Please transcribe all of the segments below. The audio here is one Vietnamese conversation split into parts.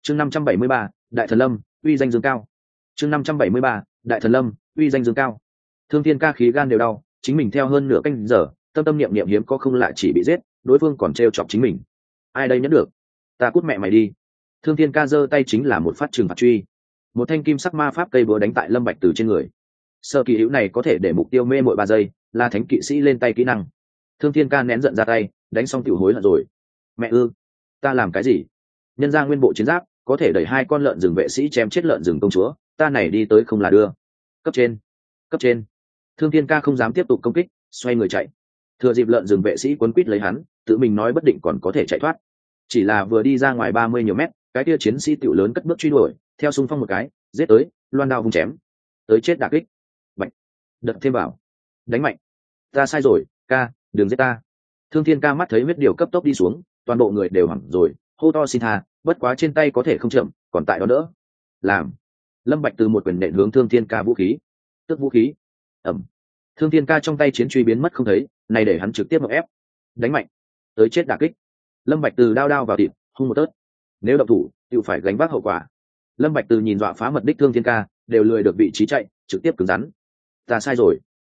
chương 573, đại thần lâm uy danh dương cao. chương 573, đại thần lâm uy danh dương cao. Thương Thiên Ca khí gan đều đau, chính mình theo hơn nửa canh giờ, tâm tâm niệm niệm hiếm có không lại chỉ bị giết, đối phương còn trêu chọc chính mình. Ai đây nhẫn được? Ta cút mẹ mày đi. Thương Thiên Ca giơ tay chính là một phát trừng phạt truy. Một thanh kim sắc ma pháp cây búa đánh tại Lâm Bạch Từ trên người. Sơ kỳ hữu này có thể để mục tiêu mê mội 3 giây, là thánh kỵ sĩ lên tay kỹ năng. Thương Thiên Ca nén giận ra tay, đánh xong tiểu hối hận rồi. Mẹ ư, ta làm cái gì? Nhân ra nguyên bộ chiến giáp có thể đẩy 2 con lợn rừng vệ sĩ chém chết lợn rừng công chúa, ta này đi tới không là đưa. Cấp trên. Thương Thiên Ca không dám tiếp tục công kích, xoay người chạy. Thừa dịp lợn rừng vệ sĩ quấn quýt lấy hắn, tự mình nói bất định còn có thể chạy thoát. Chỉ là vừa đi ra ngoài 30 nhiều mét, cái kia chiến sĩ tiểu lớn cất bước truy đuổi, theo xung phong một cái, giết tới, loan đao vung chém. Tới chết đả kích. Bạch. Đợt thêm vào. Đánh mạnh. Ta sai rồi, ca, đừng giết ta. Thương Thiên Ca mắt thấy huyết điều cấp tốc đi xuống, toàn bộ người đều hoảng rồi, hô to xin tha, bất quá trên tay có thể không chậm, còn tại đó đỡ. Làm. Lâm Bạch từ một quyền nện hướng Thương Thiên Ca vũ khí. Tức vũ khí. Ầm. Thương Thiên Ca trong tay chiến truy biến mất không thấy, này để hắn trực tiếp một ép. Đánh mạnh. Tới chết đả kích. Lâm Bạch từ đao đao vào thịt, hung một tớt. Nếu động thủ, tự phải gánh vác hậu quả. Lâm Bạch từ nhìn dọa phá mật đích Thương Thiên Ca, đều lười được vị trí chạy, trực tiếp cứng rắn. Ta sai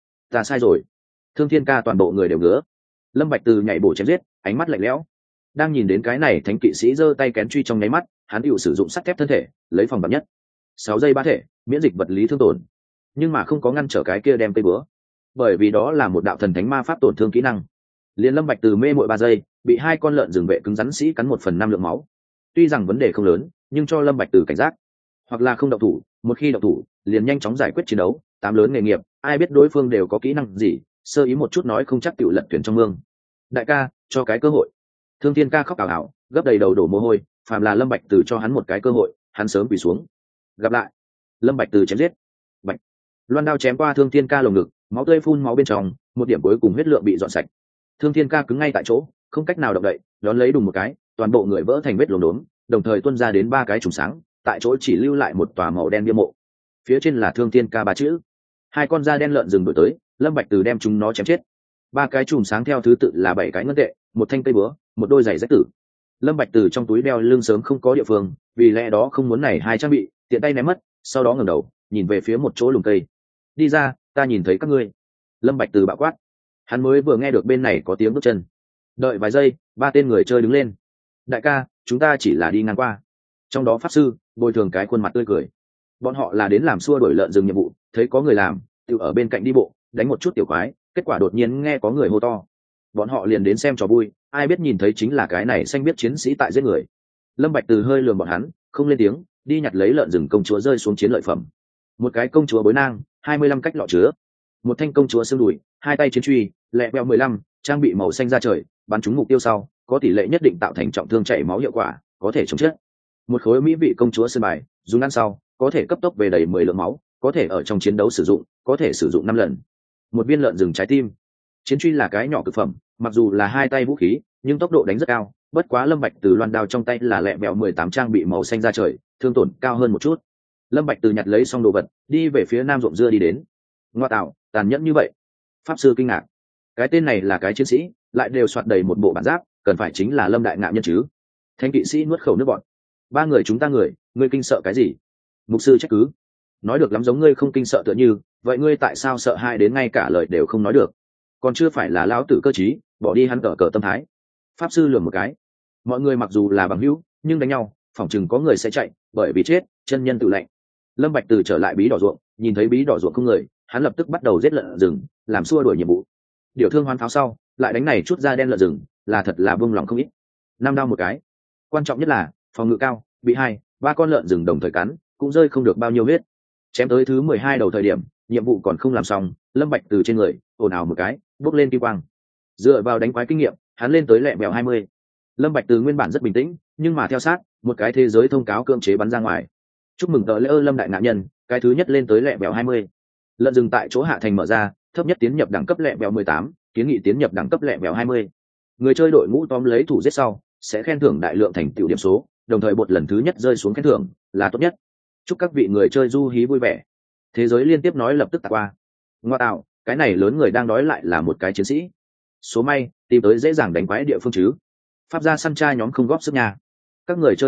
rồi. Thương Thiên Ca toàn bộ người đều ngứa. Lâm Bạch từ nhảy bổ chém giết, ánh mắt lạnh lẽo. Đang nhìn đến cái này thánh kỵ sĩ giơ tay kén truy trong nháy mắt, hắn hữu sử dụng sắt thép thân thể, lấy phòng bạc nhất. 6 giây 3 thể, miễn dịch vật lý thương tổn. Nhưng mà không có ngăn trở cái kia đem cây búa, bởi vì đó là một đạo thần thánh ma pháp tổn thương kỹ năng. Liên Lâm Bạch từ mê muội 3 giây, bị 2 con lợn rừng vệ cứng rắn sĩ cắn 1/5 lượng máu. Tuy rằng vấn đề không lớn, nhưng cho Lâm Bạch từ cảnh giác, hoặc là không động thủ, một khi động thủ, liền nhanh chóng giải quyết chiến đấu. 8 lớn nghề nghiệp, ai biết đối phương đều có kỹ năng gì, sơ ý một chút nói không chắc tiểu lật thuyền trong mương. Đại ca, cho cái cơ hội. Thương Thiên Ca khóc ảo ảo, gấp đầy đầu đổ mồ hôi, phàm là Lâm Bạch từ cho hắn một cái cơ hội, hắn sớm quỳ xuống. Gặp lại. Lâm Bạch từ chém giết. Bạch. Loan đao chém qua Thương Thiên Ca lồng ngực, máu tươi phun máu bên trong, một điểm cuối cùng huyết lượng bị dọn sạch. Thương Thiên Ca cứng ngay tại chỗ, không cách nào động đậy, đón lấy đùng một cái, toàn bộ người vỡ thành vết lốm đốm, đồng thời tuôn ra đến 3 cái trùng sáng, tại chỗ chỉ lưu lại một tòa màu đen bia mộ. Phía trên là Thương Thiên Ca 3 chữ. 2 con da đen lợn rừng đuổi tới, Lâm Bạch từ đem chúng nó chém chết. 3 cái chùm sáng theo thứ tự là 7 cái ngân tệ, một thanh cây búa, một đôi giày rách tử. Lâm Bạch từ trong túi đeo lưng sớm không có địa phương, vì lẽ đó không muốn này 2 trang bị, tiện tay ném mất, sau đó ngẩng đầu, nhìn về phía một chỗ lùm cây. Đi ra, ta nhìn thấy các ngươi. Lâm Bạch từ bạo quát. Hắn mới vừa nghe được bên này có tiếng bước chân. Đợi vài giây, 3 tên người chơi đứng lên. Đại ca, chúng ta chỉ là đi ngang qua. Trong đó pháp sư, bồi thường cái khuôn mặt tươi cười. Bọn họ là đến làm xua đuổi lợn rừng nhiệm vụ, thấy có người làm, tự ở bên cạnh đi bộ, đánh một chút tiểu quái, kết quả đột nhiên nghe có người hô to. Bọn họ liền đến xem trò vui, ai biết nhìn thấy chính là cái này xanh biết chiến sĩ tại giết người. Lâm Bạch từ hơi lườm bọn hắn, không lên tiếng, đi nhặt lấy lợn rừng công chúa rơi xuống chiến lợi phẩm. Một cái công chúa bối nang, 25 cách lọ chứa. Một thanh công chúa xương đùi, 2 tay chiến truy, lẹ bèo 15, trang bị màu xanh ra trời, bắn trúng mục tiêu sau, có tỷ lệ nhất định tạo thành trọng thương chảy máu hiệu quả, có thể chống chết. Một khối mỹ vị công chúa sơn bài, dùng ăn sau, có thể cấp tốc về đầy 10 lượng máu, có thể ở trong chiến đấu sử dụng, có thể sử dụng 5 lần. Một viên lợn rừng trái tim. Chiến truy là cái nhỏ cực phẩm, mặc dù là 2 tay vũ khí, nhưng tốc độ đánh rất cao, bất quá Lâm Bạch từ loan đao trong tay là lẹ bèo 18 trang bị màu xanh ra trời, thương tổn cao hơn một chút. Lâm Bạch từ nhặt lấy xong đồ vật, đi về phía nam ruộng dưa đi đến. Ngoa tạo, tàn nhẫn như vậy. Pháp sư kinh ngạc. Cái tên này là cái chiến sĩ, lại đều soạt đầy một bộ bản giáp, cần phải chính là Lâm đại ngạo nhân chứ. Thánh kỵ sĩ nuốt khẩu nước bọt. 3 người chúng ta người, ngươi kinh sợ cái gì? Mục sư trách cứ. Nói được lắm giống ngươi không kinh sợ tựa như, vậy ngươi tại sao sợ hãi đến ngay cả lời đều không nói được? Còn chưa phải là lão tử cơ trí, bỏ đi hắn cờ tâm thái. Pháp sư lườm một cái. Mọi người mặc dù là bằng hữu, nhưng đánh nhau, phỏng chừng có người sẽ chạy, bởi vì chết, chân nhân tự lạnh. Lâm Bạch từ trở lại bí đỏ ruộng, nhìn thấy bí đỏ ruộng không người, hắn lập tức bắt đầu giết lợn rừng, làm xua đuổi nhiệm vụ. Điều thương hoán pháo sau, lại đánh này chút da đen lợn rừng, là thật là buông lòng không ít. 5 đao một cái. Quan trọng nhất là phòng ngự cao, bị 2-3 con lợn rừng đồng thời cắn, cũng rơi không được bao nhiêu huyết. Chém tới thứ 12 đầu thời điểm, nhiệm vụ còn không làm xong, Lâm Bạch từ trên người ồn ào một cái, bốc lên kim quang. Dựa vào đánh quái kinh nghiệm, hắn lên tới lẹ mèo 20. Lâm Bạch từ nguyên bản rất bình tĩnh, nhưng mà theo sát, một cái thế giới thông cáo cưỡng chế bắn ra ngoài. Chúc mừng tờ lễ Lâm đại ngạo nhân, cái thứ nhất lên tới lẹ mèo 20. Lợn rừng tại chỗ hạ thành mở ra, thấp nhất tiến nhập đẳng cấp lẹ mèo 18, kiến nghị tiến nhập đẳng cấp lẹ mèo 20. Người chơi đội ngũ tóm lấy thủ giết sau, sẽ khen thưởng đại lượng thành tựu điểm số, đồng thời bột lần thứ nhất rơi xuống khen thưởng là tốt nhất. Chúc các vị người chơi du hí vui vẻ. Thế giới liên tiếp nói lập tức tạt qua. Ngoa tạo, cái này lớn người đang đói lại là một cái chiến sĩ. Số may, tìm tới dễ dàng đánh quái địa phương chứ. Pháp gia săn trai nhóm không góp sức nhà. Các người chơi nghị luận,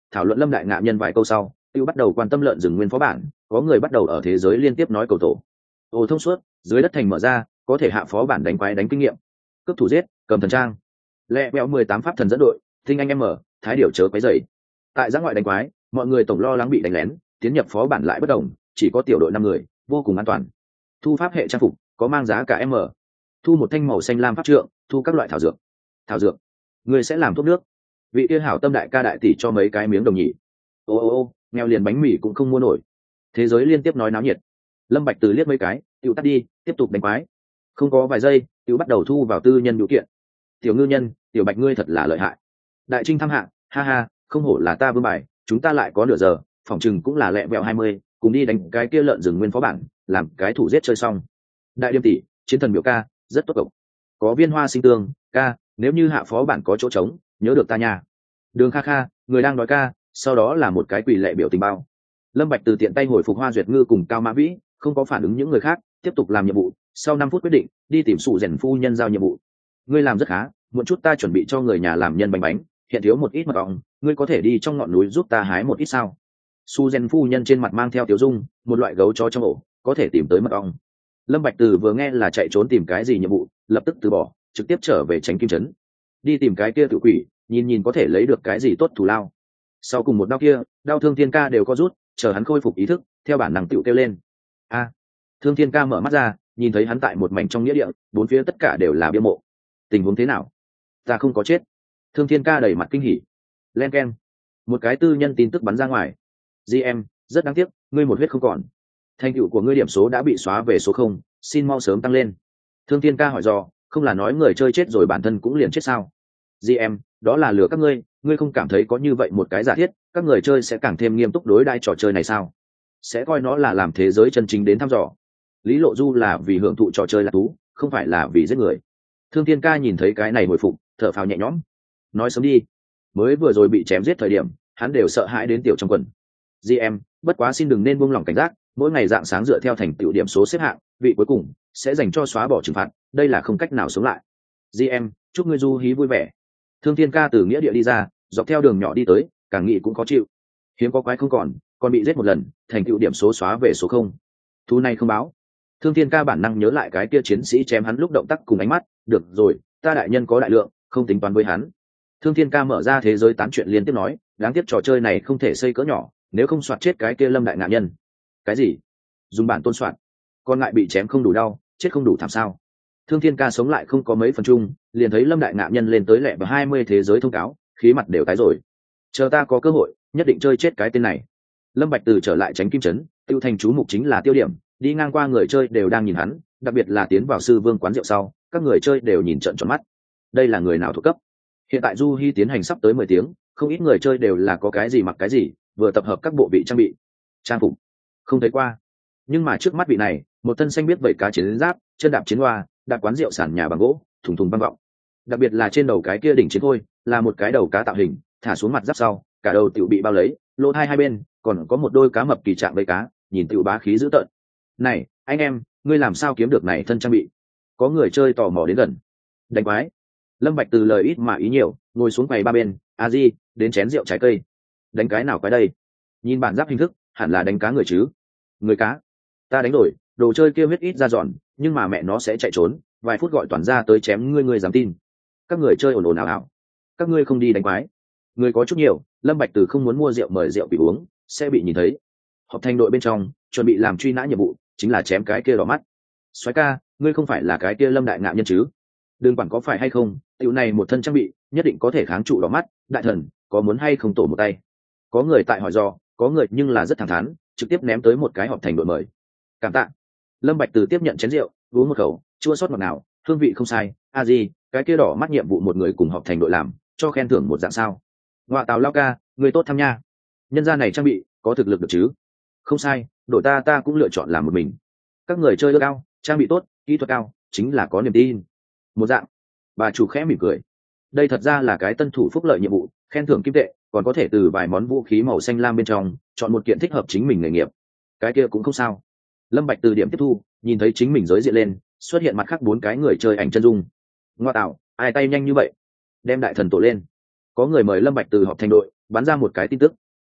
thảo luận lâm đại ngạ nhân vài câu sau tiêu bắt đầu quan tâm lợn rừng nguyên phó bản, có người bắt đầu ở thế giới liên tiếp nói cầu tổ. Ồ thông suốt, dưới đất thành mở ra, có thể hạ phó bản đánh quái đánh kinh nghiệm, cướp thủ giết, cầm thần trang, lẹ bẹo 18 pháp thần dẫn đội, tinh anh em mở, thái điều chớ quấy dày. Tại giã ngoại đánh quái, mọi người tổng lo lắng bị đánh lén, tiến nhập phó bản lại bất đồng, chỉ có tiểu đội 5 người, vô cùng an toàn. Thu pháp hệ trang phục, có mang giá cả m, thu một thanh màu xanh lam pháp trượng, thu các loại thảo dược. Thảo dược, người sẽ làm thuốc nước. Vị kia hảo tâm đại ca đại tỷ cho mấy cái miếng đồng nhị. Ô, nghèo liền bánh mì cũng không mua nổi. Thế giới liên tiếp nói náo nhiệt. Lâm Bạch Từ liếc mấy cái, tiểu tắt đi, tiếp tục đánh quái. Không có vài giây, tiểu bắt đầu thu vào tư nhân điều kiện. Tiểu ngư nhân, tiểu bạch ngươi thật là lợi hại. Đại trinh thăm hạng, ha ha, không hổ là ta vương bài, chúng ta lại có nửa giờ, phỏng chừng cũng là lẹ vẹo 20, cùng đi đánh cái kia lợn rừng nguyên phó bản, làm cái thủ giết chơi xong. Đại điềm tỷ, chiến thần biểu ca, rất tốt cậu. Có viên hoa sinh tương, ca, nếu như hạ phó bản có chỗ trống, nhớ được ta nha. Đường kha kha, người đang nói ca, sau đó là một cái quỷ lệ biểu tình bao. Lâm Bạch Từ tiện tay hồi phục Hoa Duyệt Ngư cùng Cao Mã Vĩ, không có phản ứng những người khác, tiếp tục làm nhiệm vụ. Sau 5 phút quyết định đi tìm sụ rèn phu nhân giao nhiệm vụ. Ngươi làm rất khá, một chút ta chuẩn bị cho người nhà làm nhân bánh bánh, hiện thiếu một ít mật ong, ngươi có thể đi trong ngọn núi giúp ta hái một ít sao? Su rèn phu nhân trên mặt mang theo tiểu dung, một loại gấu chó trong ổ, có thể tìm tới mật ong. Lâm Bạch Từ vừa nghe là chạy trốn tìm cái gì nhiệm vụ, lập tức từ bỏ, trực tiếp trở về Tránh Kim Trấn, đi tìm cái kia tự quỷ, nhìn có thể lấy được cái gì tốt thù lao. Sau cùng một đau kia, đau Thương Thiên Ca đều có rút, chờ hắn khôi phục ý thức, theo bản năng tựu kêu lên. A! Thương Thiên Ca mở mắt ra, nhìn thấy hắn tại một mảnh trong nghĩa địa, bốn phía tất cả đều là bia mộ. Tình huống thế nào? Ta không có chết. Thương Thiên Ca đầy mặt kinh hỉ. Len keng. Một cái tư nhân tin tức bắn ra ngoài. GM, rất đáng tiếc, ngươi một huyết không còn. Thành tựu của ngươi điểm số đã bị xóa về số 0, xin mau sớm tăng lên. Thương Thiên Ca hỏi dò, không là nói người chơi chết rồi bản thân cũng liền chết sao? GM, đó là lừa các ngươi không cảm thấy có như vậy một cái giả thiết, các người chơi sẽ càng thêm nghiêm túc đối đãi trò chơi này sao? Sẽ coi nó là làm thế giới chân chính đến thăm dò. Lý Lộ Du là vì hưởng thụ trò chơi là thú, không phải là vì giết người. Thương Thiên Ca nhìn thấy cái này hồi phục, thở phào nhẹ nhõm. Nói sớm đi, mới vừa rồi bị chém giết thời điểm, hắn đều sợ hãi đến tiểu trong quần. GM, bất quá xin đừng nên buông lỏng cảnh giác, mỗi ngày dạng sáng dựa theo thành tựu điểm số xếp hạng, vị cuối cùng sẽ dành cho xóa bỏ trừng phạt, đây là không cách nào sống lại. GM, chúc ngươi du hí vui vẻ. Thương Thiên Ca từ nghĩa địa đi ra, dọc theo đường nhỏ đi tới, càng nghĩ cũng khó chịu. Hiếm có quái không còn bị giết một lần, thành tựu điểm số xóa về số 0. Thu này không báo. Thương Thiên Ca bản năng nhớ lại cái kia chiến sĩ chém hắn lúc động tác cùng ánh mắt, được rồi, ta đại nhân có đại lượng, không tính toán với hắn. Thương Thiên Ca mở ra thế giới tán chuyện liên tiếp nói, đáng tiếc trò chơi này không thể xây cỡ nhỏ, nếu không soạt chết cái kia Lâm đại ngạ nhân. Cái gì? Dùng bản tôn soạt? Con ngại bị chém không đủ đau, chết không đủ thảm sao? Thương Thiên Ca sống lại không có mấy phần chung, liền thấy Lâm đại ngạ nhân lên tới lẹ và 20 thế giới thông cáo, khí mặt đều tái rồi. Chờ ta có cơ hội, nhất định chơi chết cái tên này. Lâm Bạch Từ trở lại Tránh Kim Trấn, tiêu thành chú mục chính là tiêu điểm, đi ngang qua người chơi đều đang nhìn hắn, đặc biệt là tiến vào sư vương quán rượu sau, các người chơi đều nhìn trợn tròn mắt. Đây là người nào thuộc cấp? Hiện tại Du Hi tiến hành sắp tới 10 tiếng, không ít người chơi đều là có cái gì mặc cái gì, vừa tập hợp các bộ vị trang bị, trang phục không thấy qua. Nhưng mà trước mắt vị này, một thân xanh biết vẩy cá chiến giáp, chân đạp chiến hoa, đạp quán rượu sàn nhà bằng gỗ, thùng thùng vang vọng. Đặc biệt là trên đầu cái kia đỉnh chiến khôi, là một cái đầu cá tạo hình, thả xuống mặt giáp sau, cả đầu tiểu bị bao lấy, lỗ hai bên, còn có một đôi cá mập kỳ trạng với cá, nhìn tiểu bá khí dữ tợn. Này, anh em, ngươi làm sao kiếm được này thân trang bị? Có người chơi tò mò đến gần. Đánh quái. Lâm Bạch Từ lời ít mà ý nhiều, ngồi xuống quầy ba bên, a di, đến chén rượu trái cây. Đánh cái nào quái đây? Nhìn bản giáp hình thức, hẳn là đánh cá người chứ? Người cá? Ta đánh rồi, đồ chơi kia huyết ít ra dọn, nhưng mà mẹ nó sẽ chạy trốn, vài phút gọi toàn ra tới chém ngươi dám tin? Các người chơi ồn ồn ào ào. Các ngươi không đi đánh quái. Người có chút nhiều, Lâm Bạch Từ không muốn mua rượu mời rượu bị uống, sẽ bị nhìn thấy. Họp thành đội bên trong, chuẩn bị làm truy nã nhiệm vụ, chính là chém cái kia đỏ mắt. Soái ca, ngươi không phải là cái kia Lâm đại ngạo nhân chứ? Đừng quản có phải hay không, tiểu này một thân trang bị, nhất định có thể kháng trụ đỏ mắt, đại thần, có muốn hay không tổ một tay? Có người tại hỏi do, có người nhưng là rất thẳng thắn, trực tiếp ném tới một cái họp thành đội mời. Cảm tạ. Lâm Bạch Từ tiếp nhận chén rượu, uống một khẩu, chua xót ngọt ngào, hương vị không sai. A gì, cái kia đỏ mắt nhiệm vụ một người cùng họp thành đội làm, cho khen thưởng một dạng sao? Ngoại tào lao ca, người tốt tham nha. Nhân gia này trang bị, có thực lực được chứ? Không sai, đội ta cũng lựa chọn làm một mình. Các người chơi ước cao, trang bị tốt, kỹ thuật cao, chính là có niềm tin. Một dạng. Bà chủ khẽ mỉm cười. Đây thật ra là cái tân thủ phúc lợi nhiệm vụ, khen thưởng kim tệ, còn có thể từ vài món vũ khí màu xanh lam bên trong chọn một kiện thích hợp chính mình nghề nghiệp. Cái kia cũng không sao. Lâm Bạch Từ điểm tiếp thu, nhìn thấy chính mình giới diện lên, xuất hiện mặt khác 4 cái người chơi ảnh chân dung. Ngoa tạo, ai tay nhanh như vậy? Đem đại thần tổ lên. Có người mời Lâm Bạch Từ họp thành đội, bắn ra một cái tin tức,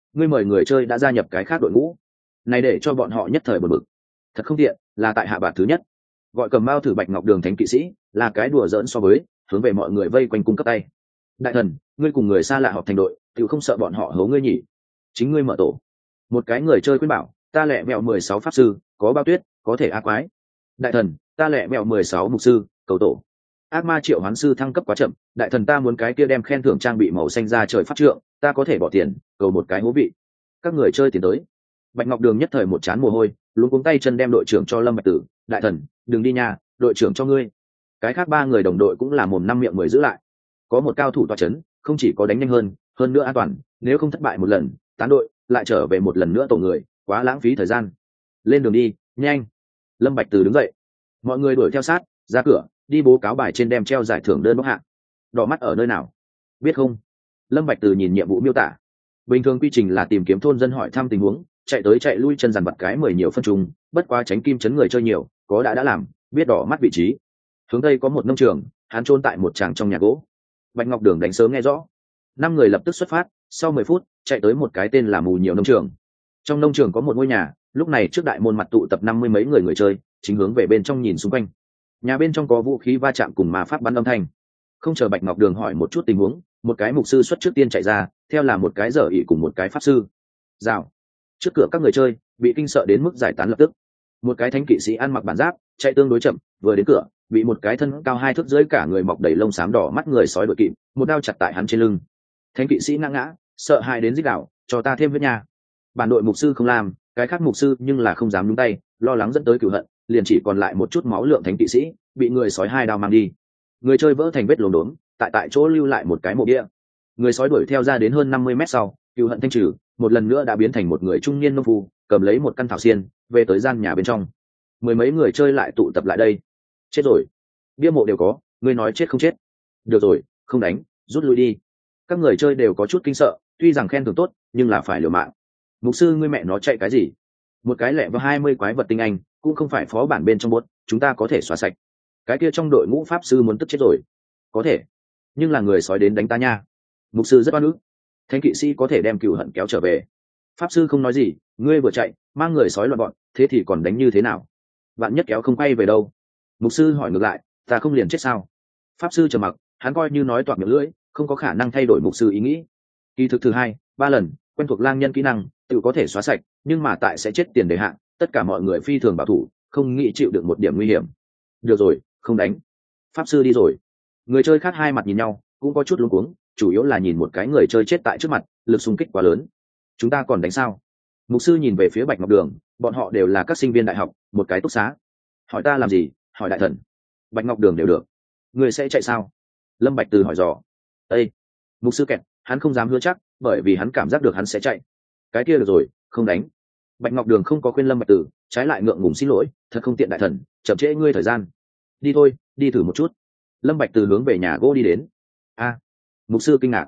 ngươi mời người chơi đã gia nhập cái khác đội ngũ này để cho bọn họ nhất thời bực bực. Thật không tiện, là tại hạ bạt thứ nhất gọi cầm mao thử bạch ngọc đường thánh kỵ sĩ là cái đùa giỡn so với hướng về mọi người vây quanh cung cấp tay. Đại thần, ngươi cùng người xa lạ họp thành đội tự không sợ bọn họ hố ngươi nhỉ? Chính ngươi mở tổ. Một cái người chơi khuyên bảo, ta lẹ mẹo 16 pháp sư có bao tuyết có thể ác quái. Đại thần, ta lẹ mẹo 16 mục sư cầu tổ. Ác ma triệu hoán sư thăng cấp quá chậm, đại thần ta muốn cái kia đem khen thưởng trang bị màu xanh ra trời pháp trượng, ta có thể bỏ tiền cầu một cái hố vị. Các người chơi tiến tới. Bạch ngọc đường nhất thời một chán mồ hôi, luôn cuống tay chân đem đội trưởng cho Lâm Bạch Tử. Đại thần, đừng đi nhà, đội trưởng cho ngươi. Cái khác ba người đồng đội cũng là mồm năm miệng mười giữ lại. Có một cao thủ tọa chấn, không chỉ có đánh nhanh hơn nữa an toàn, nếu không thất bại một lần tán đội lại trở về một lần nữa tổ người, quá lãng phí thời gian. Lên đường đi, nhanh. Lâm Bạch Từ đứng dậy, mọi người đuổi theo sát ra cửa, đi bố cáo bài trên đem treo giải thưởng đơn bốc hạng. Đỏ mắt ở nơi nào biết không? Lâm Bạch Từ nhìn nhiệm vụ miêu tả. Bình thường quy trình là tìm kiếm thôn dân hỏi thăm tình huống, chạy tới chạy lui chân dằn vặt cái 10 nhiều phân trùng, bất quá tránh kim chấn người chơi nhiều, có đã làm, biết đỏ mắt vị trí. Hướng tây có một nông trường, hắn chôn tại một tràng trong nhà gỗ. Bạch Ngọc Đường đánh sớm nghe rõ. 5 người lập tức xuất phát, sau 10 phút, chạy tới một cái tên là Mù Nhiều nông trường. Trong nông trường có một ngôi nhà, lúc này trước đại môn mặt tụ tập 50 mấy người chơi, chính hướng về bên trong nhìn xung quanh. Nhà bên trong có vũ khí va chạm cùng ma pháp bắn âm thanh. Không chờ Bạch Ngọc Đường hỏi một chút tình huống, một cái mục sư xuất trước tiên chạy ra, theo là một cái dở ỉ cùng một cái pháp sư. Rào. Trước cửa các người chơi bị kinh sợ đến mức giải tán lập tức. Một cái thánh kỵ sĩ ăn mặc bản giáp, chạy tương đối chậm, vừa đến cửa, bị một cái thân cao 2 thước dưới cả người mọc đầy lông xám đỏ mắt người sói đuổi kịp, một đao chặt tại hắn trên lưng. Thánh kỵ sĩ ngã, sợ hãi đến rít gào, cho ta thêm huyết nha. Bản đội mục sư không làm, cái khác mục sư nhưng là không dám nhúng tay, lo lắng dẫn tới cửu hận, liền chỉ còn lại một chút máu lượng thánh kỵ sĩ, bị người sói 2 đao mang đi. Người chơi vỡ thành vết lốm đốm, tại chỗ lưu lại một cái mộ bia. Người sói đuổi theo ra đến hơn 50 mét sau, cửu hận thanh trừ, một lần nữa đã biến thành một người trung niên nông phu, cầm lấy một căn thảo xiên, về tới gian nhà bên trong. Mười mấy người chơi lại tụ tập lại đây. Chết rồi, bia mộ đều có, ngươi nói chết không chết? Được rồi, không đánh, rút lui đi. Các người chơi đều có chút kinh sợ, tuy rằng khen thưởng tốt, nhưng là phải liều mạng. Mục sư ngươi mẹ nó chạy cái gì? Một cái lẹ vào 20 quái vật tinh anh, cũng không phải phó bản bên trong bốt, chúng ta có thể xóa sạch. Cái kia trong đội ngũ pháp sư muốn tức chết rồi. Có thể, nhưng là người sói đến đánh ta nha. Mục sư rất oan ức. Thánh kỵ sĩ có thể đem cừu hận kéo trở về. Pháp sư không nói gì, ngươi vừa chạy, mang người sói loạn bọn, thế thì còn đánh như thế nào? Bạn nhất kéo không quay về đâu? Mục sư hỏi ngược lại, ta không liền chết sao? Pháp sư trầm mặc, hắn coi như nói toạc miệng lưỡi, không có khả năng thay đổi mục sư ý nghĩ. Kỳ thực thứ 2-3 lần, quen thuộc lang nhân kỹ năng, tự có thể xóa sạch, nhưng mà tại sẽ chết tiền đề hạn, tất cả mọi người phi thường bảo thủ, không nghĩ chịu được một điểm nguy hiểm. Được rồi, không đánh. Pháp sư đi rồi. Người chơi khác hai mặt nhìn nhau, cũng có chút luống cuống, chủ yếu là nhìn một cái người chơi chết tại trước mặt, lực xung kích quá lớn. Chúng ta còn đánh sao? Mục sư nhìn về phía Bạch Ngọc Đường, bọn họ đều là các sinh viên đại học, một cái túc xá. Hỏi ta làm gì? Hỏi đại thần. Bạch Ngọc Đường đều được. Người sẽ chạy sao? Lâm Bạch Từ hỏi dò. Ê! Mục sư kẹt, hắn không dám hứa chắc, bởi vì hắn cảm giác được hắn sẽ chạy. Cái kia được rồi, không đánh. Bạch Ngọc Đường không có khuyên Lâm Bạch Từ, trái lại ngượng ngùng xin lỗi, thật không tiện đại thần, chậm trễ ngươi thời gian. Đi thôi, đi thử một chút. Lâm Bạch Từ hướng về nhà gỗ đi đến. A! Mục sư kinh ngạc,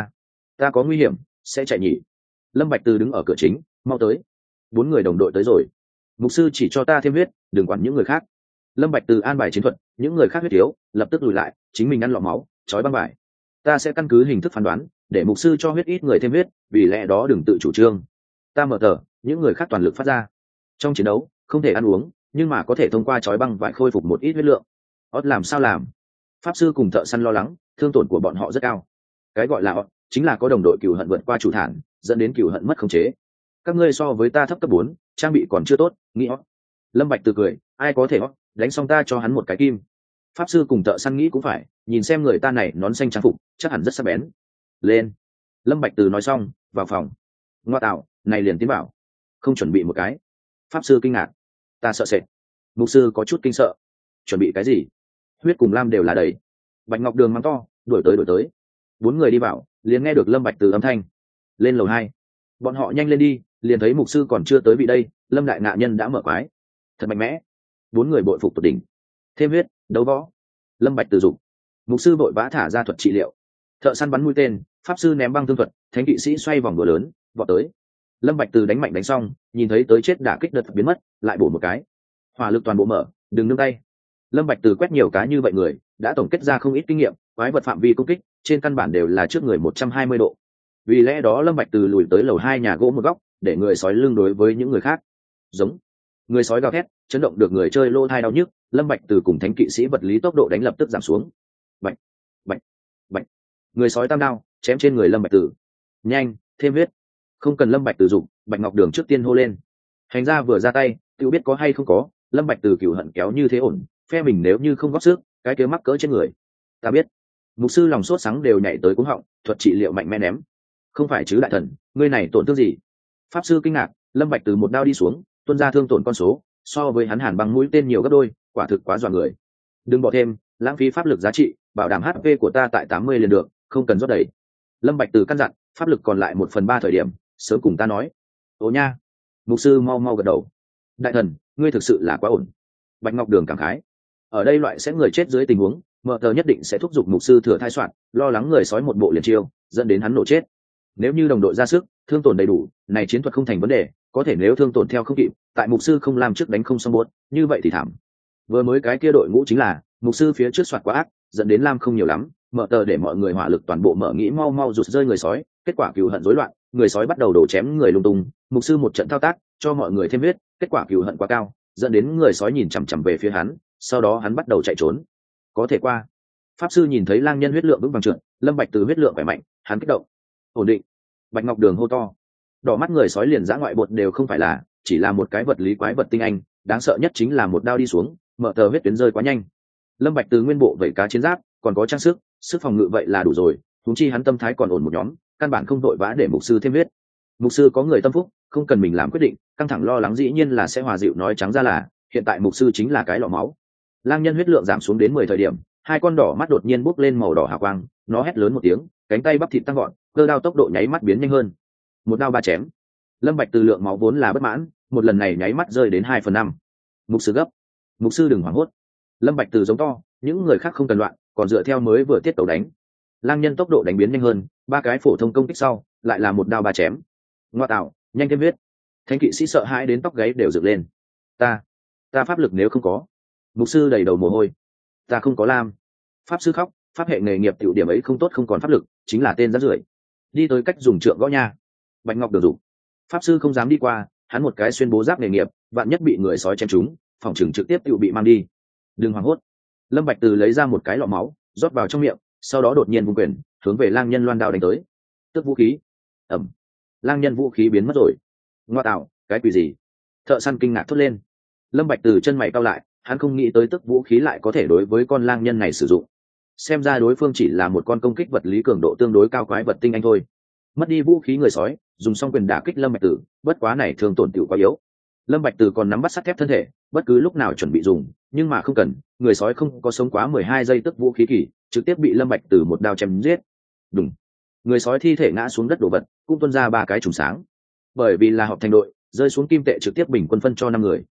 ta có nguy hiểm, sẽ chạy nhỉ? Lâm Bạch Từ đứng ở cửa chính, mau tới. 4 người đồng đội tới rồi. Mục sư chỉ cho ta thêm huyết, đừng quản những người khác. Lâm Bạch Từ an bài chiến thuật, những người khác huyết thiếu, lập tức lùi lại, chính mình ăn lọ máu, chói băng bài. Ta sẽ căn cứ hình thức phán đoán, để mục sư cho huyết ít người thêm huyết, vì lẽ đó đừng tự chủ trương. Ta mở tờ, những người khác toàn lực phát ra. Trong chiến đấu, không thể ăn uống, nhưng mà có thể thông qua chói băng vải khôi phục một ít huyết lượng. Ót làm sao làm? Pháp sư cùng thợ săn lo lắng, thương tổn của bọn họ rất cao. Cái gọi là ót, chính là có đồng đội cừu hận vượt qua chủ thản, dẫn đến cừu hận mất khống chế. Các ngươi so với ta thấp cấp 4, trang bị còn chưa tốt, nghĩ ót. Lâm Bạch Từ cười, ai có thể ót, đánh xong ta cho hắn một cái kim. Pháp sư cùng thợ săn nghĩ cũng phải, nhìn xem người ta này nón xanh trang phục, chắc hẳn rất sắc bén. Lên. Lâm Bạch Từ nói xong, vào phòng. Ngoa tạo, này liền tiến bảo. Không chuẩn bị một cái. Pháp sư kinh ngạc. Ta sợ sệt. Mục sư có chút kinh sợ. Chuẩn bị cái gì? Huyết cùng lam đều là đầy. Bạch Ngọc Đường mắng to, đuổi tới. 4 người đi vào, liền nghe được Lâm Bạch Từ âm thanh. Lên lầu 2. Bọn họ nhanh lên đi, liền thấy mục sư còn chưa tới vị đây, Lâm đại ngạ nhân đã mở quái. Thật mạnh mẽ. 4 người bội phục tột đỉnh. Thêm huyết, đấu võ. Lâm Bạch Từ dục. Mục sư vội vã thả ra thuật trị liệu. Thợ săn bắn mũi tên, pháp sư ném băng thương thuật, thánh kỵ sĩ xoay vòng đùa lớn, vọt tới. Lâm Bạch Từ đánh mạnh đánh xong, nhìn thấy tới chết đả kích đợt biến mất, lại bổ một cái. Hỏa lực toàn bộ mở, đừng nương tay. Lâm Bạch Từ quét nhiều cá như vậy người, đã tổng kết ra không ít kinh nghiệm, quái vật phạm vi công kích, trên căn bản đều là trước người 120 độ. vì lẽ đó Lâm Bạch Từ lùi tới lầu 2 nhà gỗ một góc, để người sói lưng đối với những người khác. Giống. Người sói gào thét, chấn động được người chơi lỗ tai đau nhức, Lâm Bạch Từ cùng thánh kỵ sĩ vật lý tốc độ đánh lập tức giảm xuống. Bạch, bạch, bạch. Người sói tam đao chém trên người Lâm Bạch Từ. Nhanh, thêm huyết. Không cần Lâm Bạch Từ dụng, Bạch Ngọc Đường trước tiên hô lên. Hành gia vừa ra tay, tiêu biết có hay không có, Lâm Bạch Từ cửu hận kéo như thế ổn, phe mình nếu như không góp sức, cái kia mắc cỡ trên người. Ta biết. Mục sư lòng sốt sáng đều nhảy tới cuống họng, thuật trị liệu mạnh mẽ ném. Không phải chứ đại thần, ngươi này tổn thương gì? Pháp sư kinh ngạc, Lâm Bạch Từ một đao đi xuống, tuôn ra thương tổn con số, so với hắn Hàn Băng mũi tên nhiều gấp đôi, quả thực quá dọa người. Đừng bỏ thêm, lãng phí pháp lực giá trị, bảo đảm HP của ta tại 80 liền được, không cần rót đầy. Lâm Bạch Từ căn dặn, pháp lực còn lại 1/3 thời điểm, sớm cùng ta nói. Ồ nha. Mục sư mau mau gật đầu. Đại thần, ngươi thực sự là quá ổn. Bạch Ngọc Đường cảm khái. Ở đây loại sẽ người chết dưới tình huống, mở tờ nhất định sẽ thúc giục mục sư thừa thai soạn, lo lắng người sói một bộ liền chiêu, dẫn đến hắn nổ chết. Nếu như đồng đội ra sức, thương tổn đầy đủ, này chiến thuật không thành vấn đề, có thể nếu thương tổn theo không kịp, tại mục sư không làm trước đánh không xong buốt, như vậy thì thảm. Vừa mới cái kia đội ngũ chính là mục sư phía trước soạt quá ác, dẫn đến lam không nhiều lắm, mở tờ để mọi người hỏa lực toàn bộ mở nghĩ mau mau rụt rơi người sói, kết quả cừu hận rối loạn, người sói bắt đầu đổ chém người lung tung, mục sư một trận thao tác, cho mọi người thêm huyết, kết quả cừu hận quá cao, dẫn đến người sói nhìn chằm chằm về phía hắn, sau đó hắn bắt đầu chạy trốn. Có thể qua. Pháp sư nhìn thấy lang nhân huyết lượng vững vàng trượt, Lâm Bạch Từ huyết lượng khỏe mạnh, hắn kích động. Ổn định. Bạch Ngọc Đường hô to. Đỏ mắt người sói liền dã ngoại bột đều không phải là, chỉ là một cái vật lý quái vật tinh anh, đáng sợ nhất chính là một đao đi xuống, mở tờ huyết tuyến rơi quá nhanh. Lâm Bạch Từ nguyên bộ vảy cá chiến giáp, còn có trang sức, sức phòng ngự vậy là đủ rồi, huống chi hắn tâm thái còn ổn một nhóm, căn bản không đội vã để mục sư thêm huyết. Mục sư có người tâm phúc, không cần mình làm quyết định, căng thẳng lo lắng dĩ nhiên là sẽ hòa dịu, nói trắng ra là, hiện tại mục sư chính là cái lọ máu. Lang nhân huyết lượng giảm xuống đến 10 thời điểm, hai con đỏ mắt đột nhiên bốc lên màu đỏ hào quang, nó hét lớn một tiếng, cánh tay bắp thịt tăng gọn, cơ đao tốc độ nháy mắt biến nhanh hơn. Một đao ba chém. Lâm Bạch Từ lượng máu vốn là bất mãn, một lần này nháy mắt rơi đến 2/5. Mục sư gấp. Mục sư đừng hoảng hốt. Lâm Bạch Từ giống to, những người khác không cần loạn, còn dựa theo mới vừa tiết tấu đánh. Lang nhân tốc độ đánh biến nhanh hơn, ba cái phổ thông công kích sau, lại là một đao ba chém. Ngoa tạo, nhanh thêm huyết. Thánh kỵ sĩ sợ hãi đến tóc gáy đều dựng lên. Ta pháp lực nếu không có. Mục sư đầy đầu mồ hôi. Ta không có lam. Pháp sư khóc, pháp hệ nghề nghiệp tiểu điểm ấy không tốt không còn pháp lực, chính là tên rác rưởi. Đi tới cách dùng trượng gõ nha. Bạch Ngọc Đường dục. Pháp sư không dám đi qua, hắn một cái xuyên bố giáp nghề nghiệp, vạn nhất bị người sói chém trúng, phòng trường trực tiếp tiểu bị mang đi. Đừng hoảng hốt. Lâm Bạch Từ lấy ra một cái lọ máu, rót vào trong miệng, sau đó đột nhiên vung quyền, hướng về lang nhân loan đao đánh tới. Tức vũ khí. Ầm. Lang nhân vũ khí biến mất rồi. Ngoa tạo, cái quỷ gì? Thợ săn kinh ngạc thốt lên. Lâm Bạch Từ chân mày cau lại, hắn không nghĩ tới tức vũ khí lại có thể đối với con lang nhân này sử dụng. Xem ra đối phương chỉ là một con công kích vật lý cường độ tương đối cao quái vật tinh anh thôi. Mất đi vũ khí người sói, dùng xong quyền đả kích Lâm Bạch Từ, bất quá này thường tổn tiểu quá yếu. Lâm Bạch Từ còn nắm bắt sắt thép thân thể, bất cứ lúc nào chuẩn bị dùng, nhưng mà không cần, người sói không có sống quá 12 giây tức vũ khí kỳ, trực tiếp bị Lâm Bạch Từ một đao chém giết. Đùng. Người sói thi thể ngã xuống đất đổ vật, cũng tuôn ra ba cái trùng sáng. Bởi vì là họp thành đội, rơi xuống kim tệ trực tiếp bình quân phân cho 5 người.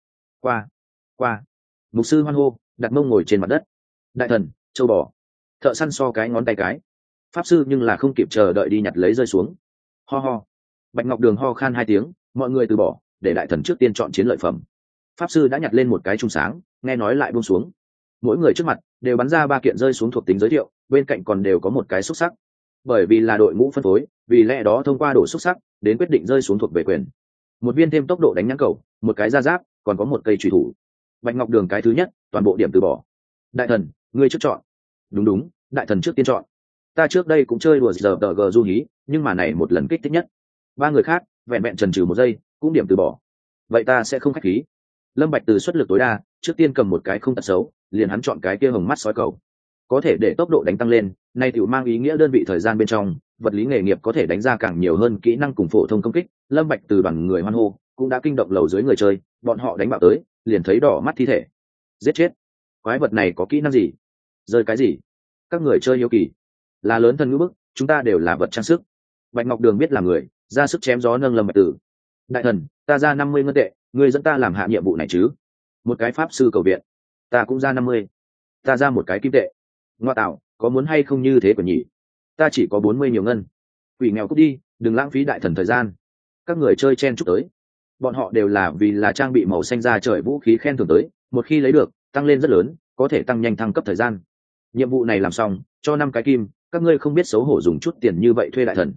Qua. Mục sư hoan hô, đặt mông ngồi trên mặt đất. Đại thần, châu bò. Thợ săn so cái ngón tay cái. Pháp sư nhưng là không kịp chờ đợi đi nhặt lấy rơi xuống. Ho ho. Bạch Ngọc Đường ho khan 2 tiếng, mọi người từ bỏ, để đại thần trước tiên chọn chiến lợi phẩm. Pháp sư đã nhặt lên một cái trung sáng, nghe nói lại buông xuống. Mỗi người trước mặt đều bắn ra 3 kiện rơi xuống thuộc tính giới thiệu, bên cạnh còn đều có một cái xúc sắc. Bởi vì là đội ngũ phân phối, vì lẽ đó thông qua đổ xúc sắc đến quyết định rơi xuống thuộc về quyền. Một viên thêm tốc độ đánh nhãn cầu, một cái da giáp, còn có một cây chùy thủ. Bạch Ngọc Đường cái thứ nhất, toàn bộ điểm từ bỏ. Đại thần, ngươi trước chọn. Đúng, đại thần trước tiên chọn. Ta trước đây cũng chơi đùa giờ tờ g du hí, nhưng mà này một lần kích thích nhất. 3 người khác vẹn vẹn chần chừ 1 giây, cũng điểm từ bỏ. Vậy ta sẽ không khách khí. Lâm Bạch Từ xuất lực tối đa, trước tiên cầm một cái không tật xấu, liền hắn chọn cái kia hồng mắt sói cầu. Có thể để tốc độ đánh tăng lên, nay tiểu mang ý nghĩa đơn vị thời gian bên trong, vật lý nghề nghiệp có thể đánh ra càng nhiều hơn kỹ năng cùng phổ thông công kích. Lâm Bạch Từ đoàn người hoan hô, cũng đã kinh động lầu dưới người chơi, bọn họ đánh bạo tới, liền thấy đỏ mắt thi thể. Giết chết. Quái vật này có kỹ năng gì? Rơi cái gì? Các người chơi hiếu kỳ. Là lớn thân ngữ bức, chúng ta đều là vật trang sức. Bạch Ngọc Đường biết là người, ra sức chém gió nâng Lâm Bạch Từ. Đại thần, ta ra 50 ngân tệ, ngươi dẫn ta làm hạ nhiệm vụ này chứ? Một cái pháp sư cầu viện. Ta cũng ra 50. Ta ra một cái kim tệ. Ngoa tạo, có muốn hay không như thế của nhỉ? Ta chỉ có 40 nhiều ngân. Quỷ nghèo cút đi, đừng lãng phí đại thần thời gian. Các người chơi chen chúc tới. Bọn họ đều là vì là trang bị màu xanh ra trời vũ khí khen thưởng tới, một khi lấy được, tăng lên rất lớn, có thể tăng nhanh thăng cấp thời gian. Nhiệm vụ này làm xong, cho 5 cái kim, các ngươi không biết xấu hổ dùng chút tiền như vậy thuê đại thần.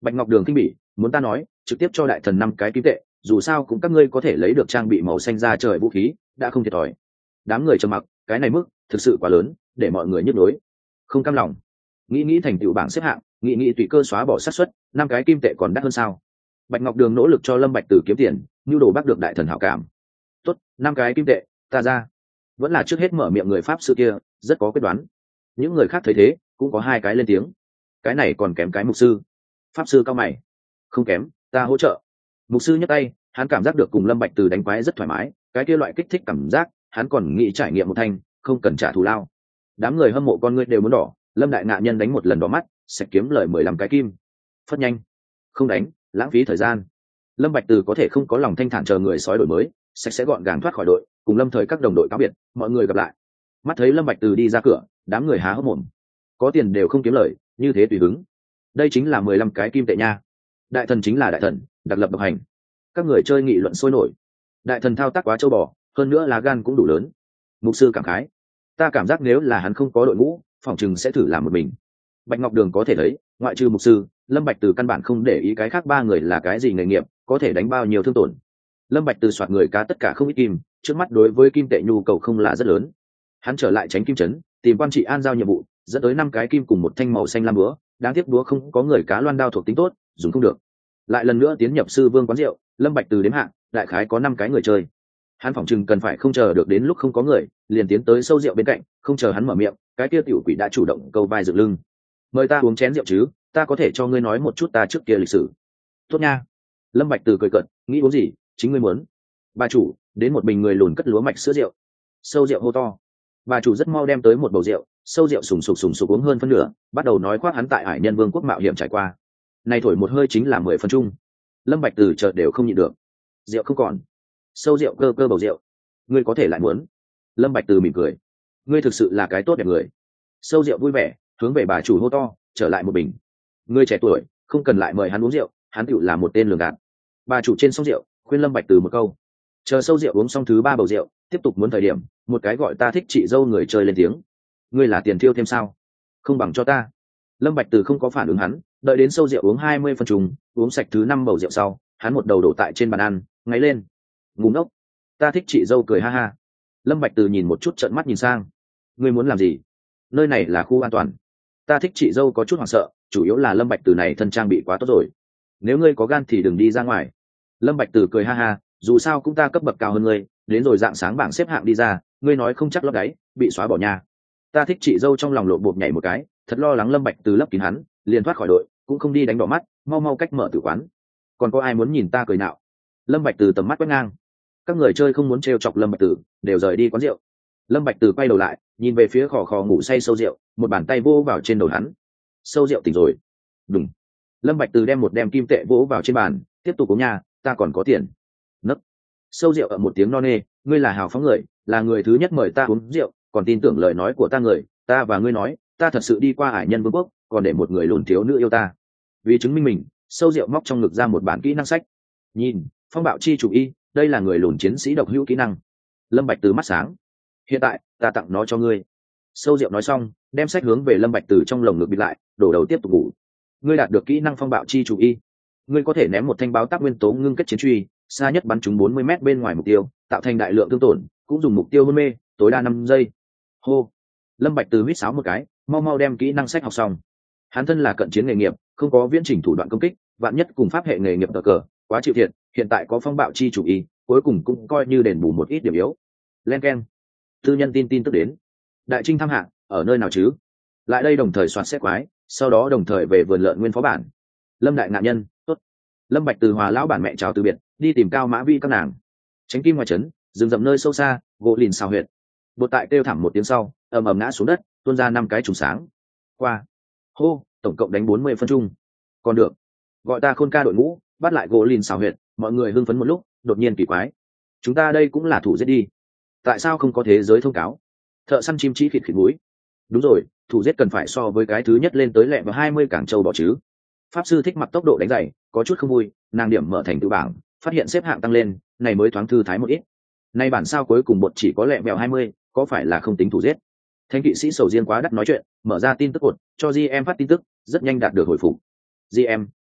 Bạch Ngọc Đường kinh bỉ, muốn ta nói trực tiếp cho đại thần 5 cái kim tệ, dù sao cũng các ngươi có thể lấy được trang bị màu xanh ra trời vũ khí, đã không thiệt thòi. Đám người trầm mặc, cái này mức thực sự quá lớn, để mọi người nhức nhối. Không cam lòng, nghĩ thành tựu bảng xếp hạng, nghĩ tùy cơ xóa bỏ xác suất, 5 cái kim tệ còn đắt hơn sao? Bạch Ngọc Đường nỗ lực cho Lâm Bạch Tử kiếm tiền, nhu đồ bắt được đại thần hảo cảm. Tốt, 5 cái kim tệ, ta ra. Vẫn là trước hết mở miệng người pháp sư kia, rất có quyết đoán. Những người khác thấy thế, cũng có 2 cái lên tiếng. Cái này còn kém cái mục sư. Pháp sư cao mày. Không kém, ta hỗ trợ. Mục sư nhấc tay, hắn cảm giác được cùng Lâm Bạch Tử đánh quái rất thoải mái, cái kia loại kích thích cảm giác, hắn còn nghĩ trải nghiệm một thanh, không cần trả thù lao. Đám người hâm mộ con ngươi đều muốn đỏ, Lâm đại ngạ nhân đánh một lần đỏ mắt, sẽ kiếm lời 15 cái kim. Phất nhanh, không đánh, lãng phí thời gian. Lâm Bạch Từ có thể không có lòng thanh thản chờ người sói đổi mới, sạch sẽ gọn gàng thoát khỏi đội, cùng Lâm Thời các đồng đội cáo biệt, mọi người gặp lại. Mắt thấy Lâm Bạch Từ đi ra cửa, đám người há hốc mồm. Có tiền đều không kiếm lời, như thế tùy hứng. Đây chính là 15 cái kim tệ nha. Đại thần chính là đại thần, đặc lập độc hành. Các người chơi nghị luận sôi nổi. Đại thần thao tác quá châu bò, hơn nữa là gan cũng đủ lớn. Mục sư cảm khái, ta cảm giác nếu là hắn không có đội ngũ, phỏng chừng sẽ thử làm một mình. Bạch Ngọc Đường có thể thấy, ngoại trừ mục sư, Lâm Bạch Từ căn bản không để ý cái khác 3 người là cái gì nghề nghiệp, có thể đánh bao nhiêu thương tổn. Lâm Bạch Từ soạt người cá tất cả không ít kim, trước mắt đối với kim tệ nhu cầu không là rất lớn. Hắn trở lại tránh kim trấn, tìm quan trị an giao nhiệm vụ, dẫn tới 5 cái kim cùng một thanh màu xanh lam búa, đáng tiếc búa không có người cá loan đao thuộc tính tốt, dùng không được. Lại lần nữa tiến nhập sư vương quán rượu, Lâm Bạch Từ đếm hạng, đại khái có 5 cái người chơi. Hắn phỏng chừng cần phải không chờ được đến lúc không có người, liền tiến tới sâu rượu bên cạnh, không chờ hắn mở miệng, cái kia tiểu quỷ đã chủ động câu vai dựng lưng. Mời ta uống chén rượu chứ, ta có thể cho ngươi nói một chút ta trước kia lịch sử. Tốt nha. Lâm Bạch Từ cười cợt, nghĩ uống gì, chính ngươi muốn. Bà chủ, đến một bình người lùn cất lúa mạch sữa rượu. Sâu rượu hô to. Bà chủ rất mau đem tới một bầu rượu, sâu rượu sùng sục uống hơn phân nửa, bắt đầu nói khoác hắn tại Hải Nhân Vương quốc mạo hiểm trải qua. Này thổi một hơi chính là 10 phần chung. Lâm Bạch Từ chợt đều không nhịn được. Rượu không còn. Sâu rượu cơ bầu rượu. Ngươi có thể lại muốn. Lâm Bạch Từ mỉm cười. Ngươi thực sự là cái tốt đẹp người. Sâu rượu vui vẻ, hướng về bà chủ hô to, trở lại một bình. Ngươi trẻ tuổi, không cần lại mời hắn uống rượu, hắn tựu là một tên lường gạt. Bà chủ trên xong rượu, khuyên Lâm Bạch Từ một câu. Chờ sâu rượu uống xong thứ 3 bầu rượu, tiếp tục muốn thời điểm, một cái gọi ta thích chị dâu người chơi lên tiếng. Ngươi là tiền thiêu thêm sao? Không bằng cho ta. Lâm Bạch Từ không có phản ứng hắn, đợi đến sâu rượu uống 20 phần trùng, uống sạch thứ 5 bầu rượu sau, hắn một đầu đổ tại trên bàn ăn, ngáy lên. Ngu ngốc. Ta thích chị dâu cười ha ha. Lâm Bạch Từ nhìn một chút trợn mắt nhìn sang. Ngươi muốn làm gì? Nơi này là khu an toàn. Ta thích chị dâu có chút hoảng sợ, chủ yếu là Lâm Bạch Từ này thân trang bị quá tốt rồi. Nếu ngươi có gan thì đừng đi ra ngoài. Lâm Bạch Từ cười ha ha, dù sao cũng ta cấp bậc cao hơn ngươi, đến rồi dạng sáng bảng xếp hạng đi ra, ngươi nói không chắc lót đáy, bị xóa bỏ nhà. Ta thích chị dâu trong lòng lộ bột nhảy một cái, thật lo lắng Lâm Bạch Từ lấp kín hắn, liền thoát khỏi đội, cũng không đi đánh đỏ mắt, mau cách mở tử quán. Còn có ai muốn nhìn ta cười nạo? Lâm Bạch Từ tầm mắt quét ngang. Các người chơi không muốn trêu chọc Lâm Bạch Từ, đều rời đi quán rượu. Lâm Bạch Từ quay đầu lại, nhìn về phía khò ngủ say sâu rượu, một bàn tay vỗ vào trên đầu hắn. Sâu rượu tỉnh rồi. Đùng. Lâm Bạch Từ đem một đem kim tệ vỗ vào trên bàn, tiếp tục uống nha, ta còn có tiền. Nấc. Sâu rượu ở một tiếng no nê, ngươi là hào phóng người, là người thứ nhất mời ta uống rượu, còn tin tưởng lời nói của ta người, ta và ngươi nói, ta thật sự đi qua Hải Nhân Vương quốc, còn để một người lùn thiếu nữ yêu ta. Vì chứng minh mình, sâu rượu móc trong ngực ra một bản kỹ năng sách. Nhìn, phong bạo chi chủ y, đây là người lùn chiến sĩ độc hữu kỹ năng. Lâm Bạch Từ mắt sáng. Hiện tại, ta tặng nó cho ngươi. Sâu rượu nói xong, đem sách hướng về Lâm Bạch Từ trong lồng ngực bịt lại, đổ đầu tiếp tục ngủ. Ngươi đạt được kỹ năng phong bạo chi chủ y. Ngươi có thể ném một thanh báo tác nguyên tố ngưng kết chiến truy, xa nhất bắn trúng 40m bên ngoài mục tiêu, tạo thành đại lượng thương tổn, cũng dùng mục tiêu hôn mê, tối đa 5 giây. Hô. Lâm Bạch Từ huýt sáo một cái, mau đem kỹ năng sách học xong. Hắn thân là cận chiến nghề nghiệp, không có viễn chỉnh thủ đoạn công kích, vạn nhất cùng pháp hệ nghề nghiệp cờ, quá chịu thiệt, hiện tại có phong bạo chi chủ y, cuối cùng cũng coi như đền bù một ít điểm yếu. Len keng. Tư nhân tin tức đến. Đại Trinh thăm hạng, ở nơi nào chứ? Lại đây đồng thời soạt xét quái, sau đó đồng thời về vườn lợn nguyên phó bản. Lâm đại ngạn nhân, tốt. Lâm Bạch Từ hòa lão bản mẹ chào từ biệt, đi tìm Cao Mã Vi các nàng. Tránh kim ngoài trấn, rừng rậm nơi sâu xa, gỗ lìn xào huyệt. Bột tại kêu thảm một tiếng sau, ầm ngã xuống đất, tuôn ra 5 cái trùng sáng. Qua. Hô, tổng cộng đánh 40 phân chung. Còn được. Gọi ta Khôn ca đội ngũ, bắt lại gỗ lìn xào huyệt, mọi người hưng phấn một lúc, đột nhiên kỳ quái. Chúng ta đây cũng là thủ giết đi. Tại sao không có thế giới thông cáo? Thợ săn chim chỉ khịt mũi. Đúng rồi, thủ giết cần phải so với cái thứ nhất lên tới lẹ vào 20 cảng châu bỏ chứ. Pháp sư thích mặc tốc độ đánh giày, có chút không vui, nàng điểm mở thành tự bảng, phát hiện xếp hạng tăng lên, này mới thoáng thư thái một ít. Nay bản sao cuối cùng bột chỉ có lẹ vẹo 20, có phải là không tính thủ giết? Thanh kỵ sĩ sầu riêng quá đắt nói chuyện, mở ra tin tức cột, cho GM phát tin tức, rất nhanh đạt được hồi phục. GM,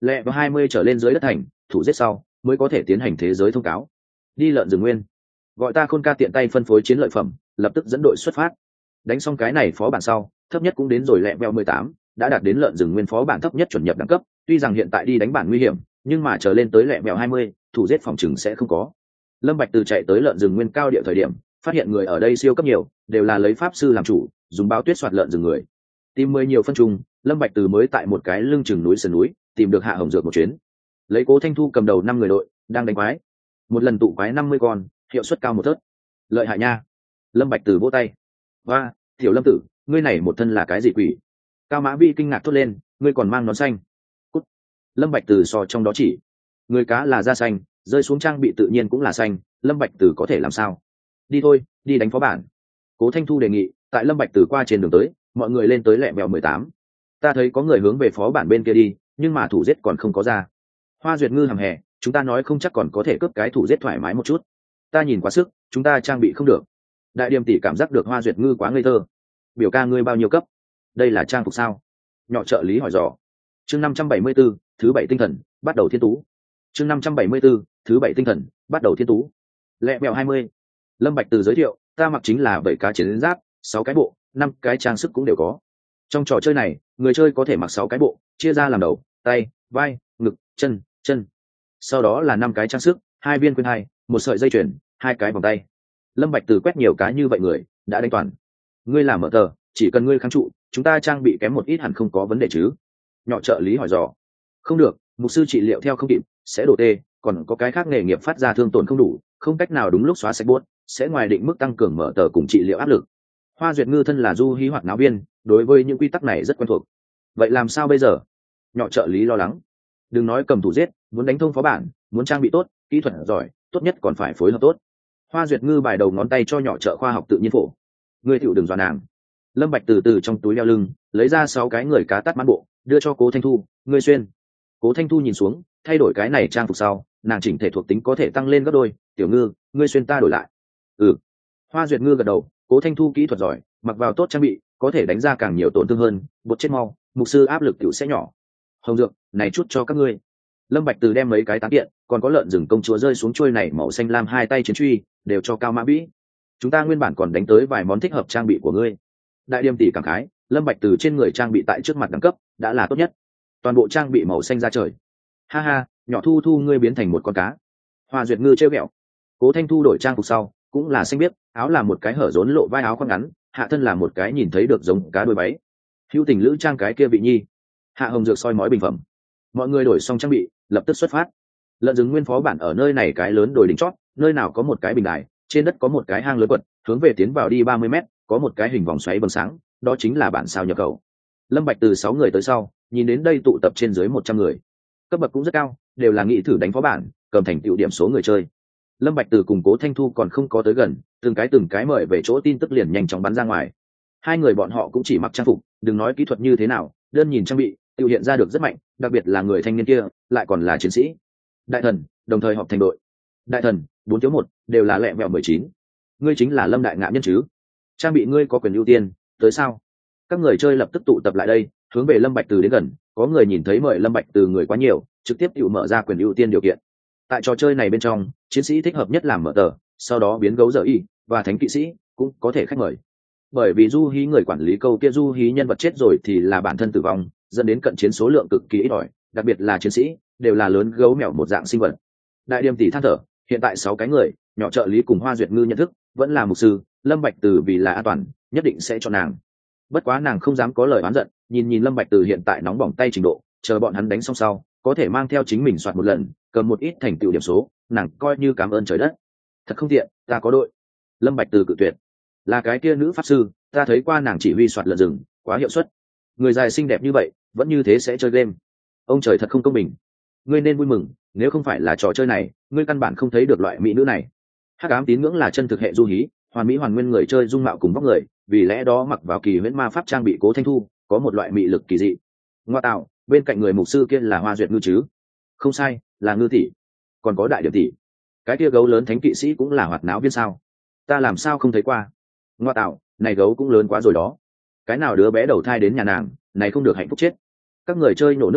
Level 20 trở lên dưới đất thành, thủ giết sau mới có thể tiến hành thế giới thông cáo. Đi lợn rừng nguyên. Gọi ta Khôn ca tiện tay phân phối chiến lợi phẩm, lập tức dẫn đội xuất phát. Đánh xong cái này phó bản sau, thấp nhất cũng đến rồi level 18, đã đạt đến lợn rừng nguyên phó bản thấp nhất chuẩn nhập đẳng cấp, tuy rằng hiện tại đi đánh bản nguy hiểm, nhưng mà trở lên tới level 20, thủ giết phòng trừng sẽ không có. Lâm Bạch từ chạy tới lợn rừng nguyên cao địa thời điểm, phát hiện người ở đây siêu cấp nhiều, đều là lấy pháp sư làm chủ, dùng bao tuyết soạt lợn rừng người. Tìm 10 nhiều phân trùng, Lâm Bạch từ mới tại một cái lưng chừng núi sườn núi, tìm được Hạ Hồng Dược một chuyến. Lấy Cố Thanh Thu cầm đầu 5 người đội, đang đánh quái. Một lần tụ quái 50 con, hiệu suất cao một thớt. Lợi hại nha. Lâm Bạch từ vỗ tay. "Oa, tiểu Lâm tử, ngươi này một thân là cái gì quỷ?" Cao Mã Vi kinh ngạc thốt lên, "Ngươi còn mang nón xanh?" Cút. Lâm Bạch từ so trong đó chỉ. Người cá là da xanh, rơi xuống trang bị tự nhiên cũng là xanh, Lâm Bạch từ có thể làm sao? Đi thôi, đi đánh phó bản. Cố Thanh Thu đề nghị, tại Lâm Bạch từ qua trên đường tới, mọi người lên tới lẹ mèo 18. Ta thấy có người hướng về phó bản bên kia đi, nhưng mà thủ giết còn không có ra. Hoa Duyệt Ngư hầm hè, chúng ta nói không chắc còn có thể cướp cái thủ giết thoải mái một chút. Ta nhìn quá sức, chúng ta trang bị không được. Đại Điềm tỷ cảm giác được Hoa Duyệt Ngư quá ngây thơ. Biểu ca ngươi bao nhiêu cấp? Đây là trang phục sao? Nhỏ trợ lý hỏi dò. Chương 574, thứ 7 tinh thần, bắt đầu thiên tú. Chương 574, thứ 7 tinh thần, bắt đầu thiên tú. Lẹ mèo 20. Lâm Bạch từ giới thiệu, ta mặc chính là 7 cá chiến giáp, 6 cái bộ, 5 cái trang sức cũng đều có. Trong trò chơi này, người chơi có thể mặc 6 cái bộ, chia ra làm đầu, tay, vai, ngực, chân. Sau đó là 5 cái trang sức, 2 viên khuyên hai, một sợi dây chuyền, 2 cái vòng tay. Lâm Bạch từ quét nhiều cá như vậy người, đã đánh toàn. Ngươi làm mở tờ, chỉ cần ngươi kháng trụ, chúng ta trang bị kém một ít hẳn không có vấn đề chứ? Nhỏ trợ lý hỏi dò. Không được, mục sư trị liệu theo không kịp, sẽ đổ tê, còn có cái khác nghề nghiệp phát ra thương tổn không đủ, không cách nào đúng lúc xóa sạch buốt, sẽ ngoài định mức tăng cường mở tờ cùng trị liệu áp lực. Hoa Duyệt Ngư thân là du hí hoạt náo viên, đối với những quy tắc này rất quen thuộc. Vậy làm sao bây giờ? Nhỏ trợ lý lo lắng. Đừng nói cầm thủ giết, muốn đánh thông phó bản, muốn trang bị tốt, kỹ thuật giỏi, tốt nhất còn phải phối hợp tốt. Hoa Duyệt Ngư bài đầu ngón tay cho nhỏ trợ khoa học tự nhiên phổ. Ngươi tiểu đừng dọa nàng. Lâm Bạch từ từ trong túi đeo lưng lấy ra 6 cái người cá tắt mãn bộ, đưa cho Cố Thanh Thu. Ngươi xuyên. Cố Thanh Thu nhìn xuống, thay đổi cái này trang phục sau, nàng chỉnh thể thuộc tính có thể tăng lên gấp đôi. Tiểu Ngư, ngươi xuyên ta đổi lại. Ừ. Hoa Duyệt Ngư gật đầu. Cố Thanh Thu kỹ thuật giỏi, mặc vào tốt trang bị, có thể đánh ra càng nhiều tổn thương hơn. Bột chết mau, mục sư áp lực tiểu sẽ nhỏ. Hồng Dược, này chút cho các ngươi. Lâm Bạch từ đem mấy cái tán kiện, còn có lợn rừng công chúa rơi xuống chuôi này màu xanh lam 2 tay chiến truy, đều cho Cao Mã Vĩ. Chúng ta nguyên bản còn đánh tới vài món thích hợp trang bị của ngươi. Đại Điềm tỷ cảm khái, Lâm Bạch từ trên người trang bị tại trước mặt đẳng cấp đã là tốt nhất, toàn bộ trang bị màu xanh ra trời. Ha ha, nhỏ Thu Thu ngươi biến thành một con cá. Hoa Duyệt Ngư trêu ghẹo. Cố Thanh Thu đổi trang phục sau, cũng là xanh biếc, áo là một cái hở rốn lộ vai áo khoác ngắn, hạ thân là một cái nhìn thấy được giống cá đuôi váy. Hữu Tình lữ trang cái kia vị nhi. Hạ Hồng Dược soi mói bình phẩm. Mọi người đổi xong trang bị, lập tức xuất phát. Lợn rừng nguyên phó bản ở nơi này cái lớn đồi đỉnh chót, nơi nào có một cái bình đài, trên đất có một cái hang lớn quật, hướng về tiến vào đi 30 mét, có một cái hình vòng xoáy vầng sáng, đó chính là bản sao nhập khẩu. Lâm Bạch từ 6 người tới sau, nhìn đến đây tụ tập trên dưới 100 người, cấp bậc cũng rất cao, đều là nghĩ thử đánh phó bản, cầm thành tựu điểm số người chơi. Lâm Bạch từ cùng Cố Thanh Thu còn không có tới gần, từng cái mời về chỗ tin tức liền nhanh chóng bắn ra ngoài. Hai người bọn họ cũng chỉ mặc trang phục, đừng nói kỹ thuật như thế nào, đơn nhìn trang bị, tiêu hiện ra được rất mạnh, đặc biệt là người thanh niên kia, lại còn là chiến sĩ. Đại thần, đồng thời họp thành đội. Đại thần, 4-1, đều là lẹ mẹo 19. Ngươi chính là Lâm đại ngạ nhân chứ? Trang bị ngươi có quyền ưu tiên, tới sao? Các người chơi lập tức tụ tập lại đây, hướng về Lâm Bạch Từ đến gần, có người nhìn thấy mời Lâm Bạch Từ người quá nhiều, trực tiếp tự mở ra quyền ưu tiên điều kiện. Tại trò chơi này bên trong, chiến sĩ thích hợp nhất làm mở tờ, sau đó biến gấu dở y, và thánh kỵ sĩ cũng có thể khách mời. Bởi vì du hí người quản lý câu kia du hí nhân vật chết rồi thì là bản thân tử vong, dẫn đến cận chiến số lượng cực kỳ ít ỏi, đặc biệt là chiến sĩ đều là lớn gấu mèo một dạng sinh vật. Đại Điềm tỷ than thở, hiện tại 6 cái người, nhỏ trợ lý cùng Hoa Duyệt Ngư nhận thức, vẫn là mục sư, Lâm Bạch Từ vì là an toàn, nhất định sẽ cho nàng. Bất quá nàng không dám có lời oán giận, nhìn Lâm Bạch Từ hiện tại nóng bỏng tay trình độ, chờ bọn hắn đánh xong sau, có thể mang theo chính mình soạt một lần, cầm một ít thành tựu điểm số, nàng coi như cảm ơn trời đất. Thật không tiện, ta có đội. Lâm Bạch Từ cự tuyệt. Là cái kia nữ pháp sư, ta thấy qua nàng chỉ huy soạt lợn rừng, quá hiệu suất. Người dài xinh đẹp như vậy, vẫn như thế sẽ chơi game. Ông trời thật không công bình. Ngươi nên vui mừng, nếu không phải là trò chơi này, ngươi căn bản không thấy được loại mỹ nữ này. Hắc ám tín ngưỡng là chân thực hệ du hí, hoàn mỹ hoàn nguyên người chơi dung mạo cùng vóc người, vì lẽ đó mặc vào kỳ huyễn ma pháp trang bị Cố Thanh Thu, có một loại mị lực kỳ dị. Ngoa tạo, bên cạnh người mục sư kia là Hoa Duyệt Ngư chứ? Không sai, là Ngư tỷ. Còn có Đại Điềm tỷ. Cái kia gấu lớn thánh kỵ sĩ cũng là hoạt náo viên sao? Ta làm sao không thấy qua? Ngoa tạo, này gấu cũng lớn quá rồi đó. Cái nào đứa bé đầu thai đến nhà nàng, này không được hạnh phúc chết. Các người chơi nổ nước bọn,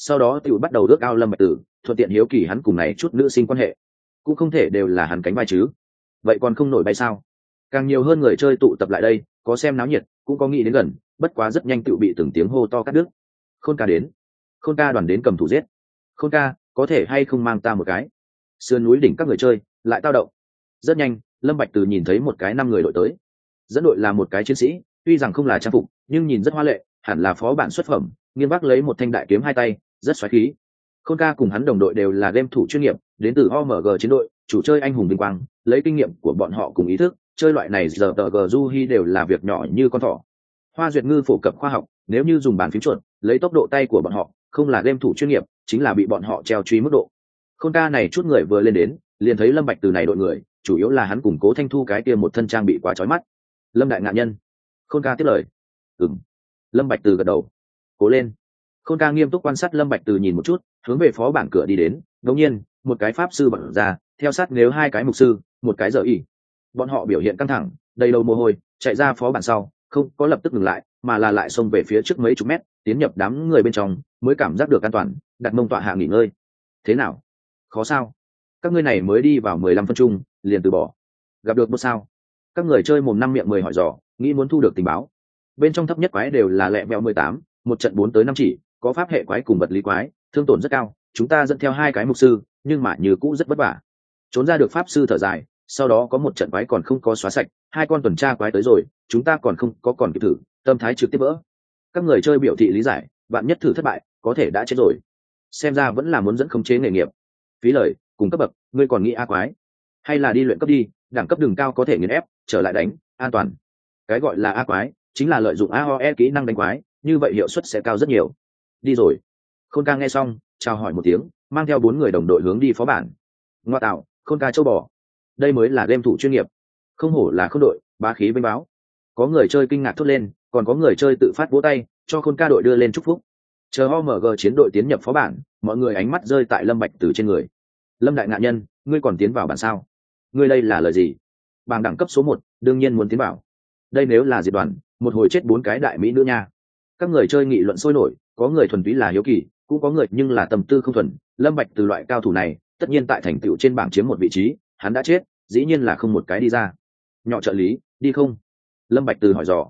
sau đó tiểu bắt đầu ước ao lâm bạch tử, thuận tiện hiếu kỳ hắn cùng này chút nữ sinh quan hệ, cũng không thể đều là hắn cánh vai chứ, vậy còn không nổi bay sao? Càng nhiều hơn người chơi tụ tập lại đây, có xem náo nhiệt, cũng có nghĩ đến gần, bất quá rất nhanh tự bị từng tiếng hô to cắt đứt. Khôn ca đến, khôn ca đoàn đến cầm thủ giết, khôn ca có thể hay không mang ta một cái? Sườn núi đỉnh các người chơi lại tao động. Rất nhanh, lâm bạch từ nhìn thấy một cái 5 người đội tới, dẫn đội là một cái chiến sĩ, tuy rằng không là trang phục nhưng nhìn rất hoa lệ, hẳn là phó bản xuất phẩm, nghiêng vác lấy một thanh đại kiếm hai tay, rất xoáy khí. Khôn ca cùng hắn đồng đội đều là game thủ chuyên nghiệp, đến từ OMG chiến đội, chủ chơi anh hùng vinh quang, lấy kinh nghiệm của bọn họ cùng ý thức, chơi loại này giờ tờ gờ du hi đều là việc nhỏ như con thỏ. Hoa Duyệt Ngư phổ cập khoa học, nếu như dùng bàn phím chuột, lấy tốc độ tay của bọn họ, không là game thủ chuyên nghiệp, chính là bị bọn họ treo truy mức độ. Khôn ca này chút người vừa lên đến, liền thấy Lâm Bạch từ này đội người, chủ yếu là hắn cùng Cố Thanh Thu cái kia một thân trang bị quá chói mắt. Lâm đại ngạn nhân. Khôn ca tiếp lời. Ừm. Lâm Bạch từ gật đầu. Cố lên. Khôn ca nghiêm túc quan sát Lâm Bạch từ nhìn một chút, hướng về phó bản cửa đi đến. Đột nhiên, một cái pháp sư bật ra, theo sát nếu hai cái mục sư, một cái giờ y. Bọn họ biểu hiện căng thẳng, đầy đầu mồ hôi, chạy ra phó bản sau, không có lập tức ngừng lại, mà là lại xông về phía trước mấy chục mét, tiến nhập đám người bên trong, mới cảm giác được an toàn, đặt mông tọa hạ nghỉ ngơi. Thế nào? Khó sao? Các ngươi này mới đi vào 15 phân chung, liền từ bỏ. Gặp được boss sao? Các người chơi mồm năm miệng 10 hỏi dò, nghĩ muốn thu được tình báo. Bên trong thấp nhất quái đều là lẹ vẹo 18, một trận 4 tới 5 chỉ, có pháp hệ quái cùng vật lý quái, thương tổn rất cao, chúng ta dẫn theo hai cái mục sư, nhưng mà như cũ rất vất vả. Trốn ra được pháp sư thở dài, sau đó có một trận quái còn không có xóa sạch, hai con tuần tra quái tới rồi, chúng ta còn không có còn kịp thử, tâm thái trực tiếp vỡ. Các người chơi biểu thị lý giải, bạn nhất thử thất bại, có thể đã chết rồi. Xem ra vẫn là muốn dẫn khống chế nghề nghiệp. Phí lời, cùng cấp bậc, ngươi còn nghĩ a quái, hay là đi luyện cấp đi, đẳng cấp đường cao có thể nghiền ép, trở lại đánh, an toàn. Cái gọi là a quái, chính là lợi dụng AOE kỹ năng đánh quái, như vậy hiệu suất sẽ cao rất nhiều. Đi rồi. Khôn ca nghe xong, chào hỏi một tiếng, mang theo 4 người đồng đội hướng đi phó bản. Ngoa tạo, Khôn ca châu bò. Đây mới là game thủ chuyên nghiệp. Không hổ là Khôn đội, bá khí vinh báo. Có người chơi kinh ngạc thốt lên, còn có người chơi tự phát vỗ tay, cho Khôn ca đội đưa lên chúc phúc. Chờ OMG chiến đội tiến nhập phó bản, mọi người ánh mắt rơi tại Lâm Bạch Từ trên người. Lâm đại ngạn nhân, ngươi còn tiến vào bản sao? Ngươi đây là lời gì? Bảng đẳng cấp số 1, đương nhiên muốn tiến vào. Đây nếu là diệt đoàn, một hồi chết 4 cái đại mỹ nữ nha. Các người chơi nghị luận sôi nổi, có người thuần túy là hiếu kỳ, cũng có người nhưng là tâm tư không thuần. Lâm Bạch Từ loại cao thủ này, tất nhiên tại thành tựu trên bảng chiếm một vị trí, hắn đã chết, dĩ nhiên là không một cái đi ra. Nhỏ trợ lý, đi không? Lâm Bạch Từ hỏi dò.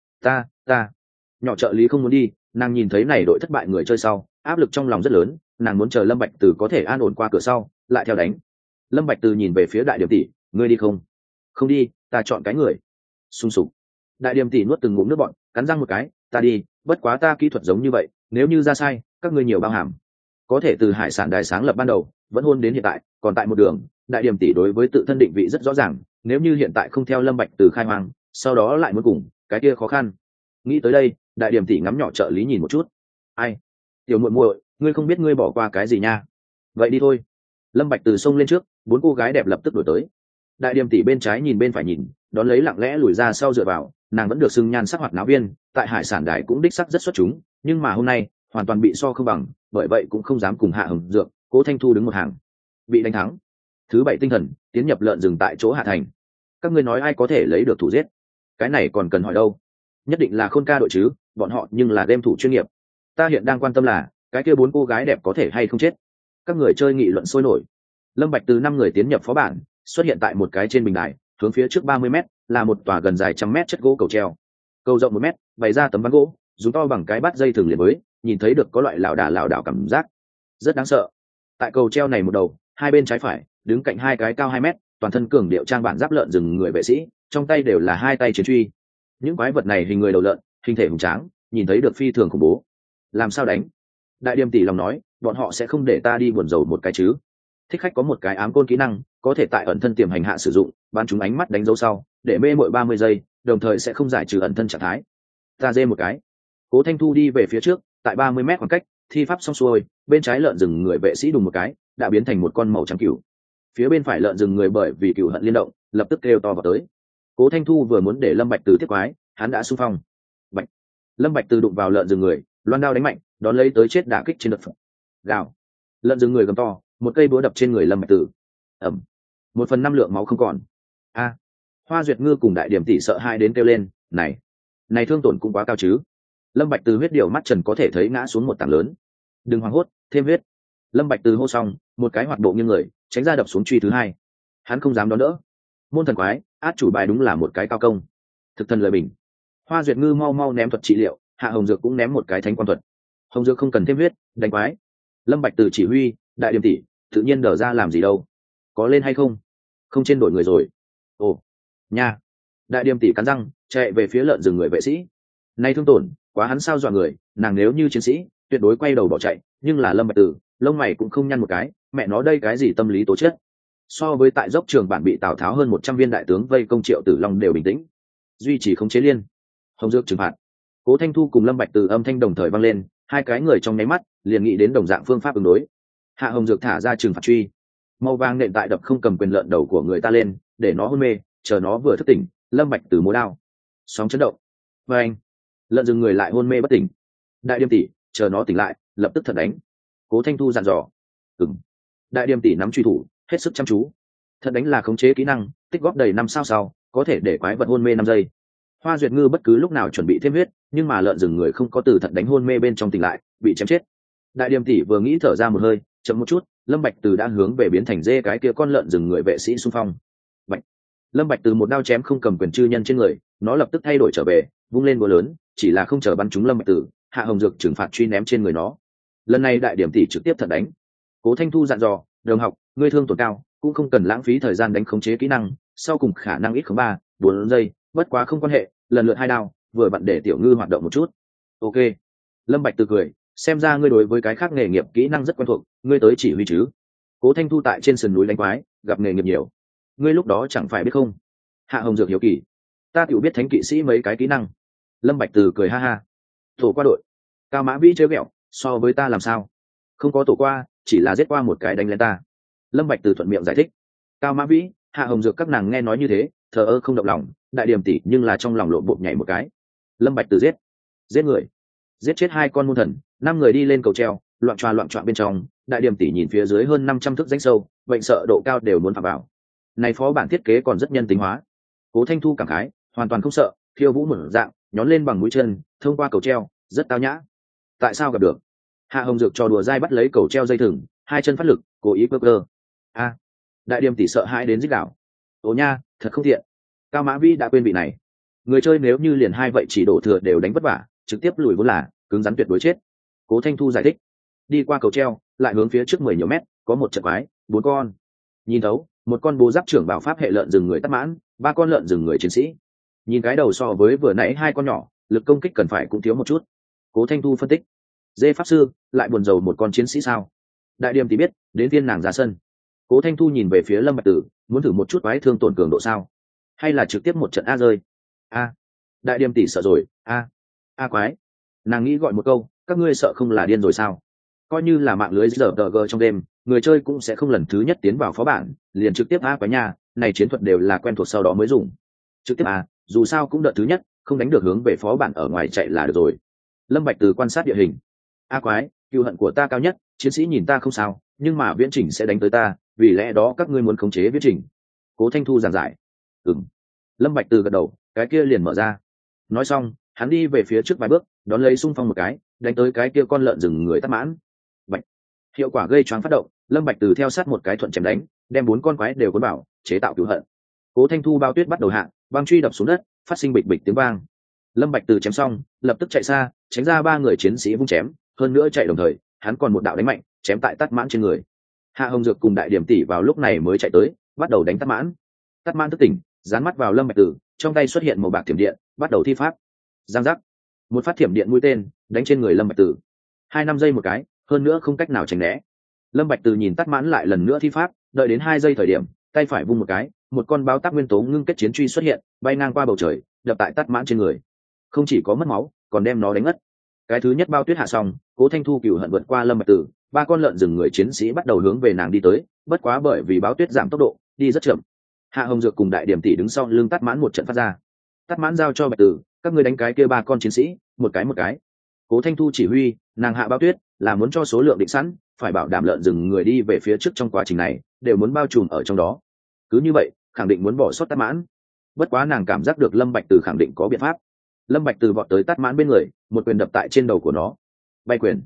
Ta. Nhỏ trợ lý không muốn đi, nàng nhìn thấy này đội thất bại người chơi sau, áp lực trong lòng rất lớn, nàng muốn chờ Lâm Bạch Từ có thể an ổn qua cửa sau, lại theo đánh. Lâm Bạch Từ nhìn về phía Đại Điểm tỷ, ngươi đi không? Không đi, ta chọn cái người. Sung sục. Đại Điểm tỷ nuốt từng ngụm nước bọt, cắn răng một cái, ta đi, bất quá ta kỹ thuật giống như vậy, nếu như ra sai, các ngươi nhiều bao hàm. Có thể từ hải sản đài sáng lập ban đầu, vẫn hôn đến hiện tại, còn tại một đường, Đại Điểm tỷ đối với tự thân định vị rất rõ ràng, nếu như hiện tại không theo Lâm Bạch Từ khai hoang, sau đó lại muốn cùng, cái kia khó khăn. Nghĩ tới đây, Đại Điểm tỷ ngắm nhỏ trợ lý nhìn một chút. Ai? Tiểu muội muội, ngươi không biết ngươi bỏ qua cái gì nha? Vậy đi thôi. Lâm Bạch Từ xông lên trước, 4 cô gái đẹp lập tức đuổi tới. Đại Điểm tỷ bên trái nhìn bên phải nhìn, đón lấy lặng lẽ lùi ra sau dựa vào, nàng vẫn được xưng nhan sắc hoạt náo viên, tại hải sản đài cũng đích sắc rất xuất chúng, nhưng mà hôm nay hoàn toàn bị so không bằng, bởi vậy cũng không dám cùng Hạ Hồng Dược, Cố Thanh Thu đứng một hàng. Bị đánh thắng. Thứ 7 tinh thần, tiến nhập lợn rừng tại chỗ hạ thành. Các ngươi nói ai có thể lấy được thủ giết? Cái này còn cần hỏi đâu? Nhất định là Khôn ca đội chứ, bọn họ nhưng là game thủ chuyên nghiệp. Ta hiện đang quan tâm là, cái kia 4 cô gái đẹp có thể hay không chết? Các người chơi nghị luận sôi nổi. Lâm Bạch Từ 5 người tiến nhập phó bản, xuất hiện tại một cái trên bình đài, hướng phía trước 30 mét là một tòa gần dài 100 mét chất gỗ cầu treo. Cầu rộng 1 mét, bày ra tấm ván gỗ, dùng to bằng cái bát dây thừng liền với, nhìn thấy được có loại lảo đảo cảm giác, rất đáng sợ. Tại cầu treo này một đầu, hai bên trái phải, đứng cạnh hai cái cao 2 mét, toàn thân cường điệu trang bản giáp lợn rừng người vệ sĩ, trong tay đều là hai tay chiến truy. Những quái vật này hình người đầu lợn, hình thể hùng tráng, nhìn thấy được phi thường khủng bố. Làm sao đánh? Đại Điềm tỷ lòng nói, bọn họ sẽ không để ta đi buồn rầu một cái chứ? Thích khách có một cái ám côn kỹ năng, có thể tại ẩn thân tiềm hành hạ sử dụng, bắn chúng ánh mắt đánh dấu sau, để mê mội 30 giây, đồng thời sẽ không giải trừ ẩn thân trạng thái. Ta dê một cái. Cố Thanh Thu đi về phía trước, tại 30 mét khoảng cách, thi pháp xong xuôi, bên trái lợn rừng người vệ sĩ đùng một cái, đã biến thành một con màu trắng cừu. Phía bên phải lợn rừng người bởi vì cừu hận liên động, lập tức kêu to vào tới. Cố Thanh Thu vừa muốn để Lâm Bạch Từ tiếp quái, hắn đã xung phong. Bạch. Lâm Bạch Từ đụng vào lợn rừng người, loan đao đánh mạnh, đón lấy tới chết đả kích trên đất phật. Gào. Lợn rừng người gầm to, một cây búa đập trên người Lâm Bạch Từ. Ầm. 1/5 lượng máu không còn. A. Hoa Duyệt Ngư cùng Đại Điểm tỷ sợ hãi đến kêu lên, này thương tổn cũng quá cao chứ. Lâm Bạch Từ huyết điều mắt trần có thể thấy ngã xuống một tảng lớn. đừng hoảng hốt, thêm huyết. Lâm Bạch Từ hô xong, một cái hoạt bộ nghiêng người tránh ra đập xuống truy thứ hai. Hắn không dám đón đỡ. Môn thần quái át chủ bài đúng là một cái cao công. Thực thần lời bình. Hoa Duyệt Ngư mau mau ném thuật trị liệu, Hạ Hồng Dược cũng ném một cái thánh quan thuật. Hồng Dược không cần thêm huyết, đánh quái. Lâm Bạch Từ chỉ huy, đại điểm tỷ, tự nhiên đỡ ra làm gì đâu, có lên hay không? Không trên đổi người rồi. Ồ, nha. Đại điểm tỷ cắn răng, chạy về phía lợn rừng người vệ sĩ. Này thương tổn, quá hắn sao dọa người, nàng nếu như chiến sĩ, tuyệt đối quay đầu bỏ chạy, nhưng là Lâm Bạch Từ, lông mày cũng không nhăn một cái, mẹ nó đây cái gì tâm lý tố chất. So với tại dốc trường bản bị Tào Tháo hơn 100 viên đại tướng vây công Triệu Tử Long đều bình tĩnh. Duy trì khống chế liên. Hồng Dược trừng phạt. Cố Thanh Thu cùng Lâm Bạch Từ âm thanh đồng thời vang lên, hai cái người trong nháy mắt liền nghĩ đến đồng dạng phương pháp ứng đối. Hạ Hồng Dược thả ra trừng phạt truy, màu vàng nện tại đập không cầm quyền lợn đầu của người ta lên, để nó hôn mê, chờ nó vừa thức tỉnh, Lâm Bạch Từ múa đao, sóng chấn động. Và anh, lợn rừng người lại hôn mê bất tỉnh. Đại Điềm tỷ, chờ nó tỉnh lại, lập tức thật đánh. Cố Thanh Thu dặn dò. Đại Điềm tỷ nắm truy thủ, hết sức chăm chú. Thật đánh là khống chế kỹ năng, tích góp đầy 5 sao sau, có thể để quái vật hôn mê 5 giây. Hoa Duyệt Ngư bất cứ lúc nào chuẩn bị thêm huyết, nhưng mà lợn rừng người không có từ thật đánh hôn mê bên trong tỉnh lại, bị chém chết. Đại Điềm tỷ vừa nghĩ thở ra một hơi, chậm một chút, Lâm Bạch Từ đã hướng về biến thành dê cái kia con lợn rừng người vệ sĩ xung phong. Bạch. Lâm Bạch Từ một đao chém không cầm quyền chư nhân trên người, nó lập tức thay đổi trở về, vung lên búa lớn, chỉ là không chờ bắn trúng Lâm Bạch Từ, Hạ Hồng Dược trừng phạt truy ném trên người nó. Lần này Đại Điểm tỷ trực tiếp thật đánh. Cố Thanh Thu dặn dò, đồng học, ngươi thương tổn cao, cũng không cần lãng phí thời gian đánh khống chế kỹ năng, sau cùng khả năng ít không 3-4 giây, bất quá không quan hệ, lần lượt 2 đao, vừa vặn để tiểu ngư hoạt động một chút. Ok. Lâm Bạch Từ cười, xem ra ngươi đối với cái khác nghề nghiệp kỹ năng rất quen thuộc, ngươi tới chỉ huy chứ? Cố Thanh Thu tại trên sườn núi đánh quái, gặp nghề nghiệp nhiều, ngươi lúc đó chẳng phải biết không? Hạ Hồng Dược hiếu kỳ, ta tiểu biết thánh kỵ sĩ mấy cái kỹ năng. Lâm Bạch Từ cười ha ha, tổ qua đội. Cao Mã Vĩ trêu ghẹo, so với ta làm sao? Không có tổ qua, chỉ là giết qua một cái đánh lên ta. Lâm Bạch Từ thuận miệng giải thích. Cao Mã Vĩ, Hạ Hồng Dược các nàng nghe nói như thế, thờ ơ không động lòng, Đại Điểm tỷ nhưng là trong lòng lộn bột nhảy một cái. Lâm Bạch Từ giết người, giết chết 2 con môn thần, 5 người đi lên cầu treo, loạn choạng bên trong. Đại Điểm tỷ nhìn phía dưới hơn 500 thước rãnh sâu, bệnh sợ độ cao đều muốn phạm vào. Này phó bản thiết kế còn rất nhân tính hóa. Cố Thanh Thu cảm khái, hoàn toàn không sợ, khiêu vũ mở dạng, nhón lên bằng mũi chân, thông qua cầu treo, rất tao nhã. Tại sao gặp được? Hạ Hồng Dược trò đùa dai bắt lấy cầu treo dây thừng, 2 chân phát lực, cố ý cơ. A. Đại Điểm tỷ sợ hãi đến rít gào. Ồ nha, thật không tiện. Cao Mã Vĩ đã quên vị này. Người chơi nếu như liền 2 vậy chỉ đổ thừa đều đánh vất vả, trực tiếp lùi vốn là cứng rắn tuyệt đối chết. Cố Thanh Thu giải thích. Đi qua cầu treo, lại hướng phía trước 10 nhiều mét, có một trận quái, 4 con. Nhìn thấu, một con bố giáp trưởng bảo pháp hệ lợn rừng người tắt mãn, 3 con lợn rừng người chiến sĩ. Nhìn cái đầu so với vừa nãy 2 con nhỏ, lực công kích cần phải cũng thiếu một chút. Cố Thanh Thu phân tích. Dê pháp sư lại buồn rầu một con chiến sĩ sao? Đại Điểm tỷ biết, đến phiên nàng ra sân. Cố Thanh Thu nhìn về phía Lâm Bạch Tử, muốn thử một chút quái thương tổn cường độ sao? Hay là trực tiếp một trận a rơi? A. Đại Điểm tỷ sợ rồi, a quái. Nàng nghĩ gọi một câu, các ngươi sợ không là điên rồi sao? Coi như là mạng lưới giờ g trong đêm, người chơi cũng sẽ không lần thứ nhất tiến vào phó bản, liền trực tiếp a quái nha, này chiến thuật đều là quen thuộc sau đó mới dùng. Trực tiếp a, dù sao cũng đợt thứ nhất, không đánh được hướng về phó bản ở ngoài chạy là được rồi. Lâm Bạch Từ quan sát địa hình. A quái, cừu hận của ta cao nhất, chiến sĩ nhìn ta không sao, nhưng mà viễn trình sẽ đánh tới ta, vì lẽ đó các ngươi muốn khống chế viễn trình. Cố Thanh Thu giảng giải. Lâm Bạch Từ gật đầu, cái kia liền mở ra. Nói xong, hắn đi về phía trước vài bước, đón lấy xung phong một cái, đánh tới cái kia con lợn rừng người tắt mãn. Bạch. Hiệu quả gây choáng phát động, Lâm Bạch Từ theo sát một cái thuận chém đánh, đem 4 con quái đều cuốn bảo, chế tạo cừu hận. Cố Thanh Thu bao tuyết bắt đầu hạ, băng truy đập xuống đất, phát sinh bịch bịch tiếng vang. Lâm Bạch Từ chém xong, lập tức chạy xa, tránh ra 3 người chiến sĩ vung chém, hơn nữa chạy đồng thời, hắn còn một đạo đánh mạnh, chém tại tắt mãn trên người. Hạ Hồng Dược cùng Đại Điểm tỷ vào lúc này mới chạy tới, bắt đầu đánh tắt mãn. Tắt mãn thức tỉnh, dán mắt vào Lâm Bạch Từ, trong tay xuất hiện màu bạc thiểm điện, bắt đầu thi pháp. Giang giác, một phát thiểm điện mũi tên đánh trên người Lâm Bạch Từ. 2-5 giây một cái, hơn nữa không cách nào tránh né. Lâm Bạch Từ nhìn tắt mãn lại lần nữa thi pháp, đợi đến 2 giây thời điểm, tay phải vung một cái, một con báo táp nguyên tố ngưng kết chiến truy xuất hiện, bay ngang qua bầu trời, đập tại tắt mãn trên người. Không chỉ có mất máu, còn đem nó đánh ngất. Cái thứ nhất bao tuyết hạ xong, Cố Thanh Thu cừu hận vượt qua Lâm Bạch Tử, 3 con lợn rừng người chiến sĩ bắt đầu hướng về nàng đi tới, bất quá bởi vì báo tuyết giảm tốc độ, đi rất chậm. Hạ Hồng Dược cùng Đại Điểm tỷ đứng sau lưng tắt mãn một trận phát ra. Tắt mãn giao cho Bạch Tử, các ngươi đánh cái kia 3 con chiến sĩ, một cái. Cố Thanh Thu chỉ huy, nàng hạ báo tuyết, là muốn cho số lượng định sẵn, phải bảo đảm lợn rừng người đi về phía trước trong quá trình này, đều muốn bao trùm ở trong đó. Cứ như vậy, khẳng định muốn bỏ sót tắt mãn. Bất quá nàng cảm giác được Lâm Bạch Tử khẳng định có biện pháp. Lâm Bạch Từ vọt tới tắt mãn bên người, một quyền đập tại trên đầu của nó. Bay quyền.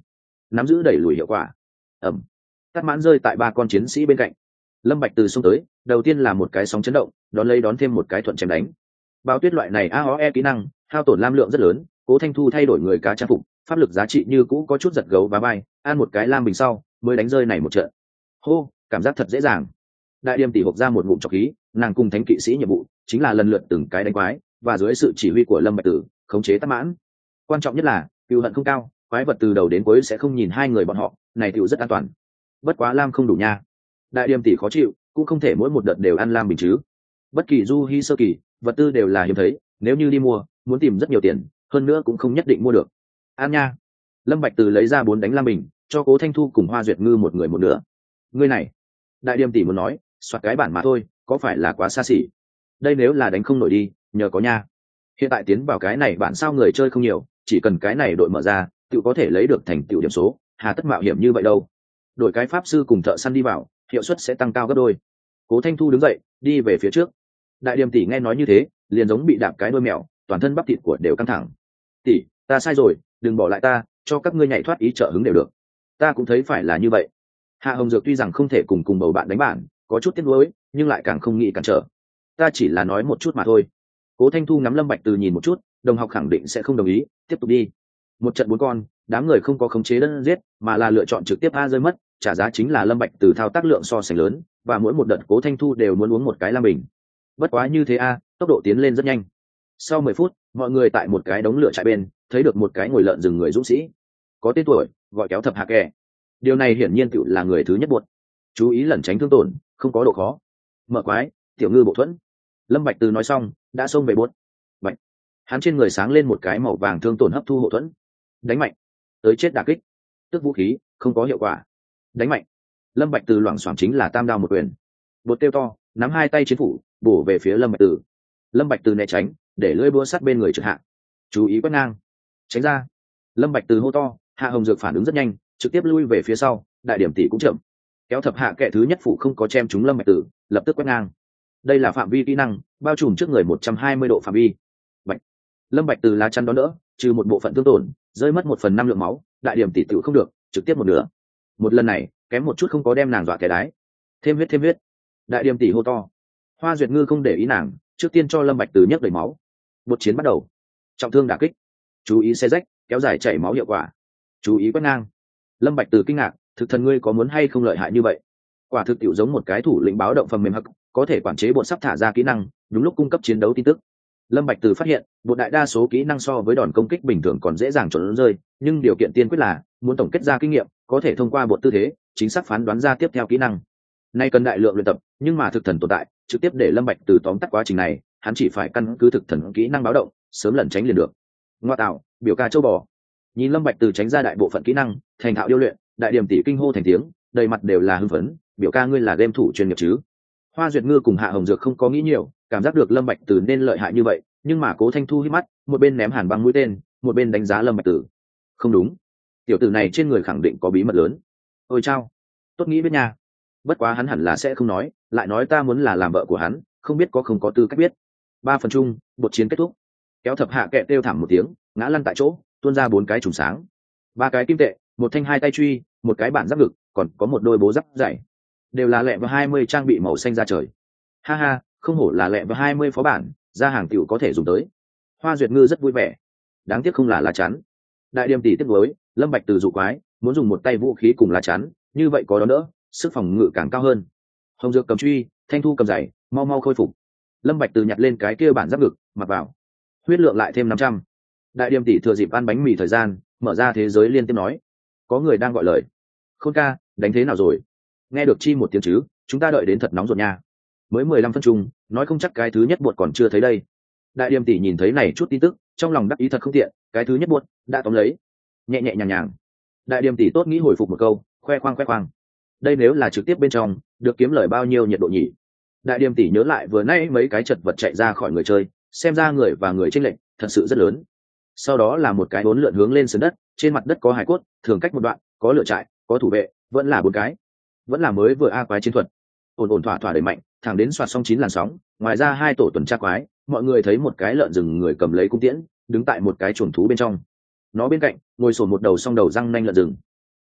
nắm giữ đẩy lùi hiệu quả. Ẩm. Tắt mãn rơi tại 3 con chiến sĩ bên cạnh. Lâm Bạch Từ xông tới, đầu tiên là một cái sóng chấn động, đón thêm một cái thuận chém đánh. Bao tuyết loại này AOE kỹ năng, hao tổn lam lượng rất lớn, Cố Thanh Thu thay đổi người cá trang phục, pháp lực giá trị như cũ có chút giật gấu và bay, ăn một cái lam bình sau, mới đánh rơi này một trận. Hô, cảm giác thật dễ dàng. Đại Điềm tỷ hộc ra một ngụm trọc khí, nàng cùng thánh kỵ sĩ nhiệm vụ chính là lần lượt từng cái đánh quái, và dưới sự chỉ huy của Lâm Bạch Tử, khống chế tắt mãn. Quan trọng nhất là, cừu hận không cao, quái vật từ đầu đến cuối sẽ không nhìn hai người bọn họ, này tiểu rất an toàn. Bất quá lam không đủ nha. Đại Điềm tỷ khó chịu, cũng không thể mỗi một đợt đều ăn lam bình chứ. Bất kỳ du hi sơ kỳ, vật tư đều là hiếm thấy, nếu như đi mua, muốn tìm rất nhiều tiền, hơn nữa cũng không nhất định mua được. An nha. Lâm Bạch Từ lấy ra 4 đánh lam bình, cho Cố Thanh Thu cùng Hoa Duyệt Ngư một người một nửa. Ngươi này, Đại Điềm tỷ muốn nói, soạt cái bản mà thôi, có phải là quá xa xỉ? Đây nếu là đánh không nổi đi, nhờ có nha. Hiện tại tiến vào cái này bản sao người chơi không nhiều, chỉ cần cái này đội mở ra, tự có thể lấy được thành tựu điểm số, hà tất mạo hiểm như vậy đâu. Đội cái pháp sư cùng thợ săn đi vào, hiệu suất sẽ tăng cao gấp đôi. Cố Thanh Thu đứng dậy, đi về phía trước. Đại Điềm tỷ nghe nói như thế, liền giống bị đạp cái đuôi mèo, toàn thân bắp thịt của đều căng thẳng. Tỷ, ta sai rồi, đừng bỏ lại ta, cho các ngươi nhảy thoát ý trợ hứng đều được. Ta cũng thấy phải là như vậy. Hạ Hồng Dược tuy rằng không thể cùng bầu bạn đánh bản, có chút tiếc nuối, nhưng lại càng không nghĩ cản trở. Ta chỉ là nói một chút mà thôi. Cố Thanh Thu ngắm Lâm Bạch Từ nhìn một chút, đồng học khẳng định sẽ không đồng ý, tiếp tục đi. Một trận 4 con, đám người không có khống chế đơn giết, mà là lựa chọn trực tiếp a rơi mất, trả giá chính là Lâm Bạch Từ thao tác lượng so sánh lớn, và mỗi một đợt Cố Thanh Thu đều muốn uống một cái lam bình. Bất quá như thế a, tốc độ tiến lên rất nhanh. Sau 10 phút, mọi người tại một cái đống lửa trại bên, thấy được một cái ngồi lợn rừng người dũng sĩ, có tên tuổi, gọi kéo thập hạ kẻ. Điều này hiển nhiên tựu là người thứ nhất buột. Chú ý lẩn tránh thương tổn, không có độ khó. Mở quái, tiểu ngư bộ thuẫn. Lâm Bạch Từ nói xong, đã xông về buột. Bạch. Hắn trên người sáng lên một cái màu vàng thương tổn hấp thu hộ thuẫn. Đánh mạnh, tới chết đả kích. Tức vũ khí, không có hiệu quả. Đánh mạnh. Lâm Bạch Từ loảng xoảng chính là tam đao một quyền. Bột kêu to, nắm hai tay chiến phủ, bổ về phía Lâm Bạch Từ. Lâm Bạch Từ né tránh, để lưỡi búa sát bên người trượt hạ. Chú ý quét ngang. Tránh ra. Lâm Bạch Từ hô to, Hạ Hồng Dược phản ứng rất nhanh, trực tiếp lui về phía sau, Đại Điểm tỷ cũng chậm. Kéo thập hạ kệ thứ nhất phủ không có chém trúng Lâm Bạch Tử, lập tức quét ngang. Đây là phạm vi kỹ năng, bao trùm trước người 120 độ phạm vi. Bạch. Lâm Bạch Tử lá chắn đón đỡ, trừ một bộ phận thương tổn, rơi mất 1/5 lượng máu, Đại Điểm tỷ tựu không được, trực tiếp một nửa. Một lần này, kém một chút không có đem nàng dọa té đái. Thêm huyết. Đại Điểm tỷ hô to. Hoa Duyệt Ngư không để ý nàng, trước tiên cho Lâm Bạch Tử nhấc đầy máu. Một chiến bắt đầu. Trọng thương đả kích. Chú ý xe rách, kéo dài chảy máu hiệu quả. Chú ý quét ngang. Lâm Bạch Từ kinh ngạc, thực thần ngươi có muốn hay không lợi hại như vậy? Quả thực tiểu giống một cái thủ lĩnh báo động phần mềm hắc, có thể quản chế bộ sắp thả ra kỹ năng, đúng lúc cung cấp chiến đấu tin tức. Lâm Bạch Từ phát hiện, bộ đại đa số kỹ năng so với đòn công kích bình thường còn dễ dàng trốn rơi, nhưng điều kiện tiên quyết là muốn tổng kết ra kinh nghiệm, có thể thông qua bộ tư thế, chính xác phán đoán ra tiếp theo kỹ năng. Nay cần đại lượng luyện tập, nhưng mà thực thần tồn tại, trực tiếp để Lâm Bạch Từ tóm tắt quá trình này, hắn chỉ phải căn cứ thực thần kỹ năng báo động, sớm lẩn tránh liền được. Ngoa tạo, biểu ca châu bò. Nhìn Lâm Bạch Từ tránh ra đại bộ phận kỹ năng, thành thạo điêu luyện, Đại Điểm tỷ kinh hô thành tiếng, đầy mặt đều là hưng phấn, biểu ca ngươi là game thủ chuyên nghiệp chứ? Hoa Duyệt Ngư cùng Hạ Hồng Dược không có nghĩ nhiều, cảm giác được Lâm Bạch Từ nên lợi hại như vậy, nhưng mà Cố Thanh Thu hít mắt, một bên ném hàn băng mũi tên, một bên đánh giá Lâm Bạch Từ. Không đúng, tiểu tử này trên người khẳng định có bí mật lớn. Ôi chao, tốt nghĩ biết nha. Bất quá hắn hẳn là sẽ không nói, lại nói ta muốn là làm vợ của hắn, không biết có không có tư cách biết. 3 phần chung, bột chiến kết thúc. Kéo thập hạ kệ kêu thảm một tiếng, ngã lăn tại chỗ, tuôn ra 4 cái trùng sáng. 3 cái kim tệ, một thanh 2 tay truy, một cái bản giáp ngực, còn có một đôi bố giáp dày, đều là lẹ và 20 trang bị màu xanh ra trời. Ha ha, không hổ là lẹ và 20 phó bản, ra hàng tiểu có thể dùng tới. Hoa Duyệt Ngư rất vui vẻ. Đáng tiếc không là lá chắn. Đại Điểm tỷ tiếc nuối, Lâm Bạch Từ dụ quái, muốn dùng một tay vũ khí cùng lá chắn, như vậy có đó đỡ, sức phòng ngự càng cao hơn. Hồng Dược cầm truy, Thanh Thu cầm giày, mau mau khôi phục. Lâm Bạch Từ nhặt lên cái kia bản giáp ngực, mặc vào. Huyết lượng lại thêm 500. Đại Điểm tỷ thừa dịp ăn bánh mì thời gian, mở ra thế giới liên tiếp nói, có người đang gọi lời. Khôn ca, đánh thế nào rồi? Nghe được chi một tiếng chứ, chúng ta đợi đến thật nóng ruột nha. Mới 15 phân chung, nói không chắc cái thứ nhất buột còn chưa thấy đây. Đại Điểm tỷ nhìn thấy này chút tin tức, trong lòng đắc ý thật không tiện, cái thứ nhất buột đã tóm lấy. Nhẹ nhẹ nhàng nhàng. Đại Điểm tỷ tốt nghĩ hồi phục một câu, khoe khoang. Đây nếu là trực tiếp bên trong, được kiếm lời bao nhiêu nhiệt độ nhỉ? Đại Điểm tỷ nhớ lại vừa nãy mấy cái chật vật chạy ra khỏi người chơi, xem ra người và người chênh lệch thật sự rất lớn. Sau đó là một cái bốn lượn hướng lên sườn đất, trên mặt đất có hải cốt, thường cách một đoạn, có lửa trại, có thủ vệ, vẫn là 4 cái. Vẫn là mới vừa a quái chiến thuật. Ổn thỏa đẩy mạnh, thẳng đến xoạt xong 9 làn sóng, ngoài ra 2 tổ tuần tra quái, mọi người thấy một cái lợn rừng người cầm lấy cung tiễn, đứng tại một cái chuồng thú bên trong. Nó bên cạnh, ngồi sồn một đầu song đầu răng nanh lợn rừng.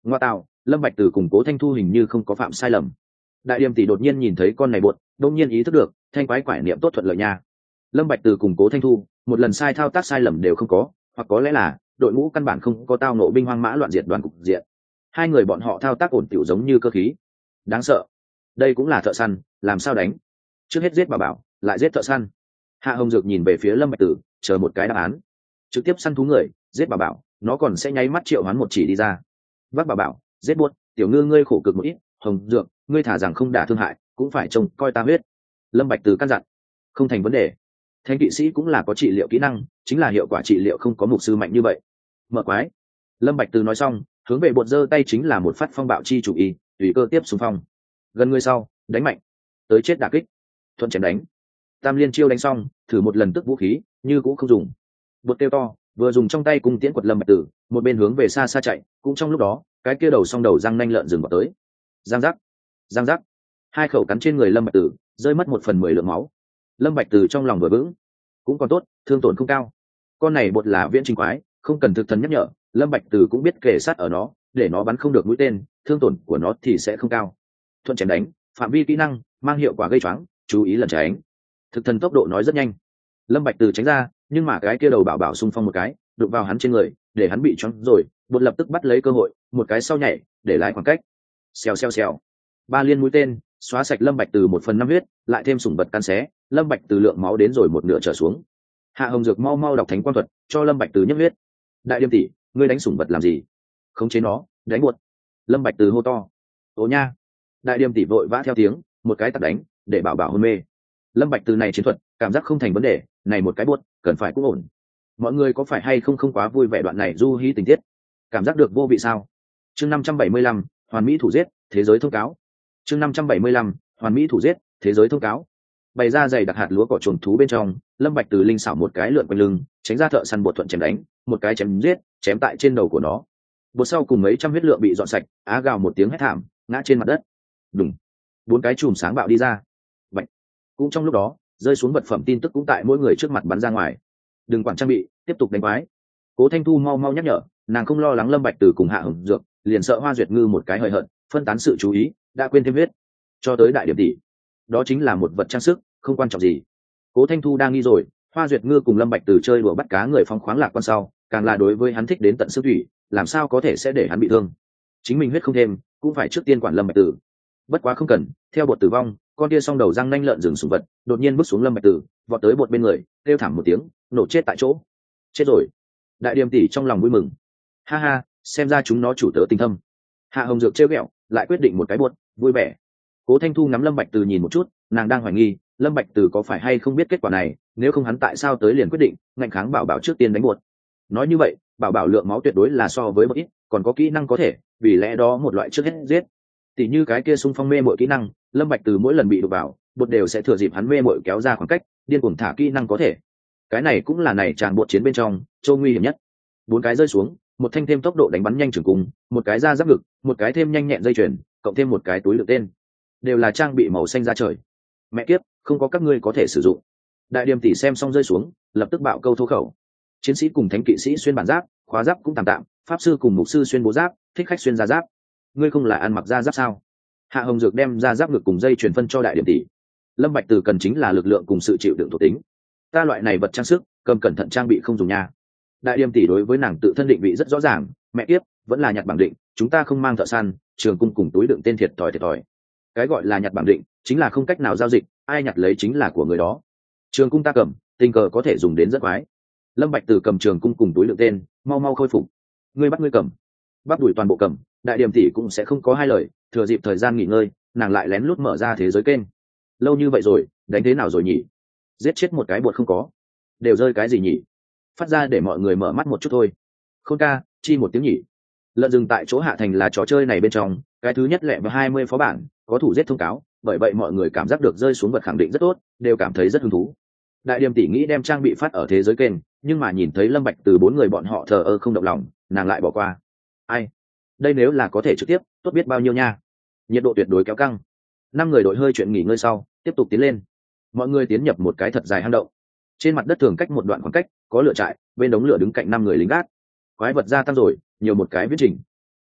Ngoa tạo, Lâm Bạch Từ cùng Cố Thanh Thu hình như không có phạm sai lầm. Đại Điềm tỷ đột nhiên nhìn thấy con này buột, đột nhiên ý thức được, thanh quái quải niệm tốt thuận lợi nha. Lâm Bạch Từ cùng Cố Thanh Thu, một lần sai thao tác sai lầm đều không có, hoặc có lẽ là đội ngũ căn bản không có tao ngộ binh hoang mã loạn diệt đoàn cục diện. Hai người bọn họ thao tác ổn tiểu giống như cơ khí. Đáng sợ. Đây cũng là thợ săn, làm sao đánh? Trước hết giết bà bảo, lại giết thợ săn. Hạ Hồng Dược nhìn về phía Lâm Bạch Tử, chờ một cái đáp án. Trực tiếp săn thú người, giết bà bảo, nó còn sẽ nháy mắt triệu hoán một chỉ đi ra. Vác bà bảo, giết buốt, tiểu ngư ngươi khổ cực một ít, Hồng Dược, ngươi thả rằng không đả thương hại, cũng phải trông coi ta huyết. Lâm Bạch Tử căn dặn. Không thành vấn đề. Thánh kỵ sĩ cũng là có trị liệu kỹ năng, chính là hiệu quả trị liệu không có mục sư mạnh như vậy. Mở quái. Lâm Bạch Tử nói xong, hướng về bột giơ tay chính là một phát phong bạo chi chủ y, tùy cơ tiếp xung phong. Gần người sau, đánh mạnh, tới chết đả kích, thuận chém đánh. Tam liên chiêu đánh xong, thử một lần tức vũ khí, như cũng không dùng. Bột kêu to, vừa dùng trong tay cung tiễn quật Lâm Bạch Tử, một bên hướng về xa xa chạy, cũng trong lúc đó, cái kia đầu song đầu răng nanh lợn dừng vào tới. Giang giác, giang giác, hai khẩu cắn trên người Lâm Bạch Tử, rơi mất 1/10 lượng máu. Lâm Bạch Tử trong lòng vừa vững, cũng còn tốt, thương tổn không cao. Con này bột là viễn trình quái, không cần thực thần nhắc nhở, Lâm Bạch Tử cũng biết kề sát ở nó, để nó bắn không được mũi tên, thương tổn của nó thì sẽ không cao. Thuận chém đánh, phạm vi kỹ năng, mang hiệu quả gây choáng, chú ý lần tránh. Thực thần tốc độ nói rất nhanh. Lâm Bạch Tử tránh ra, nhưng mà cái kia đầu bảo bảo xung phong một cái, đụng vào hắn trên người, để hắn bị choáng rồi, bột lập tức bắt lấy cơ hội, một cái sau nhảy, để lại khoảng cách. Xèo xèo xèo. Ba liên mũi tên, xóa sạch Lâm Bạch Tử 1/5 huyết, lại thêm sủng vật căn xé, Lâm Bạch Tử lượng máu đến rồi một nửa trở xuống. Hạ Hồng Dược mau mau đọc thánh quan thuật, cho Lâm Bạch Tử nhấc huyết. Đại Điềm tỷ, ngươi đánh sủng vật làm gì? Khống chế nó, đánh buột. Lâm Bạch Tử hô to. Ồ nha. Đại Điềm tỷ vội vã theo tiếng, một cái tát đánh, để bảo bảo hôn mê. Lâm Bạch Tử này chiến thuật, cảm giác không thành vấn đề, này một cái buột, cần phải cũng ổn. Mọi người có phải hay không quá vui vẻ đoạn này du hí tình tiết? Cảm giác được vô vị sao? Chương 575, hoàn mỹ thủ giết, thế giới thông cáo. Chương 575, hoàn mỹ thủ giết, thế giới thông cáo. Bày ra giày đặc hạt lúa cỏ trồn thú bên trong, Lâm Bạch Từ linh xảo một cái lượn quanh lưng, tránh ra thợ săn bột thuận chém đánh, một cái chém giết, chém tại trên đầu của nó. Bột sau cùng mấy trăm huyết lượng bị dọn sạch, á gào một tiếng hét thảm, ngã trên mặt đất. Đùng. Bốn cái chùm sáng bạo đi ra. Bạch. Cũng trong lúc đó, rơi xuống vật phẩm tin tức cũng tại mỗi người trước mặt bắn ra ngoài. Đừng quản trang bị, tiếp tục đánh quái. Cố Thanh Thu mau mau nhắc nhở, nàng không lo lắng Lâm Bạch Từ cùng Hạ Hồng Dược, liền sợ Hoa Duyệt Ngư một cái hời hợt, phân tán sự chú ý, đã quên thêm huyết. Cho tới đại điểm tỷ, đó chính là một vật trang sức, không quan trọng gì. Cố Thanh Thu đang nghi rồi, Hoa Duyệt Ngư cùng Lâm Bạch Từ chơi đùa bắt cá người phong khoáng lạc quan sau, càng là đối với hắn thích đến tận xương thủy, làm sao có thể sẽ để hắn bị thương. Chính mình huyết không thêm, cũng phải trước tiên quản Lâm Bạch Từ. Bất quá không cần, theo bột tử vong, con kia song đầu răng nanh lợn rừng sủng vật, đột nhiên bước xuống Lâm Bạch Từ, vọt tới bột bên người, kêu thảm một tiếng, nổ chết tại chỗ. Chết rồi. Đại Điềm tỷ trong lòng vui mừng. Ha ha, xem ra chúng nó chủ tớ tình thâm. Hạ Hồng Dược trêu ghẹo, lại quyết định một cái bột, vui vẻ. Cố Thanh Thu ngắm Lâm Bạch Từ nhìn một chút, nàng đang hoài nghi, Lâm Bạch Từ có phải hay không biết kết quả này, nếu không hắn tại sao tới liền quyết định ngạnh kháng bảo bảo trước tiên đánh buột. Nói như vậy, bảo bảo lượng máu tuyệt đối là so với một ít, còn có kỹ năng có thể, vì lẽ đó một loại trước hết giết. Tỷ như cái kia xung phong mê muội kỹ năng, Lâm Bạch Từ mỗi lần bị đụng vào, bột đều sẽ thừa dịp hắn mê muội kéo ra khoảng cách, điên cuồng thả kỹ năng có thể. Cái này cũng là này tràn bột chiến bên trong, châu nguy hiểm nhất. Bốn cái rơi xuống, một thanh thêm tốc độ đánh bắn nhanh trường cung, một cái ra giáp ngực, một cái thêm nhanh nhẹn dây chuyền, cộng thêm một cái túi đựng tên, đều là trang bị màu xanh ra trời. Mẹ kiếp, không có các ngươi có thể sử dụng. Đại Điềm tỷ xem xong rơi xuống, lập tức bạo câu thô khẩu. Chiến sĩ cùng thánh kỵ sĩ xuyên bản giáp, khóa giáp cũng tạm tạm, pháp sư cùng mục sư xuyên bố giáp, thích khách xuyên da giáp. Ngươi không là ăn mặc da giáp sao? Hạ Hồng Dược đem ra giáp ngực cùng dây chuyền phân cho Đại Điềm tỷ. Lâm Bạch Từ cần chính là lực lượng cùng sự chịu đựng thuộc tính. Ta loại này vật trang sức, cầm cẩn thận trang bị không dùng nha. Đại Điềm tỷ đối với nàng tự thân định vị rất rõ ràng, mẹ kiếp, vẫn là nhặt bảng định, chúng ta không mang thợ săn, trường cung cùng túi đựng tên thiệt thòi. Cái gọi là nhặt bảng định, chính là không cách nào giao dịch, ai nhặt lấy chính là của người đó. Trường cung ta cầm, tình cờ có thể dùng đến rất quái. Lâm Bạch Từ cầm trường cung cùng túi đựng tên, mau mau khôi phục. Ngươi bắt ngươi cầm, bắt đuổi toàn bộ cầm. Đại Điềm tỷ cũng sẽ không có hai lời, thừa dịp thời gian nghỉ ngơi, nàng lại lén lút mở ra thế giới kênh. Lâu như vậy rồi, đánh thế nào rồi nhỉ? Giết chết một cái bột không có, đều rơi cái gì nhỉ? Phát ra để mọi người mở mắt một chút thôi. Khôn ca, chi một tiếng nhỉ. Lợn rừng tại chỗ hạ thành là trò chơi này bên trong cái thứ nhất lẹ và 20 phó bản có thủ giết thông cáo, bởi vậy mọi người cảm giác được rơi xuống vật khẳng định rất tốt, đều cảm thấy rất hứng thú. Đại Điềm tỷ nghĩ đem trang bị phát ở thế giới kênh, nhưng mà nhìn thấy Lâm Bạch Từ bốn người bọn họ thờ ơ không động lòng, nàng lại bỏ qua. Ai, đây nếu là có thể trực tiếp, tốt biết bao nhiêu nha. Nhiệt độ tuyệt đối kéo căng. Năm người đội hơi chuyện nghỉ ngơi sau, tiếp tục tiến lên. Mọi người tiến nhập một cái thật dài hang động. Trên mặt đất thường cách một đoạn khoảng cách, có lửa trại, bên đống lửa đứng cạnh năm người lính gác. Quái vật gia tăng rồi, nhiều một cái viễn trình.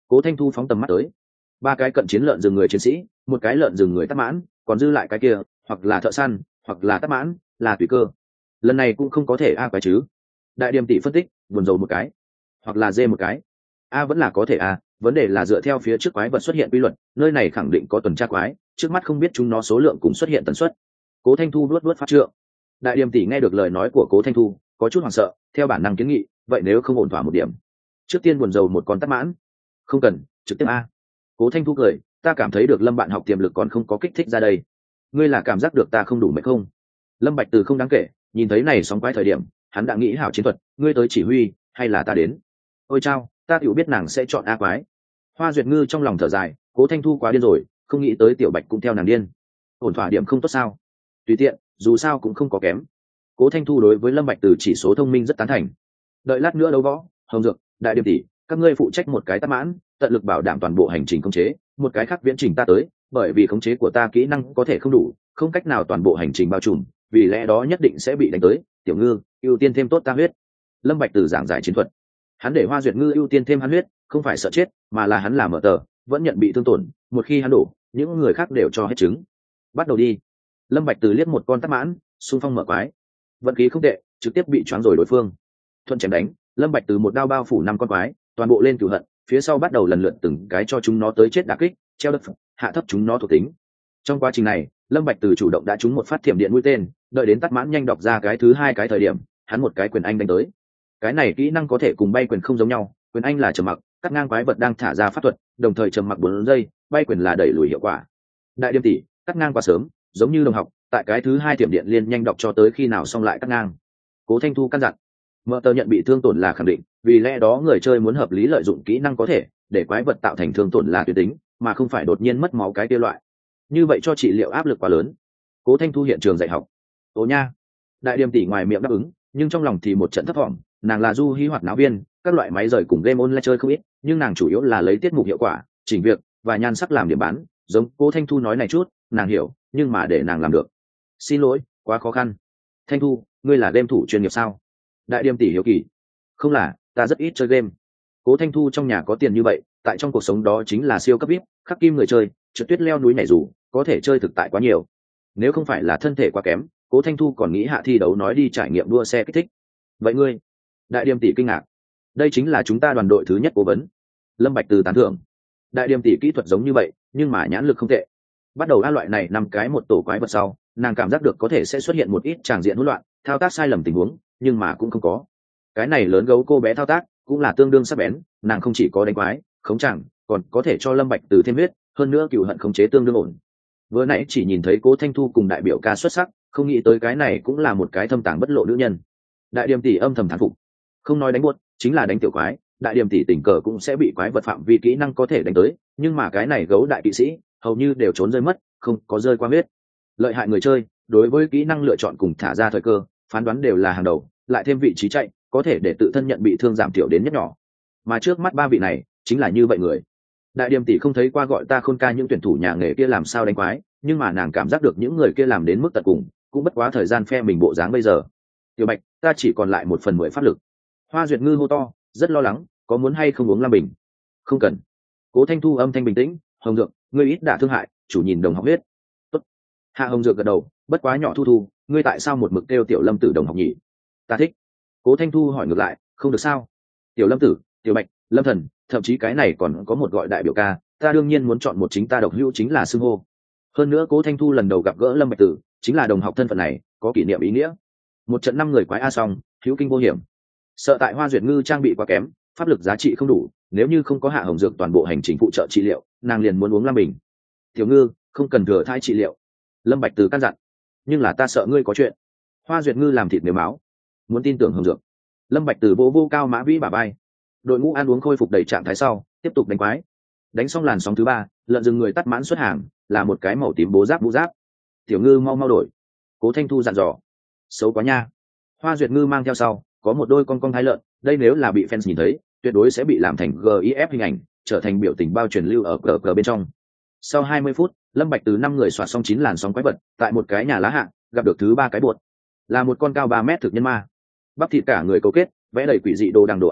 Cố Thanh Thu phóng tầm mắt tới, ba cái cận chiến lợn rừng người chiến sĩ, một cái lợn rừng người tắc mãn, còn dư lại cái kia hoặc là thợ săn hoặc là tắc mãn, là tùy cơ. Lần này cũng không có thể a quái chứ. Đại Điềm tỷ phân tích, buồn rầu một cái hoặc là dê một cái, a vẫn là có thể a, vấn đề là dựa theo phía trước quái vật xuất hiện quy luật, nơi này khẳng định có tuần tra quái, trước mắt không biết chúng nó số lượng cùng xuất hiện tần suất. Cố Thanh Thu luốt phát trượng. Đại Điềm tỷ nghe được lời nói của Cố Thanh Thu, có chút hoảng sợ, theo bản năng kiến nghị, vậy nếu không ổn thỏa một điểm, trước tiên buồn rầu một con tắc mãn. Không cần, trực tiếp a. Cố Thanh Thu cười, ta cảm thấy được Lâm bạn học tiềm lực còn không có kích thích ra đây. Ngươi là cảm giác được ta không đủ mệt không? Lâm Bạch Từ không đáng kể, nhìn thấy này sóng quái thời điểm, hắn đã nghĩ hảo chiến thuật, ngươi tới chỉ huy, hay là ta đến? Ôi chao, ta tiểu biết nàng sẽ chọn a quái. Hoa Duyệt Ngư trong lòng thở dài, Cố Thanh Thu quá điên rồi, không nghĩ tới Tiểu Bạch cũng theo nàng điên. Ổn thỏa điểm không tốt sao? Tùy tiện, dù sao cũng không có kém. Cố Thanh Thu đối với Lâm Bạch Từ chỉ số thông minh rất tán thành. Đợi lát nữa đấu võ, Hồng Dược, Đại Điềm tỷ, các ngươi phụ trách một cái tắc mãn, tận lực bảo đảm toàn bộ hành trình khống chế, một cái khác viễn trình ta tới, bởi vì khống chế của ta kỹ năng có thể không đủ, không cách nào toàn bộ hành trình bao trùm, vì lẽ đó nhất định sẽ bị đánh tới. Tiểu Ngư, ưu tiên thêm tốt ta huyết. Lâm Bạch Từ giảng giải chiến thuật. Hắn để Hoa Duyệt Ngư ưu tiên thêm hắn huyết, không phải sợ chết, mà là hắn làm mở tờ, vẫn nhận bị thương tổn, một khi hắn đổ, những người khác đều cho hết trứng. Bắt đầu đi. Lâm Bạch Từ liếc một con tắc mãn, xung phong mở quái. Vận khí không tệ, trực tiếp bị choáng rồi đối phương. Thuận chém đánh, Lâm Bạch Từ một đao bao phủ 5 con quái, toàn bộ lên cửu hận, phía sau bắt đầu lần lượt từng cái cho chúng nó tới chết đả kích, treo đất, hạ thấp chúng nó thuộc tính. Trong quá trình này, Lâm Bạch Từ chủ động đã trúng một phát thiểm điện mũi tên, đợi đến tắc mãn nhanh đọc ra cái thứ hai cái thời điểm, hắn một cái quyền anh đánh tới. Cái này kỹ năng có thể cùng bay quyền không giống nhau, quyền anh là trầm mặc, cắt ngang quái vật đang thả ra pháp thuật, đồng thời trầm mặc 4 giây, bay quyền là đẩy lùi hiệu quả. Đại Điềm tỷ, cắt ngang quá sớm, giống như đồng học, tại cái thứ hai thiểm điện liên nhanh đọc cho tới khi nào xong lại cắt ngang. Cố Thanh Thu căn dặn. Mở tờ nhận bị thương tổn là khẳng định, vì lẽ đó người chơi muốn hợp lý lợi dụng kỹ năng có thể để quái vật tạo thành thương tổn là tuyệt tính, mà không phải đột nhiên mất máu cái kia loại. Như vậy cho trị liệu áp lực quá lớn. Cố Thanh Thu hiện trường dạy học. Ồ nha. Đại Điềm tỷ ngoài miệng đáp ứng, nhưng trong lòng thì một trận thất vọng. Nàng là du hí hoạt náo viên, các loại máy rời cùng game online chơi không ít, nhưng nàng chủ yếu là lấy tiết mục hiệu quả, chỉnh việc và nhan sắc làm điểm bán. Giống Cố Thanh Thu nói này chút, nàng hiểu, nhưng mà để nàng làm được, xin lỗi, quá khó khăn. Thanh Thu, ngươi là game thủ chuyên nghiệp sao? Đại Điềm tỷ hiếu kỳ. Không là, ta rất ít chơi game. Cố Thanh Thu trong nhà có tiền như vậy, tại trong cuộc sống đó chính là siêu cấp VIP, khắc kim người chơi, trượt tuyết leo núi nhảy dù, có thể chơi thực tại quá nhiều. Nếu không phải là thân thể quá kém, Cố Thanh Thu còn nghĩ hạ thi đấu nói đi trải nghiệm đua xe kích thích. Vậy ngươi? Đại Điềm tỷ kinh ngạc. Đây chính là chúng ta đoàn đội thứ nhất cố vấn. Lâm Bạch Từ tán thưởng. Đại Điềm tỷ kỹ thuật giống như vậy, nhưng mà nhãn lực không tệ. Bắt đầu a loại này 5 cái một tổ quái vật sau, nàng cảm giác được có thể sẽ xuất hiện một ít tràng diện hỗn loạn, thao tác sai lầm tình huống, nhưng mà cũng không có. Cái này lớn gấu cô bé thao tác cũng là tương đương sắc bén, nàng không chỉ có đánh quái khống chẳng, còn có thể cho Lâm Bạch Từ thêm huyết, hơn nữa cừu hận khống chế tương đương ổn. Vừa nãy chỉ nhìn thấy Cố Thanh Thu cùng đại biểu ca xuất sắc, không nghĩ tới cái này cũng là một cái thâm tàng bất lộ nữ nhân. Đại Điềm tỷ âm thầm thán phục. Không nói đánh buốt, chính là đánh tiểu quái, Đại Điềm tỷ tình cờ cũng sẽ bị quái vật phạm vi kỹ năng có thể đánh tới, nhưng mà cái này gấu đại kỵ sĩ hầu như đều trốn rơi mất, không có rơi qua huyết. Lợi hại người chơi, đối với kỹ năng lựa chọn cùng thả ra thời cơ, phán đoán đều là hàng đầu, lại thêm vị trí chạy, có thể để tự thân nhận bị thương giảm thiểu đến nhất nhỏ. Mà trước mắt ba vị này chính là như vậy người. Đại Điềm tỷ không thấy qua gọi ta khôn ca những tuyển thủ nhà nghề kia làm sao đánh quái, nhưng mà nàng cảm giác được những người kia làm đến mức tận cùng, cũng bất quá thời gian phe mình bộ dáng bây giờ. Tiểu Bạch, ta chỉ còn lại 1/10 pháp lực. Hoa Duyệt Ngư hô to, rất lo lắng, có muốn hay không uống lam bình? Không cần. Cố Thanh Thu âm thanh bình tĩnh, Hồng Dược, ngươi ít đả thương hại, chủ nhìn đồng học huyết. Tốt. Hạ Hồng Dược gật đầu, bất quá nhỏ Thu Thu, ngươi tại sao một mực kêu Tiểu Lâm Tử đồng học nhỉ? Ta thích. Cố Thanh Thu hỏi ngược lại, không được sao? Tiểu Lâm Tử, Tiểu Bạch, Lâm Thần, thậm chí cái này còn có một gọi đại biểu ca, ta đương nhiên muốn chọn một chính ta độc hữu chính là xưng hô. Hơn nữa Cố Thanh Thu lần đầu gặp gỡ Lâm Bạch Tử, chính là đồng học thân phận này, có kỷ niệm ý nghĩa. Một trận 5 người quái a xong, hữu kinh vô hiểm. Sợ tại Hoa Duyệt Ngư trang bị quá kém, pháp lực giá trị không đủ, nếu như không có Hạ Hồng Dược toàn bộ hành trình phụ trợ trị liệu, nàng liền muốn uống lam bình. Tiểu Ngư, không cần thừa thai trị liệu. Lâm Bạch Từ căn dặn. Nhưng là ta sợ ngươi có chuyện. Hoa Duyệt Ngư làm thịt nếu máu, muốn tin tưởng Hồng Dược. Lâm Bạch Từ vô cao mã vĩ bả vai. Đội ngũ ăn uống khôi phục đầy trạng thái sau, tiếp tục đánh quái. Đánh xong làn sóng thứ 3, lợn rừng người tắt mãn xuất hàng, là một cái màu tím bố giáp mũ giáp. Tiểu Ngư mau đổi. Cố Thanh Thu dặn dò. Xấu quá nha. Hoa Duyệt Ngư mang theo sau, có một đôi con thái lợn, đây nếu là bị fans nhìn thấy, tuyệt đối sẽ bị làm thành GIF hình ảnh, trở thành biểu tình bao truyền lưu ở cờ bên trong. Sau 20 phút, Lâm Bạch Từ 5 người soạt xong 9 làn sóng quái vật, tại một cái nhà lá hạ, gặp được thứ 3 cái bột, là một con cao 3 mét thực nhân ma. Bắp thịt cả người cấu kết, vẽ đầy quỷ dị đồ đằng đồ án,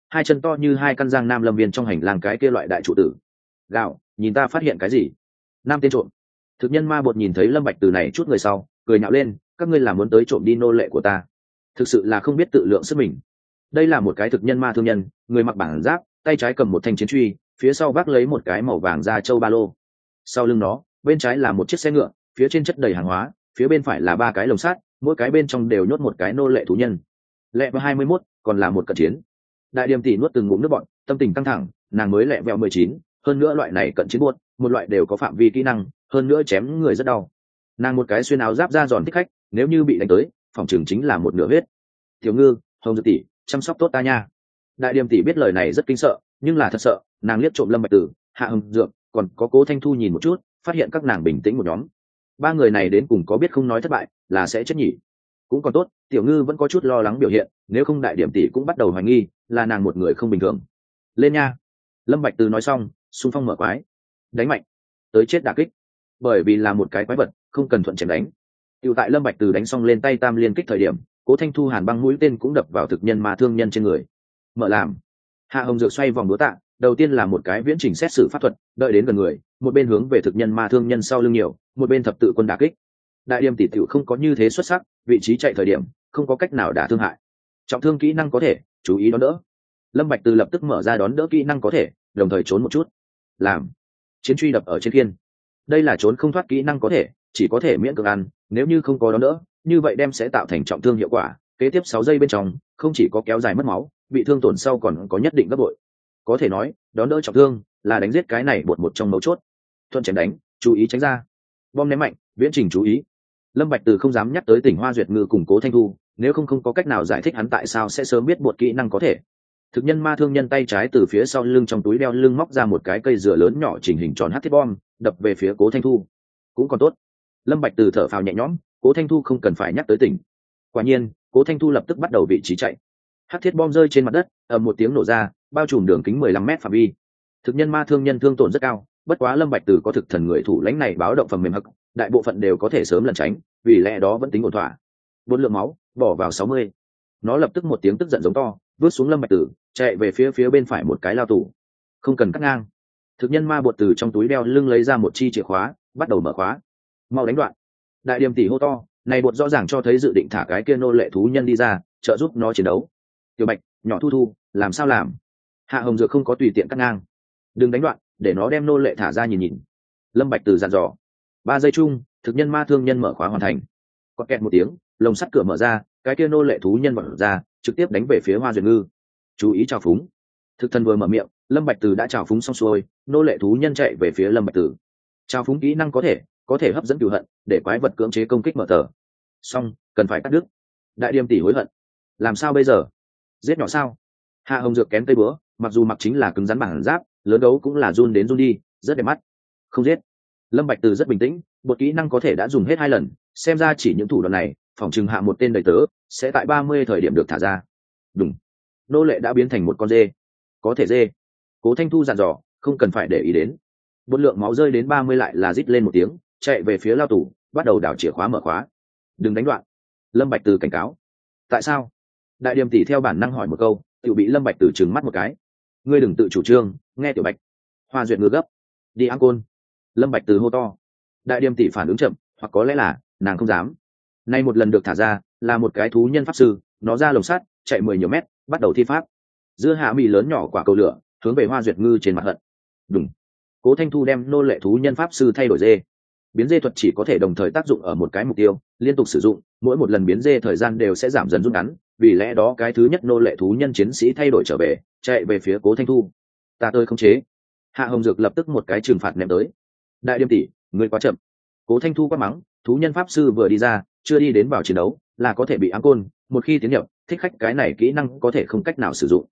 hai chân to như hai căn giang nam lâm viên trong hành lang cái kia loại đại trụ tử. Gạo, nhìn ta phát hiện cái gì? Nam tên trộm. Thực nhân ma bột nhìn thấy Lâm Bạch Từ này chút người sau, cười nhạo lên, các ngươi là muốn tới trộm đi nô lệ của ta, thực sự là không biết tự lượng sức mình. Đây là một cái thực nhân ma thương nhân, người mặc bản giáp, tay trái cầm một thanh chiến truy, phía sau vác lấy một cái màu vàng da trâu ba lô. Sau lưng nó, bên trái là một chiếc xe ngựa, phía trên chất đầy hàng hóa, phía bên phải là ba cái lồng sắt, mỗi cái bên trong đều nhốt một cái nô lệ thú nhân. Lẹ vào 21, còn là một cận chiến. Đại Điềm tỷ nuốt từng ngụm nước bọt, tâm tình căng thẳng, nàng mới lẹ vẹo 19, hơn nữa loại này cận chiến buốt, một loại đều có phạm vi kỹ năng, hơn nữa chém người rất đau. Nàng một cái xuyên áo giáp ra giòn thích khách, nếu như bị đánh tới, phòng trường chính là một nửa huyết. Tiểu Ngư, Hồng Dược tỷ, chăm sóc tốt ta nha. Đại Điềm tỷ biết lời này rất kinh sợ, nhưng là thật sợ, nàng liếc trộm Lâm Bạch Tử, Hạ Hồng Dược, còn có Cố Thanh Thu nhìn một chút, phát hiện các nàng bình tĩnh một nhóm. Ba người này đến cùng có biết không nói thất bại, là sẽ chết nhỉ? Cũng còn tốt, Tiểu Ngư vẫn có chút lo lắng biểu hiện, nếu không Đại Điềm tỷ cũng bắt đầu hoài nghi, là nàng một người không bình thường. Lên nha. Lâm Bạch Từ nói xong, xung phong mở quái, đánh mạnh, tới chết đả kích. Bởi vì là một cái quái vật, không cần thuận chém đánh. Tiểu tại Lâm Bạch Từ đánh xong lên tay tam liên kích thời điểm, Cố Thanh Thu hàn băng mũi tên cũng đập vào thực nhân ma thương nhân trên người. Mở làm. Hạ Hồng Dược xoay vòng đúa tạ, đầu tiên là một cái viễn trình xét xử pháp thuật, đợi đến gần người, một bên hướng về thực nhân ma thương nhân sau lưng nhiều, một bên thập tự quân đả kích. Đại Điềm tỷ tiểu không có như thế xuất sắc, vị trí chạy thời điểm, không có cách nào đả thương hại. Trọng thương kỹ năng có thể, chú ý đón đỡ. Lâm Bạch Từ lập tức mở ra đón đỡ kỹ năng có thể, đồng thời trốn một chút. Làm. Chiến truy đập ở trên khiên. Đây là trốn không thoát kỹ năng có thể, chỉ có thể miễn cưỡng ăn, nếu như không có đón đỡ, như vậy đem sẽ tạo thành trọng thương hiệu quả. Kế tiếp 6 giây bên trong, không chỉ có kéo dài mất máu, bị thương tổn sau còn có nhất định gấp bội. Có thể nói, đón đỡ trọng thương là đánh giết cái này một trong mấu chốt. Thuận chém đánh, chú ý tránh ra. Bom ném mạnh, viễn trình chú ý. Lâm Bạch Từ không dám nhắc tới Tỉnh Hoa Duyệt Ngư cùng Cố Thanh Thu, nếu không có cách nào giải thích hắn tại sao sẽ sớm biết bột kỹ năng có thể. Thực nhân ma thương nhân tay trái từ phía sau lưng trong túi đeo lưng móc ra một cái cây dừa lớn nhỏ chỉnh hình tròn hắc thiết bom, đập về phía Cố Thanh Thu. Cũng còn tốt. Lâm Bạch Từ thở phào nhẹ nhõm, Cố Thanh Thu không cần phải nhắc tới tỉnh. Quả nhiên, Cố Thanh Thu lập tức bắt đầu vị trí chạy. Hắc thiết bom rơi trên mặt đất, ầm một tiếng nổ ra, bao trùm đường kính 15 mét phạm vi. Thực nhân ma thương nhân thương tổn rất cao, bất quá Lâm Bạch Từ có thực thần người thủ lãnh này báo động phần mềm hắc, đại bộ phận đều có thể sớm lẩn tránh, vì lẽ đó vẫn tính ổn thỏa. 4 lượng máu, bỏ vào 60. Nó lập tức một tiếng tức giận giống to, vứt xuống Lâm Bạch Tử, chạy về phía bên phải một cái lao tủ. Không cần cắt ngang. Thực nhân ma bột từ trong túi đeo lưng lấy ra một chi chìa khóa, bắt đầu mở khóa. Mau đánh đoạn. Đại Điềm tỷ hô to, này bột rõ ràng cho thấy dự định thả cái kia nô lệ thú nhân đi ra, trợ giúp nó chiến đấu. Tiểu Bạch, nhỏ Thu Thu, làm sao làm? Hạ Hồng Dược không có tùy tiện cắt ngang. Đừng đánh đoạn, để nó đem nô lệ thả ra nhìn nhìn. Lâm Bạch Tử dặn dò. 3 giây chung, thực nhân ma thương nhân mở khóa hoàn thành. Có kẹt một tiếng, lồng sắt cửa mở ra, cái kia nô lệ thú nhân vọt ra, trực tiếp đánh về phía Hoa Duyệt Ngư. Chú ý chào phúng. Thực thần vừa mở miệng, Lâm Bạch Tử đã chào phúng xong xuôi, nô lệ thú nhân chạy về phía Lâm Bạch Tử. Chào phúng kỹ năng có thể hấp dẫn cừu hận, để quái vật cưỡng chế công kích mở tờ. Xong, cần phải cắt đứt. Đại Điềm tỷ hối hận. Làm sao bây giờ? Giết nhỏ sao? Hạ Hồng Dược kén cây búa, mặc dù mặc chính là cứng rắn bản giáp, lớn đấu cũng là run đến run đi, rất đẹp mắt. Không giết. Lâm Bạch Từ rất bình tĩnh, một kỹ năng có thể đã dùng hết 2 lần, xem ra chỉ những thủ đoạn này, phòng trừng hạ một tên đầy tớ, sẽ tại 30 thời điểm được thả ra. Đúng. Nô lệ đã biến thành một con dê. Có thể dê. Cố Thanh Thu dặn dò, không cần phải để ý đến. Một lượng máu rơi đến 30 lại là rít lên một tiếng, chạy về phía lao tủ, bắt đầu đảo chìa khóa mở khóa. Đừng đánh đoạn. Lâm Bạch Từ cảnh cáo. Tại sao? Đại Điềm tỷ theo bản năng hỏi một câu, tiểu bị Lâm Bạch Từ trừng mắt một cái. Ngươi đừng tự chủ trương, nghe tiểu Bạch. Hoa Duyệt Ngư gấp. Đi ăn côn. Lâm Bạch Từ hô to. Đại Điềm tỷ phản ứng chậm, hoặc có lẽ là nàng không dám. Nay một lần được thả ra, là một cái thú nhân pháp sư, nó ra lồng sắt, chạy 10 nhiều mét, bắt đầu thi pháp. Giữa hạ mì lớn nhỏ quả cầu lửa, hướng về Hoa Duyệt Ngư trên mặt hận. Đúng. Cố Thanh Thu đem nô lệ thú nhân pháp sư thay đổi dê. Biến dê thuật chỉ có thể đồng thời tác dụng ở một cái mục tiêu, liên tục sử dụng, mỗi một lần biến dê thời gian đều sẽ giảm dần rút ngắn, vì lẽ đó cái thứ nhất nô lệ thú nhân chiến sĩ thay đổi trở về, chạy về phía Cố Thanh Thu. Ta tôi không chế. Hạ Hồng Dược lập tức một cái trừng phạt ném tới. Đại Điềm tỷ, ngươi quá chậm. Cố Thanh Thu quát mắng, thú nhân pháp sư vừa đi ra, chưa đi đến vào chiến đấu, là có thể bị ám côn, một khi tiến nhập, thích khách cái này kỹ năng có thể không cách nào sử dụng.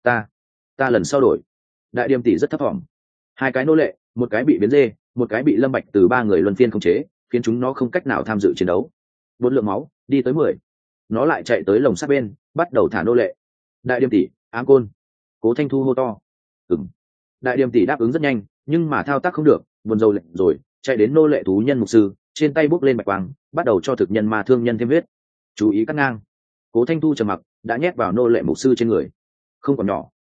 Ta lần sau đổi. Đại Điềm tỷ rất thấp vọng. 2 cái nô lệ, một cái bị biến dê, một cái bị Lâm Bạch Từ 3 người luân phiên khống chế, khiến chúng nó không cách nào tham dự chiến đấu. 4 lượng máu, đi tới 10. Nó lại chạy tới lồng sắt bên, bắt đầu thả nô lệ. Đại Điềm tỷ, ám côn. Cố Thanh Thu hô to. Ừm. Đại Điềm tỷ đáp ứng rất nhanh, nhưng mà thao tác không được, buồn rầu lệnh rồi, chạy đến nô lệ thú nhân mục sư, trên tay bốc lên bạch quang, bắt đầu cho thực nhân ma thương nhân thêm huyết. Chú ý cắt ngang. Cố Thanh Thu trầm mặc, đã nhét vào nô lệ mục sư trên người. Không còn nhỏ,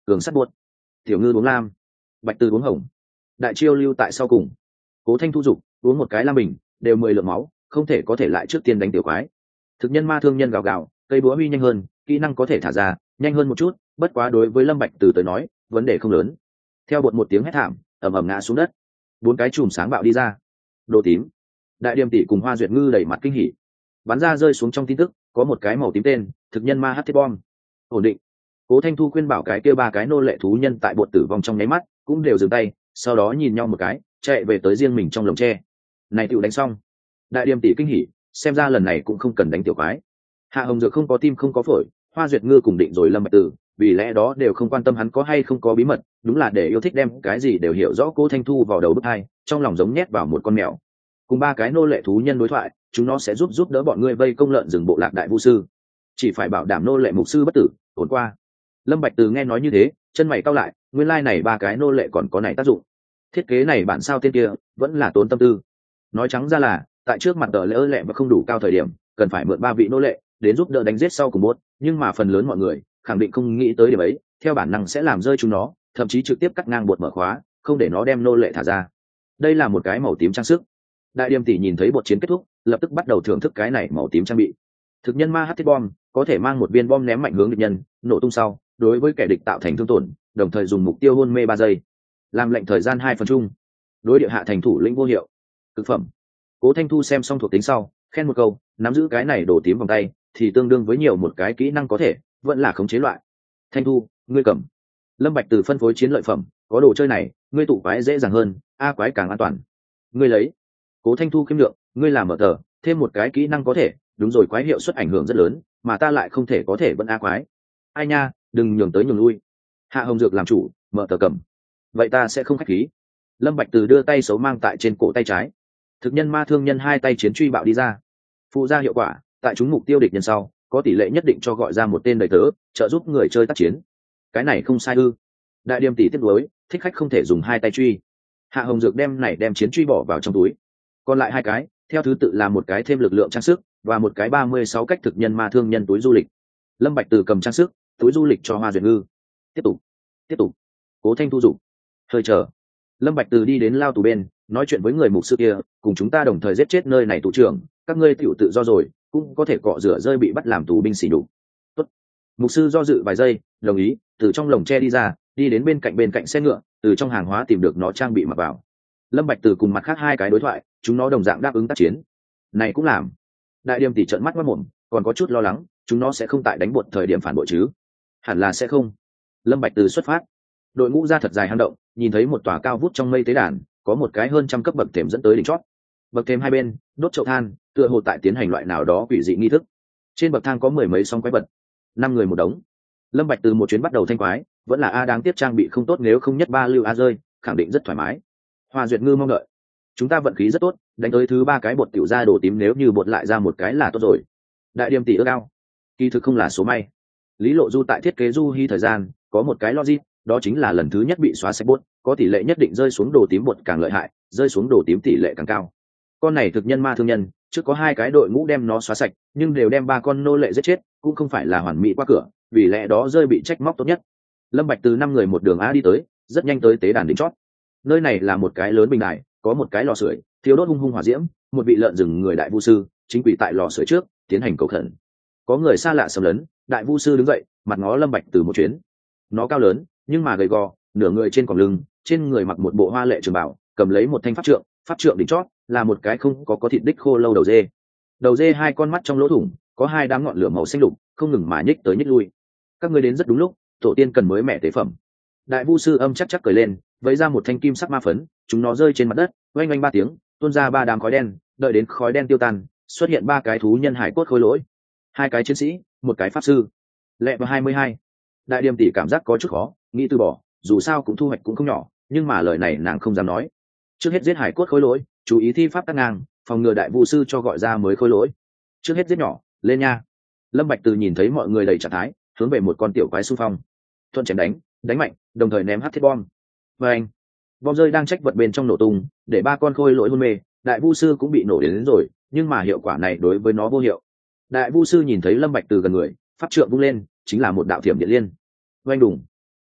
cường sắt buốt, tiểu ngư uống lam, bạch từ uống hồng, đại chiêu lưu tại sau cùng. Cố Thanh thu dục uống một cái lam bình đều 10 lượng máu, không thể có thể lại trước tiên đánh tiểu quái. Thực nhân ma thương nhân gào gào, cây búa huy nhanh hơn, kỹ năng có thể thả ra nhanh hơn một chút, bất quá đối với Lâm Bạch Từ tới nói vấn đề không lớn. Theo bột một tiếng hét thảm, ầm ầm ngã xuống đất, 4 cái chùm sáng bạo đi ra. Đồ tím, đại điềm tỷ cùng Hoa Duyệt Ngư đầy mặt kinh hỉ, bắn ra rơi xuống trong tin tức có một cái màu tím tên thực nhân ma hắc thiết bom. Ổn định. Cố Thanh thu khuyên bảo cái kia 3 cái nô lệ thú nhân tại bột tử vong trong nháy mắt cũng đều dừng tay, sau đó nhìn nhau một cái chạy về tới riêng mình trong lồng tre. Này tựu đánh xong. Đại điềm tỷ kinh hỉ, xem ra lần này cũng không cần đánh tiểu quái. Hạ Hồng Dược không có tim không có phổi, Hoa Duyệt Ngư cùng định rồi Lâm Bạch Tử, vì lẽ đó đều không quan tâm hắn có hay không có bí mật, đúng là để yêu thích đem cái gì đều hiểu rõ. Cố Thanh thu vào đầu bức hai, trong lòng giống nhét vào một con mèo. Cùng 3 cái nô lệ thú nhân đối thoại, chúng nó sẽ giúp đỡ bọn ngươi vây công lợn rừng bộ lạc đại vu sư, chỉ phải bảo đảm nô lệ mục sư bất tử. Ổn qua. Lâm Bạch Từ nghe nói như thế, chân mày cau lại, nguyên lai này 3 cái nô lệ còn có này tác dụng. Thiết kế này bản sao tên kia vẫn là tốn tâm tư. Nói trắng ra là tại trước mặt tờ lỡ lẹ và không đủ cao thời điểm, cần phải mượn 3 vị nô lệ đến giúp đỡ đánh giết sau cùng bốt, nhưng mà phần lớn mọi người khẳng định không nghĩ tới điểm ấy, theo bản năng sẽ làm rơi chúng nó, thậm chí trực tiếp cắt ngang bột mở khóa, không để nó đem nô lệ thả ra. Đây là một cái màu tím trang sức. Đại Điềm tỷ nhìn thấy bột chiến kết thúc, lập tức bắt đầu thưởng thức cái này màu tím trang bị. Thực nhân ma hắc thiết bom có thể mang một viên bom ném mạnh hướng địch nhân, nổ tung sau đối với kẻ địch tạo thành thương tổn, đồng thời dùng mục tiêu hôn mê 3 giây, làm lệnh thời gian 2 phần chung, đối địa hạ thành thủ lĩnh vô hiệu. Cực phẩm. Cố Thanh thu xem xong thuộc tính sau khen một câu, nắm giữ cái này đồ tím vòng tay thì tương đương với nhiều một cái kỹ năng có thể vẫn là khống chế loại. Thanh thu, ngươi cầm. Lâm Bạch Từ phân phối chiến lợi phẩm, có đồ chơi này ngươi tụ quái dễ dàng hơn, a quái càng an toàn. Ngươi lấy. Cố Thanh thu khiêm lượng, ngươi làm mở tờ thêm một cái kỹ năng có thể, đúng rồi, quái hiệu suất ảnh hưởng rất lớn, mà ta lại không thể có thể vẫn a quái. Ai nha, đừng nhường tới nhường lui. Hạ Hồng Dược làm chủ, mở tờ cầm. Vậy ta sẽ không khách khí. Lâm Bạch Từ đưa tay xấu mang tại trên cổ tay trái. Thực nhân ma thương nhân 2 tay chiến truy bạo đi ra. Phụ ra hiệu quả, tại chúng mục tiêu địch nhân sau, có tỷ lệ nhất định cho gọi ra một tên đầy tớ, trợ giúp người chơi tác chiến. Cái này không sai ư? Đại Điềm tỷ tiếp nối, thích khách không thể dùng 2 tay truy. Hạ Hồng Dược đem chiến truy bỏ vào trong túi. Còn lại 2 cái, theo thứ tự là một cái thêm lực lượng trang sức và một cái 36 cách thực nhân ma thương nhân túi du lịch. Lâm Bạch Từ cầm trang sức, túi du lịch cho Hoa Duyệt Ngư. Tiếp tục. Cố Thanh thu dục. Hơi chờ. Lâm Bạch Từ đi đến lao tù bên, nói chuyện với người mục sư kia, cùng chúng ta đồng thời giết chết nơi này tù trưởng, các ngươi tiểu tự do rồi, cũng có thể cọ rửa rơi bị bắt làm tù binh xỉ nhục. Tốt. Mục sư do dự vài giây, đồng ý, từ trong lồng tre đi ra, đi đến bên cạnh xe ngựa, từ trong hàng hóa tìm được nó trang bị mặc vào. Lâm Bạch Từ cùng mặt khác 2 cái đối thoại, chúng nó đồng dạng đáp ứng tác chiến. Này cũng làm. Đại Điềm tỷ trợn mắt mắt mồm, còn có chút lo lắng, chúng nó sẽ không tại đánh bột thời điểm phản bội chứ? Hẳn là sẽ không. Lâm Bạch Từ xuất phát. Đội ngũ ra thật dài hang động, nhìn thấy một tòa cao vút trong mây tế đàn, có một cái hơn trăm cấp bậc thềm dẫn tới đỉnh chót. Bậc thềm 2 bên đốt chậu than, tựa hồ tại tiến hành loại nào đó quỷ dị nghi thức. Trên bậc thang có 10 mấy song quái vật, 5 người một đống. Lâm Bạch Từ một chuyến bắt đầu thanh quái, vẫn là a đáng tiếc trang bị không tốt, nếu không nhất 3 lưu a rơi, khẳng định rất thoải mái. Hoa Duyệt Ngư mong đợi. Chúng ta vận khí rất tốt, đánh tới thứ 3 cái bột tiểu ra đồ tím, nếu như bột lại ra một cái là tốt rồi. Đại Điềm tỷ ước ao. Kỳ thực không là số may. Lý Lộ Du tại thiết kế du hy thời gian, có một cái logic, đó chính là lần thứ nhất bị xóa sạch bột, có tỷ lệ nhất định rơi xuống đồ tím bột càng lợi hại, rơi xuống đồ tím tỷ lệ càng cao. Con này thực nhân ma thương nhân, trước có 2 cái đội ngũ đem nó xóa sạch, nhưng đều đem 3 con nô lệ giết chết, cũng không phải là hoàn mỹ qua cửa, vì lẽ đó rơi bị trách móc tốt nhất. Lâm Bạch Từ 5 người một đường a đi tới, rất nhanh tới tế đàn đỉnh chót. Nơi này là một cái lớn bình đài, có một cái lò sưởi, thiêu đốt hung hung hỏa diễm, một vị lợn rừng người đại vu sư chính quỷ tại lò sưởi trước, tiến hành cầu khẩn. Có người xa lạ xâm lấn, đại vu sư đứng dậy, mặt ngó Lâm Bạch Từ một chuyến. Nó cao lớn, nhưng mà gầy gò, nửa người trên còng lưng, trên người mặc một bộ hoa lệ trường bào, cầm lấy một thanh pháp trượng đỉnh chót, là một cái không có thịt đích khô lâu đầu dê. Đầu dê 2 con mắt trong lỗ thủng, có 2 đám ngọn lửa màu xanh lục, không ngừng mà nhích tới nhích lui. Các ngươi đến rất đúng lúc, tổ tiên cần mới mẻ tế phẩm. Đại vu sư âm chắc cười lên, vẫy ra một thanh kim sắc ma phấn, chúng nó rơi trên mặt đất, oanh oanh 3 tiếng, tuôn ra 3 đám khói đen, đợi đến khói đen tiêu tan, xuất hiện 3 cái thú nhân hải cốt khôi lỗi, 2 cái chiến sĩ, một cái pháp sư. Lẹ vào 22. Đại Điềm tỷ cảm giác có chút khó, nghĩ từ bỏ, dù sao cũng thu hoạch cũng không nhỏ, nhưng mà lời này nàng không dám nói. Trước hết giết hải cốt khôi lỗi, chú ý thi pháp tắc ngang, phòng ngừa đại vu sư cho gọi ra mới khôi lỗi. Trước hết giết nhỏ, lên nha. Lâm Bạch Từ nhìn thấy mọi người đầy trạng thái, hướng về một con tiểu quái xung phong. Thuận chém đánh mạnh, đồng thời ném hắc thiết bom. Và anh, bom rơi đang trách vật bên trong nổ tung, để 3 con khôi lỗi hôn mê, đại vu sư cũng bị nổ đến rồi, nhưng mà hiệu quả này đối với nó vô hiệu. Đại vu sư nhìn thấy Lâm Bạch Từ gần người, pháp trượng vung lên, chính là một đạo thiểm điện liên. Oanh đùng.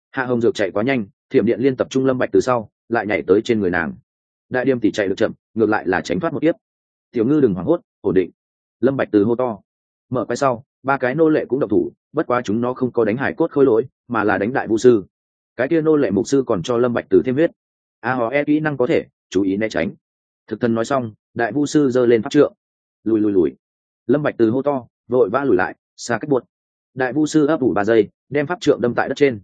Hạ Hồng Dược chạy quá nhanh, thiểm điện liên tập trung Lâm Bạch từ sau, lại nhảy tới trên người nàng. Đại Điềm tỷ chạy được chậm, ngược lại là tránh thoát một kiếp. Tiểu Ngư đừng hoảng hốt, ổn định. Lâm Bạch từ hô to. Mở quay sau, ba cái nô lệ cũng động thủ, bất quá chúng nó không có đánh hải cốt khôi lỗi, mà là đánh đại vu sư. Cái kia nô lệ mục sư còn cho Lâm Bạch từ thêm huyết. A hò e kỹ năng có thể, chú ý né tránh. Thực thân nói xong, đại vu sư giơ lên pháp trượng. Lùi. Lâm Bạch từ hô to, vội vã lùi lại, xa cách buột. Đại vu sư ấp ủ 3 giây, đem pháp trượng đâm tại đất trên.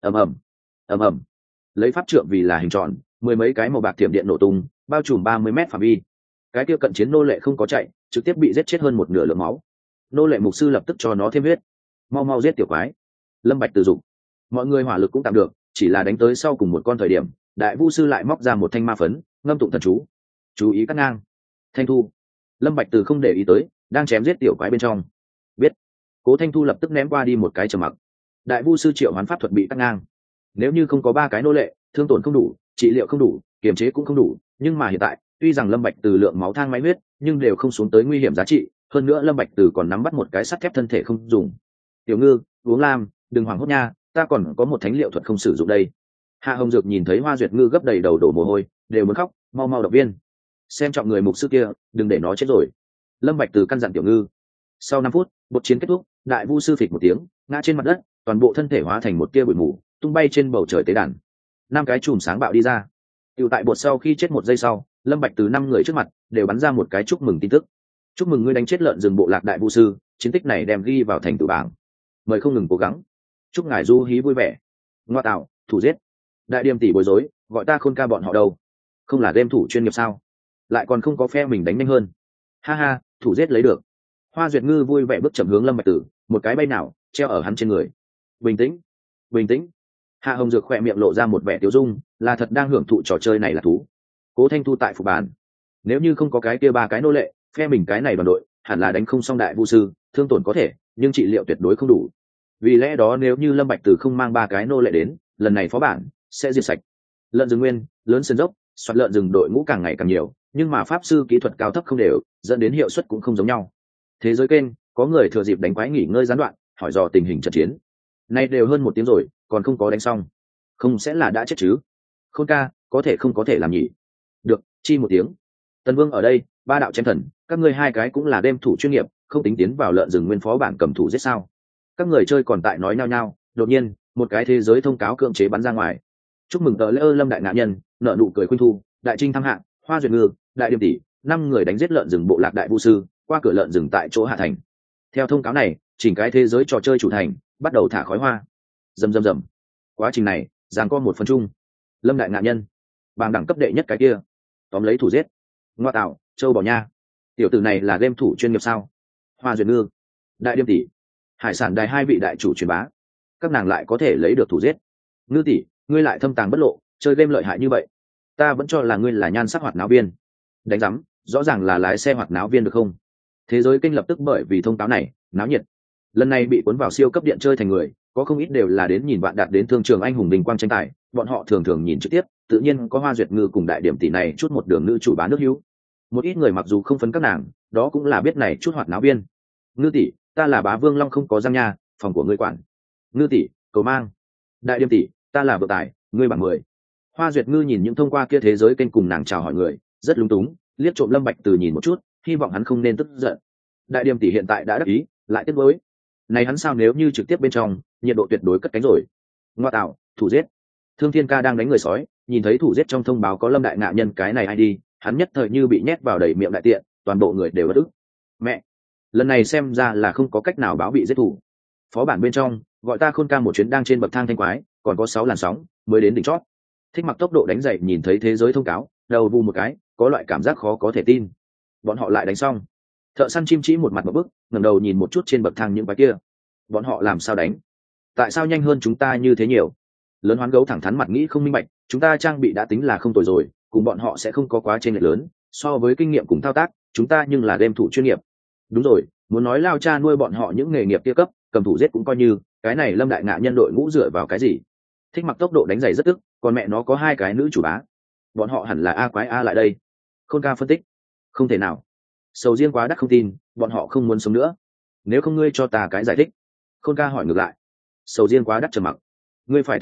ầm ầm, lấy pháp trượng vì là hình tròn, mười mấy cái màu bạc thiểm điện nổ tung, bao trùm 30 mét phạm vi. Cái kia cận chiến nô lệ không có chạy, trực tiếp bị giết chết hơn một nửa lượng máu. Nô lệ mục sư lập tức cho nó thêm huyết. Mau giết tiểu quái. Lâm Bạch từ dụng. Mọi người hỏa lực cũng tạm được, chỉ là đánh tới sau cùng một con thời điểm, đại vu sư lại móc ra một thanh ma phấn, ngâm tụng thần chú. Chú ý cắt ngang. Thanh thu. Lâm Bạch từ không để ý tới, đang chém giết tiểu quái bên trong. Biết. Cố Thanh thu lập tức ném qua đi một cái trầm mặc. Đại vu sư triệu hoán pháp thuật bị cắt ngang. Nếu như không có ba cái nô lệ, thương tổn không đủ, trị liệu không đủ, kiềm chế cũng không đủ, nhưng mà hiện tại, tuy rằng Lâm Bạch từ lượng máu thang máy huyết, nhưng đều không xuống tới nguy hiểm giá trị, hơn nữa Lâm Bạch từ còn nắm bắt một cái sắt thép thân thể không dùng. Tiểu Ngư, uống lam, đừng hoảng hốt nha, ta còn có một thánh liệu thuật không sử dụng đây. Hạ Hồng Dược nhìn thấy Hoa Duyệt Ngư gấp đầy đầu đổ mồ hôi, đều muốn khóc, mau động viên. Xem trọng người mục sư kia, đừng để nó chết rồi. Lâm Bạch từ căn dặn Tiểu Ngư. Sau 5 phút, bột chiến kết thúc, đại vu sư phịch một tiếng, ngã trên mặt đất, toàn bộ thân thể hóa thành một tia bụi mù, tung bay trên bầu trời tế đàn. 5 cái chùm sáng bạo đi ra. Tiểu tại bột sau khi chết 1 giây sau, Lâm Bạch từ 5 người trước mặt đều bắn ra một cái chúc mừng tin tức. Chúc mừng ngươi đánh chết lợn rừng bộ lạc đại vu sư, chiến tích này đem ghi vào thành tựu bảng. Mời không ngừng cố gắng. Chúc ngài du hí vui vẻ. Ngoa tạo, thủ giết. Đại Điềm tỷ bối rối, gọi ta Khôn ca bọn họ đâu? Không là game thủ chuyên nghiệp sao? Lại còn không có phe mình đánh nhanh hơn. Ha ha, thủ giết lấy được. Hoa Duyệt Ngư vui vẻ bước chậm hướng Lâm Bạch Tử, một cái bay nào treo ở hắn trên người. Bình tĩnh. Hạ Hồng Dược khỏe miệng lộ ra một vẻ tiêu dung, là thật đang hưởng thụ trò chơi này là thú. Cố Thanh thu tại phục bàn. Nếu như không có cái kia ba cái nô lệ, phe mình cái này đoàn đội hẳn là đánh không xong đại vu sư, thương tổn có thể, nhưng trị liệu tuyệt đối không đủ. Vì lẽ đó nếu như Lâm Bạch Tử không mang ba cái nô lệ đến, lần này phó bản sẽ diệt sạch. Lợn rừng nguyên, lớn sườn dốc, soạt lợn rừng đội ngũ càng ngày càng nhiều, nhưng mà pháp sư kỹ thuật cao thấp không đều, dẫn đến hiệu suất cũng không giống nhau. Thế giới kênh, có người thừa dịp đánh quái nghỉ ngơi gián đoạn, hỏi dò tình hình trận chiến. Nay đều hơn 1 tiếng rồi, còn không có đánh xong. Không sẽ là đã chết chứ? Khôn ca, có thể không có thể làm nhỉ? Được, chi 1 tiếng. Tần Vương ở đây, 3 đạo chém thần, các ngươi 2 cái cũng là đêm thủ chuyên nghiệp, không tính tiến vào lợn rừng nguyên phó bản cầm thủ giết sao? Các người chơi còn tại nói nhao nhao, đột nhiên, một cái thế giới thông cáo cưỡng chế bắn ra ngoài. Chúc mừng tờ lễ Lâm đại ngạ nhân, nợ nụ cười khuynh thu, đại trinh thăng hạng, Hoa Duyệt Ngư, đại Điềm tỷ, 5 người đánh giết lợn rừng bộ lạc đại vu sư, qua cửa lợn rừng tại chỗ hạ thành. Theo thông cáo này, chỉnh cái thế giới trò chơi chủ thành bắt đầu thả khói hoa. Rầm. Quá trình này giằng co 1 phần chung. Lâm đại ngạ nhân, bảng đẳng cấp đệ nhất cái kia, tóm lấy thủ giết. Ngoa tạo, châu bò nha. Tiểu tử này là game thủ chuyên nghiệp sao? Hoa Duyệt Ngư, đại Điềm tỷ, hải sản đài 2 vị đại chủ truyền bá, các nàng lại có thể lấy được thủ giết. Ngư tỷ, ngươi lại thâm tàng bất lộ, chơi game lợi hại như vậy, ta vẫn cho là ngươi là nhan sắc hoạt náo viên. Đánh rắm, rõ ràng là lái xe hoạt náo viên được không? Thế giới kênh lập tức bởi vì thông cáo này náo nhiệt. Lần này bị cuốn vào siêu cấp điện chơi thành người, có không ít đều là đến nhìn bạn đạt đến thương trường anh hùng đình quang tranh tài, bọn họ thường nhìn trực tiếp, tự nhiên có Hoa Duyệt Ngư cùng đại Điềm tỷ này chút một đường nữ chủ bán nước hữu. Một ít người mặc dù không phấn các nàng, đó cũng là biết này chút hoạt náo viên. Ngư tỷ, ta là bá vương long không có giang nha, phòng của ngươi quản. Ngư tỷ, cầu mang. Đại Điềm tỷ, ta là vợ tài, ngươi bằng 10. Hoa Duyệt Ngư nhìn những thông qua kia thế giới kênh cùng nàng chào hỏi người, rất lúng túng, liếc trộm Lâm Bạch Từ nhìn một chút, hy vọng hắn không nên tức giận. Đại Điềm tỷ hiện tại đã đắc ý, lại tiếc nuối. Này hắn sao nếu như trực tiếp bên trong, nhiệt độ tuyệt đối cất cánh rồi. Ngoa tạo, thủ giết. Thương Thiên Ca đang đánh người sói, nhìn thấy thủ giết trong thông báo có Lâm đại ngạ nhân cái này ai đi, hắn nhất thời như bị nhét vào đầy miệng đại tiện, toàn bộ người đều bất ức. Mẹ, lần này xem ra là không có cách nào báo bị giết thủ. Phó bản bên trong, gọi ta Khôn ca một chuyến đang trên bậc thang thanh quái, còn có 6 làn sóng mới đến đỉnh chót. Thích Mặc tốc độ đánh dậy nhìn thấy thế giới thông cáo, đầu vu một cái, có loại cảm giác khó có thể tin. Bọn họ lại đánh xong. Thợ săn chim chỉ một mặt một bức, ngẩng đầu nhìn một chút trên bậc thang những cái kia. Bọn họ làm sao đánh? Tại sao nhanh hơn chúng ta như thế nhiều? Lớn Hoán Gấu thẳng thắn mặt nghĩ không minh bạch, chúng ta trang bị đã tính là không tồi rồi, cùng bọn họ sẽ không có quá chênh lệch lớn, so với kinh nghiệm cùng thao tác, chúng ta nhưng là game thủ chuyên nghiệp. Đúng rồi, muốn nói lao cha nuôi bọn họ những nghề nghiệp kia cấp, cầm thủ giết cũng coi như, cái này Lâm đại ngạ nhân đội ngũ dựa vào cái gì? Thích Mặc tốc độ đánh giày rất tức, còn mẹ nó có 2 cái nữ chủ bá, bọn họ hẳn là a quái a lại đây. Khôn ca phân tích, không thể nào. Sầu riêng quá đắt không tin, bọn họ không muốn sống nữa. Nếu không ngươi cho ta cái giải thích. Khôn ca hỏi ngược lại. Sầu riêng quá đắt trầm mặc. Ngươi phải thừa nhận,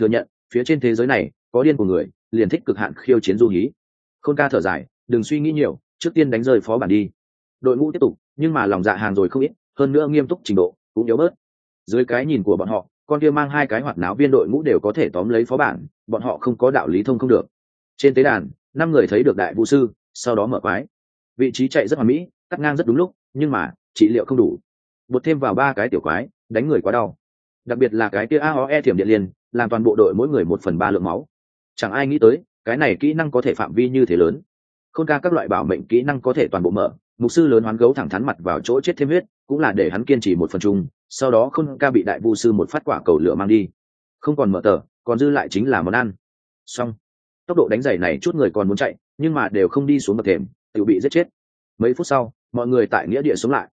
phía trên thế giới này có điên của người liền thích cực hạn khiêu chiến du hí. Khôn ca thở dài, đừng suy nghĩ nhiều, trước tiên đánh rơi phó bản đi. Đội ngũ tiếp tục, nhưng mà lòng dạ hàng rồi không ít, hơn nữa nghiêm túc trình độ cũng yếu bớt. Dưới cái nhìn của bọn họ, con kia mang hai cái hoạt náo viên đội ngũ đều có thể tóm lấy phó bản, bọn họ không có đạo lý thông không được. Trên tế đàn, 5 người thấy được đại vũ sư, sau đó mở quái. Vị trí chạy rất hoàn mỹ, cắt ngang rất đúng lúc, nhưng mà trị liệu không đủ. Bột thêm vào 3 cái tiểu quái, đánh người quá đau. Đặc biệt là cái kia AOE thiểm điện liền, làm toàn bộ đội mỗi người 1/3 lượng máu. Chẳng ai nghĩ tới, cái này kỹ năng có thể phạm vi như thế lớn. Khôn ca các loại bảo mệnh kỹ năng có thể toàn bộ mở, mục sư lớn hoán gấu thẳng thắn mặt vào chỗ chết thêm huyết, cũng là để hắn kiên trì 1 phần chung, sau đó Khôn ca bị đại vu sư một phát quả cầu lửa mang đi. Không còn mở tờ, còn dư lại chính là món ăn. Xong. Tốc độ đánh giày này chút người còn muốn chạy, nhưng mà đều không đi xuống bậc thềm, tự bị giết chết. Mấy phút sau, mọi người tại nghĩa địa sống lại.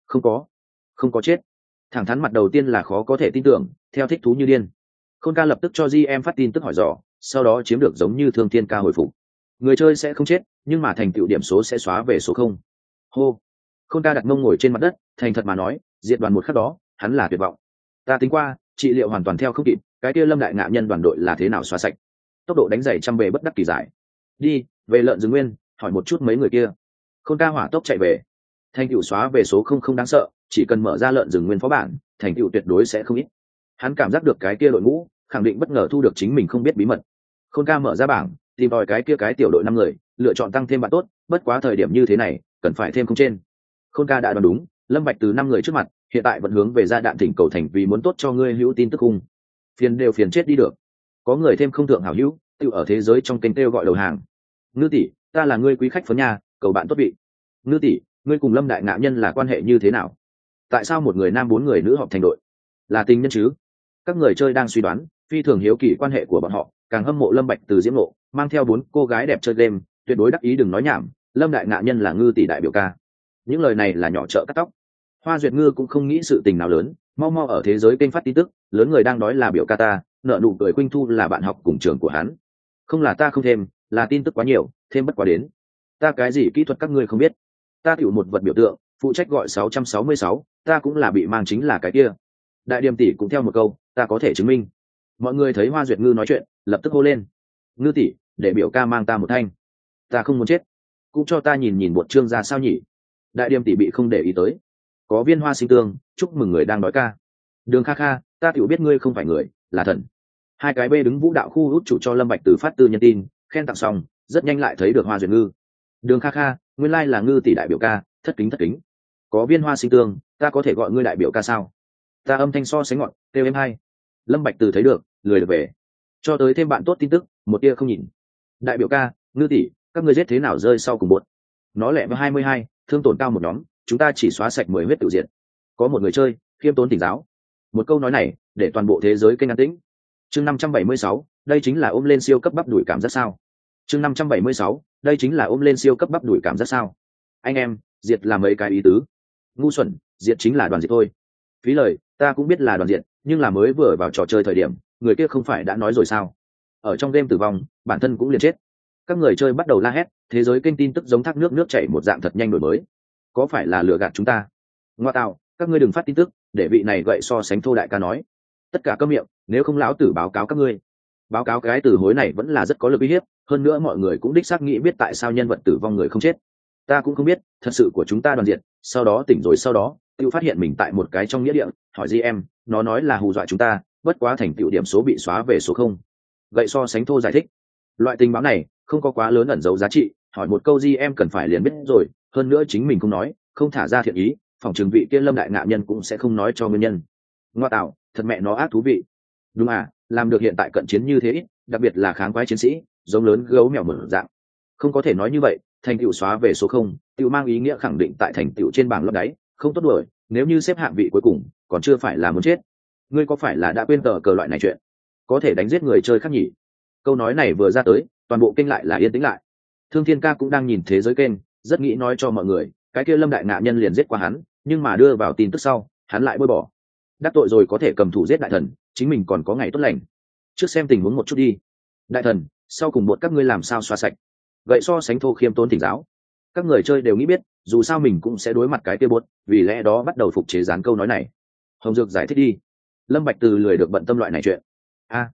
Không có chết. Thẳng thắn mặt đầu tiên là khó có thể tin tưởng, theo thích thú như điên. Khôn ca lập tức cho GM phát tin tức hỏi dò, sau đó chiếm được giống như Thương Thiên ca hồi phục. Người chơi sẽ không chết, nhưng mà thành tựu điểm số sẽ xóa về số 0. Hô. Khôn ca đặt mông ngồi trên mặt đất, thành thật mà nói, diệt đoàn một khắc đó, hắn là tuyệt vọng. Ta tính qua, trị liệu hoàn toàn theo không kịp, cái kia Lâm đại ngạ nhân đoàn đội là thế nào xóa sạch. Tốc độ đánh giày trăm bề bất đắc kỳ giải. Đi, về lợn rừng nguyên, hỏi một chút mấy người kia. Khôn ca hỏa tốc chạy về. Thành tựu xóa về số 0 không đáng sợ, chỉ cần mở ra lợn rừng nguyên phó bản, thành tựu tuyệt đối sẽ không ít. Hắn cảm giác được cái kia đội ngũ khẳng định bất ngờ thu được chính mình không biết bí mật. Khôn ca mở ra bảng, tìm tòi cái kia cái tiểu đội 5 người, lựa chọn tăng thêm bạn tốt, bất quá thời điểm như thế này cần phải thêm không trên. Khôn ca đã đoán đúng, Lâm Bạch từ 5 người trước mặt hiện tại vẫn hướng về gia đạn thỉnh cầu thành vì muốn tốt cho ngươi hữu tin tức hung. Phiền đều phiền chết đi được. Có người thêm không thượng hảo hữu, tự ở thế giới trong kênh kêu gọi đầu hàng. Ngư tỷ, ta là ngươi quý khách phấn nhà, cầu bạn tốt vị. Ngư tỷ, ngươi cùng Lâm đại ngạ nhân là quan hệ như thế nào? Tại sao một người nam 4 người nữ họp thành đội? Là tình nhân chứ? Các người chơi đang suy đoán, phi thường hiếu kỳ quan hệ của bọn họ, càng hâm mộ Lâm Bạch từ diễm ngộ, mang theo 4 cô gái đẹp chơi game, tuyệt đối đắc ý đừng nói nhảm, Lâm đại ngạ nhân là Ngư tỷ đại biểu ca. Những lời này là nhỏ trợ cắt tóc. Hoa Duyệt Ngư cũng không nghĩ sự tình nào lớn, mau mau ở thế giới kênh phát tin tức, lớn người đang đói là biểu ca ta, nợ nụ cười Khuynh Thu là bạn học cùng trường của hắn. Không là ta không thêm, là tin tức quá nhiều, thêm bất quá đến. Ta cái gì kỹ thuật các ngươi không biết. Ta tiểu một vật biểu tượng, phụ trách gọi 666, ta cũng là bị mang chính là cái kia. Đại Điềm tỷ cũng theo một câu, ta có thể chứng minh. Mọi người thấy Hoa Duyệt Ngư nói chuyện, lập tức hô lên. Ngư tỷ, để biểu ca mang ta một thanh. Ta không muốn chết, cũng cho ta nhìn nhìn bột trương ra sao nhỉ. Đại Điềm tỷ bị không để ý tới. Có Viên Hoa Sinh Tương, chúc mừng người đang đói ca. Đường Kha Kha, ta tiểu biết ngươi không phải người, là thần. Hai cái bê đứng vũ đạo khu hút chủ cho Lâm Bạch từ phát tư nhân tin, khen tặng xong, rất nhanh lại thấy được Hoa Duyệt Ngư. Đường Kha Kha, nguyên lai là Ngư tỷ đại biểu ca, thất kính. Có Viên Hoa Sinh Tương, ta có thể gọi ngươi đại biểu ca sao? Ta âm thanh so sánh ngọn, kêu em hay. Lâm Bạch từ thấy được, lười được về. Cho tới thêm bạn tốt tin tức, một tia không nhìn. Đại biểu ca, Ngư tỷ, các ngươi giết thế nào rơi sau cùng buột? Nó lẹ với 22, thương tổn cao một nhóm, chúng ta chỉ xóa sạch 10 huyết tự diệt. Có một người chơi, khiêm tốn tỉnh giáo. Một câu nói này, để toàn bộ thế giới kênh an tĩnh. Chương 576, đây chính là ôm lên siêu cấp bắp đuổi cảm giác sao? Chương 576, đây chính là ôm lên siêu cấp bắp đuổi cảm giác sao? Anh em, diệt là mấy cái ý tứ. Ngu xuẩn, diệt chính là đoàn diệt thôi. Phí lời, ta cũng biết là đoàn diệt, nhưng là mới vừa vào trò chơi thời điểm, người kia không phải đã nói rồi sao? Ở trong game tử vong, bản thân cũng liền chết. Các người chơi bắt đầu la hét, thế giới kênh tin tức giống thác nước chảy một dạng thật nhanh đổi mới. Có phải là lừa gạt chúng ta? Ngoa tạo, các ngươi đừng phát tin tức, để vị này gậy so sánh thô đại ca nói. Tất cả câm miệng, nếu không lão tử báo cáo các ngươi. Báo cáo cái từ hối này vẫn là rất có lực uy hiếp, hơn nữa mọi người cũng đích xác nghĩ biết tại sao nhân vật tử vong người không chết. Ta cũng không biết, thật sự của chúng ta đoàn diện, sau đó tỉnh rồi sau đó, tự phát hiện mình tại một cái trong nghĩa địa, hỏi GM, nó nói là hù dọa chúng ta, bất quá thành tựu điểm số bị xóa về số 0. Gậy so sánh thô giải thích. Loại tình báo này không có quá lớn ẩn dấu giá trị, hỏi một câu GM cần phải liền biết rồi, hơn nữa chính mình không nói, không thả ra thiện ý, phòng trường vị kia Lâm đại ngạ nhân cũng sẽ không nói cho nguyên nhân. Ngoa tạo, thật mẹ nó ác thú vị. Đúng à, làm được hiện tại cận chiến như thế, đặc biệt là kháng quái chiến sĩ, giống lớn gấu mèo mở dạng. Không có thể nói như vậy, thành tựu xóa về số 0, tựu mang ý nghĩa khẳng định tại thành tựu trên bảng lấp đáy, không tốt đuổi, nếu như xếp hạng vị cuối cùng, còn chưa phải là muốn chết. Ngươi có phải là đã quên tờ cờ loại này chuyện? Có thể đánh giết người chơi khác nhỉ? Câu nói này vừa ra tới, toàn bộ kênh lại là yên tĩnh lại. Thương Thiên ca cũng đang nhìn thế giới kênh, rất nghĩ nói cho mọi người, cái kia Lâm đại ngạ nhân liền giết qua hắn, nhưng mà đưa vào tin tức sau, hắn lại bôi bỏ. Đắc tội rồi có thể cầm thủ giết đại thần, chính mình còn có ngày tốt lành. Trước xem tình huống một chút đi. Đại thần, sau cùng một các ngươi làm sao xóa sạch? Vậy so sánh thô khiêm tốn thỉnh giáo. Các người chơi đều nghĩ biết, dù sao mình cũng sẽ đối mặt cái kia buốt, vì lẽ đó bắt đầu phục chế dán câu nói này. Hồng Dược giải thích đi. Lâm Bạch Từ lười được bận tâm loại này chuyện. A,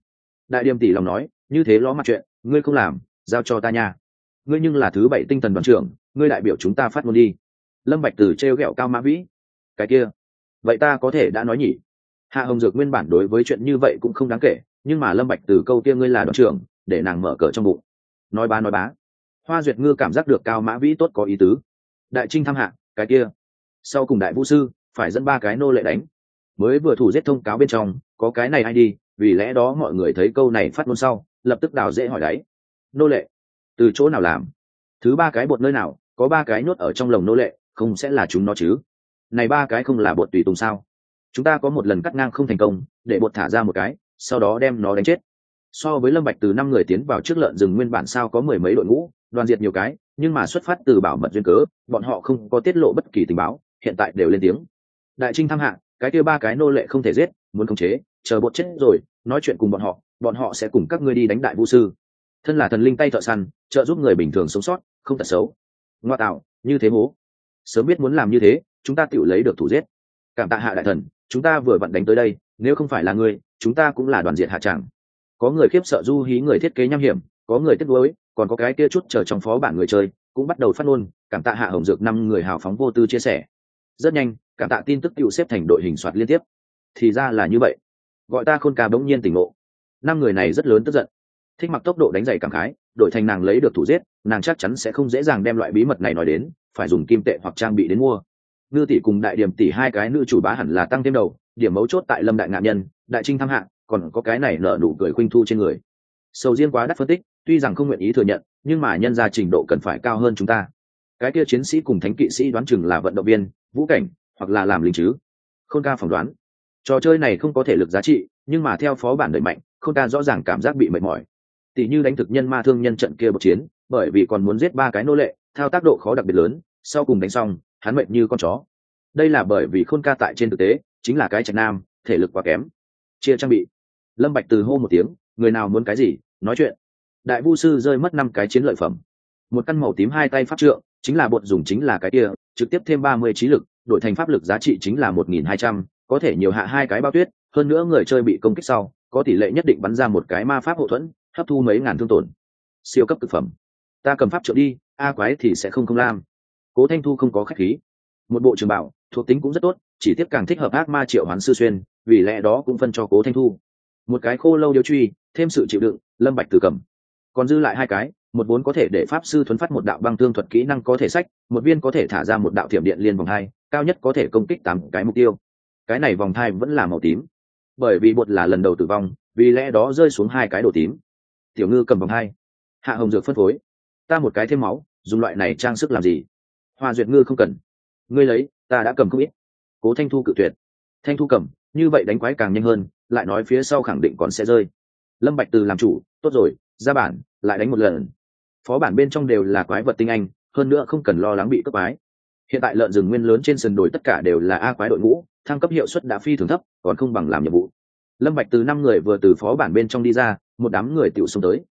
Đại Điềm tỷ lòng nói, như thế ló mặt chuyện ngươi không làm, giao cho ta nha. Ngươi nhưng là thứ 7 tinh thần đoàn trưởng, ngươi đại biểu chúng ta phát ngôn đi. Lâm Bạch Từ trêu ghẹo Cao Mã Vĩ. Cái kia, vậy ta có thể đã nói nhỉ? Hạ Hồng Dược nguyên bản đối với chuyện như vậy cũng không đáng kể, nhưng mà Lâm Bạch Từ câu kia ngươi là đoàn trưởng, để nàng mở cờ trong bụng. Nói bá. Hoa Duyệt Ngư cảm giác được Cao Mã Vĩ tốt có ý tứ. Đại Trinh thăm hạ, cái kia. Sau cùng đại vũ sư phải dẫn 3 cái nô lệ đánh. Mới vừa thủ giết thông cáo bên trong, có cái này ai đi, vì lẽ đó mọi người thấy câu này phát ngôn sau, lập tức đào dễ hỏi đáy. Nô lệ? Từ chỗ nào làm? Thứ 3 cái bột nơi nào, có 3 cái nhốt ở trong lồng nô lệ, không sẽ là chúng nó chứ? Này 3 cái không là bột tùy tùng sao? Chúng ta có một lần cắt ngang không thành công, để bột thả ra một cái, sau đó đem nó đánh chết. So với Lâm Bạch Từ 5 người tiến vào trước lợn rừng nguyên bản sao có 10 mấy đội ngũ, đoàn diệt nhiều cái, nhưng mà xuất phát từ bảo mật duyên cớ, bọn họ không có tiết lộ bất kỳ tình báo, hiện tại đều lên tiếng. Đại Trinh thăm hạ, cái kia 3 cái nô lệ không thể giết, muốn khống chế, chờ bột chết rồi, nói chuyện cùng bọn họ sẽ cùng các ngươi đi đánh đại vũ sư. Thân là thần linh tay thợ săn, trợ giúp người bình thường sống sót, không tật xấu. Ngoa tạo, như thế hố. Sớm biết muốn làm như thế, chúng ta tự lấy được thủ giết. Cảm tạ Hạ đại thần, chúng ta vừa vặn đánh tới đây, nếu không phải là ngươi, chúng ta cũng là đoàn diệt hạ tràng. Có người khiếp sợ du hí người thiết kế nham hiểm, có người tiếc nuối, còn có cái kia chút chờ trong phó bản người chơi, cũng bắt đầu phát ngôn, cảm tạ Hạ Hồng Dược 5 người hào phóng vô tư chia sẻ. Rất nhanh, cảm tạ tin tức tự xếp thành đội hình soạt liên tiếp. Thì ra là như vậy. Gọi ta Khôn ca bỗng nhiên tỉnh ngộ. 5 người này rất lớn tức giận. Thích Mặc tốc độ đánh giày cảm khái, đổi thành nàng lấy được thủ giết, nàng chắc chắn sẽ không dễ dàng đem loại bí mật này nói đến, phải dùng kim tệ hoặc trang bị đến mua. Ngư tỷ cùng Đại Điềm tỷ 2 cái nữ chủ bá hẳn là tăng thêm đầu, điểm mấu chốt tại Lâm đại ngạn nhân, Đại Trinh thăm hạ, còn có cái này nở nụ cười khuynh thu trên người. Sầu riêng quá đắt phân tích, tuy rằng không nguyện ý thừa nhận, nhưng mà nhân ra trình độ cần phải cao hơn chúng ta. Cái kia chiến sĩ cùng thánh kỵ sĩ đoán chừng là vận động viên, vũ cảnh, hoặc là làm lính chứ. Khôn ca phỏng đoán, trò chơi này không có thể lực giá trị, nhưng mà theo phó bản đẩy mạnh, Khôn ca rõ ràng cảm giác bị mệt mỏi. Tỷ như đánh thực nhân ma thương nhân trận kia một chiến, bởi vì còn muốn giết 3 cái nô lệ, thao tác độ khó đặc biệt lớn, sau cùng đánh xong, hắn mệt như con chó. Đây là bởi vì Khôn ca tại trên thực tế chính là cái trạch nam, thể lực quá kém. Chia trang bị. Lâm Bạch Từ hô một tiếng, người nào muốn cái gì, nói chuyện. Đại Vu sư rơi mất 5 cái chiến lợi phẩm. Một căn màu tím 2 tay pháp trượng, chính là bột dùng chính là cái kia, trực tiếp thêm 30 trí lực, đổi thành pháp lực giá trị chính là 1200, có thể nhiều hạ 2 cái bao tuyết, hơn nữa người chơi bị công kích sau, có tỷ lệ nhất định bắn ra một cái ma pháp hộ thuẫn, hấp thu mấy ngàn thương tổn. Siêu cấp cực phẩm. Ta cầm pháp trượng đi, a quái thì sẽ không lam. Cố Thanh Thu không có khách khí. Một bộ trường bảo, thuộc tính cũng rất tốt, chỉ tiếp càng thích hợp ác ma triệu hoán sư xuyên, vì lẽ đó cũng phân cho Cố Thanh Thu. Một cái khô lâu điêu truy, thêm sự chịu đựng, Lâm Bạch Từ cầm. Còn dư lại 2 cái, một vốn có thể để pháp sư thuấn phát một đạo băng thương thuật kỹ năng có thể sách, một viên có thể thả ra một đạo thiểm điện liên vòng 2, cao nhất có thể công kích 8 cái mục tiêu. Cái này vòng 2 vẫn là màu tím, bởi vì bột là lần đầu tử vong, vì lẽ đó rơi xuống 2 cái đồ tím. Tiểu Ngư cầm vòng 2. Hạ Hồng Dược phân phối. Ta một cái thêm máu, dùng loại này trang sức làm gì? Hoa Duyệt Ngư không cần. Ngươi lấy, ta đã cầm không ít. Cố Thanh Thu cự tuyệt. Thanh Thu cầm, như vậy đánh quái càng nhanh hơn, lại nói phía sau khẳng định còn sẽ rơi. Lâm Bạch Từ làm chủ, tốt rồi, ra bản, lại đánh một lần. Phó bản bên trong đều là quái vật tinh anh, hơn nữa không cần lo lắng bị cướp quái. Hiện tại lợn rừng nguyên lớn trên sườn đồi tất cả đều là a quái đội ngũ, thăng cấp hiệu suất đã phi thường thấp, còn không bằng làm nhiệm vụ. Lâm Bạch Từ 5 người vừa từ phó bản bên trong đi ra, một đám người tiểu xông tới.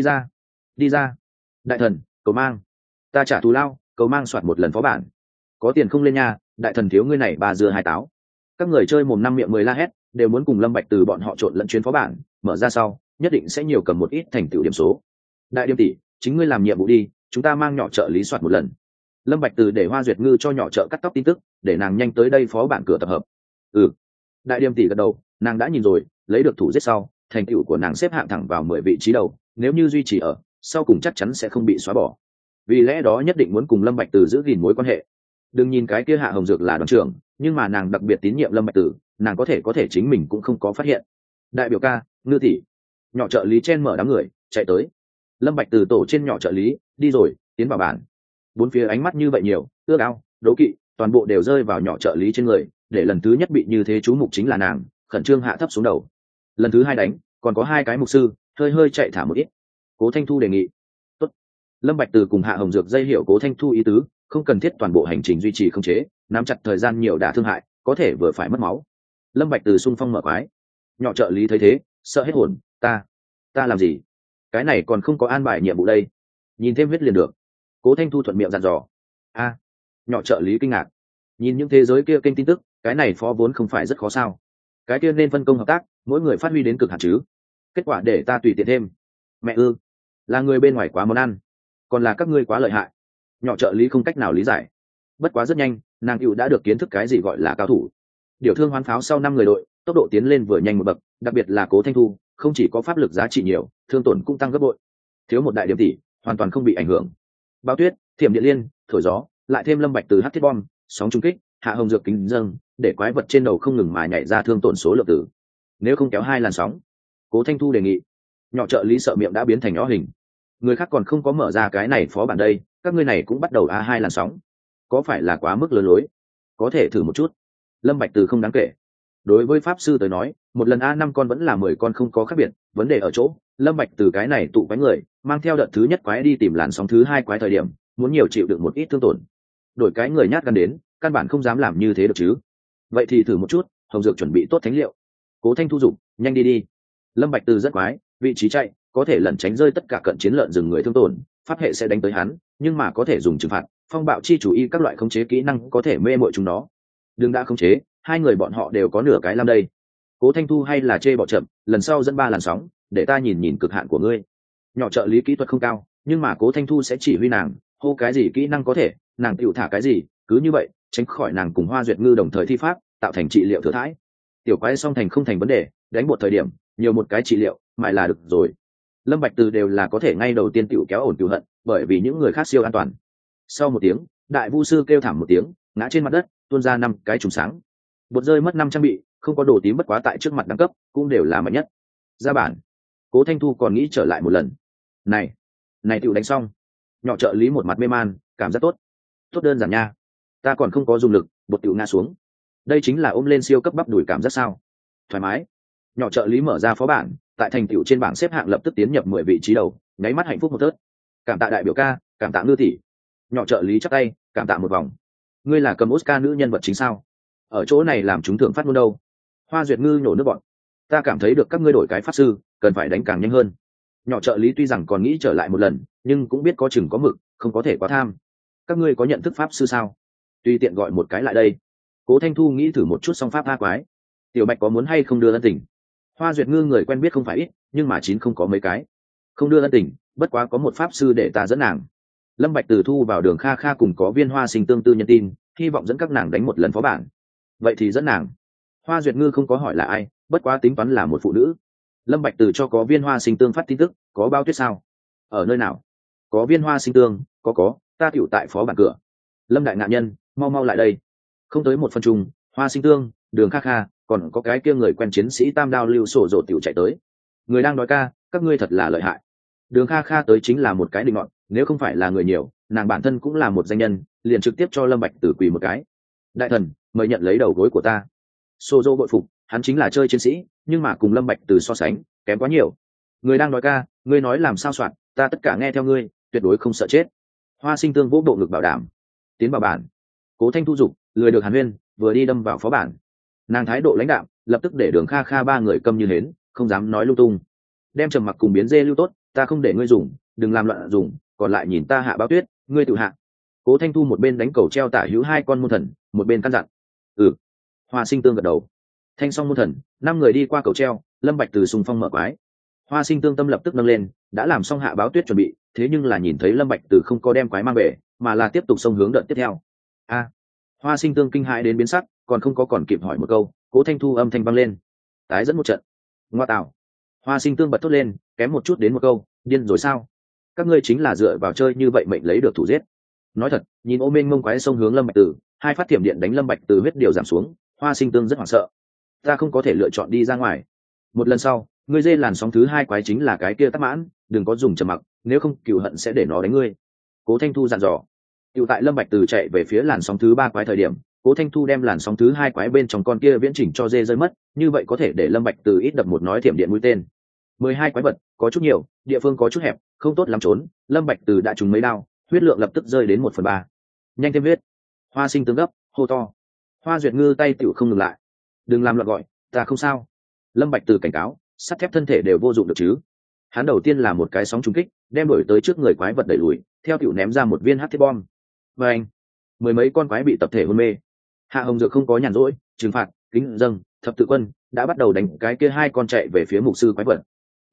Đi ra. Đại thần, cầu mang. Ta trả thù lao, cầu mang soạt một lần phó bản. Có tiền không lên nha, đại thần thiếu ngươi này bà dưa 2 táo. Các người chơi mồm 5 miệng 10 la hét, đều muốn cùng Lâm Bạch Từ bọn họ trộn lẫn chuyến phó bản, mở ra sau, nhất định sẽ nhiều cầm một ít thành tựu điểm số. Đại Điềm tỷ, chính ngươi làm nhiệm vụ đi, chúng ta mang nhỏ trợ lý soạt một lần. Lâm Bạch Từ để Hoa Duyệt Ngư cho nhỏ trợ cắt tóc tin tức, để nàng nhanh tới đây phó bản cửa tập hợp. Đại Điềm tỷ gật đầu, nàng đã nhìn rồi, lấy được thủ giết sau, thành tựu của nàng xếp hạng thẳng vào 10 vị trí đầu, nếu như duy trì ở, sau cùng chắc chắn sẽ không bị xóa bỏ. Vì lẽ đó nhất định muốn cùng Lâm Bạch Từ giữ gìn mối quan hệ. Đừng nhìn cái kia Hạ Hồng Dược là đoàn trưởng, nhưng mà nàng đặc biệt tín nhiệm Lâm Bạch Từ, nàng có thể chính mình cũng không có phát hiện. Đại biểu ca, Ngư tỷ. Nhỏ trợ lý chen mở đám người, chạy tới. Lâm Bạch Từ tổ trên nhỏ trợ lý, đi rồi, tiến vào bản. Bốn phía ánh mắt như vậy nhiều, ước ao, đố kỵ, toàn bộ đều rơi vào nhỏ trợ lý trên người, để lần thứ nhất bị như thế chú mục chính là nàng, khẩn trương hạ thấp xuống đầu. Lần thứ 2 đánh, còn có 2 cái mục sư, hơi chạy thả một ít. Cố Thanh Thu đề nghị. Tốt. Lâm Bạch Từ cùng Hạ Hồng Dược dây hiểu Cố Thanh Thu ý tứ, không cần thiết toàn bộ hành trình duy trì không chế, nắm chặt thời gian nhiều đả thương hại, có thể vừa phải mất máu. Lâm Bạch Từ xung phong mở quái. Nhỏ trợ lý thấy thế, sợ hết hồn, ta làm gì? Cái này còn không có an bài nhiệm vụ đây. Nhìn thêm huyết liền được. Cố Thanh Thu thuận miệng dặn dò. Nhỏ trợ lý kinh ngạc. Nhìn những thế giới kia kênh tin tức, cái này phó vốn không phải rất khó sao? Cái kia nên phân công hợp tác, mỗi người phát huy đến cực hạn chứ. kết quả để ta tùy tiện thêm. Mẹ ư, là người bên ngoài quá món ăn, còn là các ngươi quá lợi hại. Nhỏ trợ lý không cách nào lý giải. Bất quá rất nhanh nàng cựu đã được kiến thức cái gì gọi là cao thủ. Điều thương hoán pháo sau 5 người đội, tốc độ tiến lên vừa nhanh một bậc, đặc biệt là Cố Thanh Thu, không chỉ có pháp lực giá trị nhiều, thương tổn cũng tăng gấp bội. Thiếu một đại điểm tỷ, hoàn toàn không bị ảnh hưởng. Bao tuyết, thiểm điện liên, thổi gió, lại thêm lâm bạch từ hắc thiết bom, sóng trung kích, hạ hồng dược kính dâng, để quái vật trên đầu không ngừng mà nhảy ra thương tổn số lượng tử. Nếu không kéo 2 làn sóng. Cố Thanh Thu đề nghị. Nhỏ trợ lý sợ miệng đã biến thành nhỏ hình. Người khác còn không có mở ra cái này phó bản đây, các ngươi này cũng bắt đầu A2 làn sóng. Có phải là quá mức lớn lối? Có thể thử một chút. Lâm bạch từ không đáng kể. Đối với pháp sư tới nói, một lần A5 con vẫn là 10 con không có khác biệt, vấn đề ở chỗ lâm bạch từ cái này tụ quái người mang theo đợt thứ nhất quái đi tìm làn sóng thứ 2 quái thời điểm muốn nhiều chịu được một ít thương tổn, đổi cái người nhát gan đến căn bản không dám làm như thế được chứ. Vậy thì thử một chút, hồng dược chuẩn bị tốt thánh liệu. Cố Thanh Thu dụng, nhanh đi đi. Lâm bạch từ rất quái, vị trí chạy có thể lẩn tránh rơi tất cả cận chiến lợn rừng người thương tổn, pháp hệ sẽ đánh tới hắn, nhưng mà có thể dùng trừng phạt, phong bạo chi chủ y các loại khống chế kỹ năng có thể mê muội chúng nó. Đừng đã khống chế, 2 người bọn họ đều có nửa cái lam đây. Cố Thanh Thu hay là chê bỏ chậm, lần sau dẫn 3 làn sóng, để ta nhìn nhìn cực hạn của ngươi. Nhỏ trợ lý kỹ thuật không cao, nhưng mà Cố Thanh Thu sẽ chỉ huy nàng, hô cái gì kỹ năng có thể, nàng tiểu thả cái gì, cứ như vậy, tránh khỏi nàng cùng Hoa Duyệt Ngư đồng thời thi pháp, tạo thành trị liệu thừa thãi. Tiểu quái song thành không thành vấn đề, đánh một thời điểm, nhiều một cái trị liệu, mãi là được rồi. Lâm Bạch Từ đều là có thể ngay đầu tiên tiểu kéo ổn cừu hận, bởi vì những người khác siêu an toàn. Sau một tiếng, đại vu sư kêu thảm một tiếng, ngã trên mặt đất, tuôn ra 5 cái trùng sáng. Bột rơi mất 5 trang bị, không có đồ tím bất quá tại trước mặt đẳng cấp, cũng đều là mạnh nhất. Ra bản. Cố Thanh Thu còn nghĩ trở lại một lần. Này tiểu đánh xong. Nhỏ trợ lý một mặt mê man, cảm giác tốt. Tốt đơn giản nha. Ta còn không có dùng lực, bột tiểu ngã xuống. Đây chính là ôm lên siêu cấp bắp đùi cảm giác sao? Thoải mái. Nhỏ trợ lý mở ra phó bản, tại thành tựu trên bảng xếp hạng lập tức tiến nhập 10 vị trí đầu, nháy mắt hạnh phúc một tớt. Cảm tạ đại biểu ca, cảm tạ Ngư tỷ. Nhỏ trợ lý chắp tay, cảm tạ một vòng. Ngươi là cầm Oscar nữ nhân vật chính sao? Ở chỗ này làm chúng thưởng phát luôn đâu? Hoa Duyệt Ngư nhổ nước bọn. Ta cảm thấy được các ngươi đổi cái pháp sư, cần phải đánh càng nhanh hơn. Nhỏ trợ lý tuy rằng còn nghĩ trở lại một lần, nhưng cũng biết có chừng có mực, không có thể quá tham. Các ngươi có nhận thức pháp sư sao? Tùy tiện gọi một cái lại đây. Cố Thanh Thu nghĩ thử một chút song pháp tha quái. Tiểu Bạch có muốn hay không đưa ân tình? Hoa Duyệt Ngư người quen biết không phải ít, nhưng mà 9 không có mấy cái. Không đưa ân tình, bất quá có một pháp sư để ta dẫn nàng. Lâm Bạch Từ thu vào Đường Kha Kha cùng có Viên Hoa Sinh tương tư nhân tin, hy vọng dẫn các nàng đánh một lần phó bản. Vậy thì dẫn nàng. Hoa Duyệt Ngư không có hỏi là ai, bất quá tính toán là một phụ nữ. Lâm Bạch Từ cho có Viên Hoa Sinh tương phát tin tức, có bao tuyết sao? Ở nơi nào? Có Viên Hoa Sinh tương, có, ta tiểu tại phó bản cửa. Lâm đại ngạn nhân, mau lại đây. Không tới 1 phân chung, Hoa Sinh tương, Đường Kha Kha, còn có cái kia người quen chiến sĩ Tam Đao Lưu Sổ Dột tiểu chạy tới. Người đang nói ca, các ngươi thật là lợi hại. Đường Kha Kha tới chính là một cái định ngọn, nếu không phải là người nhiều, nàng bản thân cũng là một danh nhân, liền trực tiếp cho Lâm Bạch Từ quỳ một cái. Đại thần, mời nhận lấy đầu gối của ta. Sô dô bội phục, hắn chính là chơi chiến sĩ, nhưng mà cùng Lâm Bạch Từ so sánh, kém quá nhiều. Người đang nói ca, ngươi nói làm sao soạn, ta tất cả nghe theo ngươi, tuyệt đối không sợ chết. Hoa Sinh tương vỗ bộ ngực bảo đảm. Tiến vào bản. Cố Thanh Thu dục, lười được Hàn Huyên, vừa đi đâm vào phó bản. Nàng thái độ lãnh đạm, lập tức để Đường Kha Kha 3 người câm như hến, không dám nói lung tung. Đem trầm mặc cùng biến dê lưu tốt, ta không để ngươi dùng, đừng làm loạn dùng, còn lại nhìn ta hạ báo tuyết, ngươi tự hạ. Cố Thanh Thu một bên đánh cầu treo tả hữu 2 con môn thần, một bên căn dặn. Hoa Sinh tương gật đầu. Thanh xong môn thần, 5 người đi qua cầu treo, Lâm Bạch Từ xung phong mở quái. Hoa Sinh tương tâm lập tức nâng lên, đã làm xong hạ báo tuyết chuẩn bị, thế nhưng là nhìn thấy Lâm Bạch Từ không có đem quái mang về, mà là tiếp tục xông hướng đợt tiếp theo. Hoa Sinh tương kinh hãi đến biến sắc, còn không có còn kịp hỏi một câu, Cố Thanh Thu âm thanh vang lên. Tái dẫn một trận. Ngoa tạo. Hoa Sinh tương bật thốt lên, kém một chút đến một câu, điên rồi sao? Các ngươi chính là dựa vào chơi như vậy mệnh lấy được thủ giết. Nói thật, nhìn ô mênh mông quái xông hướng Lâm Bạch Từ, 2 phát thiểm điện đánh Lâm Bạch Từ huyết điều giảm xuống, Hoa Sinh tương rất hoảng sợ. Ta không có thể lựa chọn đi ra ngoài. Một lần sau, ngươi dê làn sóng thứ 2 quái chính là cái kia Tắc Mãn, đừng có dùng trầm mặc, nếu không cừu hận sẽ để nó đánh ngươi. Cố Thanh Thu dặn dò. Tiểu tại Lâm Bạch Từ chạy về phía làn sóng thứ 3 quái thời điểm, Cố Thanh Thu đem làn sóng thứ 2 quái bên trong con kia viễn chỉnh cho dê rơi mất, như vậy có thể để Lâm Bạch Từ ít đập một nói thiểm điện mũi tên. 12 quái vật, có chút nhiều, địa phương có chút hẹp, không tốt lắm trốn, Lâm Bạch Từ đã trúng mấy đao, huyết lượng lập tức rơi đến 1/3. Nhanh thêm huyết. Hoa Sinh tương gấp, hô to. Hoa Duyệt Ngư tay tiểu không ngừng lại. Đừng làm loạn gọi, ta không sao. Lâm Bạch Từ cảnh cáo, sắt thép thân thể đều vô dụng được chứ. Hắn đầu tiên là một cái sóng trúng kích, đem đuổi tới trước người quái vật đẩy lùi, theo tiểu ném ra một viên hắc thiết bom. Và anh, 10 mấy con quái bị tập thể hôn mê. Hạ Hồng Dược không có nhàn rỗi, trừng phạt, kính dâng, thập tự quân đã bắt đầu đánh cái kia 2 con chạy về phía mục sư quái vật.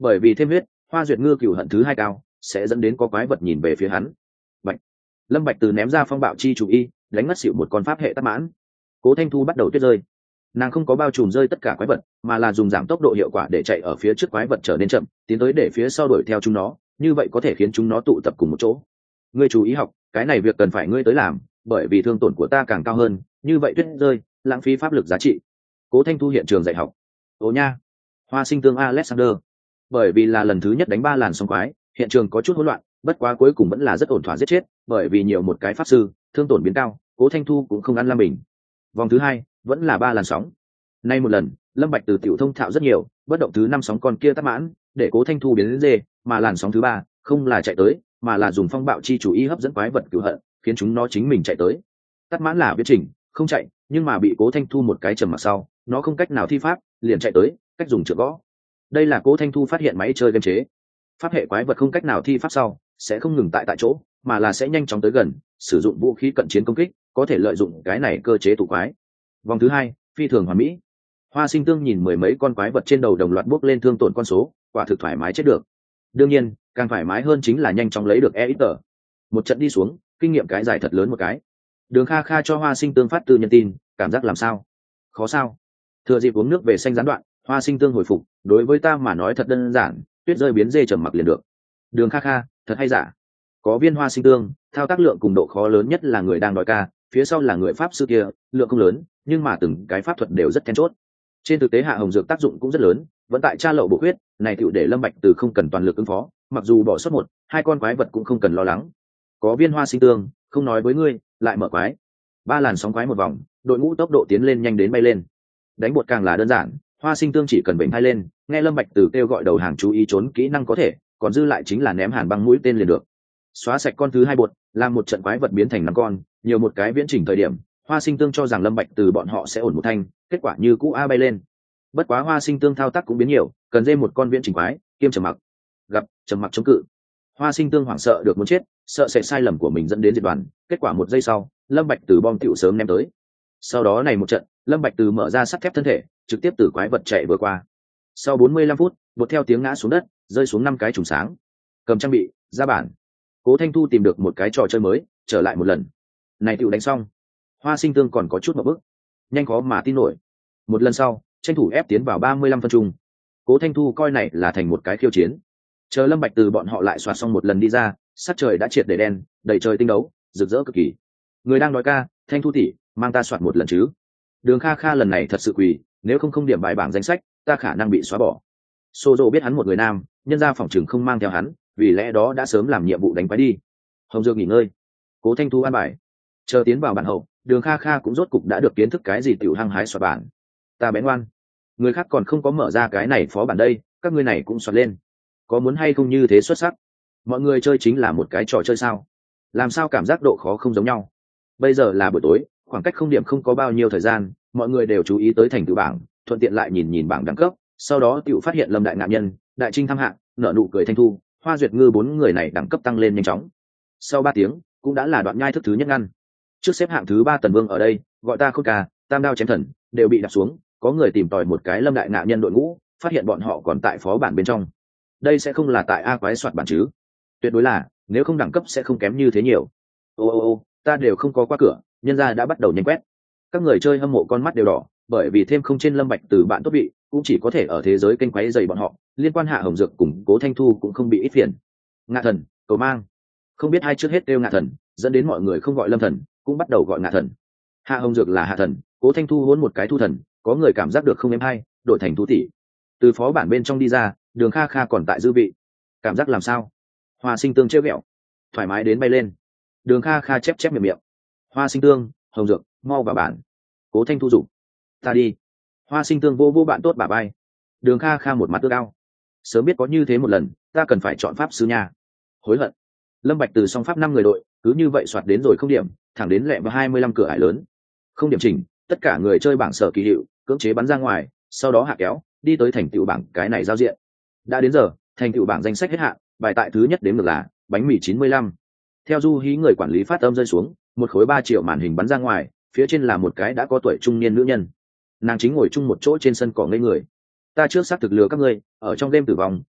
bởi vì thêm huyết, Hoa Duyệt Ngư cửu hận thứ 2 cao, sẽ dẫn đến có quái vật nhìn về phía hắn. Bạch. Lâm Bạch Từ ném ra phong bạo chi chủ y, đánh mất xỉu một con pháp hệ tát mãn. Cố Thanh Thu bắt đầu tuyết rơi. Nàng không có bao trùm rơi tất cả quái vật, mà là dùng giảm tốc độ hiệu quả để chạy ở phía trước quái vật trở nên chậm, tiến tới để phía sau đuổi theo chúng nó, như vậy có thể khiến chúng nó tụ tập cùng một chỗ. Ngươi chú ý học, cái này việc cần phải ngươi tới làm, bởi vì thương tổn của ta càng cao hơn, như vậy tuyết rơi, lãng phí pháp lực giá trị. Cố Thanh Thu hiện trường dạy học. Ồ nha. Hoa Sinh Tương Alexander. Bởi vì là lần thứ nhất đánh 3 làn sóng quái, hiện trường có chút hỗn loạn, bất quá cuối cùng vẫn là rất ổn thỏa giết chết, bởi vì nhiều một cái pháp sư, thương tổn biến cao, Cố Thanh Thu cũng không ăn lam bình. Vòng thứ 2 vẫn là 3 làn sóng. Nay một lần, Lâm Bạch Từ tiểu thông thạo rất nhiều, bất động thứ 5 sóng con kia tắt mãn, để Cố Thanh Thu biến đến dê, mà làn sóng thứ 3 không là chạy tới, mà là dùng phong bạo chi chủ ý hấp dẫn quái vật cửu hận, khiến chúng nó chính mình chạy tới. Tắt mãn là viễn trình, không chạy, nhưng mà bị Cố Thanh Thu một cái trầm mặc sau, nó không cách nào thi pháp, liền chạy tới, cách dùng trượng gõ. Đây là Cố Thanh Thu phát hiện máy chơi game chế. Pháp hệ quái vật không cách nào thi pháp sau, sẽ không ngừng tại chỗ, mà là sẽ nhanh chóng tới gần, sử dụng vũ khí cận chiến công kích, có thể lợi dụng cái này cơ chế tụ quái. Vòng thứ 2 phi thường hoàn mỹ. Hoa Sinh Tương nhìn mười mấy con quái vật trên đầu đồng loạt bốc lên thương tổn con số, quả thực thoải mái chết được. Đương nhiên, càng thoải mái hơn chính là nhanh chóng lấy được EXP. Một trận đi xuống, kinh nghiệm cái giải thật lớn một cái. Đường Kha Kha cho Hoa Sinh Tương phát từ nhân tin, cảm giác làm sao? Khó sao? Thừa dịp uống nước về xanh gián đoạn, Hoa Sinh Tương hồi phục, đối với ta mà nói thật đơn giản, tuyết rơi biến dê trầm mặc liền được. Đường Kha Kha, thật hay giả? Có viên Hoa Sinh Tương, thao tác lượng cùng độ khó lớn nhất là người đang đòi ca, phía sau là người pháp sư kia, lượng không lớn, nhưng mà từng cái pháp thuật đều rất then chốt. Trên thực tế Hạ Hồng Dược tác dụng cũng rất lớn, vẫn tại tra lậu bổ huyết, này tựu để Lâm Bạch Từ không cần toàn lực ứng phó, mặc dù bỏ sót 1, 2 con quái vật cũng không cần lo lắng. Có viên Hoa Sinh Tương, không nói với ngươi, lại mở quái. 3 làn sóng quái một vòng, đội ngũ tốc độ tiến lên nhanh đến bay lên. Đánh bột càng là đơn giản, Hoa Sinh Tương chỉ cần bệnh hai lên, nghe Lâm Bạch Từ kêu gọi đầu hàng chú ý trốn kỹ năng có thể, còn dư lại chính là ném hàn băng mũi tên liền được. Xóa sạch con thứ 2 bột, làm một trận quái vật biến thành 5 con, nhiều một cái viễn chỉnh thời điểm, Hoa Sinh Tương cho rằng Lâm Bạch Từ bọn họ sẽ ổn một thanh, kết quả như cũ a bay lên. Bất quá Hoa Sinh Tương thao tác cũng biến nhiều, cần dê một con viễn chỉnh quái, kiêm trầm mặc. Gặp trầm mặc chống cự. Hoa Sinh Tương hoảng sợ được muốn chết, sợ sẽ sai lầm của mình dẫn đến diệt đoàn, kết quả 1 giây sau, Lâm Bạch Từ bom tiểu sớm ném tới. Sau đó này một trận, Lâm Bạch Từ mở ra sắt thép thân thể, trực tiếp từ quái vật chạy vừa qua. Sau 45 phút, bột theo tiếng ngã xuống đất, rơi xuống 5 cái trùng sáng. Cầm trang bị, ra bản. Cố Thanh Thu tìm được một cái trò chơi mới, trở lại một lần. Này tiểu đánh xong. Hoa Sinh Tương còn có chút một bước, nhanh khó mà tin nổi. Một lần sau, tranh thủ ép tiến vào 35 phân chung. Cố Thanh Thu coi này là thành một cái khiêu chiến. Chờ Lâm Bạch Từ bọn họ lại soạt xong một lần đi ra, sắc trời đã triệt để đen, đầy trời tinh đấu, rực rỡ cực kỳ. Người đang nói ca, Thanh Thu tỷ, mang ta soạt một lần chứ? Đường Kha Kha lần này thật sự quỳ, nếu không điểm bài bảng danh sách, ta khả năng bị xóa bỏ. Sô Dô biết hắn một người nam, nhân ra phòng trường không mang theo hắn, vì lẽ đó đã sớm làm nhiệm vụ đánh quái đi. Hồng Dương nghỉ ngơi, Cố Thanh Thu an bài. Chờ tiến vào bản hậu, Đường Kha Kha cũng rốt cục đã được kiến thức cái gì tiểu hăng hái soạt bản. Ta bén ngoan, người khác còn không có mở ra cái này phó bản đây, các ngươi này cũng soạt lên. Có muốn hay không như thế xuất sắc? Mọi người chơi chính là một cái trò chơi sao? Làm sao cảm giác độ khó không giống nhau? Bây giờ là buổi tối, khoảng cách không điểm không có bao nhiêu thời gian, mọi người đều chú ý tới thành tựu bảng, thuận tiện lại nhìn nhìn bảng đẳng cấp, sau đó tiểu phát hiện Lâm Đại Ngạn Nhân, Đại Trinh Thăng Hạng, nở nụ cười Thanh Thu, Hoa Duyệt Ngư 4 người này đẳng cấp tăng lên nhanh chóng. Sau 3 tiếng, cũng đã là đoạn nhai thức thứ nhất ngăn. Trước xếp hạng thứ 3 Tần Vương ở đây, gọi ta Khôn Ca, Tam Đao Chém Thần, đều bị đặt xuống, có người tìm tòi một cái Lâm Đại Ngạn Nhân đội ngũ, phát hiện bọn họ còn tại phó bản bên trong. Đây sẽ không là tại A quái soạt bản chứ? Tuyệt đối là, nếu không đẳng cấp sẽ không kém như thế nhiều. Ô, ta đều không có qua cửa, nhân gia đã bắt đầu nhanh quét. Các người chơi hâm mộ con mắt đều đỏ, bởi vì thêm không trên Lâm Bạch Từ bạn tốt vị, cũng chỉ có thể ở thế giới kênh quấy dày bọn họ, liên quan Hạ Hồng Dược cùng Cố Thanh Thu cũng không bị ít phiền. Ngạ Thần, cầu mang. Không biết ai trước hết kêu Ngạ Thần, dẫn đến mọi người không gọi Lâm Thần, cũng bắt đầu gọi Ngạ Thần. Hạ Hồng Dược là Hạ Thần, Cố Thanh Thu hôn một cái Thu Thần, có người cảm giác được không êm hay, đổi thành Thu tỷ. Từ phó bản bên trong đi ra, Đường Kha Kha còn tại dư vị. Cảm giác làm sao? Hoa Sinh Tương trêu ghẹo, thoải mái đến bay lên. Đường Kha Kha chép miệng. Hoa Sinh Tương, Hồng Dược, mau vào bản. Cố Thanh Thu rủ. Ta đi. Hoa Sinh Tương vô bạn tốt bả vai. Đường Kha Kha một mặt ước ao. Sớm biết có như thế một lần, ta cần phải chọn pháp sư nha. Hối hận. Lâm Bạch Từ song pháp 5 người đội, cứ như vậy soạt đến rồi không điểm, thẳng đến lẹ vào 25 cửa ải lớn. Không điểm chỉnh, tất cả người chơi bảng sở kỳ hiệu, cưỡng chế bắn ra ngoài, sau đó hạ kéo, đi tới thành tựu bảng cái này giao diện. Đã đến giờ, thành tựu bảng danh sách hết hạn, bài tại thứ nhất đến ngược là bánh mì 95. Theo Du Hí người quản lý phát âm rơi xuống, một khối 3 triệu màn hình bắn ra ngoài, phía trên là một cái đã có tuổi trung niên nữ nhân. Nàng chính ngồi chung một chỗ trên sân cỏ ngây người. Ta trước xác thực lừa các ngươi, ở trong game tử vong,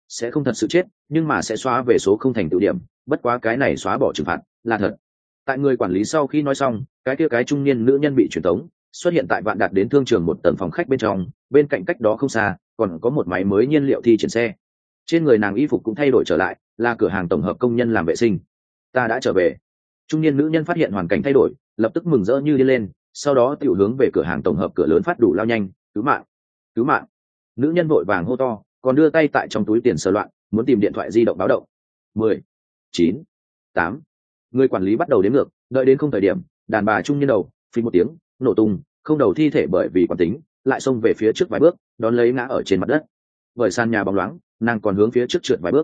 sẽ không thật sự chết, nhưng mà sẽ xóa về số không thành tựu điểm, bất quá cái này xóa bỏ trừng phạt là thật. Tại người quản lý sau khi nói xong, cái kia cái trung niên nữ nhân bị truyền tống xuất hiện tại Vạn Đạt đến thương trường một tầng phòng khách bên trong, bên cạnh cách đó không xa còn có một máy mới nhiên liệu thi triển xe. Trên người nàng y phục cũng thay đổi trở lại, là cửa hàng tổng hợp công nhân làm vệ sinh. Ta đã trở về. Trung niên nữ nhân phát hiện hoàn cảnh thay đổi, lập tức mừng rỡ như đi lên, sau đó tiểu hướng về cửa hàng tổng hợp cửa lớn phát đủ lao nhanh. Cứu mạng, cứu mạng. Nữ nhân vội vàng hô to, còn đưa tay tại trong túi tiền sờ loạn, muốn tìm điện thoại di động báo động. 10, 9, 8. Người quản lý bắt đầu đếm ngược, đợi đến không thời điểm, đàn bà trung niên đầu phí một tiếng nổ tung, không đầu thi thể bởi vì quán tính lại xông về phía trước vài bước, đón lấy ngã ở trên mặt đất. Bởi sàn nhà bóng loáng, nàng còn hướng phía trước trượt vài bước.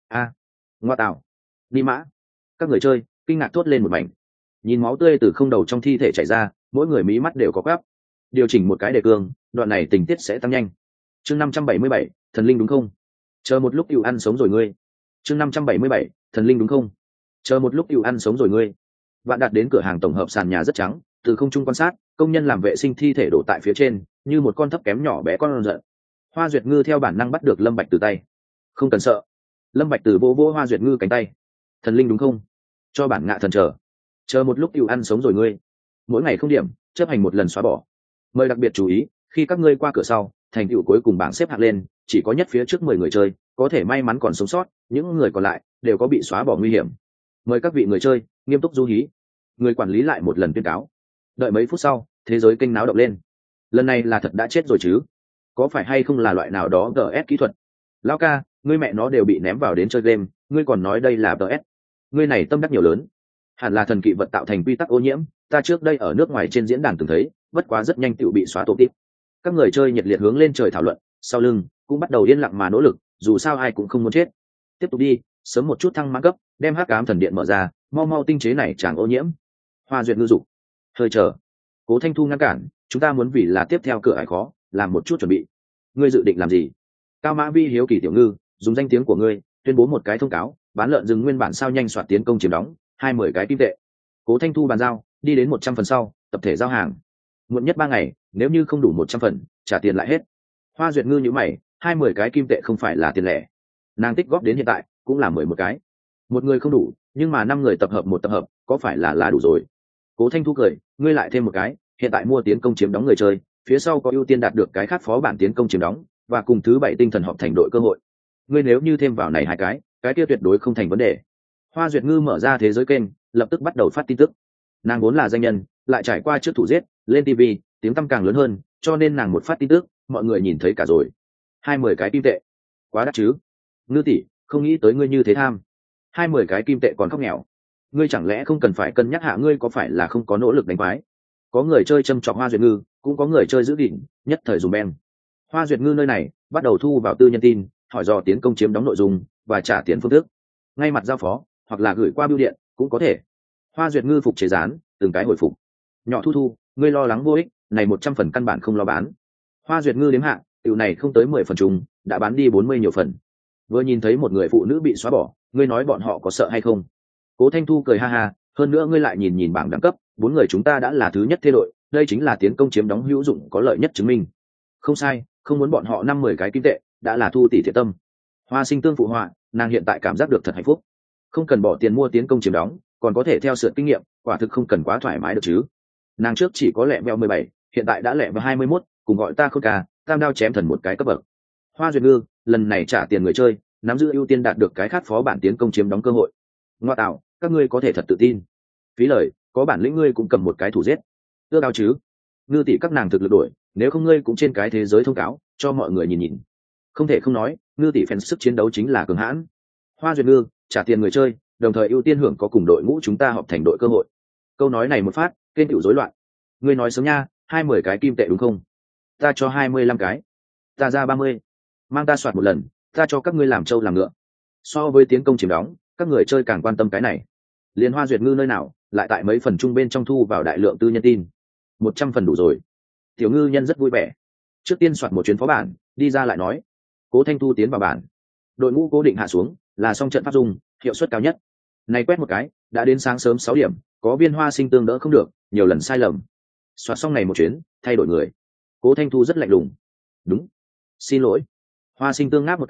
Ngoa tạo, đi mã. Các người chơi kinh ngạc thốt lên một mảnh, nhìn máu tươi từ không đầu trong thi thể chảy ra, mỗi người mí mắt đều có quắp. Điều chỉnh một cái đề cương, đoạn này tình tiết sẽ tăng nhanh. Chương 577, thần linh đúng không? Chờ một lúc tiểu ăn sống rồi ngươi. Chương 577, thần linh đúng không? Chờ một lúc tiểu ăn sống rồi ngươi. Vạn Đạt đến cửa hàng tổng hợp sàn nhà rất trắng, từ không trung quan sát, công nhân làm vệ sinh thi thể đổ tại phía trên, như một con thấp kém nhỏ bé con giận. Hoa Duyệt Ngư theo bản năng bắt được Lâm Bạch Từ tay. Không cần sợ. Lâm Bạch Từ vỗ vỗ Hoa Duyệt Ngư cánh tay. Thần linh đúng không? Cho bản ngạ thần chờ một lúc tiểu ăn sống rồi ngươi. Mỗi ngày không điểm, chấp hành một lần xóa bỏ. Mời đặc biệt chú ý, khi các ngươi qua cửa sau, thành tựu cuối cùng bảng xếp hạng lên, chỉ có nhất phía trước 10 người chơi có thể may mắn còn sống sót, những người còn lại đều có bị xóa bỏ nguy hiểm. Mời các vị người chơi nghiêm túc chú ý. Người quản lý lại một lần tuyên cáo. Đợi mấy phút sau, thế giới kênh náo động lên. Lần này là thật đã chết rồi chứ? Có phải hay không là loại nào đó gs kỹ thuật? Lão ca, ngươi mẹ nó đều bị ném vào đến chơi game, ngươi còn nói đây là gs? Ngươi này tâm đắc nhiều lớn. Hẳn là thần kỵ vật tạo thành quy tắc ô nhiễm, ta trước đây ở nước ngoài trên diễn đàn từng thấy, bất quá rất nhanh tựu bị xóa tổ tiếp. Các người chơi nhiệt liệt hướng lên trời thảo luận, sau lưng cũng bắt đầu yên lặng mà nỗ lực, dù sao ai cũng không muốn chết. Tiếp tục đi, sớm một chút thăng mãn cấp, đem hắc ám thần điện mở ra, mau mau tinh chế này chẳng ô nhiễm. Hoa Duyệt Ngư dục. Hơi chờ. Cố Thanh Thu ngăn cản, chúng ta muốn vì là tiếp theo cửa ải khó, làm một chút chuẩn bị. Ngươi dự định làm gì? Cao Mã Vi hiếu kỳ tiểu ngư, dùng danh tiếng của ngươi tuyên bố một cái thông cáo, bán lợn rừng nguyên bản sao nhanh soạt tiến công chiếm đóng, 20 cái kim tệ. Cố Thanh Thu bàn giao, đi đến 100 phần sau, tập thể giao hàng. Muộn nhất 3 ngày, nếu như không đủ 100 phần, trả tiền lại hết. Hoa Duyệt Ngư nhíu mày, 20 cái kim tệ không phải là tiền lẻ. Nàng tích góp đến hiện tại cũng là 11 cái. Một người không đủ, nhưng mà 5 người tập hợp một tập hợp, có phải là đủ rồi? Cố Thanh Thu cười, ngươi lại thêm một cái, hiện tại mua tiến công chiếm đóng người chơi, phía sau có ưu tiên đạt được cái khác phó bản tiến công chiếm đóng, và cùng thứ 7 tinh thần họp thành đội cơ hội. Ngươi nếu như thêm vào này hai cái kia tuyệt đối không thành vấn đề. Hoa Duyệt Ngư mở ra thế giới kênh, lập tức bắt đầu phát tin tức. Nàng vốn là danh nhân, lại trải qua trước thủ giết, lên TV, tiếng tăm càng lớn hơn, cho nên nàng một phát tin tức, mọi người nhìn thấy cả rồi. 20 cái kim tệ, quá đắt chứ? Ngư tỷ, không nghĩ tới ngươi như thế tham. 20 cái kim tệ còn khóc nghèo. Ngươi chẳng lẽ không cần phải cân nhắc hạ ngươi có phải là không có nỗ lực đánh quái? Có người chơi châm chọc Hoa Duyệt Ngư, cũng có người chơi giữ gìn, nhất thời dùng beng. Hoa Duyệt Ngư nơi này bắt đầu thu vào tư nhân tin, hỏi dò tiến công chiếm đóng nội dung và trả tiền phương thức. Ngay mặt giao phó, hoặc là gửi qua bưu điện, cũng có thể. Hoa Duyệt Ngư phục chế dán, từng cái hồi phục. Nhỏ Thu, ngươi lo lắng vô ích, này 100 phần căn bản không lo bán. Hoa Duyệt Ngư đếm hạ, tiểu này không tới 10 phần trùng, đã bán đi 40 nhiều phần. Vừa nhìn thấy một người phụ nữ bị xóa bỏ, ngươi nói bọn họ có sợ hay không? Cố Thanh Thu cười ha ha, hơn nữa ngươi lại nhìn bảng đẳng cấp, 4 người chúng ta đã là thứ nhất thế đội, đây chính là tiến công chiếm đóng hữu dụng có lợi nhất chứng minh. Không sai, không muốn bọn họ 50 cái kim tệ, đã là Thu tỷ thiện tâm. Hoa Sinh Tương phụ họa, nàng hiện tại cảm giác được thật hạnh phúc. Không cần bỏ tiền mua tiến công chiếm đóng, còn có thể theo sượt kinh nghiệm, quả thực không cần quá thoải mái được chứ. Nàng trước chỉ có lẹ veo 17, hiện tại đã lẹ vào 21, cùng gọi ta Khôn Ca, tam đao chém thần một cái cấp bậc. Hoa Duyệt Ngư, lần này trả tiền người chơi, nắm giữ ưu tiên đạt được cái khác phó bản tiến công chiếm đóng cơ hội. Ngoa tạo, các ngươi có thể thật tự tin. Phí lời, có bản lĩnh ngươi cũng cầm một cái thủ giết. Ưa đao chứ? Ngư tỷ các nàng thực lực đổi, nếu không ngươi cũng trên cái thế giới thông cáo, cho mọi người nhìn. Không thể không nói, Ngư tỷ fan sức chiến đấu chính là cường hãn. Hoa Duyệt Ngư, trả tiền người chơi, đồng thời ưu tiên hưởng có cùng đội ngũ chúng ta họp thành đội cơ hội. Câu nói này một phát, kênh tiểu rối loạn. Ngươi nói sớm nha, 20 cái kim tệ đúng không? Ta cho 25 cái. Ta ra 30. Mang ta soạt một lần, ta cho các ngươi làm trâu làm ngựa. So với tiến công chiếm đóng, các người chơi càng quan tâm cái này. Liên Hoa Duyệt Ngư nơi nào, lại tại mấy phần trung bên trong thu vào đại lượng tư nhân tin. 100 phần đủ rồi. Tiểu Ngư nhân rất vui vẻ. Trước tiên soạt một chuyến phó bản, đi ra lại nói. Cố Thanh Thu tiến vào bản. Đội ngũ cố định hạ xuống, là song trận pháp dung, hiệu suất cao nhất. Này quét một cái, đã đến sáng sớm 6 điểm, có Viên Hoa Sinh Tương đỡ không được, nhiều lần sai lầm. Soạt xong này một chuyến, thay đổi người. Cố Thanh Thu rất lạnh lùng. Đúng. Xin lỗi. Hoa Sinh Tương ngáp một cái,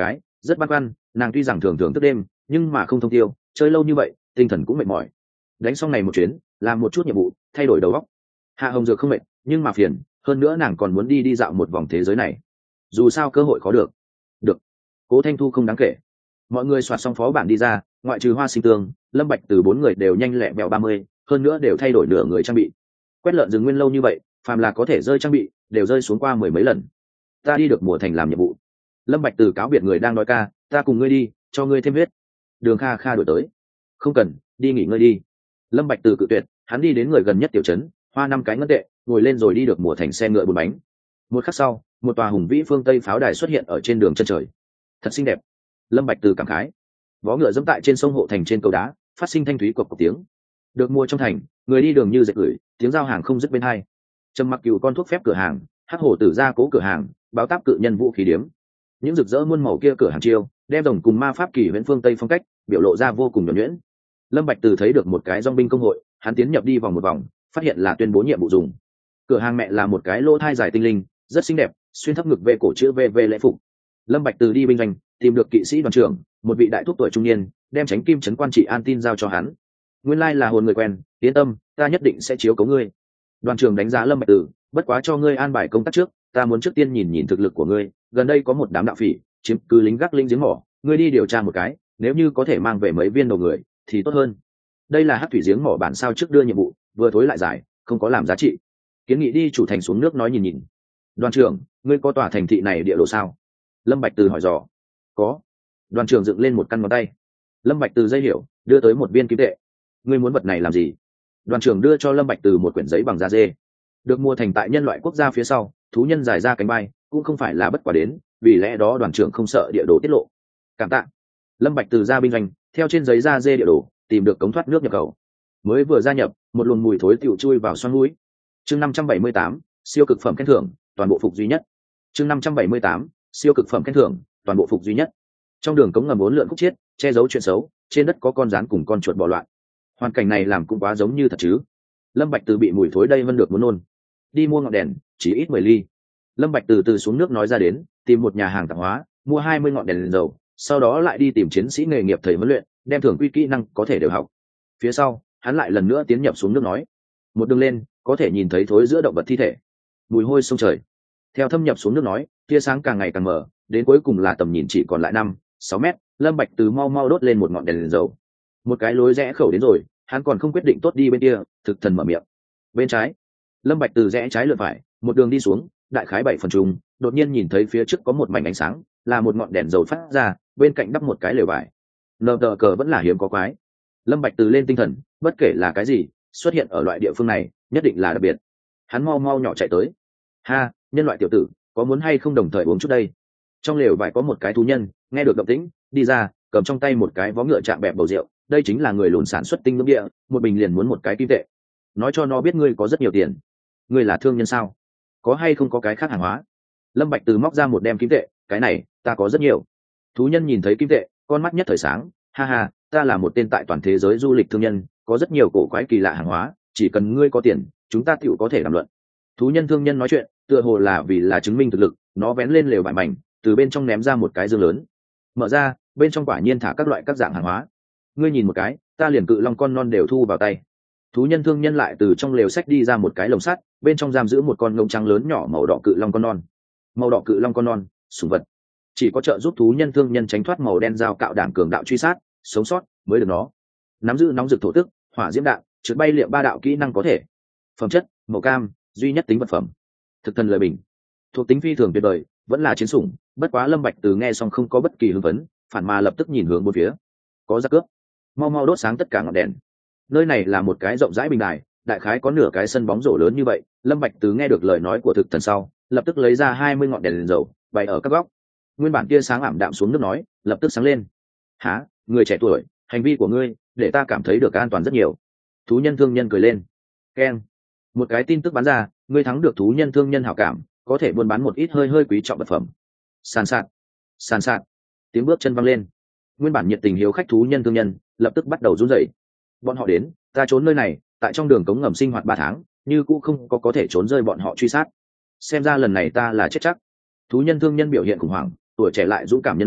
rất băn khoăn, nàng tuy rằng thường thường thức đêm nhưng mà không thông tiêu, chơi lâu như vậy tinh thần cũng mệt mỏi. Đánh xong này một chuyến, làm một chút nhiệm vụ thay đổi đầu óc. Hạ Hồng Dược không mệt nhưng mà phiền, hơn nữa nàng còn muốn đi dạo một vòng thế giới này, dù sao cơ hội khó được. Được, Cố Thanh Thu không đáng kể. Mọi người soạt xong phó bản đi ra, ngoại trừ Hoa Sinh Tường, Lâm Bạch từ 4 người đều nhanh lẹ bèo 30, hơn nữa đều thay đổi nửa người trang bị. Quét lợn rừng nguyên lâu như vậy, phàm là có thể rơi trang bị đều rơi xuống qua mười mấy lần. Ta đi được mùa thành làm nhiệm vụ. Lâm Bạch từ cáo biệt người đang nói ca, ta cùng ngươi đi, cho ngươi thêm huyết. Đường Kha Kha đổi tới, không cần, đi nghỉ ngơi đi. Lâm Bạch từ cự tuyệt, hắn đi đến người gần nhất tiểu trấn, hoa 5 cái ngân tệ, ngồi lên rồi đi được mùa thành xe ngựa 4 bánh. Một khắc sau, một tòa hùng vĩ phương tây pháo đài xuất hiện ở trên đường chân trời, thật xinh đẹp. Lâm Bạch từ cảm khái. Vó ngựa dẫm tại trên sông hộ thành trên cầu đá, phát sinh thanh thúy cộc cộc tiếng. Được mua trong thành, người đi đường như dệt gửi, tiếng giao hàng không dứt bên hai. Trầm Mặc Cừu con thuốc phép cửa hàng, Hắc Hổ Tử gia cố cửa hàng, báo táp cự nhân vũ khí điếm. Những rực rỡ muôn màu kia cửa hàng chiêu, đem đồng cùng ma pháp kỳ huyễn phương tây phong cách, biểu lộ ra vô cùng nhuần nhuyễn. Lâm Bạch từ thấy được một cái dòng binh công hội, hắn tiến nhập đi vòng một vòng, phát hiện là tuyên bố nhiệm vụ dùng. Cửa hàng mẹ là một cái lỗ thai dài tinh linh, rất xinh đẹp, xuyên thấp ngực về cổ chữ V lễ phục. Lâm Bạch từ đi binh doanh, tìm được kỵ sĩ đoàn trưởng, một vị đại thúc tuổi trung niên, đem tránh kim trấn quan trị an tin giao cho hắn. Nguyên lai là hồn người quen, yên tâm, ta nhất định sẽ chiếu cố ngươi. Đoàn trưởng đánh giá Lâm Bạch từ, bất quá cho ngươi an bài công tác trước, ta muốn trước tiên nhìn nhìn thực lực của ngươi. Gần đây có một đám đạo phỉ chiếm cứ lính gác linh giếng mỏ, ngươi đi điều tra một cái, nếu như có thể mang về mấy viên đầu người thì tốt hơn. Đây là hắc thủy giếng mỏ bản sao trước đưa nhiệm vụ, vừa thối lại giải, không có làm giá trị. Kiến nghị đi chủ thành xuống nước nói nhìn nhìn. Đoàn trưởng, ngươi có tòa thành thị này địa đồ sao? Lâm Bạch từ hỏi dò. Có. Đoàn trưởng dựng lên một căn ngón tay. Lâm Bạch từ dây hiểu, đưa tới một viên kim tệ. Ngươi muốn vật này làm gì? Đoàn trưởng đưa cho Lâm Bạch từ một quyển giấy bằng da dê. Được mua thành tại nhân loại quốc gia phía sau, thú nhân dài ra cánh bay, cũng không phải là bất quả đến, vì lẽ đó đoàn trưởng không sợ địa đồ tiết lộ. Cảm tạ. Lâm Bạch từ ra binh doanh, theo trên giấy da dê địa đồ, tìm được cống thoát nước nhập khẩu. Mới vừa gia nhập, một luồng mùi thối tiểu chui vào xoang mũi. Chương 578, siêu cực phẩm khen thưởng, toàn bộ phục duy nhất. Chương 578, siêu cực phẩm khen thưởng, toàn bộ phục duy nhất. Trong đường cống ngầm 4 lượn khúc chiết, che giấu chuyện xấu, trên đất có con rắn cùng con chuột bò loạn. Hoàn cảnh này làm cũng quá giống như thật chứ. Lâm Bạch từ bị mùi thối đây vân được muốn nôn. Đi mua ngọn đèn, chỉ ít 10 ly. Lâm Bạch từ xuống nước nói ra đến, tìm một nhà hàng tạp hóa, mua 20 ngọn đèn dầu, sau đó lại đi tìm chiến sĩ nghề nghiệp thầy huấn luyện, đem thường quy kỹ năng có thể đều học. Phía sau, hắn lại lần nữa tiến nhập xuống nước nói. Một đường lên, có thể nhìn thấy thối giữa động vật thi thể, mùi hôi sông trời. Theo thâm nhập xuống nước nói, tia sáng càng ngày càng mờ, đến cuối cùng là tầm nhìn chỉ còn lại 5-6 mét. Lâm Bạch từ mau mau đốt lên một ngọn đèn dầu. Một cái lối rẽ khẩu đến rồi, hắn còn không quyết định tốt đi bên kia, thực thần mở miệng. Bên trái. Lâm Bạch từ rẽ trái lượn phải, một đường đi xuống, đại khái 7 phần trùng, đột nhiên nhìn thấy phía trước có một mảnh ánh sáng, là một ngọn đèn dầu phát ra, bên cạnh đắp một cái lều vải. Nờ tờ cờ vẫn là hiếm có quái. Lâm Bạch từ lên tinh thần, bất kể là cái gì, xuất hiện ở loại địa phương này, nhất định là đặc biệt. Hắn mau mau nhỏ chạy tới. Ha, nhân loại tiểu tử, có muốn hay không đồng thời uống chút đây? Trong lều vải có một cái thú nhân, nghe được động tĩnh, đi ra, cầm trong tay một cái vó ngựa chạm bẹp bầu rượu. Đây chính là người lùn sản xuất tinh nước địa, một bình liền muốn một cái kim tệ. Nói cho nó biết ngươi có rất nhiều tiền. Ngươi là thương nhân sao? Có hay không có cái khác hàng hóa? Lâm Bạch từ móc ra một đem kim tệ, cái này ta có rất nhiều. Thú nhân nhìn thấy kim tệ, con mắt nhất thời sáng, ha ha, ta là một tên tại toàn thế giới du lịch thương nhân, có rất nhiều cổ quái kỳ lạ hàng hóa, chỉ cần ngươi có tiền, chúng ta tựu có thể đàm luận. Thú nhân thương nhân nói chuyện, tựa hồ là vì là chứng minh thực lực, nó vén lên lều vải mảnh, từ bên trong ném ra một cái dương lớn. Mở ra, bên trong quả nhiên thả các loại các dạng hàng hóa. Ngươi nhìn một cái, ta liền cự long con non đều thu vào tay. Thú nhân thương nhân lại từ trong lều sách đi ra một cái lồng sắt, bên trong giam giữ một con ngông trắng lớn nhỏ màu đỏ cự long con non. Màu đỏ cự long con non, sủng vật. Chỉ có trợ giúp thú nhân thương nhân tránh thoát màu đen dao cạo đảng cường đạo truy sát, sống sót mới được nó. Nắm giữ nóng rực thổ tức, hỏa diễm đạn, trượt bay liệm 3 đạo kỹ năng có thể. Phẩm chất, màu cam, duy nhất tính vật phẩm. Thực thần lời bình. Thuộc tính phi thường tuyệt vời, vẫn là chiến sủng, bất quá Lâm Bạch từ nghe xong không có bất kỳ hứng vấn, phản mà lập tức nhìn hướng bốn phía. Có giặc cướp. Mau mau đốt sáng tất cả ngọn đèn. Nơi này là một cái rộng rãi bình đài, đại khái có nửa cái sân bóng rổ lớn như vậy. Lâm Bạch từ nghe được lời nói của thực thần sau, lập tức lấy ra 20 ngọn đèn dầu, bày ở các góc. Nguyên bản tia sáng ảm đạm xuống nước nói, lập tức sáng lên. Hả, người trẻ tuổi, hành vi của ngươi để ta cảm thấy được an toàn rất nhiều. Thú nhân thương nhân cười lên. Keng. Một cái tin tức bắn ra, ngươi thắng được thú nhân thương nhân hảo cảm, có thể buôn bán một ít hơi hơi quý trọng vật phẩm. Sàn sạt, tiếng bước chân văng lên. Nguyên bản nhiệt tình hiếu khách thú nhân thương nhân lập tức bắt đầu run rẩy. Bọn họ đến, ta trốn nơi này, tại trong đường cống ngầm sinh hoạt 3 tháng, như cũng không có thể trốn rơi bọn họ truy sát. Xem ra lần này ta là chết chắc. Thú nhân thương nhân biểu hiện khủng hoảng, tuổi trẻ lại dũng cảm nhân loại,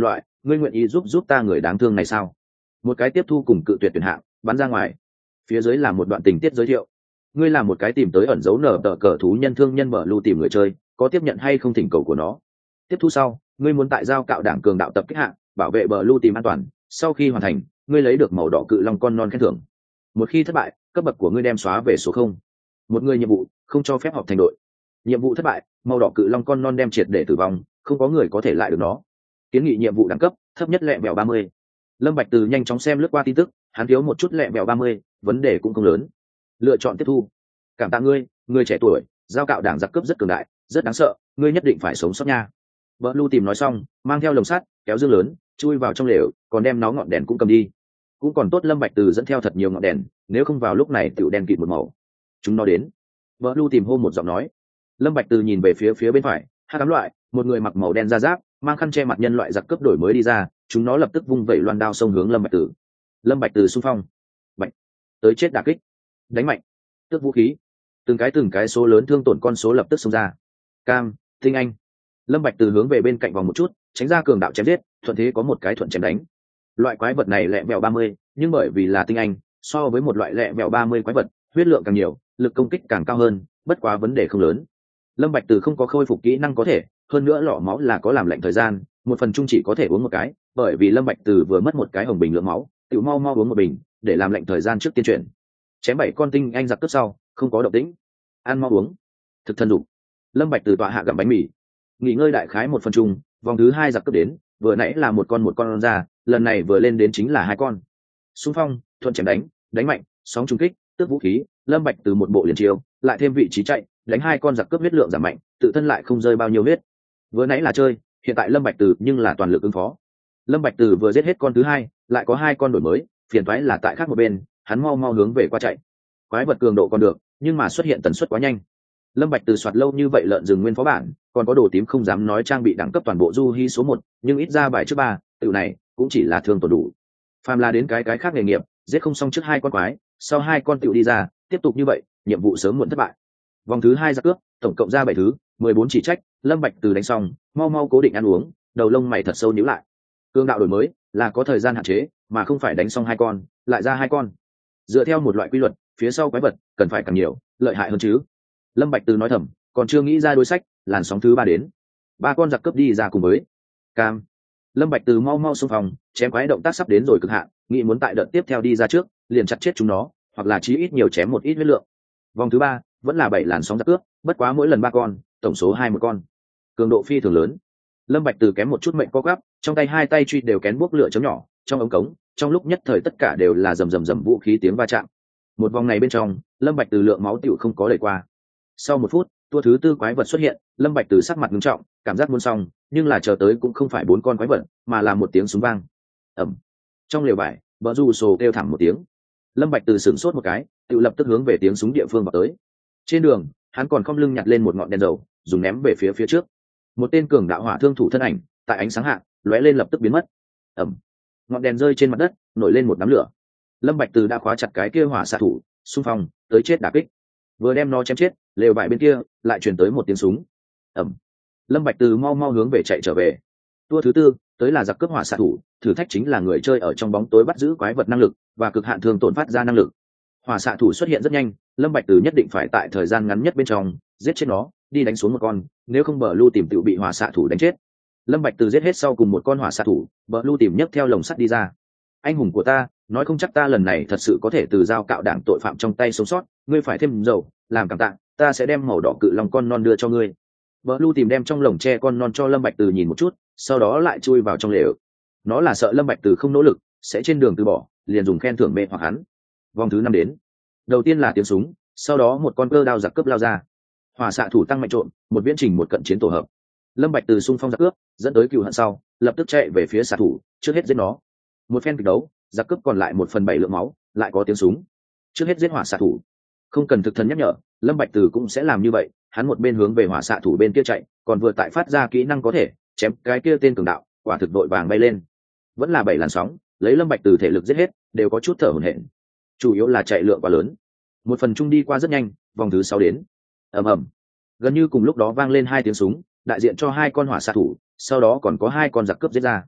ngươi nguyện ý giúp ta người đáng thương này sao? Một cái tiếp thu cùng cự tuyệt tuyển hạng bắn ra ngoài. Phía dưới là một đoạn tình tiết giới thiệu. Ngươi là một cái tìm tới ẩn dấu nở tờ cờ thú nhân thương nhân mở lưu tìm người chơi, có tiếp nhận hay không thỉnh cầu của nó. Tiếp thu sau, ngươi muốn tại giao cạo đảng cường đạo tập kích hạng, bảo vệ bờ lưu tìm an toàn. Sau khi hoàn thành, ngươi lấy được màu đỏ cự long con non khen thưởng. Một khi thất bại, cấp bậc của ngươi đem xóa về số 0. Một người nhiệm vụ không cho phép họp thành đội. Nhiệm vụ thất bại, màu đỏ cự long con non đem triệt để tử vong, không có người có thể lại được nó. Kiến nghị nhiệm vụ đẳng cấp thấp nhất lẹ bèo 30. Lâm Bạch Từ nhanh chóng xem lướt qua tin tức, hắn thiếu một chút lẹ bèo 30, vấn đề cũng không lớn. Lựa chọn tiếp thu. Cảm tạ ngươi, người trẻ tuổi, giao cạo đảng giặc cướp rất cường đại, rất đáng sợ, ngươi nhất định phải sống sót nha. Vợ Lu tìm nói xong, mang theo lồng sắt, kéo dương lớn, chui vào trong lều, còn đem nó ngọn đèn cũng cầm đi. Cũng còn tốt Lâm Bạch Từ dẫn theo thật nhiều ngọn đèn, nếu không vào lúc này tiểu đen kịt một màu. Chúng nó đến. Vợ Lu tìm hô một giọng nói. Lâm Bạch Từ nhìn về phía bên phải, hắc ám loại, một người mặc màu đen da giáp, mang khăn che mặt nhân loại giặc cướp đổi mới đi ra, chúng nó lập tức vung vẩy loan đao xông hướng Lâm Bạch Từ. Lâm Bạch Từ xung phong. Bạch. Tới chết đả kích. Đánh mạnh. Tước vũ khí. Từng cái số lớn thương tổn con số lập tức xông ra. Cam, tinh anh. Lâm Bạch Từ hướng về bên cạnh vòng một chút, tránh ra cường đạo chém giết, thuận thế có một cái thuận chém đánh. Loại quái vật này lẹ vẹo 30, nhưng bởi vì là tinh anh, so với một loại lẹ vẹo 30 quái vật, huyết lượng càng nhiều, lực công kích càng cao hơn, bất quá vấn đề không lớn. Lâm Bạch Từ không có khôi phục kỹ năng có thể, hơn nữa lọ máu là có làm lạnh thời gian, một phần chung chỉ có thể uống một cái, bởi vì Lâm Bạch Từ vừa mất một cái hồng bình lượng máu, tiểu mau uống một bình, để làm lạnh thời gian trước tiên chuyển. Chém 7 con tinh anh giặc cướp sau, không có động tĩnh. Ăn mau uống. Thực thân dụng. Lâm Bạch Từ tọa hạ gặm bánh mì. Nghỉ ngơi đại khái một phần chung, vòng thứ 2 giặc cướp đến, vừa nãy là một con ra, lần này vừa lên đến chính là 2 con. Xung phong, thuận chém đánh mạnh, sóng trùng kích, tước vũ khí, Lâm Bạch Từ một bộ liền chiêu, lại thêm vị trí chạy, đánh 2 con giặc cướp huyết lượng giảm mạnh, tự thân lại không rơi bao nhiêu huyết. Vừa nãy là chơi, hiện tại Lâm Bạch Từ nhưng là toàn lực ứng phó. Lâm Bạch Từ vừa giết hết con thứ 2, lại có 2 con đổi mới, phiền toái là tại khác một bên, hắn mau hướng về qua chạy. Quái vật cường độ còn được, nhưng mà xuất hiện tần suất quá nhanh. Lâm Bạch Từ soạt lâu như vậy lợn rừng nguyên phó bản, còn có đồ tím không dám nói trang bị đẳng cấp toàn bộ du hi số 1, nhưng ít ra bài trước 3, tiểu này cũng chỉ là thương tổn đủ. Phàm là đến cái khác nghề nghiệp, giết không xong trước 2 con quái, sau 2 con tiểu đi ra, tiếp tục như vậy, nhiệm vụ sớm muộn thất bại. Vòng thứ 2 ra cướp, tổng cộng ra 7 thứ, 14 chỉ trách, Lâm Bạch Từ đánh xong, mau cố định ăn uống, đầu lông mày thật sâu nhíu lại. Cương đạo đổi mới là có thời gian hạn chế, mà không phải đánh xong 2 con, lại ra 2 con. Dựa theo một loại quy luật, phía sau quái vật cần phải càng nhiều, lợi hại hơn chứ. Lâm Bạch Từ nói thầm, còn chưa nghĩ ra đối sách, làn sóng thứ 3 đến. 3 con giặc cướp đi ra cùng với Cam. Lâm Bạch Từ mau xung phong, chém quái động tác sắp đến rồi cực hạn, nghĩ muốn tại đợt tiếp theo đi ra trước, liền chặt chết chúng nó, hoặc là chí ít nhiều chém một ít huyết lượng. Vòng thứ 3 vẫn là 7 làn sóng giặc cướp, bất quá mỗi lần 3 con, tổng số 21 con. Cường độ phi thường lớn. Lâm Bạch Từ kém một chút mệnh co quắp, trong tay 2 tay truy đều kén bốc lửa chấm nhỏ, trong ống cống, trong lúc nhất thời tất cả đều là rầm vũ khí tiếng va chạm. Một vòng này bên trong, Lâm Bạch Từ lượng máu tiểu không có đẩy qua. Sau 1 phút, tua thứ 4 quái vật xuất hiện, Lâm Bạch Từ sắc mặt nghiêm trọng, cảm giác muốn xong, nhưng là chờ tới cũng không phải 4 con quái vật, mà là một tiếng súng vang. Ầm. Trong lều vải, Bờ Du Sồ kêu thảm một tiếng. Lâm Bạch Từ sửng sốt một cái, tự lập tức hướng về tiếng súng địa phương vào tới. Trên đường, hắn còn khom lưng nhặt lên một ngọn đèn dầu, dùng ném về phía trước. Một tên cường đạo hỏa thương thủ thân ảnh, tại ánh sáng hạ, lóe lên lập tức biến mất. Ầm. Ngọn đèn rơi trên mặt đất, nổi lên một đám lửa. Lâm Bạch Từ đã khóa chặt cái kia hỏa xạ thủ, xung phong, tới chết đả kích. Vừa đem nó chém chết, lều vải bên kia lại truyền tới một tiếng súng. Ầm. Lâm Bạch Từ mau hướng về chạy trở về. Tua thứ 4 tới là giặc cướp hỏa xạ thủ, thử thách chính là người chơi ở trong bóng tối bắt giữ quái vật năng lực và cực hạn thương tổn phát ra năng lực. Hỏa xạ thủ xuất hiện rất nhanh, Lâm Bạch Từ nhất định phải tại thời gian ngắn nhất bên trong giết chết nó, đi đánh xuống một con, nếu không bờ lưu tìm tự bị hỏa xạ thủ đánh chết. Lâm Bạch Từ giết hết sau cùng một con hỏa xạ thủ, bờ lưu tìm nhấc theo lồng sắt đi ra. Anh hùng của ta, nói không chắc ta lần này thật sự có thể từ dao cạo đảng tội phạm trong tay sống sót, ngươi phải thêm dầu, làm cảm tạ, ta sẽ đem màu đỏ cự long con non đưa cho ngươi. Bờ lưu tìm đem trong lồng tre con non cho Lâm Bạch Từ nhìn một chút, sau đó lại chui vào trong lều. Nó là sợ Lâm Bạch Từ không nỗ lực, sẽ trên đường từ bỏ, liền dùng khen thưởng mê hoặc hắn. Vòng thứ 5 đến. Đầu tiên là tiếng súng, sau đó một con cơ đao giặc cướp lao ra. Hỏa xạ thủ tăng mạnh trộn, một viễn trình một cận chiến tổ hợp. Lâm Bạch Từ xung phong giặc cướp, dẫn tới cừu hận sau, lập tức chạy về phía xạ thủ, trước hết giết nó. Một phen kịch đấu, giặc cướp còn lại 1/7 lượng máu, lại có tiếng súng. Trước hết giết hỏa xạ thủ. Không cần thực thần nhắc nhở, Lâm Bạch Từ cũng sẽ làm như vậy, hắn một bên hướng về hỏa xạ thủ bên kia chạy, còn vừa tại phát ra kỹ năng có thể chém cái kia tên cường đạo, quả thực đội vàng bay lên. Vẫn là 7 làn sóng, lấy Lâm Bạch Từ thể lực giết hết, đều có chút thở hổn hển. Chủ yếu là chạy lượng quá lớn. Một phần chung đi qua rất nhanh, vòng thứ 6 đến. Ầm. Gần như cùng lúc đó vang lên 2 tiếng súng, đại diện cho 2 con hỏa xạ thủ, sau đó còn có 2 con giặc cướp giết ra.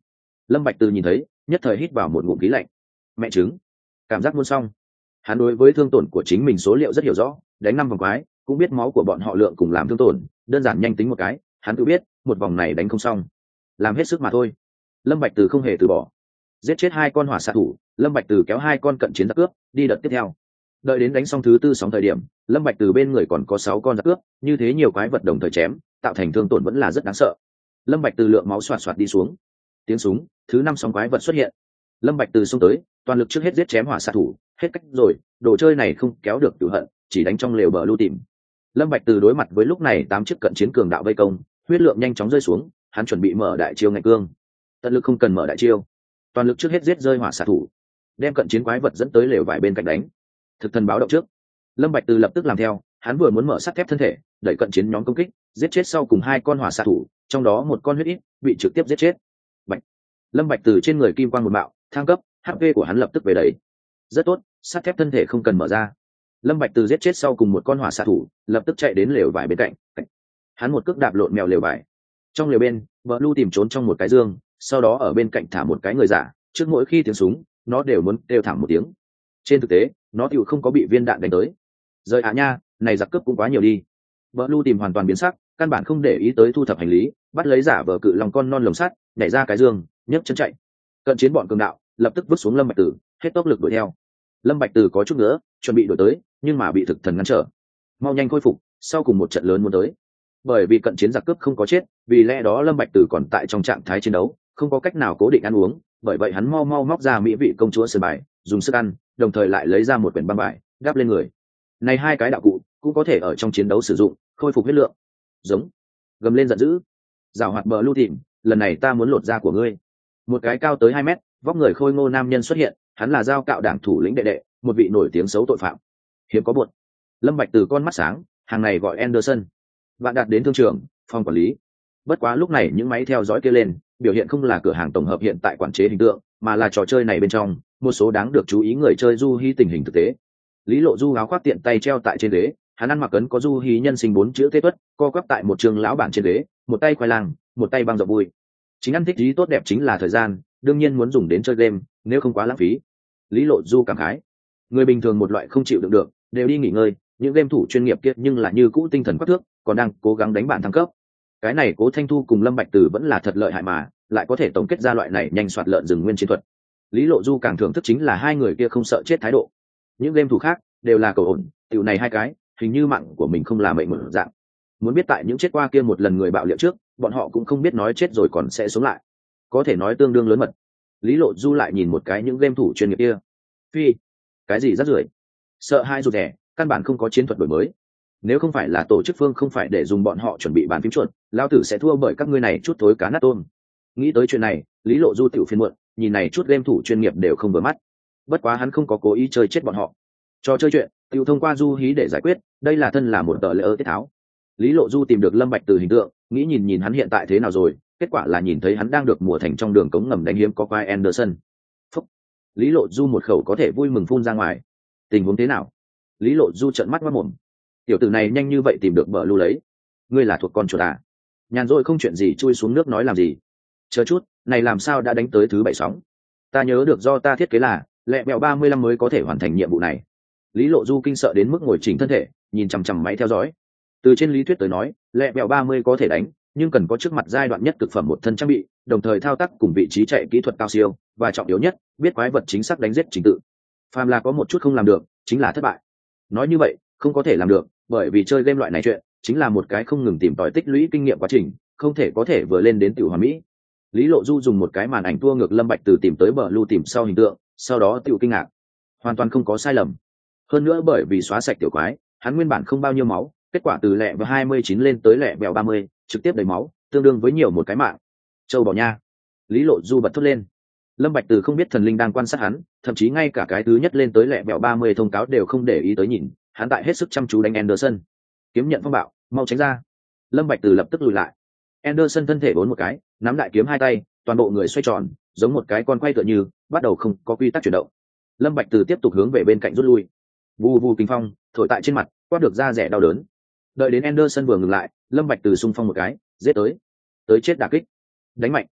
Lâm Bạch Từ nhìn thấy, nhất thời hít vào một ngụm khí lạnh. Mẹ chứng, cảm giác muôn xong. Hắn đối với thương tổn của chính mình số liệu rất hiểu rõ, đánh 5 vòng quái cũng biết máu của bọn họ lượng cùng làm thương tổn, đơn giản nhanh tính một cái, hắn tự biết một vòng này đánh không xong, làm hết sức mà thôi. Lâm Bạch Từ không hề từ bỏ, giết chết 2 con hỏa xạ thủ. Lâm Bạch Từ kéo 2 con cận chiến giặc cướp đi đợt tiếp theo. Đợi đến đánh xong thứ tư sóng thời điểm, Lâm Bạch Từ bên người còn có 6 con giặc cướp, như thế nhiều quái vật đồng thời chém, tạo thành thương tổn vẫn là rất đáng sợ. Lâm Bạch Từ lượng máu xoạt xoạt đi xuống. Tiếng súng, thứ 5 sóng quái vật xuất hiện. Lâm Bạch Từ xông tới, toàn lực trước hết giết chém hỏa xạ thủ, hết cách rồi, đồ chơi này không kéo được tự hận, chỉ đánh trong lều bờ lưu tìm. Lâm Bạch Từ đối mặt với lúc này 8 chiếc cận chiến cường đạo vây công, huyết lượng nhanh chóng rơi xuống, hắn chuẩn bị mở đại chiêu ngạch cương. Tận lực không cần mở đại chiêu, toàn lực trước hết giết rơi hỏa xạ thủ, đem cận chiến quái vật dẫn tới lều vải bên cạnh đánh. Thực thần báo động trước, Lâm Bạch Từ lập tức làm theo, hắn vừa muốn mở sắt thép thân thể, đẩy cận chiến nhóm công kích, giết chết sau cùng 2 con hỏa xạ thủ, trong đó một con huyết ít bị trực tiếp giết chết. Bạch. Lâm Bạch Từ trên người kim quang một bạo, thăng cấp, HP của hắn lập tức về đấy. Rất tốt, sắt thép thân thể không cần mở ra. Lâm Bạch Từ giết chết sau cùng một con hỏa xạ thủ, lập tức chạy đến lều vải bên cạnh. Hắn một cước đạp lộn mèo lều vải. Trong lều bên, vợ Lu tìm trốn trong một cái giường, sau đó ở bên cạnh thả một cái người giả, trước mỗi khi tiếng súng, nó đều muốn kêu thảm một tiếng. Trên thực tế, nó tiểu không có bị viên đạn đánh tới. Rời nha, này giặc cướp cũng quá nhiều đi. Vợ Lu tìm hoàn toàn biến sắc, căn bản không để ý tới thu thập hành lý, bắt lấy giả vờ cự lòng con non lồng sắt, nhảy ra cái giường, nhấc chân chạy. Cận chiến bọn cường đạo lập tức vứt xuống Lâm Bạch Từ, hết tốc lực đuổi theo. Lâm Bạch Từ có chút nữa, chuẩn bị đuổi tới, nhưng mà bị thực thần ngăn trở. Mau nhanh khôi phục, sau cùng một trận lớn muốn tới. Bởi vì cận chiến giặc cướp không có chết, vì lẽ đó Lâm Bạch Từ còn tại trong trạng thái chiến đấu, không có cách nào cố định ăn uống, bởi vậy hắn mau móc ra mỹ vị công chúa sơn bài, dùng sức ăn, đồng thời lại lấy ra một quyển băng bài, đắp lên người. Này 2 cái đạo cụ cũng có thể ở trong chiến đấu sử dụng, khôi phục huyết lượng. Giống, gầm lên giận dữ, giảo hoạt bờ lưu tìm, lần này ta muốn lột da của ngươi. Một cái cao tới 2 mét, vóc người khôi ngô nam nhân xuất hiện, hắn là Giao Cạo đảng thủ lĩnh đệ đệ, một vị nổi tiếng xấu tội phạm. Hiếm có buồn. Lâm Bạch Từ con mắt sáng, hàng này gọi Anderson. Bạn đạt đến thương trường, phòng quản lý. Bất quá lúc này những máy theo dõi kia lên, biểu hiện không là cửa hàng tổng hợp hiện tại quản chế hình tượng, mà là trò chơi này bên trong một số đáng được chú ý người chơi du hí tình hình thực tế. Lý Lộ Du áo khoác tiện tay treo tại trên ghế, hắn ăn mặc ấn có du hí nhân sinh 4 chữ tê tuất, co quắp tại một trường lão bản trên ghế, một tay khoai lang, một tay băng rộng vui. Chính ăn thích ý tốt đẹp chính là thời gian, đương nhiên muốn dùng đến chơi game, nếu không quá lãng phí. Lý Lộ Du cảm khái, người bình thường một loại không chịu đựng được, đều đi nghỉ ngơi, những game thủ chuyên nghiệp kia nhưng là như cũ tinh thần quắc thước, còn đang cố gắng đánh bạn thăng cấp. Cái này Cố Thanh Thu cùng Lâm Bạch Từ vẫn là thật lợi hại mà, lại có thể tổng kết ra loại này nhanh soạt lợn rừng nguyên chiến thuật. Lý Lộ Du càng thưởng thức chính là 2 người kia không sợ chết thái độ. Những game thủ khác đều là cầu ổn, tiểu này 2 cái, hình như mạng của mình không là mệnh một dạng. Muốn biết tại những chết qua kia một lần người bạo liệu trước, bọn họ cũng không biết nói chết rồi còn sẽ sống lại, có thể nói tương đương lớn mật. Lý Lộ Du lại nhìn một cái những game thủ chuyên nghiệp kia, phi, cái gì rác rưởi, sợ hai rụt rẻ, căn bản không có chiến thuật đổi mới. Nếu không phải là tổ chức phương không phải để dùng bọn họ chuẩn bị bàn phím chuột, lao tử sẽ thua bởi các ngươi này chút thối cá nát tôm. Nghĩ tới chuyện này, Lý Lộ Du tiểu phiền muộn, nhìn này chút game thủ chuyên nghiệp đều không vừa mắt. Bất quá hắn không có cố ý chơi chết bọn họ, cho chơi chuyện tiểu thông qua du hí để giải quyết, đây là thân là một tờ lễ ơ tiết tháo. Lý Lộ Du tìm được Lâm Bạch Từ hình tượng, nghĩ nhìn hắn hiện tại thế nào rồi, kết quả là nhìn thấy hắn đang được mùa thành trong đường cống ngầm đánh hiếm có quái Anderson. Phúc. Lý Lộ Du một khẩu có thể vui mừng phun ra ngoài. Tình huống thế nào? Lý Lộ Du trợn mắt ngoác mồm. Tiểu tử này nhanh như vậy tìm được bờ lưu lấy, ngươi là thuộc con chuột à? Nhàn rỗi không chuyện gì chui xuống nước nói làm gì? Chờ chút, này làm sao đã đánh tới thứ 7 sóng? Ta nhớ được do ta thiết kế là lẹ mèo 35 mới có thể hoàn thành nhiệm vụ này. Lý Lộ Du kinh sợ đến mức ngồi chỉnh thân thể, nhìn chằm chằm máy theo dõi. Từ trên lý thuyết tới nói, lẹ mèo 30 có thể đánh, nhưng cần có trước mặt giai đoạn nhất cực phẩm một thân trang bị, đồng thời thao tác cùng vị trí chạy kỹ thuật cao siêu, và trọng yếu nhất, biết quái vật chính xác đánh giết trình tự. Phàm là có một chút không làm được, chính là thất bại. Nói như vậy, không có thể làm được, bởi vì chơi game loại này chuyện, chính là một cái không ngừng tìm tòi tích lũy kinh nghiệm quá trình, không thể có thể vừa lên đến tiểu hoàn mỹ. Lý Lộ Du dùng một cái màn ảnh tua ngược Lâm Bạch Từ tìm tới bờ lưu tìm sau hình tượng, sau đó tiểu kinh ngạc, hoàn toàn không có sai lầm. Hơn nữa bởi vì xóa sạch tiểu quái, hắn nguyên bản không bao nhiêu máu, kết quả từ lẹ vào 29 lên tới lẹ bèo 30, trực tiếp đầy máu, tương đương với nhiều một cái mạng. Châu bò nha! Lý Lộ Du bật thốt lên. Lâm Bạch Từ không biết thần linh đang quan sát hắn, thậm chí ngay cả cái thứ nhất lên tới lẹ bèo 30 thông cáo đều không để ý tới nhìn, hắn tại hết sức chăm chú đánh Anderson. Kiếm nhận phong bạo, mau tránh ra! Lâm Bạch Từ lập tức lùi lại. Anderson thân thể bốn một cái, nắm đại kiếm hai tay, toàn bộ người xoay tròn, giống một cái con quay tựa như, bắt đầu không có quy tắc chuyển động. Lâm Bạch Từ tiếp tục hướng về bên cạnh rút lui. Vù vù kinh phong, thổi tại trên mặt, quát được da rẻ đau đớn. Đợi đến Anderson vừa ngừng lại, Lâm Bạch Từ xung phong một cái, giết tới chết đả kích, đánh mạnh.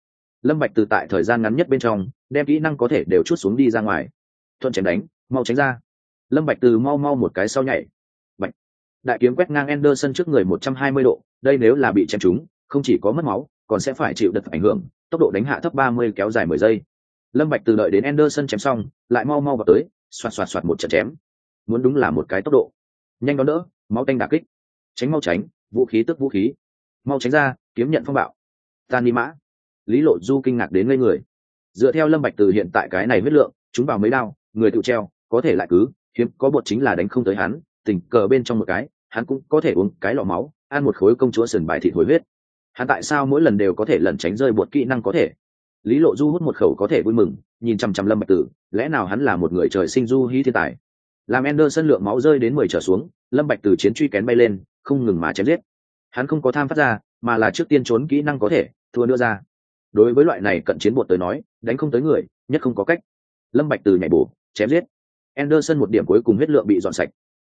Lâm Bạch từ tại thời gian ngắn nhất bên trong đem kỹ năng có thể đều chút xuống đi ra ngoài. Thuận chém đánh, mau tránh ra. Lâm Bạch từ mau một cái sau nhảy. Bạch. Đại kiếm quét ngang Anderson trước người 120 độ, đây nếu là bị chém trúng, không chỉ có mất máu, còn sẽ phải chịu đợt ảnh hưởng, tốc độ đánh hạ thấp 30 kéo dài 10 giây. Lâm Bạch từ đợi đến Anderson chém xong, lại mau vào tới, xoạt một trận chém. Muốn đúng là một cái tốc độ. Nhanh đón đỡ, máu tanh đả kích. Tránh mau tránh, vũ khí tức vũ khí. Mau tránh ra, kiếm nhận phong bạo. Tan đi mã. Lý Lộ Du kinh ngạc đến ngây người. Dựa theo Lâm Bạch từ hiện tại cái này huyết lượng, chúng vào mấy đao, người tự treo, có thể lại cứ, hiếm có bột chính là đánh không tới hắn, tình cờ bên trong một cái, hắn cũng có thể uống cái lọ máu, ăn một khối công chúa sườn bài thịt hồi huyết. Hắn tại sao mỗi lần đều có thể lẩn tránh rơi bột kỹ năng có thể? Lý Lộ Du hút một khẩu có thể vui mừng, nhìn chăm chăm Lâm Bạch Tử, lẽ nào hắn là một người trời sinh du hí thiên tài? Làm Anderson lượng máu rơi đến 10 trở xuống, Lâm Bạch Tử chiến truy kén bay lên, không ngừng mà chém giết. Hắn không có tham phát ra, mà là trước tiên trốn kỹ năng có thể, thua nữa ra. Đối với loại này cận chiến bột tới nói, đánh không tới người, nhất không có cách. Lâm Bạch Tử nhảy bổ, chém giết. Anderson một điểm cuối cùng huyết lượng bị dọn sạch.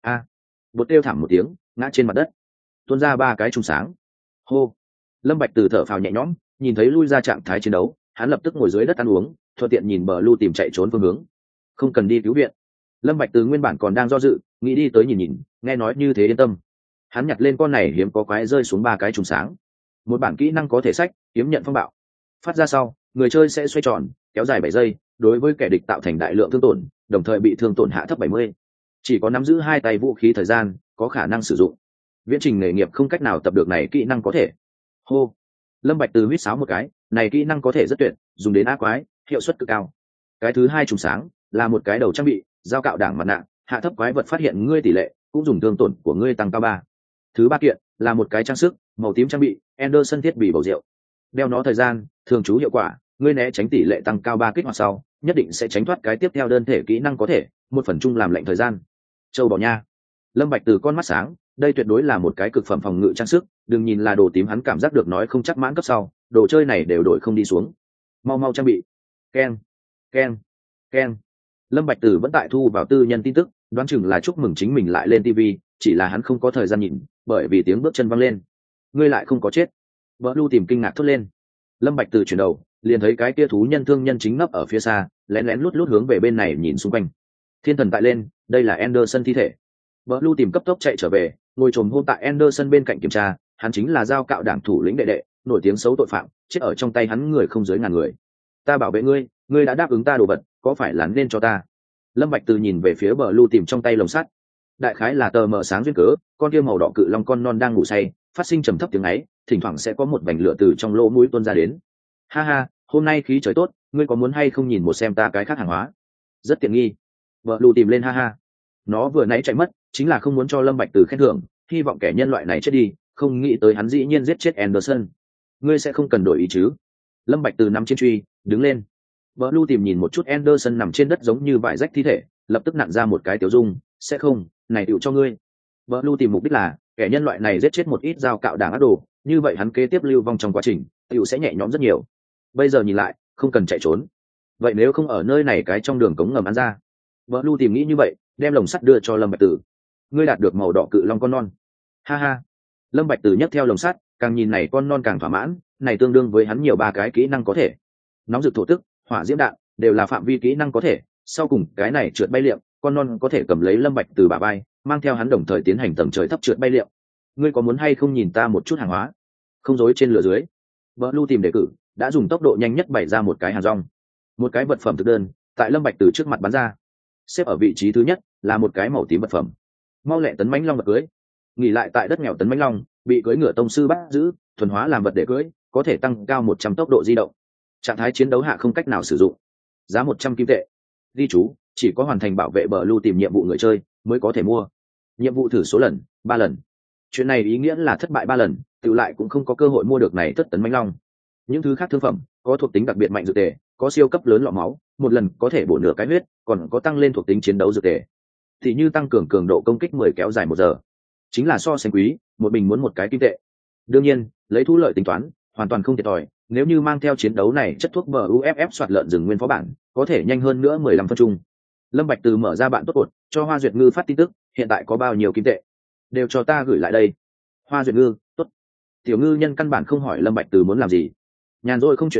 Bột kêu thảm một tiếng, ngã trên mặt đất. Tuôn ra 3 cái trùng sáng. Hô. Lâm Bạch Tử thở phào nhẹ nhõm, nhìn thấy lui ra trạng thái chiến đấu, hắn lập tức ngồi dưới đất ăn uống, thuận tiện nhìn bờ lưu tìm chạy trốn phương hướng. Không cần đi cứu viện. Lâm Bạch Tử nguyên bản còn đang do dự, nghĩ đi tới nhìn, nghe nói như thế yên tâm. Hắn nhặt lên con này hiếm có quái rơi xuống 3 cái trùng sáng. Một bản kỹ năng có thể sách, kiếm nhận phong bạo. Phát ra sau, người chơi sẽ xoay tròn, kéo dài 7 giây, đối với kẻ địch tạo thành đại lượng thương tổn, đồng thời bị thương tổn hạ thấp 70. Chỉ có nắm giữ 2 tay vũ khí thời gian, có khả năng sử dụng. Viễn trình nghề nghiệp không cách nào tập được này kỹ năng có thể. Hô. Lâm Bạch Từ huýt sáo một cái, này kỹ năng có thể rất tuyệt, dùng đến ác quái, hiệu suất cực cao. Cái thứ 2 trùng sáng là một cái đầu trang bị, dao cạo đảng mặt nạ, hạ thấp quái vật phát hiện ngươi tỷ lệ, cũng dùng thương tổn của ngươi tăng cao 3. Thứ 3 kiện là một cái trang sức, màu tím trang bị, Anderson thiết bị bầu rượu. Đeo nó thời gian, thường trú hiệu quả, ngươi né tránh tỷ lệ tăng cao 3 kích hoạt sau, nhất định sẽ tránh thoát cái tiếp theo đơn thể kỹ năng có thể, một phần chung làm lệnh thời gian. Châu bò nha. Lâm Bạch Từ con mắt sáng, đây tuyệt đối là một cái cực phẩm phòng ngự trang sức, đừng nhìn là đồ tím hắn cảm giác được nói không chắc mãn cấp sau, đồ chơi này đều đổi không đi xuống. Mau trang bị. Keng, keng, keng. Lâm Bạch Từ vẫn tại thu vào tư nhân tin tức, đoán chừng là chúc mừng chính mình lại lên TV, chỉ là hắn không có thời gian nhìn, bởi vì tiếng bước chân vang lên. Ngươi lại không có chết. Vợ Lu tìm kinh ngạc thốt lên. Lâm Bạch Từ chuyển đầu, liền thấy cái kia thú nhân thương nhân chính nấp ở phía xa, lén lút hướng về bên này nhìn xung quanh. Thiên thần tại lên, đây là Anderson thi thể. Vợ Lu tìm cấp tốc chạy trở về, ngồi trồm hôm tại Anderson bên cạnh kiểm tra, hắn chính là giao cạo đảng thủ lĩnh đệ đệ, nổi tiếng xấu tội phạm, chết ở trong tay hắn người không dưới ngàn người. Ta bảo vệ ngươi, ngươi đã đáp ứng ta đồ vật, có phải là nên cho ta? Lâm Bạch Từ nhìn về phía Bờ Lu tìm trong tay lồng sắt. Đại khái là tờ mờ sáng duyên cớ, con kia màu đỏ cự long con non đang ngủ say, phát sinh trầm thấp tiếng ấy, thỉnh thoảng sẽ có một vành lửa từ trong lỗ mũi tuôn ra đến. Ha ha, hôm nay khí trời tốt, ngươi có muốn hay không nhìn một xem ta cái khác hàng hóa? Rất tiện nghi. Bờ Lu tìm lên ha ha. Nó vừa nãy chạy mất, chính là không muốn cho Lâm Bạch Từ khen thưởng, hy vọng kẻ nhân loại này chết đi, không nghĩ tới hắn dĩ nhiên giết chết Anderson. Ngươi sẽ không cần đổi ý chứ? Lâm Bạch Từ nắm trên truy, đứng lên. Bờ Lu tìm nhìn một chút Anderson nằm trên đất giống như vải rách thi thể, lập tức nặn ra một cái tiểu dung, sẽ không, này tựu cho ngươi. Bờ Lu tìm mục đích là, kẻ nhân loại này giết chết một ít dao cạo đảng ác đồ, như vậy hắn kế tiếp lưu vong trong quá trình, tựu sẽ nhẹ nhõm rất nhiều. Bây giờ nhìn lại, không cần chạy trốn. Vậy nếu không ở nơi này cái trong đường cống ngầm ăn ra. Bờ Lu tìm nghĩ như vậy, đem lồng sắt đưa cho Lâm Bạch Tử. Ngươi đạt được màu đỏ cự long con non. Ha ha. Lâm Bạch Tử nhấc theo lồng sắt, càng nhìn này con non càng thỏa mãn, này tương đương với hắn nhiều 3 cái kỹ năng có thể. Nóng rực thổ tức, hỏa diễm đạn, đều là phạm vi kỹ năng có thể, sau cùng cái này trượt bay liệm, con non có thể cầm lấy Lâm Bạch Từ bả vai, mang theo hắn đồng thời tiến hành tầng trời thấp trượt bay liệm. Ngươi có muốn hay không nhìn ta một chút hàng hóa? Không dối trên lửa dưới. Bờ Lu tìm đề cử, đã dùng tốc độ nhanh nhất bày ra một cái hàng rong. Một cái vật phẩm thực đơn, tại Lâm Bạch Từ trước mặt bắn ra. Xếp ở vị trí thứ nhất là một cái màu tím vật phẩm. Mau lẹ tấn mãnh long vật cưới. Nghỉ lại tại đất nghèo tấn mãnh long, bị cưỡi ngựa tông sư bắt giữ, thuần hóa làm vật để cưỡi, có thể tăng cao 100 tốc độ di động. Trạng thái chiến đấu hạ không cách nào sử dụng. Giá 100 kim tệ. Ghi chú, chỉ có hoàn thành bảo vệ bờ lưu tìm nhiệm vụ người chơi mới có thể mua. Nhiệm vụ thử số lần 3 lần. Chuyện này ý nghĩa là thất bại 3 lần, tự lại cũng không có cơ hội mua được này tất tấn mãnh long. Những thứ khác thương phẩm có thuộc tính đặc biệt mạnh dược tề, có siêu cấp lớn lọ máu, một lần có thể bổ nửa cái huyết, còn có tăng lên thuộc tính chiến đấu dược tề. Thì như tăng cường cường độ công kích 10 kéo dài 1 giờ. Chính là so sánh quý, một bình muốn 1 cái kim tệ. Đương nhiên, lấy thu lợi tính toán, hoàn toàn không thiệt thòi, nếu như mang theo chiến đấu này chất thuốc buff soạt lợn rừng nguyên phó bản, có thể nhanh hơn nữa 15 phân chung. Lâm Bạch Từ mở ra bạn tốt cột, cho Hoa Duyệt Ngư phát tin tức, hiện tại có bao nhiêu kim tệ? Đều cho ta gửi lại đây. Hoa Duyệt Ngư, tốt. Tiểu ngư nhân căn bản không hỏi Lâm Bạch Từ muốn làm gì. Nhàn rỗi không chuyện gì,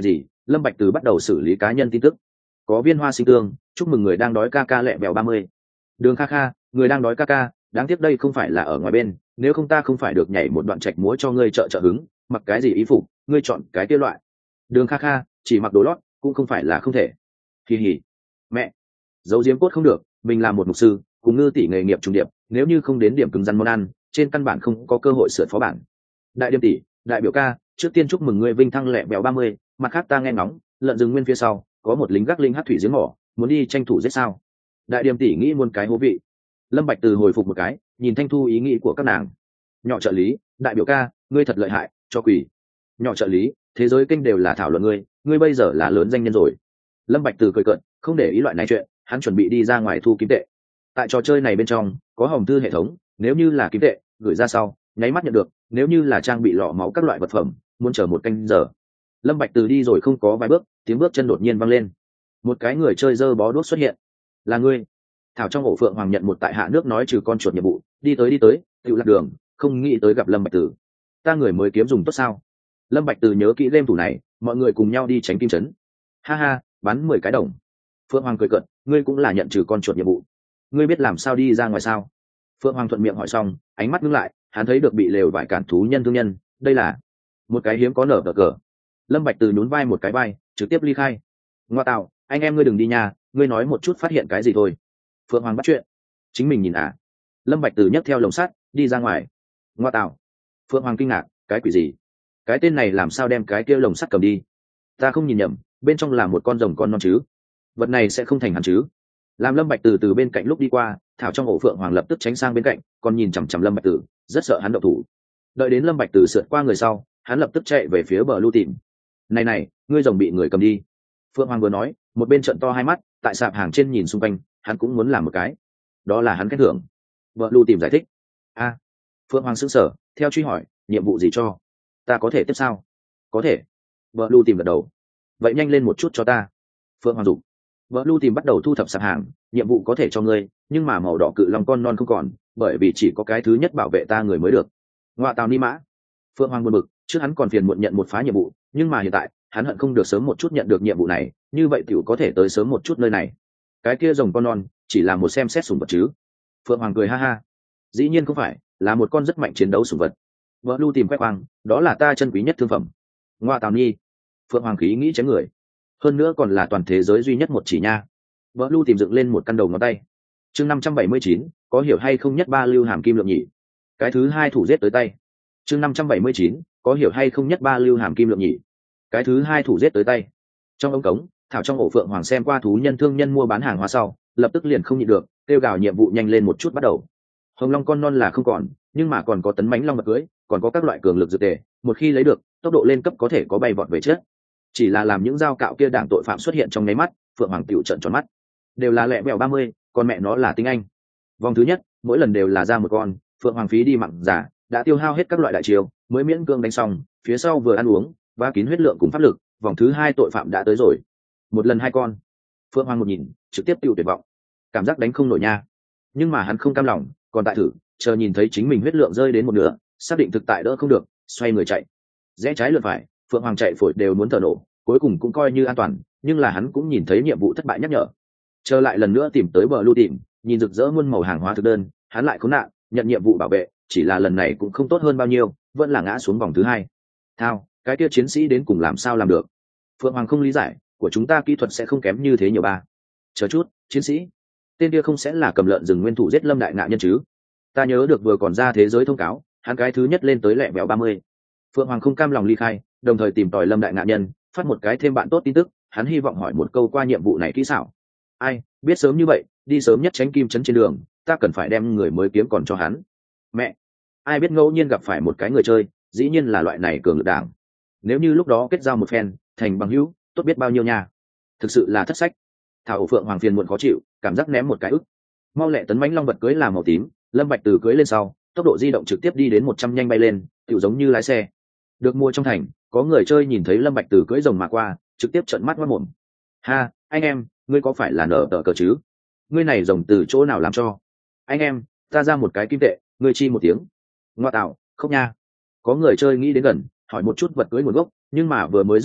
Lâm Bạch Từ bắt đầu xử lý cá nhân tin tức. Có Viên Hoa Sinh Tương, chúc mừng người đang đói ca ca lẹ bèo 30. Đường Kha Kha, người đang đói ca ca, đáng tiếc đây không phải là ở ngoài bên, nếu không ta không phải được nhảy một đoạn trạch múa cho ngươi trợ trợ hứng, mặc cái gì ý phục, ngươi chọn cái kia loại. Đường Kha Kha, chỉ mặc đồ lót cũng không phải là không thể. Kỳ hỉ. Mẹ, giấu giếm cốt không được, mình là một mục sư, cùng Ngư tỷ nghề nghiệp trùng điệp, nếu như không đến điểm cứng rắn món ăn, trên căn bản không có cơ hội sửa phó bản. Đại Điềm tỷ, đại biểu ca, trước tiên chúc mừng ngươi vinh thăng lẹ bèo 30, mặt khác ta nghe ngóng, lợn rừng nguyên phía sau, có một lính gác linh hắc thủy giếng mỏ, muốn đi tranh thủ giết sao? Đại Điềm tỷ nghĩ muôn cái hố vị. Lâm Bạch Từ hồi phục một cái, nhìn thanh thu ý nghĩ của các nàng. Nhỏ trợ lý, đại biểu ca, ngươi thật lợi hại, cho quỷ. Nhỏ trợ lý, thế giới kênh đều là thảo luận ngươi bây giờ là lớn danh nhân rồi. Lâm Bạch Từ cười cợt, không để ý loại này chuyện, hắn chuẩn bị đi ra ngoài thu kim tệ. Tại trò chơi này bên trong có hồng thư hệ thống, nếu như là kim tệ gửi ra sau nháy mắt nhận được, nếu như là trang bị lọ máu các loại vật phẩm muốn chờ một canh giờ. Lâm Bạch Từ đi rồi không có vài bước, tiếng bước chân đột nhiên vang lên, một cái người chơi dơ bó đuốc xuất hiện. Là ngươi? Thảo trong ổ phượng hoàng nhận một tại hạ nước nói trừ con chuột nhiệm vụ, đi tới tự lạc đường, không nghĩ tới gặp Lâm Bạch Từ. Ta người mới kiếm dùng tốt sao? Lâm Bạch Từ nhớ kỹ game thủ này, mọi người cùng nhau đi tránh kim trấn. Ha ha, bán 10 cái đồng. Phượng Hoàng cười cợt, ngươi cũng là nhận trừ con chuột nhiệm vụ, ngươi biết làm sao đi ra ngoài sao? Phượng Hoàng thuận miệng hỏi xong, ánh mắt ngưng lại, hắn thấy được bị lều vải cản thú nhân thương nhân, đây là một cái hiếm có nở cờ. Lâm Bạch Từ nhún vai một cái vai, trực tiếp ly khai. Ngoa tạo, anh em ngươi đừng đi nha, ngươi nói một chút phát hiện cái gì thôi. Phượng Hoàng bắt chuyện, chính mình nhìn à? Lâm Bạch Từ nhấc theo lồng sắt đi ra ngoài. Ngoa tạo. Phượng Hoàng kinh ngạc, cái quỷ gì? Cái tên này làm sao đem cái kia lồng sắt cầm đi? Ta không nhìn nhầm, bên trong là một con rồng con non chứ? Vật này sẽ không thành hắn chứ? Làm Lâm Bạch Từ từ bên cạnh lúc đi qua, thảo trong ổ phượng hoàng lập tức tránh sang bên cạnh, còn nhìn chằm chằm Lâm Bạch Từ, rất sợ hắn động thủ. Đợi đến Lâm Bạch Từ sượt qua người sau, hắn lập tức chạy về phía bờ lưu tìm. Này, ngươi rồng bị người cầm đi. Phượng Hoàng vừa nói, một bên trợn to hai mắt, tại sạp hàng trên nhìn xung quanh, hắn cũng muốn làm một cái. Đó là hắn khen thưởng. Bờ lưu tìm giải thích. A. Phượng Hoàng sững sờ, theo truy hỏi, nhiệm vụ gì cho? Ta có thể tiếp sao? Có thể. Bờ lưu tìm gật đầu. Vậy nhanh lên một chút cho ta. Phượng Hoàng dục. Vợ Lu tìm bắt đầu thu thập sạp hàng, nhiệm vụ có thể cho ngươi, nhưng mà màu đỏ cự long con non không còn, bởi vì chỉ có cái thứ nhất bảo vệ ta người mới được. Ngoại tào ni mã. Phượng Hoàng buồn bực, trước hắn còn phiền muộn nhận một phá nhiệm vụ, nhưng mà hiện tại, hắn hận không được sớm một chút nhận được nhiệm vụ này, như vậy tiểu có thể tới sớm một chút nơi này. Cái kia rồng con non, chỉ là một xem xét sủng vật chứ? Phượng Hoàng cười ha ha. Dĩ nhiên không phải, là một con rất mạnh chiến đấu sủng vật. Vợ Lu tìm quét quang, đó là ta chân quý nhất thương phẩm. Ngoại tào ni. Phượng Hoàng khí nghĩ chém người. Hơn nữa còn là toàn thế giới duy nhất một chỉ nha. Vỡ Lu tìm dựng lên một căn đầu ngón tay. Chương 579, có hiểu hay không nhất ba lưu hàm kim lượng nhỉ? Cái thứ hai thủ giết tới tay. Chương 579, có hiểu hay không nhất ba lưu hàm kim lượng nhỉ? Cái thứ hai thủ giết tới tay. Trong ống cống, thảo trong ổ phượng hoàng xem qua thú nhân thương nhân mua bán hàng hóa sau, lập tức liền không nhịn được, kêu gào nhiệm vụ nhanh lên một chút bắt đầu. Hồng long con non là không còn, nhưng mà còn có tấn mãnh long mật cưới, còn có các loại cường lực dược tề, một khi lấy được, tốc độ lên cấp có thể có bay vọt về trước. Chỉ là làm những dao cạo kia đảng tội phạm xuất hiện trong nháy mắt, Phượng Hoàng tiểu trợn tròn mắt. Đều là lẹ bèo 30, con mẹ nó là tinh anh. Vòng thứ nhất, mỗi lần đều là ra một con, Phượng Hoàng phí đi mặn giả, đã tiêu hao hết các loại đại chiêu, mới miễn cương đánh xong, phía sau vừa ăn uống, và kín huyết lượng cùng pháp lực, vòng thứ hai tội phạm đã tới rồi. Một lần hai con. Phượng Hoàng một nhìn, trực tiếp tiêu tuyệt vọng. Cảm giác đánh không nổi nha. Nhưng mà hắn không cam lòng, còn tại thử, chờ nhìn thấy chính mình huyết lượng rơi đến một nửa, xác định thực tại đỡ không được, xoay người chạy. Rẽ trái lượt phải, Phượng Hoàng chạy phổi đều muốn thở nổ, cuối cùng cũng coi như an toàn, nhưng là hắn cũng nhìn thấy nhiệm vụ thất bại nhắc nhở. Trở lại lần nữa tìm tới bờ lưu tìm, nhìn rực rỡ muôn màu hàng hóa thực đơn, hắn lại khốn nạn, nhận nhiệm vụ bảo vệ, chỉ là lần này cũng không tốt hơn bao nhiêu, vẫn là ngã xuống vòng thứ hai. Thao, cái kia chiến sĩ đến cùng làm sao làm được? Phượng Hoàng không lý giải, của chúng ta kỹ thuật sẽ không kém như thế nhiều ba. Chờ chút, chiến sĩ, tên kia không sẽ là cầm lợn rừng nguyên thủ giết Lâm đại ngạ nhân chứ? Ta nhớ được vừa còn ra thế giới thông cáo, hắn cái thứ nhất lên tới lẹ bèo 30. Phượng Hoàng không cam lòng ly khai, đồng thời tìm tòi Lâm đại ngạ nhân, phát một cái thêm bạn tốt tin tức, hắn hy vọng hỏi một câu qua nhiệm vụ này kỹ xảo. Ai biết sớm như vậy, đi sớm nhất tránh kim chấn trên đường, ta cần phải đem người mới kiếm còn cho hắn. Mẹ, ai biết ngẫu nhiên gặp phải một cái người chơi, dĩ nhiên là loại này cường lực đảng. Nếu như lúc đó kết giao một phen, thành bằng hữu, tốt biết bao nhiêu nha. Thực sự là thất sách. Thảo Phượng Hoàng phiền muộn khó chịu, cảm giác ném một cái ức. Mau lẹ tấn mãnh long vật cưới là màu tím, Lâm Bạch Từ cưới lên sau, tốc độ di động trực tiếp đi đến 100 nhanh bay lên, tựu giống như lái xe. Được mua trong thành, có người chơi nhìn thấy Lâm Bạch Từ cưỡi rồng mà qua, trực tiếp trợn mắt ngoác mồm. Ha, anh em, ngươi có phải là nở tờ cờ chứ? Ngươi này rồng từ chỗ nào làm cho? Anh em, ta ra một cái kim tệ, ngươi chi một tiếng. Ngoa tạo, không nha. Có người chơi nghĩ đến gần, hỏi một chút vật cưỡi nguồn gốc, nhưng mà vừa mới dứt lời,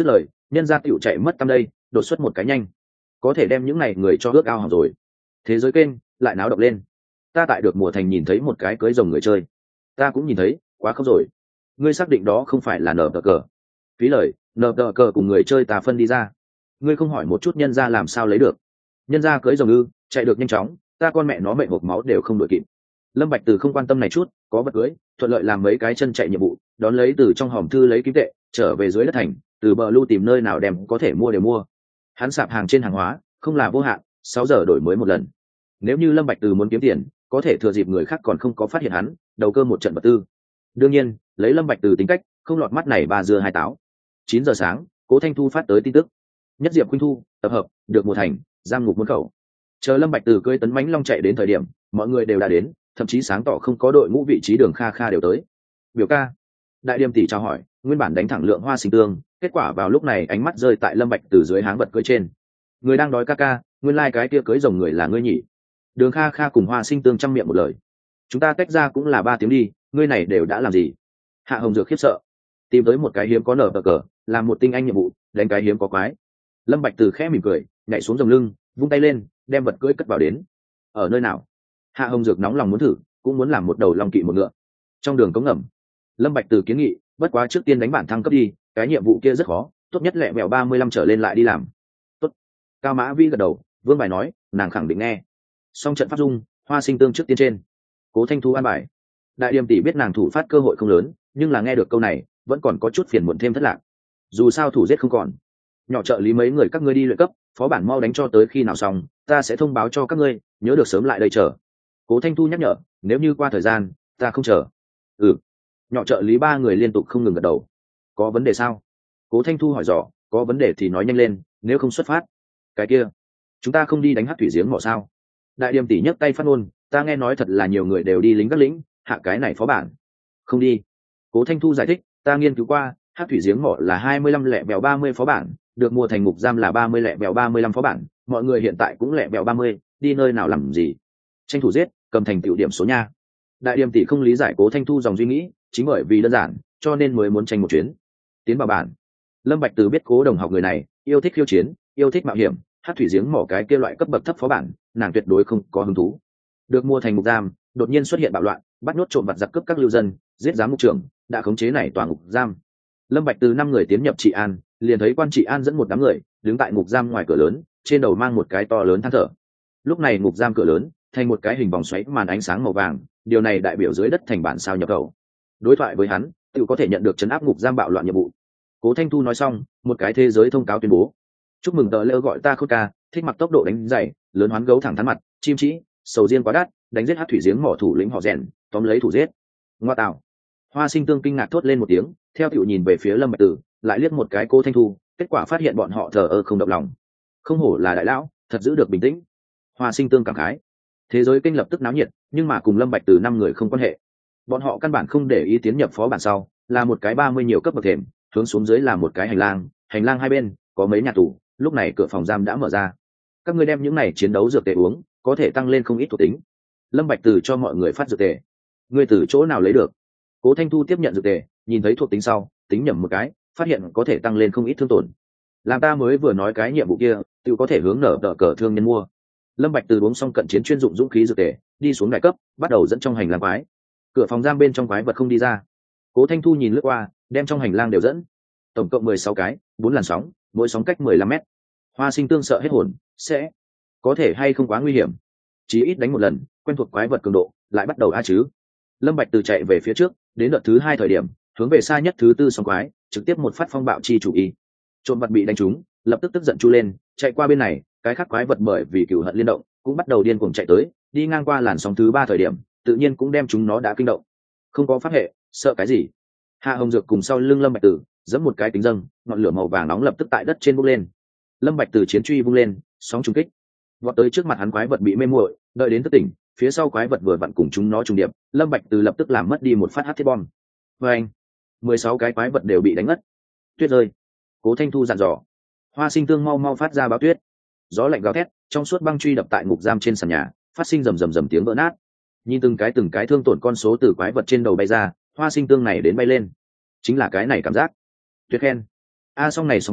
nhân gia tựu chạy mất tăm đây, đột xuất một cái nhanh, có thể đem những này người cho ước ao hỏng rồi. Thế giới kênh lại náo động lên. Ta tại được mùa thành nhìn thấy một cái cưới rồng người chơi, ta cũng nhìn thấy, quá không rồi. Ngươi xác định đó không phải là nở cờ? Phí lời, nở cờ cùng người chơi ta phân đi ra. Ngươi không hỏi một chút nhân gia làm sao lấy được? Nhân gia cưới rồng ư, chạy được nhanh chóng, ta con mẹ nó mệnh hộp máu đều không đội kịp. Lâm Bạch Từ không quan tâm này chút, có vật cưới, thuận lợi làm mấy cái chân chạy nhiệm vụ, đón lấy từ trong hòm thư lấy kim tệ, trở về dưới đất thành, từ bờ lưu tìm nơi nào đem có thể mua đều mua. Hắn sạp hàng trên hàng hóa, không là vô hạn, 6 giờ đổi mới một lần. Nếu như Lâm Bạch Từ muốn kiếm tiền, có thể thừa dịp người khác còn không có phát hiện hắn, đầu cơ một trận vật tư. Đương nhiên, lấy Lâm Bạch Từ tính cách, không lọt mắt này ba dưa hai táo. 9 giờ sáng, Cố Thanh Thu phát tới tin tức. Nhất Diệp Khuynh Thu, tập hợp, được mùa thành, giam ngục môn khẩu. Chờ Lâm Bạch Từ cưỡi tấn mãnh long chạy đến thời điểm, mọi người đều đã đến, thậm chí sáng tỏ không có đội ngũ vị trí Đường Kha Kha đều tới. Biểu ca, Đại Điềm tỷ chào hỏi, nguyên bản đánh thẳng Lượng Hoa Sinh Tương, kết quả vào lúc này ánh mắt rơi tại Lâm Bạch Từ dưới háng vật cưỡi trên. Người đang đói ca ca, nguyên lai cái kia cưỡi rồng người là ngươi nhỉ? Đường Kha Kha cùng Hoa Sinh Tương trăm miệng một lời. Chúng ta tách ra cũng là 3 tiếng đi, ngươi này đều đã làm gì? Hạ Hồng Dược khiếp sợ, tìm tới một cái hiếm có nở cờ, làm một tinh anh nhiệm vụ, đánh cái hiếm có quái. Lâm Bạch Từ khẽ mỉm cười, nhảy xuống rồng lưng, vung tay lên, đem vật cưỡi cất vào đến. Ở nơi nào? Hạ Hồng Dược nóng lòng muốn thử, cũng muốn làm một đầu long kỵ một ngựa. Trong đường cống ngầm, Lâm Bạch Từ kiến nghị, bất quá trước tiên đánh bản thăng cấp đi, cái nhiệm vụ kia rất khó, tốt nhất lẹ mèo 35 trở lên lại đi làm. Tốt. Cao Mã Vi gật đầu, Vương Bài nói, nàng khẳng định nghe. Xong trận pháp dung, Hoa Sinh Tương trước tiên trên. Cố Thanh Thu an bài. Đại Điềm tỷ biết nàng thủ phát cơ hội không lớn, nhưng là nghe được câu này, vẫn còn có chút phiền muộn thêm thất lạc. Dù sao thủ giết không còn. Nhỏ trợ lý mấy người các ngươi đi luyện cấp, phó bản mau đánh cho tới khi nào xong, ta sẽ thông báo cho các ngươi, nhớ được sớm lại đây chờ. Cố Thanh Thu nhắc nhở, nếu như qua thời gian, ta không chờ. Ừ. Nhỏ trợ lý 3 người liên tục không ngừng gật đầu. Có vấn đề sao? Cố Thanh Thu hỏi dò, có vấn đề thì nói nhanh lên, nếu không xuất phát. Cái kia, chúng ta không đi đánh hắc thủy giếng mỏ sao? Đại Điềm tỷ nhấc tay phát ngôn, ta nghe nói thật là nhiều người đều đi lính các lĩnh, hạ cái này phó bản. Không đi. Cố Thanh Thu giải thích, ta nghiên cứu qua, hắc thủy giếng mỏ là 25 lẻ bèo 30 phó bản, được mùa thành ngục giam là 30 lẻ bèo 35 phó bản, mọi người hiện tại cũng lẻ bèo 30, đi nơi nào làm gì? Tranh thủ giết, cầm thành tiểu điểm số nha. Đại Điềm tỷ không lý giải Cố Thanh Thu dòng suy nghĩ, chính bởi vì đơn giản, cho nên mới muốn tranh một chuyến. Tiến vào bản. Lâm Bạch Từ biết Cố đồng học người này, yêu thích khiêu chiến, yêu thích mạo hiểm, hắc thủy giếng mỏ cái kia loại cấp bậc thấp phó bản, nàng tuyệt đối không có hứng thú. Được mua thành ngục giam, đột nhiên xuất hiện bạo loạn, bắt nhốt trộm vặt giặc cướp các lưu dân, giết giám mục trưởng, đã khống chế này tòa ngục giam. Lâm Bạch Từ 5 người tiến nhập trị an, liền thấy quan trị an dẫn một đám người, đứng tại ngục giam ngoài cửa lớn, trên đầu mang một cái to lớn than thở. Lúc này ngục giam cửa lớn thành một cái hình vòng xoáy màn ánh sáng màu vàng, điều này đại biểu dưới đất thành bản sao nhập khẩu. Đối thoại với hắn, tự có thể nhận được trấn áp ngục giam bạo loạn nhiệm vụ. Cố Thanh Thu nói xong, một cái thế giới thông cáo tuyên bố: chúc mừng tờ lễ gọi ta Khôn ca, thích mặc tốc độ đánh dày, lớn hoán gấu thẳng thắn mặt, chim trĩ, sầu riêng quá đắt, đánh giết hắc thủy giếng mỏ thủ lĩnh họ rèn, tóm lấy thủ giết. Ngoa tạo. Hoa Sinh Tương kinh ngạc thốt lên một tiếng, theo tiểu nhìn về phía Lâm Bạch Từ, lại liếc một cái Cố Thanh Thu, kết quả phát hiện bọn họ thờ ơ không động lòng. Không hổ là đại lão, thật giữ được bình tĩnh. Hoa Sinh Tương cảm khái. Thế giới kinh lập tức náo nhiệt, nhưng mà cùng Lâm Bạch Từ 5 người không quan hệ. Bọn họ căn bản không để ý tiến nhập phó bản sau, là một cái 30 nhiều cấp bậc thềm, hướng xuống dưới là một cái hành lang hai bên có mấy nhà tù, lúc này cửa phòng giam đã mở ra. Các ngươi đem những này chiến đấu dược tề uống, có thể tăng lên không ít thuộc tính. Lâm Bạch Từ cho mọi người phát dược tề. Ngươi từ chỗ nào lấy được? Cố Thanh Thu tiếp nhận dược tề, nhìn thấy thuộc tính sau, tính nhẩm một cái, phát hiện có thể tăng lên không ít thương tổn. Làm ta mới vừa nói cái nhiệm vụ kia, tự có thể hướng nở tờ cờ thương nhân mua. Lâm Bạch Từ uống xong cận chiến chuyên dụng dũng khí dược tề, đi xuống đại cấp, bắt đầu dẫn trong hành lang quái. Cửa phòng giam bên trong quái vật không đi ra. Cố Thanh Thu nhìn lướt qua, đem trong hành lang đều dẫn. Tổng cộng 16 cái, 4 làn sóng, mỗi sóng cách 15 mét. Hoa Sinh Tương sợ hết hồn, sẽ có thể hay không quá nguy hiểm. Chí ít đánh một lần, quen thuộc quái vật cường độ, lại bắt đầu a chứ. Lâm Bạch Từ chạy về phía trước, đến đợt thứ 2 thời điểm, hướng về xa nhất thứ 4 sóng quái, trực tiếp một phát phong bạo chi chủ y. Trộm vật bị đánh trúng, lập tức tức giận chu lên, chạy qua bên này, cái khác quái vật bởi vì cừu hận liên động, cũng bắt đầu điên cuồng chạy tới, đi ngang qua làn sóng thứ 3 thời điểm, tự nhiên cũng đem chúng nó đã kinh động. Không có pháp hệ, sợ cái gì? Hạ Hồng Dược cùng sau lưng Lâm Bạch Từ, giẫm một cái tính dâng, ngọn lửa màu vàng nóng lập tức tại đất trên bốc lên. Lâm Bạch Từ chiến truy vung lên, sóng trùng kích. Vọt tới trước mặt hắn quái vật bị mê muội, đợi đến thức tỉnh, phía sau quái vật vừa vặn cùng chúng nó trùng điệp, Lâm Bạch Từ lập tức làm mất đi một phát hắc thiết bom. Oeng! 16 cái quái vật đều bị đánh ngất. Tuyết rơi. Cố Thanh Thu dặn dò. Hoa Sinh Tương mau mau phát ra báo tuyết. Gió lạnh gào thét, trong suốt băng truy đập tại ngục giam trên sàn nhà, phát sinh rầm rầm rầm tiếng vỡ nát. Nhìn từng cái thương tổn con số từ quái vật trên đầu bay ra, Hoa Sinh Tương này đến bay lên. Chính là cái này cảm giác. Tuyệt khen. A song này song quái,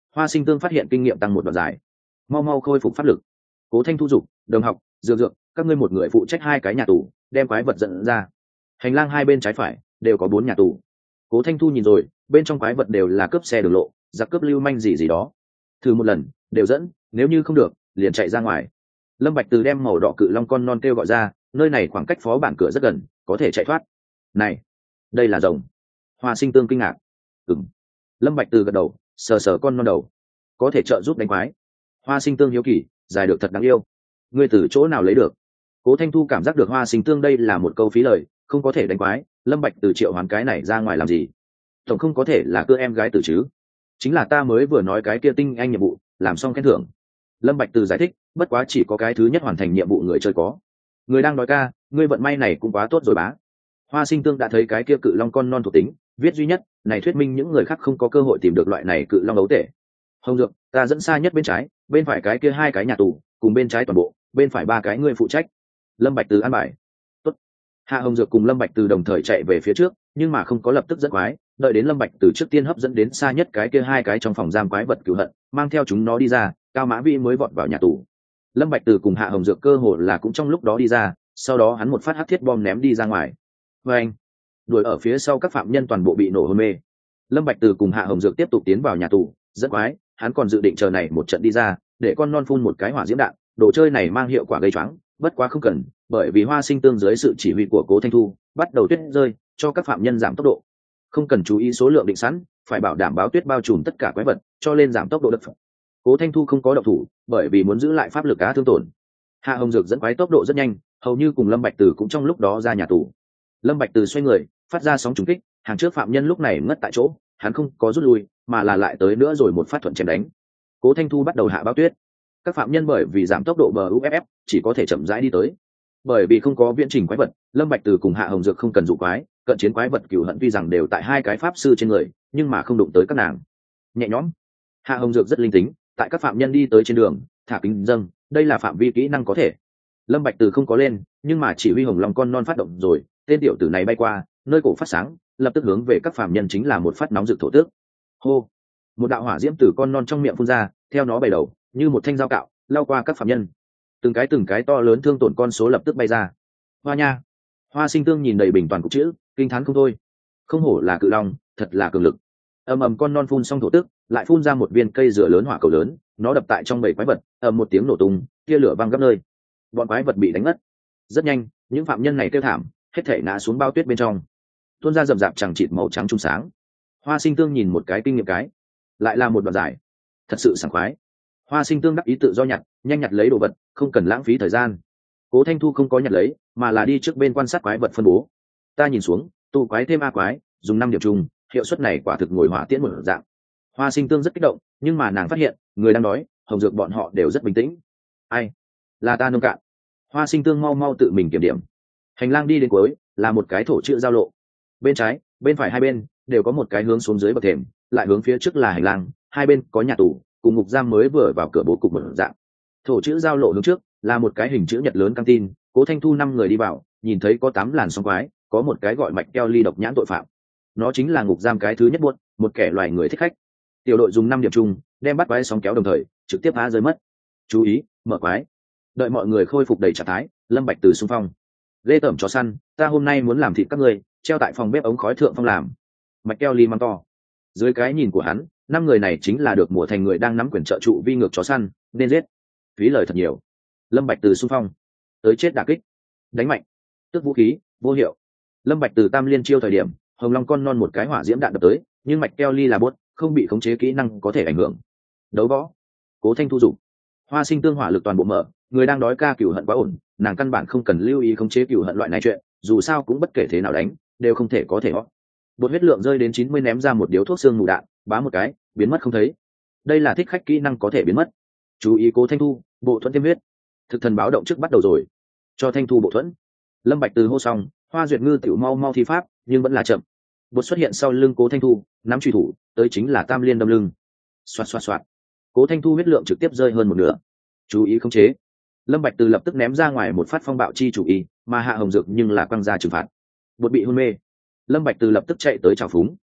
Hoa Sinh Tương phát hiện kinh nghiệm tăng một đoạn dài, mau mau khôi phục pháp lực. Cố Thanh thu dục, đồng học, dược dược, các ngươi một người phụ trách 2 cái nhà tù, đem quái vật dẫn ra. Hành lang 2 bên trái phải đều có 4 nhà tù. Cố Thanh thu nhìn rồi, bên trong quái vật đều là cướp xe đường lộ, giặc cướp lưu manh gì đó. Thử một lần, đều dẫn, nếu như không được, liền chạy ra ngoài. Lâm Bạch Từ đem màu đỏ cự long con non kêu gọi ra, nơi này khoảng cách phó bản cửa rất gần, có thể chạy thoát. Này, đây là rồng. Hoa Sinh Tương kinh ngạc. Ừm. Lâm Bạch Từ gật đầu, sờ sờ con non đầu, có thể trợ giúp đánh quái. Hoa Sinh Tương hiếu kỳ, dài được thật đáng yêu. Ngươi từ chỗ nào lấy được? Cố Thanh thu cảm giác được Hoa Sinh Tương đây là một câu phí lời, không có thể đánh quái. Lâm Bạch Từ triệu hoán cái này ra ngoài làm gì? Tổng không có thể là cưa em gái tử chứ? Chính là ta mới vừa nói cái kia tinh anh nhiệm vụ, làm xong khen thưởng. Lâm Bạch Từ giải thích, bất quá chỉ có cái thứ nhất hoàn thành nhiệm vụ người chơi có. Người đang nói ca, ngươi vận may này cũng quá tốt rồi bá. Hoa Sinh Tương đã thấy cái kia cự long con non thuộc tính, viết duy nhất, này thuyết minh những người khác không có cơ hội tìm được loại này cự long ấu tể. Hồng Dược, ta dẫn xa nhất bên trái, bên phải cái kia 2 cái nhà tù, cùng bên trái toàn bộ, bên phải 3 cái ngươi phụ trách. Lâm Bạch Từ an bài. Tốt. Hạ Hồng Dược cùng Lâm Bạch Từ đồng thời chạy về phía trước, nhưng mà không có lập tức dẫn quái, đợi đến Lâm Bạch Từ trước tiên hấp dẫn đến xa nhất cái kia 2 cái trong phòng giam quái vật cửu hận, mang theo chúng nó đi ra, Cao Mã Vĩ mới vọt vào nhà tù. Lâm Bạch Từ cùng Hạ Hồng Dược cơ hồ là cũng trong lúc đó đi ra, sau đó hắn một phát hắc thiết bom ném đi ra ngoài. Và anh, đuổi ở phía sau các phạm nhân toàn bộ bị nổ hôn mê. Lâm Bạch Từ cùng Hạ Hồng Dược tiếp tục tiến vào nhà tù, dẫn quái, hắn còn dự định chờ này một trận đi ra, để con non phun một cái hỏa diễm đạn, đồ chơi này mang hiệu quả gây choáng, bất quá không cần, bởi vì Hoa Sinh Tương dưới sự chỉ huy của Cố Thanh thu, bắt đầu tuyết rơi, cho các phạm nhân giảm tốc độ. Không cần chú ý số lượng định sẵn, phải bảo đảm báo tuyết bao trùm tất cả quái vật, cho lên giảm tốc độ đất. Cố Thanh thu không có động thủ, bởi vì muốn giữ lại pháp lực cá thương tổn. Hạ Hồng Dược dẫn quái tốc độ rất nhanh, hầu như cùng Lâm Bạch Từ cũng trong lúc đó ra nhà tù. Lâm Bạch Từ xoay người, phát ra sóng trùng kích, hàng trước phạm nhân lúc này ngất tại chỗ, hắn không có rút lui, mà là lại tới nữa rồi một phát thuận chém đánh. Cố Thanh thu bắt đầu hạ báo tuyết. Các phạm nhân bởi vì giảm tốc độ BUFF, chỉ có thể chậm rãi đi tới. Bởi vì không có viễn trình quái vật, Lâm Bạch Từ cùng Hạ Hồng Dược không cần dụ quái, cận chiến quái vật cửu hận tuy rằng đều tại 2 cái pháp sư trên người, nhưng mà không đụng tới các nàng. Nhẹ nhõm. Hạ Hồng Dược rất linh tính, tại các phạm nhân đi tới trên đường, thả kính dâng, đây là phạm vi kỹ năng có thể. Lâm Bạch Từ không có lên, nhưng mà chỉ huy hồng long con non phát động rồi, tên tiểu tử này bay qua, nơi cổ phát sáng, lập tức hướng về các phạm nhân chính là một phát nóng rực thổ tước. Hô! Một đạo hỏa diễm từ con non trong miệng phun ra, theo nó bay đầu, như một thanh dao cạo, lao qua các phạm nhân. Từng cái to lớn thương tổn con số lập tức bay ra. Hoa nha! Hoa Sinh Tương nhìn đầy bình toàn cục chữ, kinh thán không thôi. Không hổ là cự long, thật là cường lực. Ầm con non phun xong thổ tức, lại phun ra một viên cây dừa lớn hỏa cầu lớn, nó đập tại trong bầy quái vật, một tiếng nổ tung, tia lửa văng khắp nơi. Bọn quái vật bị đánh ngất. Rất nhanh, những phạm nhân này kêu thảm, hết thảy ngã xuống bao tuyết bên trong. Tuôn ra rậm rạp chẳng chịt màu trắng trung sáng. Hoa Sinh Tương nhìn một cái kinh nghiệm cái, lại là một đoạn giải. Thật sự sảng khoái. Hoa Sinh Tương đắc ý tự do nhặt, nhanh nhặt lấy đồ vật, không cần lãng phí thời gian. Cố Thanh thu không có nhặt lấy, mà là đi trước bên quan sát quái vật phân bố. Ta nhìn xuống, tụ quái thêm a quái, dùng 5 điểm chung, hiệu suất này quả thực ngồi hỏa tiễn một dạng. Hoa Sinh Tương rất kích động, nhưng mà nàng phát hiện, người đang đói, Hồng Dược bọn họ đều rất bình tĩnh. Ai? Là ta nông cạn. Hoa Sinh Tương mau mau tự mình kiểm điểm. Hành lang đi đến cuối là một cái thổ chữ giao lộ, bên trái bên phải hai bên đều có một cái hướng xuống dưới bậc thềm, lại hướng phía trước là hành lang, hai bên có nhà tù cùng ngục giam mới vừa vào cửa bố cục một dạng. Thổ chữ giao lộ hướng trước là một cái hình chữ nhật lớn căng tin. Cố Thanh thu 5 người đi vào, nhìn thấy có 8 làn sóng quái, có một cái gọi mạch keo ly độc nhãn tội phạm, nó chính là ngục giam cái thứ nhất buốt, một kẻ loài người thích khách. Tiểu đội dùng 5 điểm chung đem bắt quái sóng kéo đồng thời trực tiếp phá rơi mất. Chú ý, mở quái. Đợi mọi người khôi phục đầy trạng thái, Lâm Bạch Từ xung phong. Lê tởm chó săn, ta hôm nay muốn làm thịt các ngươi, treo tại phòng bếp ống khói thượng phong làm. Mạch keo ly mắng to. Dưới cái nhìn của hắn, 5 người này chính là được mùa thành người đang nắm quyền trợ trụ vi ngược chó săn, nên giết. Phí lời thật nhiều. Lâm Bạch Từ xung phong, tới chết đả kích, đánh mạnh, tức vũ khí vô hiệu. Lâm Bạch Từ tam liên chiêu thời điểm, hồng long con non một cái hỏa diễm đạn đập tới, nhưng mạch keo ly là buốt, không bị khống chế kỹ năng có thể ảnh hưởng. Đấu võ. Cố Thanh thu dụng. Hoa Sinh Tương hỏa lực toàn bộ mở, người đang đói ca cửu hận quá ổn, nàng căn bản không cần lưu ý khống chế cửu hận loại này chuyện, dù sao cũng bất kể thế nào đánh, đều không thể có thể hót. Bột huyết lượng rơi đến 90 ném ra một điếu thuốc xương mù đạn, bá một cái, biến mất không thấy. Đây là thích khách kỹ năng có thể biến mất. Chú ý Cố Thanh thu, bộ thuẫn tiêm huyết. Thực thần báo động trước bắt đầu rồi. Cho Thanh thu bộ thuẫn. Lâm Bạch Từ hô xong, Hoa Duyệt Ngư tiểu mau mau thi pháp, nhưng vẫn là chậm. Bột xuất hiện sau lưng Cố Thanh thu, nắm chùy thủ, tới chính là tam liên đâm lưng. Xoạt xoạt xoạt. Cố Thanh thu huyết lượng trực tiếp rơi hơn một nửa. Chú ý khống chế. Lâm Bạch Từ lập tức ném ra ngoài một phát phong bạo chi chủ ý, mà Hạ Hồng Dược nhưng là quăng ra trừng phạt. Bột bị hôn mê. Lâm Bạch Từ lập tức chạy tới chào phúng.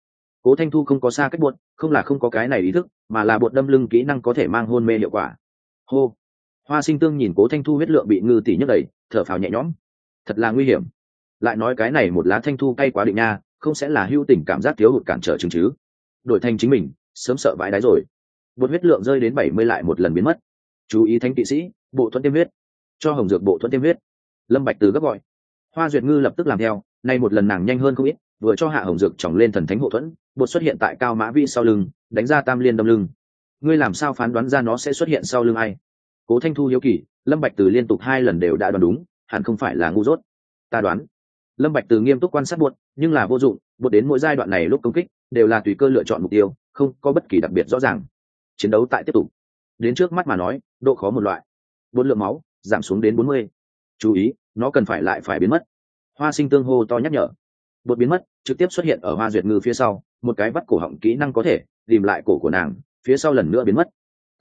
Cố Thanh Thu không có xa cách bột, không là không có cái này ý thức, mà là bột đâm lưng kỹ năng có thể mang hôn mê hiệu quả. Hô. Hoa Sinh Tương nhìn Cố Thanh Thu huyết lượng bị ngư tỷ nhấc đẩy, thở phào nhẹ nhõm. Thật là nguy hiểm. Lại nói cái này một lá Thanh Thu cay quá định nha, không sẽ là hưu tình cảm giác thiếu hụt cản trở chứng chứ? Đổi thành chính mình, sớm sợ vãi đáy rồi. Bột huyết lượng rơi đến 70 lại một lần biến mất. Chú ý thánh kỵ sĩ, bộ thuẫn tiêm huyết. Cho hồng dược bộ thuẫn tiêm huyết. Lâm Bạch Từ gấp gọi. Hoa Duyệt Ngư lập tức làm theo, nay một lần nàng nhanh hơn không ít, vừa cho hạ hồng dược chỏng lên thần thánh hộ thuẫn, bột xuất hiện tại cao mã vi sau lưng, đánh ra tam liên đâm lưng. Ngươi làm sao phán đoán ra nó sẽ xuất hiện sau lưng ai? Cố Thanh Thu hiếu kỳ, Lâm Bạch Từ liên tục 2 lần đều đã đoán đúng, hẳn không phải là ngu dốt. Ta đoán. Lâm Bạch Từ nghiêm túc quan sát bột, nhưng là vô dụng, bột đến mỗi giai đoạn này lúc công kích đều là tùy cơ lựa chọn mục tiêu, không có bất kỳ đặc biệt rõ ràng. Chiến đấu tại tiếp tục. Đến trước mắt mà nói, độ khó một loại. Bột lượng máu giảm xuống đến 40. Chú ý, nó cần phải lại phải biến mất. Hoa Sinh Tương hô to nhắc nhở. Bột biến mất, trực tiếp xuất hiện ở Hoa Duyệt Ngư phía sau, một cái vắt cổ họng kỹ năng có thể tìm lại cổ của nàng, phía sau lần nữa biến mất.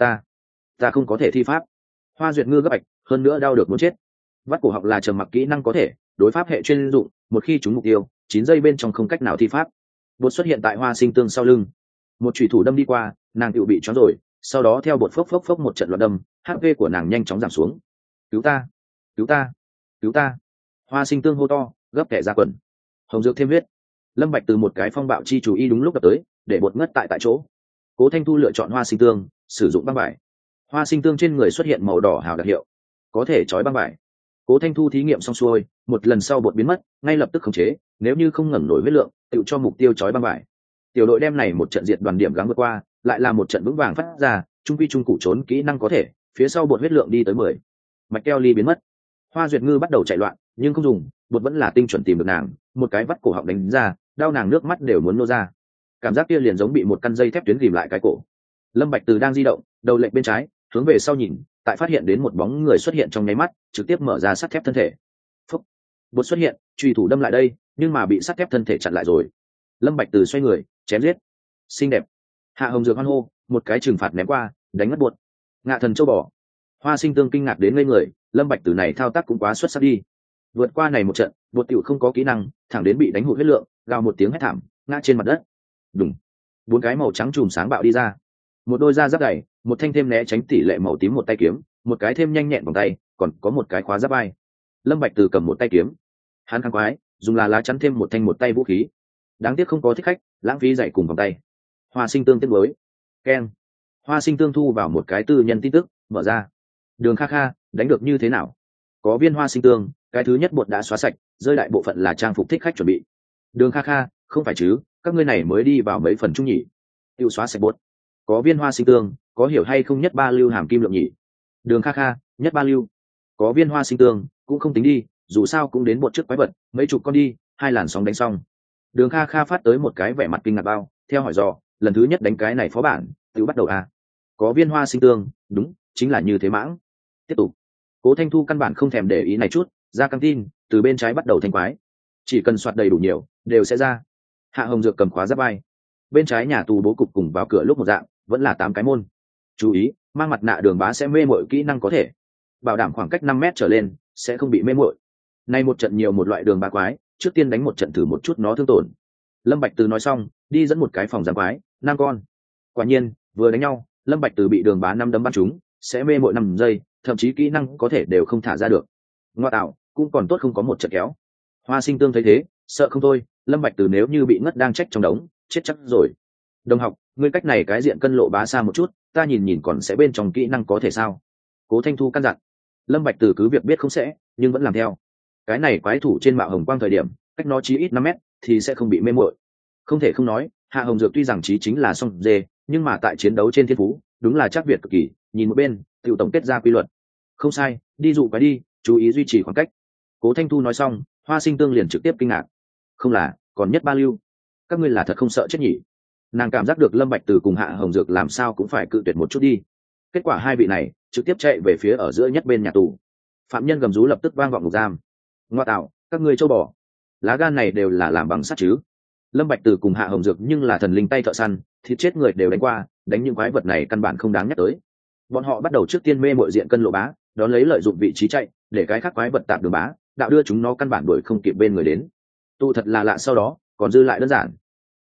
Ta không có thể thi pháp. Hoa Duyệt Ngư gấp bạch, hơn nữa đau được muốn chết. Vắt cổ họng là trầm mặc kỹ năng có thể đối pháp hệ chuyên dụng, một khi trúng mục tiêu 9 giây bên trong không cách nào thi pháp. Bột xuất hiện tại Hoa Sinh Tương sau lưng, một chủy thủ đâm đi qua, nàng tự bị choáng rồi, sau đó theo bột phốc phốc phốc một trận loạn đâm, HP của nàng nhanh chóng giảm xuống. Cứu ta, cứu ta, cứu ta. Hoa Sinh Tương hô to, gấp kẻ ra quần. Hồng dược thêm huyết. Lâm Bạch Từ một cái phong bạo chi chú ý đúng lúc đập tới, để bột ngất tại chỗ. Cố Thanh Thu lựa chọn Hoa Sinh Tương, sử dụng băng vải. Hoa Sinh Tương trên người xuất hiện màu đỏ hào đặc hiệu, có thể trói băng vải. Cố Thanh Thu thí nghiệm xong xuôi, một lần sau bột biến mất, ngay lập tức khống chế, nếu như không ngẩng nổi huyết lượng, tự cho mục tiêu trói băng vải. Tiểu đội đem này một trận diệt đoàn điểm gắng vượt qua, lại là một trận vững vàng phát ra, trung quy trung cụ trốn kỹ năng có thể, phía sau bột huyết lượng đi tới 10. Mạch keo ly biến mất. Hoa Duyệt Ngư bắt đầu chạy loạn, nhưng không dùng, bột vẫn là tinh chuẩn tìm được nàng, một cái vắt cổ họng đánh ra, đau nàng nước mắt đều muốn nô ra. Cảm giác kia liền giống bị một căn dây thép tuyến ghìm lại cái cổ. Lâm Bạch Từ đang di động, đầu lệch bên trái, hướng về sau nhìn, tại phát hiện đến một bóng người xuất hiện trong nháy mắt, trực tiếp mở ra sắt thép thân thể. Phúc. Bột xuất hiện, chùy thủ đâm lại đây, nhưng mà bị sắt thép thân thể chặn lại rồi. Lâm Bạch Từ xoay người, chém giết. Xinh đẹp. Hạ Hồng Dược hoan hô, một cái trừng phạt ném qua, đánh mất bột. Ngạ thần châu bò. Hoa Sinh Tương kinh ngạc đến ngây người, Lâm Bạch Từ này thao tác cũng quá xuất sắc đi. Vượt qua này một trận, bột tiểu không có kỹ năng, thẳng đến bị đánh hụt huyết lượng, gào một tiếng hét thảm, ngã trên mặt đất. Đùng. 4 cái màu trắng chùm sáng bạo đi ra. Một đôi da giáp dày, một thanh thêm né tránh tỷ lệ màu tím một tay kiếm, một cái thêm nhanh nhẹn vòng tay, còn có một cái khóa giáp vai. Lâm Bạch Từ cầm một tay kiếm, hắn kháng quái, dùng là lá chắn thêm một thanh một tay vũ khí. Đáng tiếc không có thích khách, lãng phí dạy cùng vòng tay. Hoa Sinh Tương tiếc nuối. Keng. Hoa Sinh Tương thu vào một cái tư nhân tin tức, mở ra. Đường Kha Kha, đánh được như thế nào? Có viên Hoa Sinh Tương, cái thứ nhất bột đã xóa sạch, rơi đại bộ phận là trang phục thích khách chuẩn bị. Đường Kha Kha, không phải chứ, các ngươi này mới đi vào mấy phần chung nhỉ? Tiêu xóa sạch bột. Có viên Hoa Sinh Tương, có hiểu hay không nhất 3 lưu hàm kim lượng nhỉ? Đường Kha Kha, nhất 3 lưu. Có viên Hoa Sinh Tương, cũng không tính đi, dù sao cũng đến bột trước quái vật, mấy chục con đi, 2 làn sóng đánh xong. Đường Kha Kha phát tới một cái vẻ mặt kinh ngạc bao, theo hỏi dò, lần thứ nhất đánh cái này phó bản, tự bắt đầu à? Có viên Hoa Sinh Tương, đúng, chính là như thế mãng. Tiếp tục. Cố Thanh Thu căn bản không thèm để ý này chút, ra căng tin, từ bên trái bắt đầu thanh quái. Chỉ cần soạt đầy đủ nhiều, đều sẽ ra. Hạ Hồng Dược cầm khóa giáp vai. Bên trái nhà tù bố cục cùng vào cửa lúc một dạng, vẫn là 8 cái môn. Chú ý, mang mặt nạ đường bá sẽ mê mội kỹ năng có thể. Bảo đảm khoảng cách 5 mét trở lên, sẽ không bị mê mội. Nay một trận nhiều một loại đường bá quái, trước tiên đánh một trận thử một chút nó thương tổn. Lâm Bạch Từ nói xong, đi dẫn một cái phòng giam quái, 5 con. Quả nhiên, vừa đánh nhau, Lâm Bạch Từ bị đường bá 5 đấm bắn trúng, sẽ mê mội 5 giây, thậm chí kỹ năng có thể đều không thả ra được. Ngoa tạo, cũng còn tốt không có một trận kéo. Hoa Sinh Tương thấy thế, sợ không thôi, Lâm Bạch Từ nếu như bị ngất đang trách trong đống, chết chắc rồi. Đồng học, ngươi cách này cái diện cân lộ bá xa một chút, ta nhìn nhìn còn sẽ bên trong kỹ năng có thể sao? Cố Thanh Thu căn dặn. Lâm Bạch Từ cứ việc biết không sẽ, nhưng vẫn làm theo. Cái này quái thủ trên mạo hồng quang thời điểm, cách nó chí ít 5 mét, thì sẽ không bị mê muội. Không thể không nói, Hạ Hồng Dược tuy rằng chí chính là song dê, nhưng mà tại chiến đấu trên thiên phú, đúng là chắc việt cực kỳ. Nhìn một bên, tiểu tổng kết ra quy luật. Không sai, đi dụ quái đi, chú ý duy trì khoảng cách. Cố Thanh Thu nói xong, Hoa Sinh Tương liền trực tiếp kinh ngạc. Không là, còn nhất 3 lưu. Các ngươi là thật không sợ chết nhỉ? Nàng cảm giác được Lâm Bạch Từ cùng Hạ Hồng Dược làm sao cũng phải cự tuyệt một chút đi. Kết quả hai vị này trực tiếp chạy về phía ở giữa nhất bên nhà tù. Phạm nhân gầm rú lập tức vang vọng ngục giam. Ngoa tạo, các ngươi châu bò, lá gan này đều là làm bằng sắt chứ? Lâm Bạch Từ cùng Hạ Hồng Dược nhưng là thần linh tay thợ săn, thịt chết người đều đánh qua, đánh những quái vật này căn bản không đáng nhắc tới. Bọn họ bắt đầu trước tiên mê mội diện cân lộ bá, đón lấy lợi dụng vị trí chạy, để cái khác quái vật tạm đường bá, đạo đưa chúng nó căn bản đuổi không kịp bên người đến. Tụ thật là lạ, sau đó còn dư lại đơn giản. Bao Tuyết,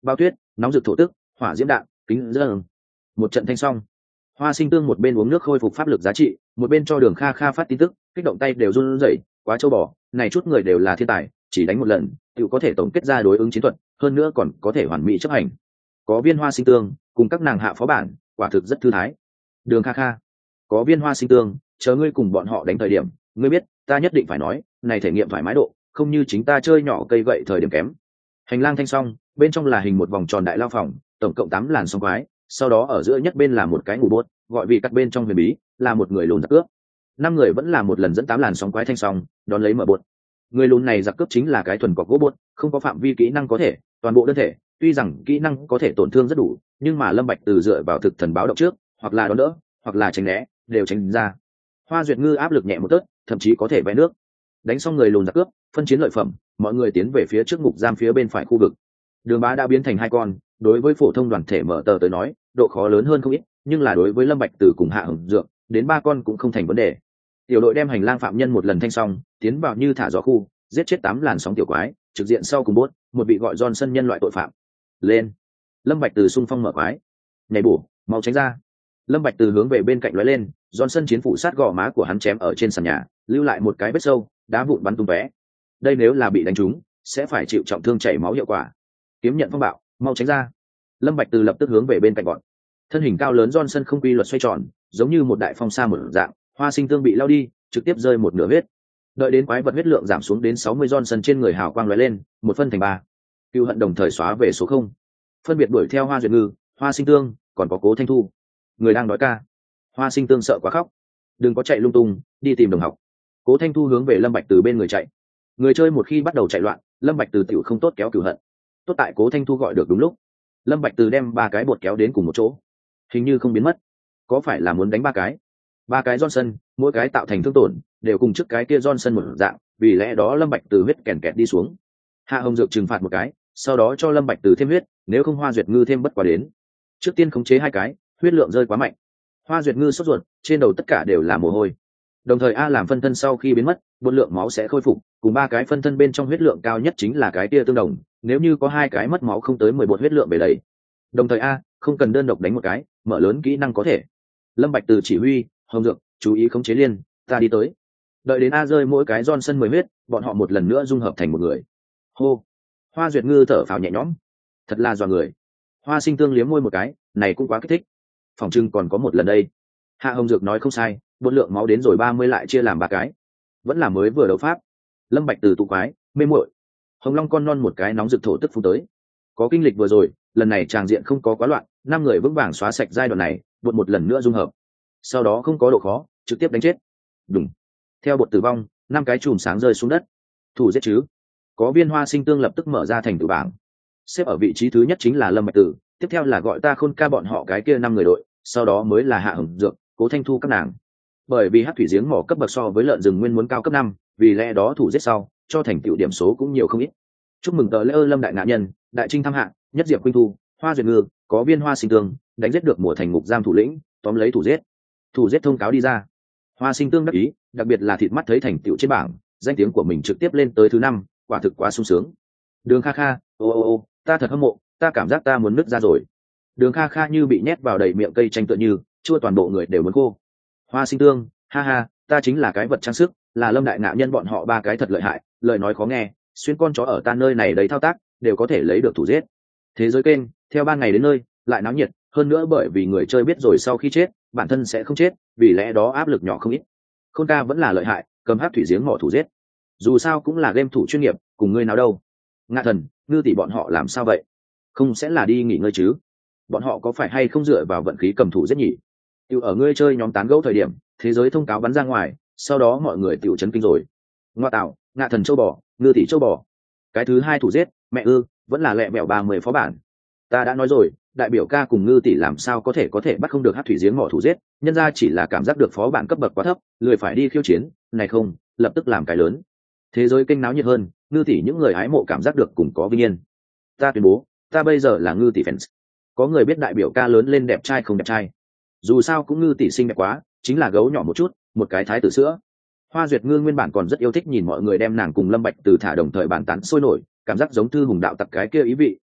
nóng rực thổ tức, hỏa diễm đạn, kính dâng. Một trận thanh xong, Hoa Sinh Tương một bên uống nước khôi phục pháp lực giá trị, một bên cho Đường Kha Kha phát tin tức, kích động tay đều run rẩy, quá châu bò, này chút người đều là thiên tài, chỉ đánh một lần, tự có thể tổng kết ra đối ứng chiến thuật, hơn nữa còn có thể hoàn mỹ chấp hành. Có viên Hoa Sinh Tương, cùng các nàng hạ phó bản, quả thực rất thư thái. Đường Kha Kha, có viên Hoa Sinh Tương, chờ ngươi cùng bọn họ đánh thời điểm, ngươi biết, ta nhất định phải nói, này thể nghiệm thoải mái độ, không như chính ta chơi nhỏ cây gậy thời điểm kém. Hành lang thanh xong, bên trong là hình một vòng tròn đại lao phòng, tổng cộng 8 làn sóng quái, sau đó ở giữa nhất bên là một cái ngủ bốt, gọi vì cắt bên trong huyền bí, là một người lùn giặc cướp. 5 người vẫn là một lần dẫn 8 làn sóng quái thanh xong, đón lấy mở bốt. Người lùn này giặc cướp chính là cái thuần cọc gỗ bốt, không có phạm vi kỹ năng có thể, toàn bộ đơn thể, tuy rằng kỹ năng có thể tổn thương rất đủ, nhưng mà Lâm Bạch Từ dựa vào thực thần báo động trước, hoặc là đón đỡ, hoặc là tránh né, đều tránh ra. Hoa Duyệt Ngư áp lực nhẹ một tớt, thậm chí có thể vẽ nước. Đánh xong người lùn giặc cướp, phân chiến lợi phẩm, mọi người tiến về phía trước ngục giam phía bên phải khu vực. Đường Bá đã biến thành 2 con, đối với phổ thông đoàn thể mở tờ tới nói, độ khó lớn hơn không ít, nhưng là đối với Lâm Bạch Từ cùng Hạ Hồng Dược, đến 3 con cũng không thành vấn đề. Tiểu đội đem hành lang phạm nhân một lần thanh xong, tiến vào như thả gió khu, giết chết 8 làn sóng tiểu quái, trực diện sau cùng bốt, một vị gọi Johnson nhân loại tội phạm. Lên. Lâm Bạch Từ xung phong mở quái. Nhảy bổ, mau tránh ra. Lâm Bạch Từ hướng về bên cạnh lóe lên, Johnson chiến phủ sát gò má của hắn chém ở trên sàn nhà, lưu lại một cái vết sâu, đá vụn bắn tung tóe. Đây nếu là bị đánh trúng, sẽ phải chịu trọng thương chảy máu hiệu quả. Kiếm nhận phong bạo, mau tránh ra. Lâm Bạch Từ lập tức hướng về bên cạnh bọn. Thân hình cao lớn Johnson không quy luật xoay tròn, giống như một đại phong sa một dạng, Hoa Sinh Tương bị lao đi, trực tiếp rơi một nửa huyết. Đợi đến quái vật huyết lượng giảm xuống đến 60, Johnson trên người hào quang lóe lên, một phân thành 3. Cừu hận đồng thời xóa về số 0. Phân biệt đuổi theo Hoa Duyệt Ngư, Hoa Sinh Tương, còn có Cố Thanh Thu. Người đang đói ca. Hoa Sinh Tương sợ quá khóc. Đừng có chạy lung tung, đi tìm đồng học. Cố Thanh Thu hướng về Lâm Bạch Từ bên người chạy. Người chơi một khi bắt đầu chạy loạn, Lâm Bạch Từ tiểu không tốt kéo cừu hận. Tốt tại Cố Thanh Thu gọi được đúng lúc. Lâm Bạch Từ đem 3 cái bột kéo đến cùng một chỗ, hình như không biến mất. Có phải là muốn đánh 3 cái? 3 cái Johnson, mỗi cái tạo thành thương tổn, đều cùng trước cái kia Johnson một dạng, vì lẽ đó Lâm Bạch Từ huyết kèn kẹt đi xuống. Hạ Hồng Dược trừng phạt một cái, sau đó cho Lâm Bạch Từ thêm huyết, nếu không Hoa Duyệt Ngư thêm bất quá đến. Trước tiên khống chế 2 cái, huyết lượng rơi quá mạnh. Hoa Duyệt Ngư sốt ruột, trên đầu tất cả đều là mồ hôi. Đồng thời A làm phân thân sau khi biến mất, một lượng máu sẽ khôi phục, cùng 3 cái phân thân bên trong huyết lượng cao nhất chính là cái kia tương đồng, nếu như có 2 cái mất máu không tới 11 huyết lượng về đầy. Đồng thời A, không cần đơn độc đánh một cái, mở lớn kỹ năng có thể. Lâm Bạch Từ chỉ huy, Hồng Dược, chú ý khống chế liên, ta đi tới. Đợi đến A rơi mỗi cái Johnson 10 huyết, bọn họ một lần nữa dung hợp thành một người. Hô. Hoa Duyệt Ngư thở phào nhẹ nhõm. Thật là dọa người. Hoa Sinh Tương liếm môi một cái, này cũng quá kích thích. Phòng trưng còn có một lần đây. Hạ Hồng Dược nói không sai, một lượng máu đến rồi 30 lại chia làm 3 cái. Vẫn là mới vừa đấu pháp. Lâm Bạch Từ tụ quái, mê muội. Hồng Long con non một cái nóng rực thổ tức phun tới. Có kinh lịch vừa rồi, lần này tràng diện không có quá loạn, 5 người vững vàng xóa sạch giai đoạn này, một lần nữa dung hợp. Sau đó không có độ khó, trực tiếp đánh chết. Đùng. Theo bột tử vong, 5 cái chùm sáng rơi xuống đất. Thủ giết chứ. Có viên Hoa Sinh Tương lập tức mở ra thành tựu bảng. Xếp ở vị trí thứ nhất chính là Lâm Bạch Từ, tiếp theo là gọi ta khôn ca bọn họ cái kia 5 người đội, sau đó mới là Hạ Hồng Dược, Cố Thanh Thu các nàng. Bởi vì hắc thủy giếng mỏ cấp bậc so với lợn rừng nguyên muốn cao cấp 5, vì lẽ đó thủ giết sau, cho thành tựu điểm số cũng nhiều không ít. Chúc mừng tờ lễ Lâm đại ngạ nhân, đại trinh thăm hạ, nhất diệp khuynh thu, Hoa Duyệt Ngư, có viên Hoa Sinh Tương, đánh giết được mùa thành ngục giam thủ lĩnh, tóm lấy thủ giết. Thủ giết thông cáo đi ra. Hoa Sinh Tương đắc ý, đặc biệt là thịt mắt thấy thành tựu trên bảng, danh tiếng của mình trực tiếp lên tới thứ 5, quả thực quá sung sướng. Đường Kha Kha, ô, ta thật hâm mộ, ta cảm giác ta muốn nứt ra rồi. Đường Kha Kha như bị nhét vào đầy miệng cây chanh tựa như, chua toàn bộ người đều muốn khô. Hoa Sinh Tương, ha ha, ta chính là cái vật trang sức, là Lâm đại ngạ nhân bọn họ 3 cái thật lợi hại, lời nói khó nghe, xuyên con chó ở ta nơi này đầy thao tác, đều có thể lấy được thủ giết. Thế giới kênh, theo 3 ngày đến nơi, lại náo nhiệt, hơn nữa bởi vì người chơi biết rồi sau khi chết, bản thân sẽ không chết, vì lẽ đó áp lực nhỏ không ít. Khôn ca vẫn là lợi hại, cầm hắc thủy giếng mỏ thủ giết. Dù sao cũng là game thủ chuyên nghiệp, cùng ngươi nào đâu. Ngạ Thần, Ngư tỷ bọn họ làm sao vậy? Không sẽ là đi nghỉ ngơi chứ? Bọn họ có phải hay không dựa vào vận khí cầm thủ giết nhỉ? Tiểu ở ngươi chơi nhóm tán gẫu thời điểm, thế giới thông cáo bắn ra ngoài, sau đó mọi người tiểu chấn kinh rồi. Ngoa tạo, Ngạ Thần châu bò, Ngư tỷ châu bò. Cái thứ 2 thủ giết, mẹ ư, vẫn là lẹ bẹo 30 phó bản. Ta đã nói rồi, đại biểu ca cùng Ngư tỷ làm sao có thể bắt không được hắc thủy giếng mỏ thủ giết, nhân ra chỉ là cảm giác được phó bản cấp bậc quá thấp, lười phải đi khiêu chiến, này không, lập tức làm cái lớn. Thế giới kênh náo nhiệt hơn, Ngư tỷ những người hái mộ cảm giác được cùng có vinh yên. Ta tuyên bố, ta bây giờ là Ngư tỷ fans. Có người biết đại biểu ca lớn lên đẹp trai không đẹp trai. Dù sao cũng Ngư tỷ xinh đẹp quá, chính là gấu nhỏ một chút, một cái thái tử sữa. Hoa Duyệt Ngư nguyên bản còn rất yêu thích nhìn mọi người đem nàng cùng Lâm Bạch Từ thả đồng thời bàn tán sôi nổi, cảm giác giống thư hùng đạo tặc cái kia ý vị,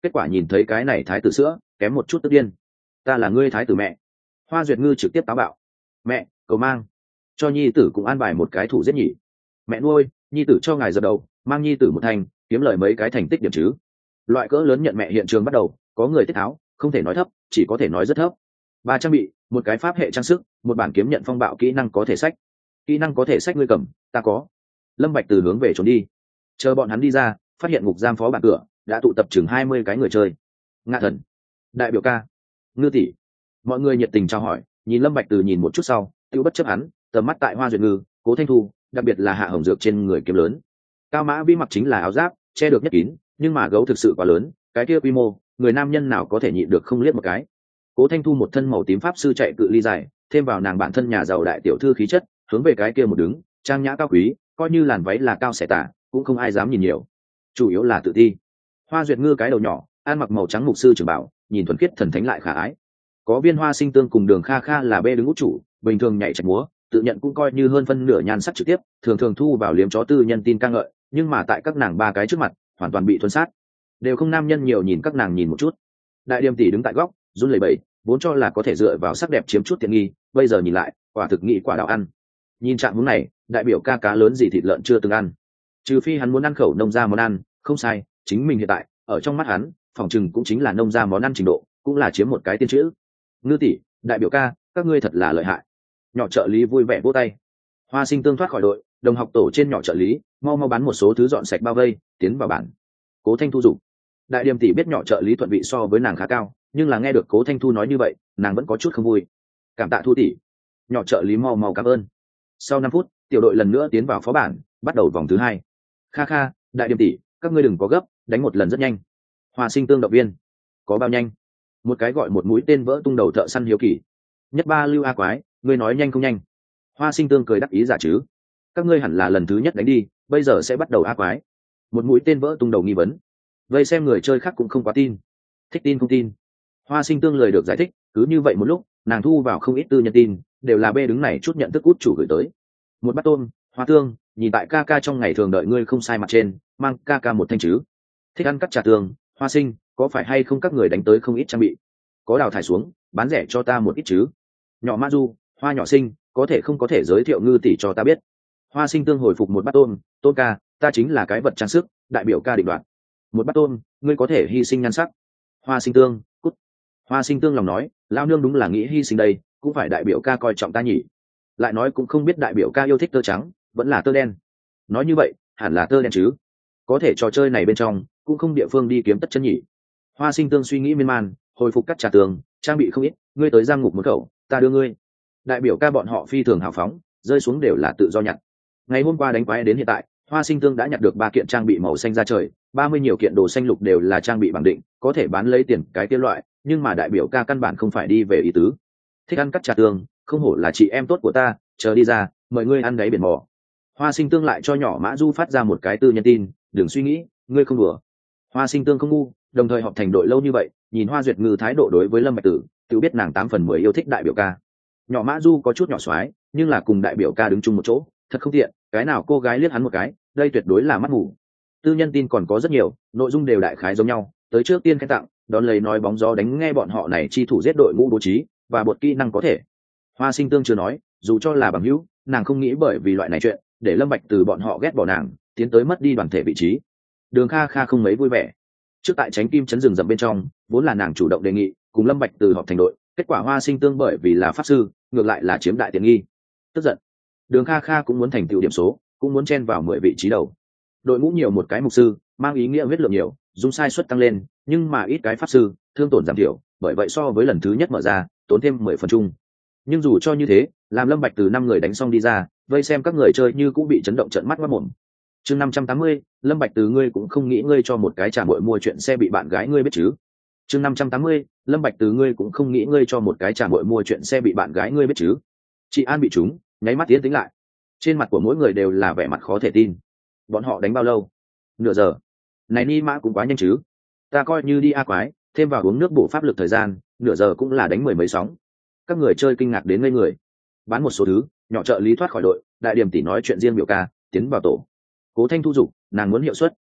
kết quả nhìn thấy cái này thái tử sữa kém một chút tức điên. Ta là ngươi thái tử mẹ. Hoa Duyệt Ngư trực tiếp táo bạo. Mẹ, cầu mang cho nhi tử cũng an bài một cái thủ giết nhỉ. Mẹ nuôi, nhi tử cho ngài dập đầu, mang nhi tử một thành, kiếm lời mấy cái thành tích điểm chứ. Loại cỡ lớn nhận mẹ hiện trường bắt đầu, có người tiết tháo, không thể nói thấp, chỉ có thể nói rất thấp. 3 trang bị, một cái pháp hệ trang sức, một bản kiếm nhận phong bạo kỹ năng có thể sách. Kỹ năng có thể sách ngươi cầm, ta có. Lâm Bạch từ hướng về trốn đi. Chờ bọn hắn đi ra, phát hiện ngục giam phó bản cửa đã tụ tập chừng 20 cái người chơi. Ngạ Thần, đại biểu ca, Ngư tỷ, mọi người nhiệt tình chào hỏi. Nhìn Lâm Bạch từ nhìn một chút sau, tiêu bất chấp hắn, tầm mắt tại Hoa Duyệt Ngư, Cố Thanh Thu, đặc biệt là Hạ Hồng Dược trên người kiếm lớn. Cao Mã Vi mặc chính là áo giáp, che được nhất kín, nhưng mà gấu thực sự quá lớn, cái kia quy mô, người nam nhân nào có thể nhịn được không liếc một cái. Cố Thanh Thu một thân màu tím pháp sư chạy cự ly dài, thêm vào nàng bản thân nhà giàu đại tiểu thư khí chất, hướng về cái kia một đứng, trang nhã cao quý, coi như làn váy là cao xẻ tả, cũng không ai dám nhìn nhiều. Chủ yếu là tự ti. Hoa Duyệt Ngư cái đầu nhỏ, ăn mặc màu trắng mục sư trưởng bảo, nhìn thuần khiết thần thánh lại khả ái. Có Viên Hoa Sinh Tương cùng Đường Kha Kha là bê đứng út chủ, bình thường nhảy chạy múa, tự nhận cũng coi như hơn phân nửa nhan sắc trực tiếp, thường thường thu vào liếm chó tư nhân tin ca ngợi, nhưng mà tại các nàng 3 cái trước mặt, hoàn toàn bị thuần sát. Đều không nam nhân nhiều nhìn các nàng nhìn một chút. Đại Điềm tỷ đứng tại góc, run lẩy bẩy, vốn cho là có thể dựa vào sắc đẹp chiếm chút tiện nghi, bây giờ nhìn lại, quả thực nghĩ quả đạo ăn. Nhìn trạng huống này, đại biểu ca cá lớn gì thịt lợn chưa từng ăn. Trừ phi hắn muốn ăn khẩu nông gia món ăn, không sai, chính mình hiện tại, ở trong mắt hắn, phòng trừng cũng chính là nông gia món ăn trình độ, cũng là chiếm một cái tiên chữ. Ngư tỷ, đại biểu ca, các ngươi thật là lợi hại. Nhỏ trợ lý vui vẻ vỗ tay. Hoa Sinh Tương thoát khỏi đội, đồng học tổ trên nhỏ trợ lý, mau mau bán một số thứ dọn sạch bao vây, tiến vào bản. Cố Thanh Thu dục. Đại Điềm tỷ biết nhỏ trợ lý thuận vị so với nàng khá cao, nhưng là nghe được Cố Thanh Thu nói như vậy, nàng vẫn có chút không vui. Cảm tạ Thu tỷ. Nhỏ trợ lý mau mau cảm ơn. Sau 5 phút, tiểu đội lần nữa tiến vào phó bản, bắt đầu vòng thứ 2. Kha kha, Đại Điềm tỷ, các ngươi đừng có gấp, đánh một lần rất nhanh. Hoa Sinh Tương động viên. Có bao nhanh? Một cái gọi một mũi tên vỡ tung đầu thợ săn hiếu kỳ. Nhất ba lưu a quái, ngươi nói nhanh không nhanh? Hoa Sinh Tương cười đắc ý giả chứ. Các ngươi hẳn là lần thứ nhất đánh đi, bây giờ sẽ bắt đầu a quái. Một mũi tên vỡ tung đầu nghi vấn. Vây xem người chơi khác cũng không quá tin. Thích tin không tin. Hoa Sinh Tương lời được giải thích, cứ như vậy một lúc, nàng thu vào không ít tư nhân tin, đều là bê đứng này chút nhận thức út chủ gửi tới. Một bát tôm, Hoa Tương, nhìn tại ca ca trong ngày thường đợi ngươi không sai mặt trên, mang ca ca một thanh chứ. Thích ăn cắt trà tương, Hoa Sinh, có phải hay không các người đánh tới không ít trang bị? Có đào thải xuống, bán rẻ cho ta một ít chứ. Nhỏ Ma Du, Hoa nhỏ sinh, có thể không có thể giới thiệu Ngư tỷ cho ta biết. Hoa Sinh Tương hồi phục một bát tôm, Tôn ca, ta chính là cái vật trang sức, đại biểu ca định đoạt. Một bát tôm, ngươi có thể hy sinh nhan sắc. Hoa Sinh Tương, cút. Hoa Sinh Tương lòng nói, lao nương đúng là nghĩ hy sinh đây, cũng phải đại biểu ca coi trọng ta nhỉ. Lại nói cũng không biết đại biểu ca yêu thích tơ trắng, vẫn là tơ đen. Nói như vậy, hẳn là tơ đen chứ. Có thể trò chơi này bên trong, cũng không địa phương đi kiếm tất chân nhỉ. Hoa Sinh Tương suy nghĩ miên man, hồi phục cắt trà tường, trang bị không ít, ngươi tới giang ngục một khẩu, ta đưa ngươi. Đại biểu ca bọn họ phi thường hào phóng, rơi xuống đều là tự do nhặt. Ngày hôm qua đánh quái đến hiện tại, Hoa Sinh Tương đã nhặt được 3 kiện trang bị màu xanh ra trời, 30 nhiều kiện đồ xanh lục đều là trang bị bằng định, có thể bán lấy tiền cái tiêu loại, nhưng mà đại biểu ca căn bản không phải đi về ý tứ. Thích ăn cắt trà tường, không hổ là chị em tốt của ta, chờ đi ra, mời ngươi ăn đáy biển bò. Hoa Sinh Tương lại cho nhỏ Mã Du phát ra một cái tư nhân tin, đừng suy nghĩ, ngươi không đùa. Hoa Sinh Tương không ngu, đồng thời họp thành đội lâu như vậy, nhìn Hoa Duyệt Ngư thái độ đối với Lâm Bạch Tử, tự biết nàng 8 phần 10 yêu thích đại biểu ca. Nhỏ Mã Du có chút nhỏ xoái, nhưng là cùng đại biểu ca đứng chung một chỗ, thật không tiện, cái nào cô gái liếc hắn một cái, đây tuyệt đối là mắt mù. Tư nhân tin còn có rất nhiều, nội dung đều đại khái giống nhau, tới trước tiên khen tặng, đón lấy nói bóng gió đánh nghe bọn họ này chi thủ giết đội ngũ bố trí, và bột kỹ năng có thể. Hoa Sinh Tương chưa nói, dù cho là bằng hữu, nàng không nghĩ bởi vì loại này chuyện, để Lâm Bạch từ bọn họ ghét bỏ nàng, tiến tới mất đi đoàn thể vị trí. Đường Kha Kha không mấy vui vẻ. Trước tại Tránh Kim trấn rừng rậm bên trong, vốn là nàng chủ động đề nghị cùng Lâm Bạch từ họp thành đội, kết quả Hoa Sinh Tương bởi vì là pháp sư, ngược lại là chiếm đại tiện nghi. Tức giận, Đường Kha Kha cũng muốn thành tựu điểm số, cũng muốn chen vào 10 vị trí đầu. Đội ngũ nhiều một cái mục sư, mang ý nghĩa huyết lượng nhiều, dùng sai suất tăng lên, nhưng mà ít cái pháp sư, thương tổn giảm thiểu, bởi vậy so với lần thứ nhất mở ra, tốn thêm 10 phần chung. Nhưng dù cho như thế, làm Lâm Bạch từ 5 người đánh xong đi ra, vây xem các người chơi như cũng bị chấn động trợn mắt quát mồm. Chương 580, Lâm Bạch từ ngươi cũng không nghĩ ngươi cho một cái trả muội mua chuyện xe bị bạn gái ngươi biết chứ? Chương 580, Lâm Bạch từ ngươi cũng không nghĩ ngươi cho một cái trả muội mua chuyện xe bị bạn gái ngươi biết chứ? Chị An bị trúng, nháy mắt tiến tính lại. Trên mặt của mỗi người đều là vẻ mặt khó thể tin. Bọn họ đánh bao lâu? Nửa giờ. Này Ni Mã cũng quá nhanh chứ? Ta coi như đi a quái, thêm vào uống nước bổ pháp lực thời gian, nửa giờ cũng là đánh 10 mấy sóng. Các người chơi kinh ngạc đến ngây người. Bán một số thứ, nhỏ trợ lý thoát khỏi đội, đại điểm tỷ nói chuyện riêng biểu ca, tiến vào tổ. Cố Thanh Thu dục, nàng muốn hiệu suất.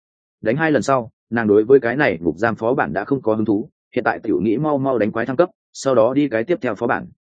Đánh 2 lần sau, nàng đối với cái này ngục giam phó bản đã không có hứng thú, hiện tại tiểu nghĩ mau mau đánh quái thăng cấp, sau đó đi cái tiếp theo phó bản.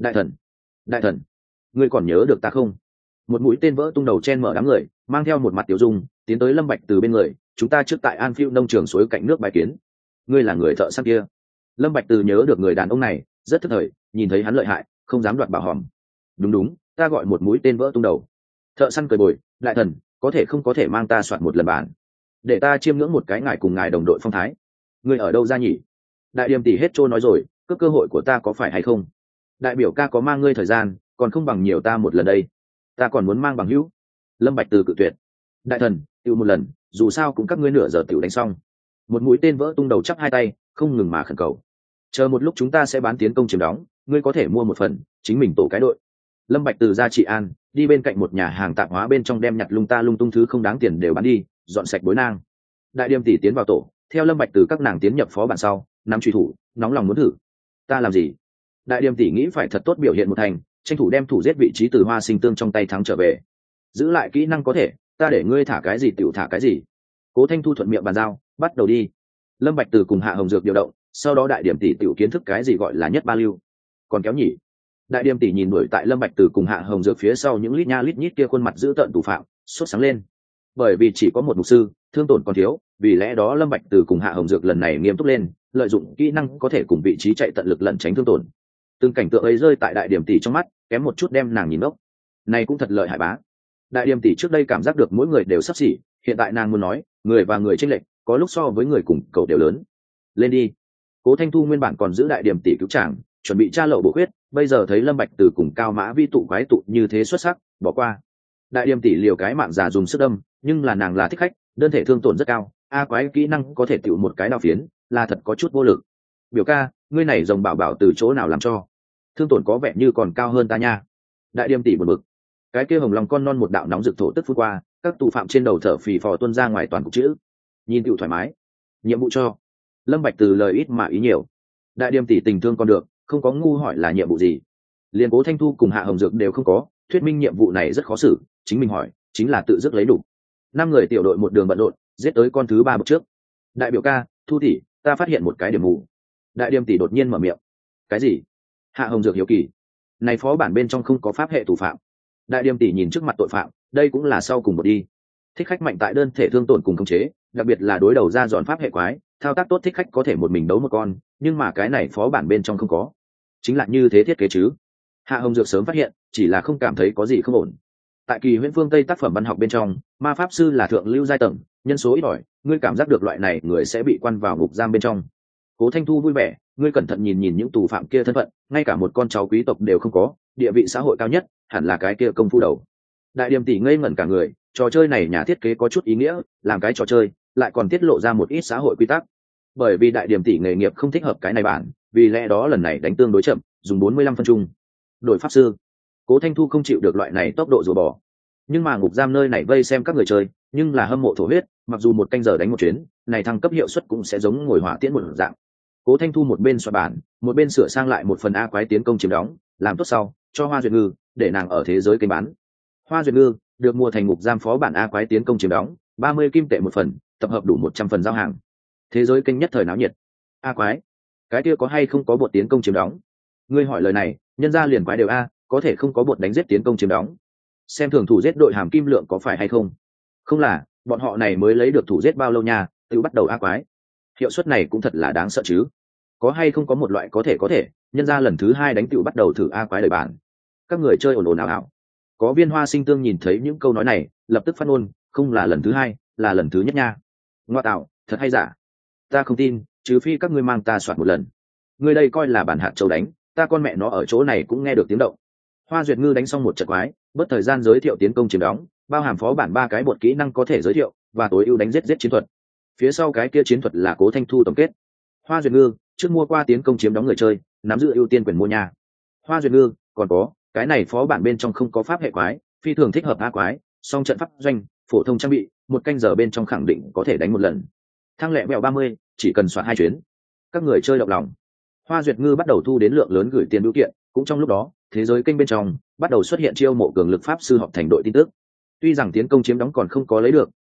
Đại thần, ngươi còn nhớ được ta không? Một mũi tên vỡ tung đầu chen mở đám người, mang theo một mặt tiểu dung, tiến tới Lâm Bạch Từ bên người, chúng ta trước tại Anfield nông trường suối cạnh nước bái kiến. Ngươi là người thợ săn kia. Lâm Bạch Từ nhớ được người đàn ông này, rất thức thời, nhìn thấy hắn lợi hại, không dám đoạt bảo hòm. Đúng, ta gọi một mũi tên vỡ tung đầu. Thợ săn cười bồi, đại thần, có thể không có thể mang ta soạn một lần bản, để ta chiêm ngưỡng một cái ngài cùng ngài đồng đội phong thái. Ngươi ở đâu ra nhỉ? Đại Điềm tỷ hết trôi nói rồi, cướp cơ hội của ta có phải hay không? Đại biểu ca có mang ngươi thời gian, còn không bằng nhiều ta một lần đây. Ta còn muốn mang bằng hữu. Lâm Bạch Từ cự tuyệt. Đại thần, tiêu một lần, dù sao cũng các ngươi nửa giờ tiểu đánh xong. Một mũi tên vỡ tung đầu chắp hai tay, không ngừng mà khẩn cầu. Chờ một lúc chúng ta sẽ bán tiến công chiếm đóng, ngươi có thể mua một phần, chính mình tổ cái đội. Lâm Bạch Từ ra trị an, đi bên cạnh một nhà hàng tạp hóa bên trong đem nhặt lung tung thứ không đáng tiền đều bán đi, dọn sạch bối nang. Đại Điềm tỷ tiến vào tổ, theo Lâm Bạch Từ các nàng tiến nhập phó bản sau, nắm truy thủ, nóng lòng muốn thử. Ta làm gì? Đại Điềm tỷ nghĩ phải thật tốt biểu hiện một thành, tranh thủ đem thủ giết vị trí từ Hoa Sinh Tương trong tay thắng trở về. Giữ lại kỹ năng có thể, ta để ngươi thả cái gì tiểu thả cái gì. Cố Thanh Thu thuận miệng bàn giao, bắt đầu đi. Lâm Bạch Từ cùng Hạ Hồng Dược điều động, sau đó Đại Điềm tỷ tiểu kiến thức cái gì gọi là nhất ba lưu. Còn kéo nhỉ? Đại Điềm tỷ nhìn đuổi tại Lâm Bạch Từ cùng Hạ Hồng Dược phía sau những lít nha lít nhít kia khuôn mặt dữ tợn thủ phạm, sốt sáng lên. Bởi vì chỉ có một mục sư, thương tổn còn thiếu, vì lẽ đó Lâm Bạch Từ cùng Hạ Hồng Dược lần này nghiêm túc lên, lợi dụng kỹ năng có thể cùng vị trí chạy tận lực lẩn tránh thương tổn. Từng cảnh tượng ấy rơi tại Đại Điềm tỷ trong mắt, kém một chút đem nàng nhìn ngốc. Này cũng thật lợi hại bá. Đại Điềm tỷ trước đây cảm giác được mỗi người đều sắp xỉ, hiện tại nàng muốn nói, người và người chênh lệch, có lúc so với người cùng cầu đều lớn. Lên đi. Cố Thanh Thu nguyên bản còn giữ Đại Điềm tỷ cứu chàng, chuẩn bị tra lậu bổ khuyết, bây giờ thấy Lâm Bạch Từ cùng Cao Mã Vi tụ quái tụ như thế xuất sắc, bỏ qua. Đại Điềm tỷ liều cái mạng già dùng sức đâm, nhưng là nàng là thích khách, đơn thể thương tổn rất cao, quái kỹ năng có thể tiểu một cái đao phiến, là thật có chút vô lực. Biểu ca, ngươi này rồng bảo bảo từ chỗ nào làm cho? Thương tổn có vẻ như còn cao hơn ta nha. Đại Điềm tỷ buồn bực. Cái kia hồng lòng con non một đạo nóng rực thổ tức phun qua, các tù phạm trên đầu thở phì phò tuôn ra ngoài toàn cục chữ. Nhìn tiểu thoải mái. Nhiệm vụ cho. Lâm Bạch Từ lời ít mà ý nhiều. Đại Điềm tỷ tình thương còn được, không có ngu hỏi là nhiệm vụ gì. Liên Cố Thanh Thu cùng Hạ Hồng Dược đều không có, thuyết minh nhiệm vụ này rất khó xử, chính mình hỏi, chính là tự dứt lấy đủ. 5 người tiểu đội một đường bận rộn, giết tới con thứ 3 bậc trước. Đại biểu ca, Thu tỷ, ta phát hiện một cái điểm mù. Đại Điềm tỷ đột nhiên mở miệng. Cái gì? Hạ Hồng Dược hiếu kỳ. Này phó bản bên trong không có pháp hệ thủ phạm. Đại Điềm tỷ nhìn trước mặt tội phạm, đây cũng là sau cùng một đi. Thích khách mạnh tại đơn thể thương tổn cùng khống chế, đặc biệt là đối đầu ra dọn pháp hệ quái, thao tác tốt thích khách có thể một mình đấu một con, nhưng mà cái này phó bản bên trong không có. Chính là như thế thiết kế chứ? Hạ Hồng Dược sớm phát hiện, chỉ là không cảm thấy có gì không ổn. Tại Kỳ Huyễn Phương Tây tác phẩm văn học bên trong, ma pháp sư là thượng lưu giai tầng, nhân số ít ỏi, ngươi cảm giác được loại này người sẽ bị quan vào ngục giam bên trong. Cố Thanh Thu vui vẻ, ngươi cẩn thận nhìn những tù phạm kia thân phận, ngay cả một con cháu quý tộc đều không có, địa vị xã hội cao nhất, hẳn là cái kia công phu đầu. Đại Điềm tỷ ngây ngẩn cả người, trò chơi này nhà thiết kế có chút ý nghĩa, làm cái trò chơi, lại còn tiết lộ ra một ít xã hội quy tắc. Bởi vì Đại Điềm tỷ nghề nghiệp không thích hợp cái này bản, vì lẽ đó lần này đánh tương đối chậm, dùng 45 phân chung. Đội pháp sư. Cố Thanh Thu không chịu được loại này tốc độ rùa bò. Nhưng mà ngục giam nơi này vây xem các người chơi, nhưng là hâm mộ thổ huyết, mặc dù một canh giờ đánh một chuyến, này thăng cấp hiệu suất cũng sẽ giống ngồi hỏa tiễn một dạng. Cố Thanh Thu một bên soạn bản, một bên sửa sang lại một phần quái tiến công chiếm đóng, làm tốt sau, cho Hoa Duyệt Ngư, để nàng ở thế giới kênh bán. Hoa Duyệt Ngư được mua thành ngục giam phó bản quái tiến công chiếm đóng, 30 kim tệ một phần, tập hợp đủ 100 phần giao hàng. Thế giới kênh nhất thời náo nhiệt. Quái, cái kia có hay không có bột tiến công chiếm đóng? Ngươi hỏi lời này, nhân ra liền quái đều có thể không có bột đánh giết tiến công chiếm đóng. Xem thường thủ giết đội hàm kim lượng có phải hay không? Không là, bọn họ này mới lấy được thủ giết bao lâu nha, tự bắt đầu quái. Hiệu suất này cũng thật là đáng sợ chứ. Có hay không có một loại có thể, nhân ra lần thứ 2 đánh tự bắt đầu thử quái đời bản. Các người chơi ồn ồn ào. Có Viên Hoa Sinh Tương nhìn thấy những câu nói này, lập tức phát ngôn, không là lần thứ 2, là lần thứ nhất nha. Ngoa tạo, thật hay giả? Ta không tin, trừ phi các ngươi mang ta soạt một lần. Ngươi đây coi là bản hạt châu đánh, ta con mẹ nó ở chỗ này cũng nghe được tiếng động. Hoa Duyệt Ngư đánh xong một trận quái, bớt thời gian giới thiệu tiến công chiếm đóng, bao hàm phó bản 3 cái bột kỹ năng có thể giới thiệu, và tối ưu đánh giết chiến thuật. Phía sau cái kia chiến thuật là Cố Thanh Thu tổng kết. Hoa Duyệt Ngư trước mua qua tiến công chiếm đóng người chơi, nắm giữ ưu tiên quyền mua nhà. Hoa Duyệt Ngư còn có cái này phó bản bên trong không có pháp hệ quái, phi thường thích hợp quái, song trận pháp doanh, phổ thông trang bị, một canh giờ bên trong khẳng định có thể đánh một lần. Thang lẹ mèo 30, chỉ cần soạn 2 chuyến. Các người chơi động lòng. Hoa Duyệt Ngư bắt đầu thu đến lượng lớn gửi tiền bưu kiện, cũng trong lúc đó, thế giới kênh bên trong bắt đầu xuất hiện chiêu mộ cường lực pháp sư họp thành đội tin tức. Tuy rằng tiến công chiếm đóng còn không có lấy được,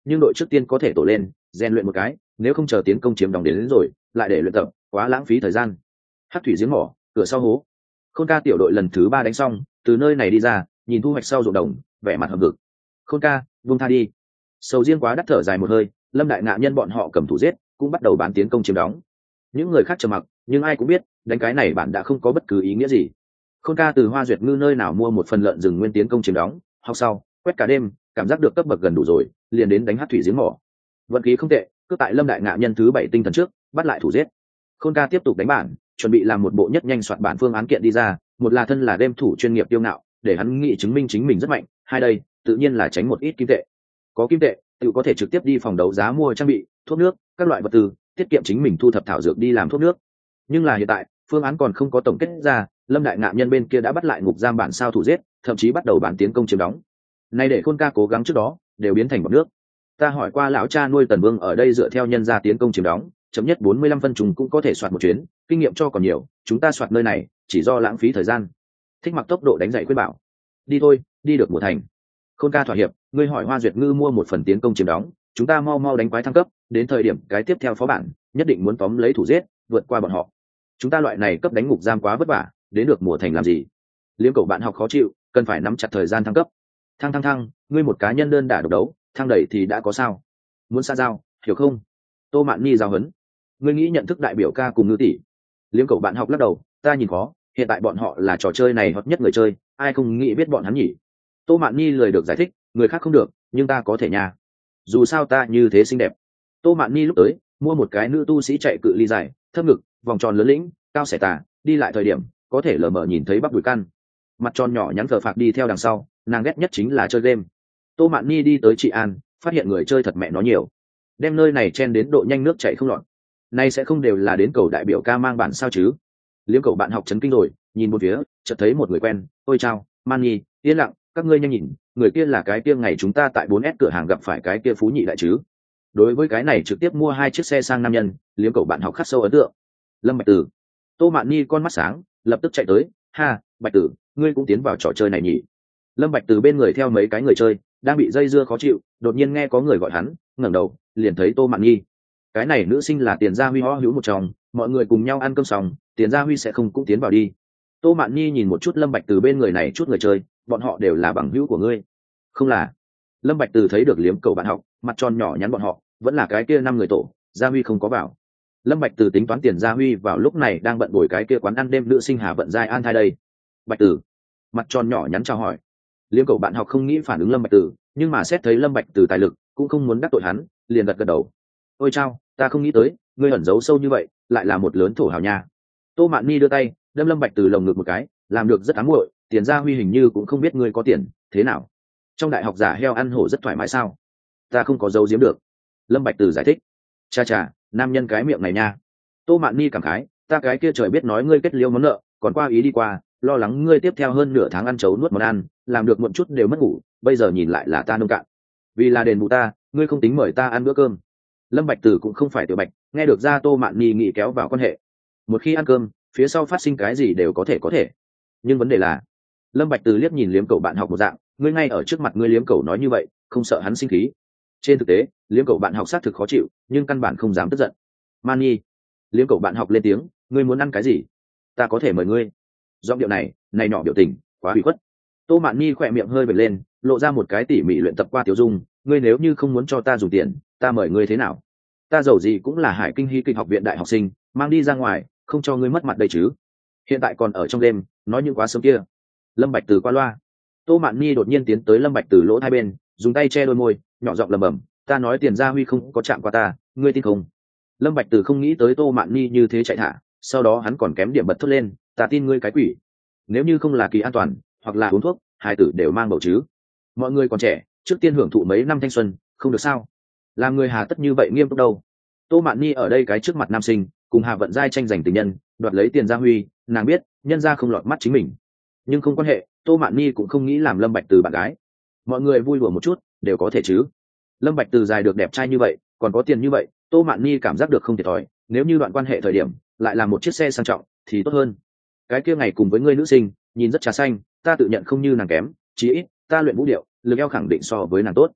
nhưng đội trước tiên có thể tổ lên rèn luyện một cái, nếu không chờ tiến công chiếm đóng đến rồi lại để luyện tập quá lãng phí thời gian. Hắc thủy giếng mỏ, cửa sau hố. Khôn ca tiểu đội lần thứ 3 đánh xong, từ nơi này đi ra, nhìn thu hoạch sau ruộng đồng, vẻ mặt hậm hực. Khôn ca, buông tha đi. Sầu riêng quá đắt thở dài một hơi, Lâm Đại Ngạ nhân bọn họ cầm thủ giết, cũng bắt đầu bán tiến công chiếm đóng. Những người khác trầm mặc, nhưng ai cũng biết, đánh cái này bạn đã không có bất cứ ý nghĩa gì. Khôn ca từ Hoa Duyệt Ngư nơi nào mua một phần lợn rừng nguyên tiến công chiếm đóng, học sau, quét cả đêm, cảm giác được cấp bậc gần đủ rồi, liền đến đánh hắc thủy giếng mỏ. Vận khí không tệ, cứ tại Lâm Đại Ngạ nhân thứ 7 tinh thần trước, bắt lại thủ giết. Khôn ca tiếp tục đánh bản, chuẩn bị làm một bộ nhất nhanh soạt bản phương án kiện đi ra, một là thân là game thủ chuyên nghiệp tiêu ngạo, để hắn nghĩ chứng minh chính mình rất mạnh, hai đây, tự nhiên là tránh một ít kim tệ. Có kim tệ, tự có thể trực tiếp đi phòng đấu giá mua trang bị, thuốc nước, các loại vật tư, tiết kiệm chính mình thu thập thảo dược đi làm thuốc nước. Nhưng là hiện tại, phương án còn không có tổng kết ra, Lâm Đại Ngạ nhân bên kia đã bắt lại ngục giam bản sao thủ giết, thậm chí bắt đầu bản tiến công chiếm đóng. Nay để Khôn ca cố gắng trước đó, đều biến thành bọt nước. Ta hỏi qua lão cha nuôi Tần Vương ở đây dựa theo nhân gia tiến công chiếm đóng, chấm nhất 45 phân chúng cũng có thể soạt một chuyến, kinh nghiệm cho còn nhiều, chúng ta soạt nơi này chỉ do lãng phí thời gian. Thích Mặc tốc độ đánh dậy khuyên bảo, đi thôi, đi được mùa thành. Khôn ca thỏa hiệp, ngươi hỏi Hoa Duyệt Ngư mua một phần tiến công chiếm đóng, chúng ta mau mau đánh quái thăng cấp, đến thời điểm cái tiếp theo phó bản nhất định muốn tóm lấy thủ giết, vượt qua bọn họ. Chúng ta loại này cấp đánh ngục giam quá vất vả, đến được mùa thành làm gì? Liếm cậu bạn học khó chịu, cần phải nắm chặt thời gian thăng cấp. Thăng, ngươi một cá nhân đơn đả độc đấu, thăng đẩy thì đã có sao? Muốn xa giao, hiểu không? Tô Mạn Nhi giao hấn, ngươi nghĩ nhận thức đại biểu ca cùng Ngư tỷ. Liếm cậu bạn học lắc đầu, ta nhìn khó, hiện tại bọn họ là trò chơi này hot nhất người chơi, ai không nghĩ biết bọn hắn nhỉ? Tô Mạn Nhi lười được giải thích, người khác không được, nhưng ta có thể nha. Dù sao ta như thế xinh đẹp. Tô Mạn Nhi lúc tới, mua một cái nữ tu sĩ chạy cự ly dài, thấp ngực, vòng tròn lớn lĩnh, cao xẻ tà, đi lại thời điểm có thể lờ mờ nhìn thấy bắp đùi căn. Mặt tròn nhỏ nhắn phờ phạc đi theo đằng sau, nàng ghét nhất chính là chơi game. Tô Mạn Nhi đi tới chị An, phát hiện người chơi thật mẹ nó nhiều, đem nơi này chen đến độ nhanh nước chảy không lọt. Nay sẽ không đều là đến cầu đại biểu ca mang bản sao chứ? Liếm cậu bạn học chấn kinh rồi, nhìn một phía, chợt thấy một người quen, ôi chao, Man Nhi, yên lặng, các ngươi nhanh nhìn, người kia là cái kia ngày chúng ta tại 4S cửa hàng gặp phải cái kia phú nhị đại chứ? Đối với cái này trực tiếp mua 2 chiếc xe sang nam nhân, liếm cậu bạn học khắc sâu ấn tượng. Lâm Bạch Tử. Tô Mạn Nhi con mắt sáng, lập tức chạy tới, ha, Bạch Tử, ngươi cũng tiến vào trò chơi này nhỉ? Lâm Bạch Tử bên người theo mấy cái người chơi, đang bị dây dưa khó chịu, đột nhiên nghe có người gọi hắn, ngẩng đầu, liền thấy Tô Mạn Nhi. Cái này nữ sinh là Tiền Gia Huy ho hữu một chồng, mọi người cùng nhau ăn cơm xong, Tiền Gia Huy sẽ không cũng tiến vào đi. Tô Mạn Nhi nhìn một chút Lâm Bạch Tử bên người này chút người chơi, bọn họ đều là bằng hữu của ngươi. Không là. Lâm Bạch Tử thấy được liếm cầu bạn học, mặt tròn nhỏ nhắn bọn họ, vẫn là cái kia 5 người tổ, Gia Huy không có vào. Lâm Bạch Tử tính toán Tiền Gia Huy vào lúc này đang bận bồi cái kia quán ăn đêm nữ sinh Hà Vận Giai an thai đây. Bạch Tử. Mặt tròn nhỏ nhắn chào hỏi. Liếm cầu bạn học không nghĩ phản ứng Lâm Bạch Tử, nhưng mà xét thấy Lâm Bạch Tử tài lực, cũng không muốn đắc tội hắn, liền gật đầu. Ôi chao, ta không nghĩ tới, ngươi ẩn giấu sâu như vậy, lại là một lớn thổ hào nha. Tô Mạn Nhi đưa tay, đâm Lâm Bạch Tử lồng ngực một cái, làm được rất ám muội, Tiền Gia Huy hình như cũng không biết ngươi có tiền, thế nào? Trong đại học giả heo ăn hổ rất thoải mái sao? Ta không có giấu giếm được. Lâm Bạch Tử giải thích. Cha, nam nhân cái miệng này nha. Tô Mạn Nhi cảm khái, ta cái kia trời biết nói ngươi kết liễu món nợ, còn qua ý đi qua, lo lắng ngươi tiếp theo hơn nửa tháng ăn chấu nuốt món ăn, làm được muộn chút đều mất ngủ, bây giờ nhìn lại là ta nông cạn. Vì là đền bù ta, ngươi không tính mời ta ăn bữa cơm. Lâm Bạch Tử cũng không phải tiểu bạch, nghe được ra Tô Mạn Nhi nghĩ kéo vào quan hệ. Một khi ăn cơm, phía sau phát sinh cái gì đều có thể. Nhưng vấn đề là, Lâm Bạch Tử liếc nhìn liếm cậu bạn học một dạng, ngươi ngay ở trước mặt ngươi liếm cậu nói như vậy, không sợ hắn sinh khí. Trên thực tế, liếm cậu bạn học xác thực khó chịu, nhưng căn bản không dám tức giận. Man Nhi, liếm cậu bạn học lên tiếng, ngươi muốn ăn cái gì? Ta có thể mời ngươi. Giọng điệu này nhỏ biểu tình, quá ủy khuất. Tô Mạn Nhi khỏe miệng hơi vểnh lên, lộ ra một cái tỉ mỉ luyện tập qua tiểu dung, ngươi nếu như không muốn cho ta dùng tiền, ta mời ngươi thế nào? Ta giàu gì cũng là Hải Kinh Hy Kịch học viện đại học sinh, mang đi ra ngoài, không cho ngươi mất mặt đây chứ. Hiện tại còn ở trong đêm, nói những quá sớm kia. Lâm Bạch Tử qua loa. Tô Mạn Nhi đột nhiên tiến tới Lâm Bạch Tử lỗ hai bên, dùng tay che đôi môi, nhỏ giọng lẩm bẩm, ta nói Tiền Gia Huy không có chạm qua ta, ngươi tin không? Lâm Bạch Tử không nghĩ tới Tô Mạn Nhi như thế chạy thả, sau đó hắn còn kém điểm bật thốt lên, ta tin ngươi cái quỷ. Nếu như không là kỳ an toàn, hoặc là uống thuốc, hai tử đều mang bầu chứ. Mọi người còn trẻ, trước tiên hưởng thụ mấy năm thanh xuân, không được sao? Làm người hà tất như vậy nghiêm túc đâu? Tô Mạn Nhi ở đây cái trước mặt nam sinh, cùng Hà Vận Giai tranh giành tình nhân, đoạt lấy Tiền Gia Huy, nàng biết, nhân gia không lọt mắt chính mình. Nhưng không quan hệ, Tô Mạn Nhi cũng không nghĩ làm Lâm Bạch Tử bạn gái. Mọi người vui đùa một chút, đều có thể chứ. Lâm Bạch Tử dài được đẹp trai như vậy, còn có tiền như vậy, Tô Mạn Nhi cảm giác được không thiệt thòi, nếu như đoạn quan hệ thời điểm, lại là một chiếc xe sang trọng, thì tốt hơn. Cái kia ngày cùng với ngươi nữ sinh, nhìn rất trà xanh, ta tự nhận không như nàng kém, chỉ ít, ta luyện vũ điệu, lực eo khẳng định so với nàng tốt.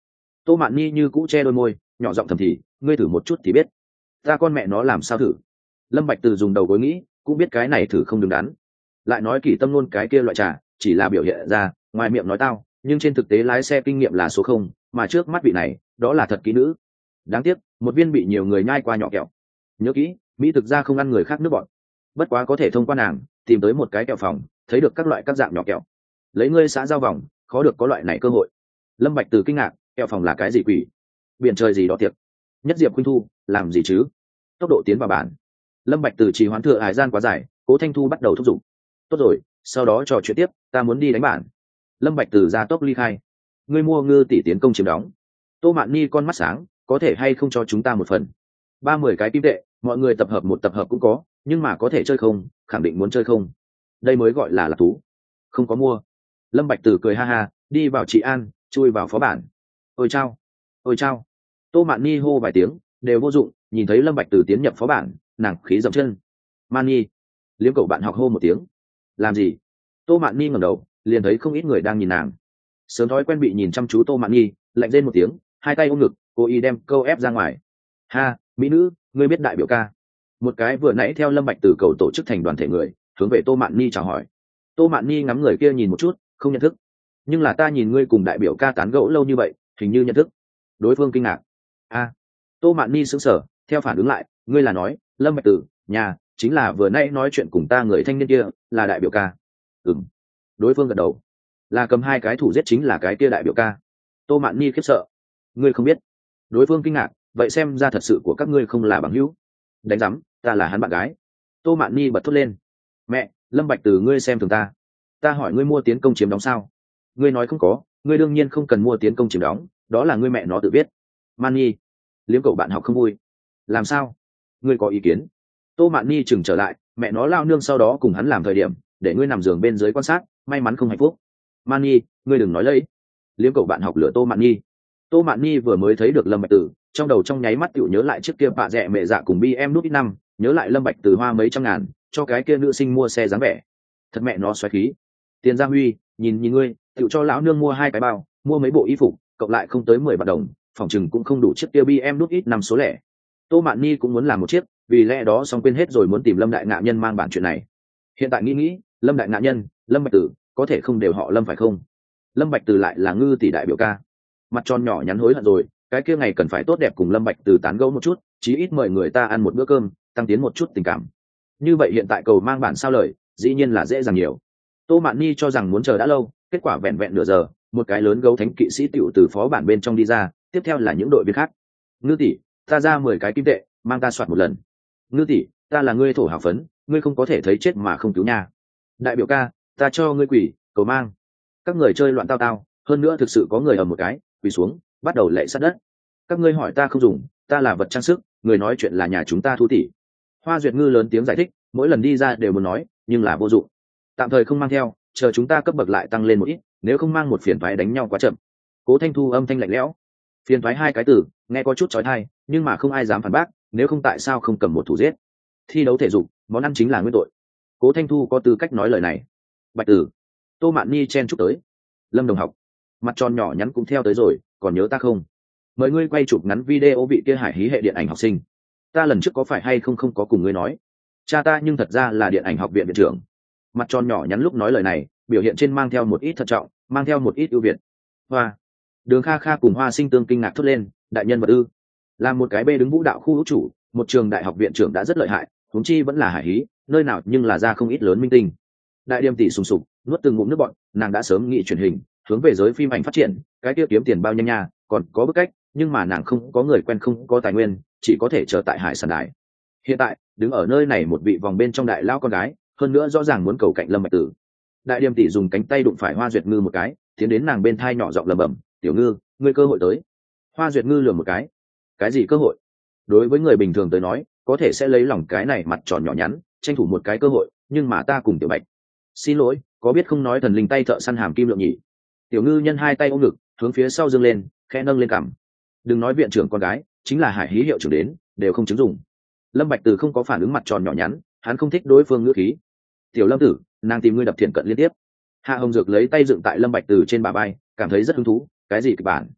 Tô Mạn Nhi như cũ che đôi môi, nhỏ giọng thầm thì, ngươi thử một chút thì biết. Ta con mẹ nó làm sao thử? Lâm Bạch Từ dùng đầu gối nghĩ, cũng biết cái này thử không đứng đắn. Lại nói Kỷ Tâm luôn cái kia loại trà, chỉ là biểu hiện ra, ngoài miệng nói tao, nhưng trên thực tế lái xe kinh nghiệm là số không, mà trước mắt vị này, đó là thật kỹ nữ. Đáng tiếc, một viên bị nhiều người nhai qua nhỏ kẹo. Nhớ kỹ, Mỹ thực ra không ăn người khác nước bọn. Bất quá có thể thông qua nàng, tìm tới một cái kẹo phòng, thấy được các loại các dạng nhỏ kẹo. Lấy ngươi xã giao vòng, khó được có loại này cơ hội. Lâm Bạch Từ kinh ngạc, kẹo phòng là cái gì quỷ? Biển trời gì đó tiệc? Nhất Diệp Khuynh Thu, làm gì chứ? Tốc độ tiến vào bản. Lâm Bạch Từ trì hoãn thừa hải gian quá dài, Cố Thanh Thu bắt đầu thúc giục. Tốt rồi, sau đó trò chuyện tiếp, ta muốn đi đánh bản. Lâm Bạch Từ ra tốc ly khai. Ngươi mua ngư tỷ tiến công chiếm đóng. Tô Mạn Nhi con mắt sáng, có thể hay không cho chúng ta một phần? 30 cái kim tệ, mọi người tập hợp một tập hợp cũng có, nhưng mà có thể chơi không, khẳng định muốn chơi không. Đây mới gọi là thú. Không có mua. Lâm Bạch Từ cười ha ha, đi vào Trị An, chui vào phó bản. Ôi chao, ôi chao. Tô Mạn Nhi hô vài tiếng, đều vô dụng, nhìn thấy Lâm Bạch Từ tiến nhập phó bản, nàng khí dậm chân. Man Nhi, liếm cậu bạn học hô một tiếng. Làm gì? Tô Mạn Nhi ngẩng đầu, liền thấy không ít người đang nhìn nàng. Sớm thói quen bị nhìn chăm chú Tô Mạn Nhi, lạnh rên một tiếng, hai tay ôm ngực, cố ý đem câu ép ra ngoài. Ha, mỹ nữ, ngươi biết đại biểu ca? Một cái vừa nãy theo Lâm Bạch Từ cầu tổ chức thành đoàn thể người, hướng về Tô Mạn Nhi chào hỏi. Tô Mạn Nhi ngắm người kia nhìn một chút, không nhận thức. Nhưng là ta nhìn ngươi cùng đại biểu ca tán gẫu lâu như vậy, hình như nhận thức. Đối phương kinh ngạc. A, Tô Mạn Nhi sững sờ, theo phản ứng lại, ngươi là nói Lâm Bạch Từ, nhà chính là vừa nãy nói chuyện cùng ta người thanh niên kia, là đại biểu ca. Ừm. Đối phương gật đầu. Là cầm hai cái thủ giết chính là cái kia đại biểu ca. Tô Mạn Nhi khiếp sợ. Ngươi không biết? Đối phương kinh ngạc, vậy xem ra thật sự của các ngươi không là bằng hữu. Đánh rắm, ta là hắn bạn gái. Tô Mạn Nhi bật thốt lên. Mẹ, Lâm Bạch Từ ngươi xem thường ta. Ta hỏi ngươi mua tiến công chiếm đóng sao? Ngươi nói không có, ngươi đương nhiên không cần mua tiến công chiếm đóng, đó là ngươi mẹ nó tự biết. Man Nhi, liếm cậu bạn học không vui. Làm sao? Ngươi có ý kiến? Tô Mạn Nhi chừng trở lại, mẹ nó lao nương sau đó cùng hắn làm thời điểm, để ngươi nằm giường bên dưới quan sát, may mắn không hạnh phúc. Man Nhi, ngươi đừng nói lấy. Liếm cậu bạn học lửa Tô Mạn Nhi. Tô Mạn Nhi vừa mới thấy được Lâm Bạch Từ, trong đầu trong nháy mắt tựu nhớ lại chiếc kia bạ rẻ mẹ dạ cùng bi em nút ít năm, nhớ lại Lâm Bạch Từ hoa mấy trăm ngàn, cho cái kia nữ sinh mua xe dáng vẻ. Thật mẹ nó xoáy khí. Tiền Gia Huy, nhìn nhìn ngươi, tựu cho lão nương mua hai cái bao, mua mấy bộ y phục, cộng lại không tới 10 bạc đồng, phòng chừng cũng không đủ chiếc kia bi em nút ít năm số lẻ. Tô Mạn Nhi cũng muốn làm một chiếc, vì lẽ đó xong quên hết rồi muốn tìm Lâm đại ngạ nhân mang bản chuyện này. Hiện tại nghĩ, Lâm đại ngạ nhân, Lâm Bạch Từ, có thể không đều họ Lâm phải không? Lâm Bạch Từ lại là ngư tỷ đại biểu ca. Mặt tròn nhỏ nhắn hối hận rồi, cái kia ngày cần phải tốt đẹp cùng Lâm Bạch Từ tán gẫu một chút, chí ít mời người ta ăn một bữa cơm, tăng tiến một chút tình cảm. Như vậy hiện tại cầu mang bản sao lời, dĩ nhiên là dễ dàng nhiều. Tô Mạn Nhi cho rằng muốn chờ đã lâu, kết quả vẹn vẹn nửa giờ, một cái lớn gấu thánh kỵ sĩ tiểu từ phó bản bên trong đi ra, tiếp theo là những đội viên khác. Ngư tỷ, ta ra 10 cái kim tệ, mang ta soạt một lần. Ngư tỷ, ta là ngươi thổ hào phấn, ngươi không có thể thấy chết mà không cứu nha. Đại biểu ca, ta cho ngươi quỷ, cầu mang. Các người chơi loạn tao tao, hơn nữa thực sự có người ở một cái, quỳ xuống, bắt đầu lạy sát đất. Các ngươi hỏi ta không dùng, ta là vật trang sức, người nói chuyện là nhà chúng ta Thu tỷ. Hoa Duyệt Ngư lớn tiếng giải thích, mỗi lần đi ra đều muốn nói, nhưng là vô dụng. Tạm thời không mang theo, chờ chúng ta cấp bậc lại tăng lên một ít, nếu không mang một phiền toái đánh nhau quá chậm. Cố Thanh Thu âm thanh lạnh lẽo. Phiền toái hai cái từ, nghe có chút chói tai, nhưng mà không ai dám phản bác, nếu không tại sao không cầm một thủ giết. Thi đấu thể dục, món ăn chính là nguyên tội. Cố Thanh Thu có tư cách nói lời này. Bạch Tử, Tô Mạn Nhi chen chúc tới. Lâm đồng học, mặt tròn nhỏ nhắn cũng theo tới rồi, còn nhớ ta không? Mời ngươi quay chụp ngắn video vị kia hải hí hệ điện ảnh học sinh. Ta lần trước có phải hay không có cùng ngươi nói? Cha ta nhưng thật ra là điện ảnh học viện viện trưởng. Mặt tròn nhỏ nhắn lúc nói lời này, biểu hiện trên mang theo một ít thận trọng, mang theo một ít ưu việt. Hoa, Đường Kha Kha cùng Hoa Sinh Tương kinh ngạc thốt lên, đại nhân vật ư? Là một cái bê đứng vũ đạo khu vũ chủ, một trường đại học viện trưởng đã rất lợi hại, huống chi vẫn là hải hí, nơi nào nhưng là ra không ít lớn minh tinh. Đại Điềm tỷ sùng sục, nuốt từng ngụm nước bọt, nàng đã sớm nghĩ truyền hình, hướng về giới phim ảnh phát triển, cái kia kiếm tiền bao nhanh nha, còn có bức cách, nhưng mà nàng không có người quen không có tài nguyên, chỉ có thể chờ tại hải sản đài. Hiện tại, đứng ở nơi này một vị vòng bên trong đại lao con gái, hơn nữa rõ ràng muốn cầu cạnh Lâm Bạch Tử. Đại Điềm tỷ dùng cánh tay đụng phải Hoa Duyệt Ngư một cái, tiến đến nàng bên thai nhỏ giọng lẩm bẩm, "Tiểu Ngư, ngươi cơ hội tới." Hoa Duyệt Ngư lườm một cái. Cái gì cơ hội? Đối với người bình thường tới nói, có thể sẽ lấy lòng cái này mặt tròn nhỏ nhắn, tranh thủ một cái cơ hội, nhưng mà ta cùng Tiểu Bạch. Xin lỗi, có biết không nói thần linh tay thợ săn hàm kim lượng nhỉ? Tiểu Ngư nhân hai tay ôm ngực, hướng phía sau dương lên, khẽ nâng lên cằm. Đừng nói viện trưởng con gái, chính là hải hí hiệu trưởng đến, đều không chứng dụng. Lâm Bạch Từ không có phản ứng mặt tròn nhỏ nhắn, hắn không thích đối phương ngữ khí. Tiểu Lâm tử, nàng tìm ngươi đập thiện cận liên tiếp. Hạ Hồng Dược lấy tay dựng tại Lâm Bạch Từ trên bả vai, cảm thấy rất hứng thú, cái gì kịch bản?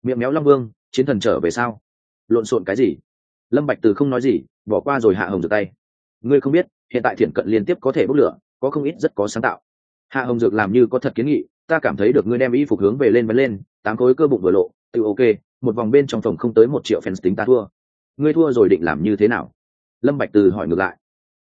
Miệng méo long vương, chiến thần trở về sao? Lộn xộn cái gì? Lâm Bạch Từ không nói gì, bỏ qua rồi Hạ Hồng Dược tay. Ngươi không biết, hiện tại thiển cận liên tiếp có thể bốc lửa, có không ít rất có sáng tạo. Hạ Hồng Dược làm như có thật kiến nghị, ta cảm thấy được ngươi đem y phục hướng về lên vấn lên, 8 khối cơ bụng vừa lộ, tự ok, một vòng bên trong phòng không tới 1 triệu fans tính ta thua. Ngươi thua rồi định làm như thế nào? Lâm Bạch Từ hỏi ngược lại.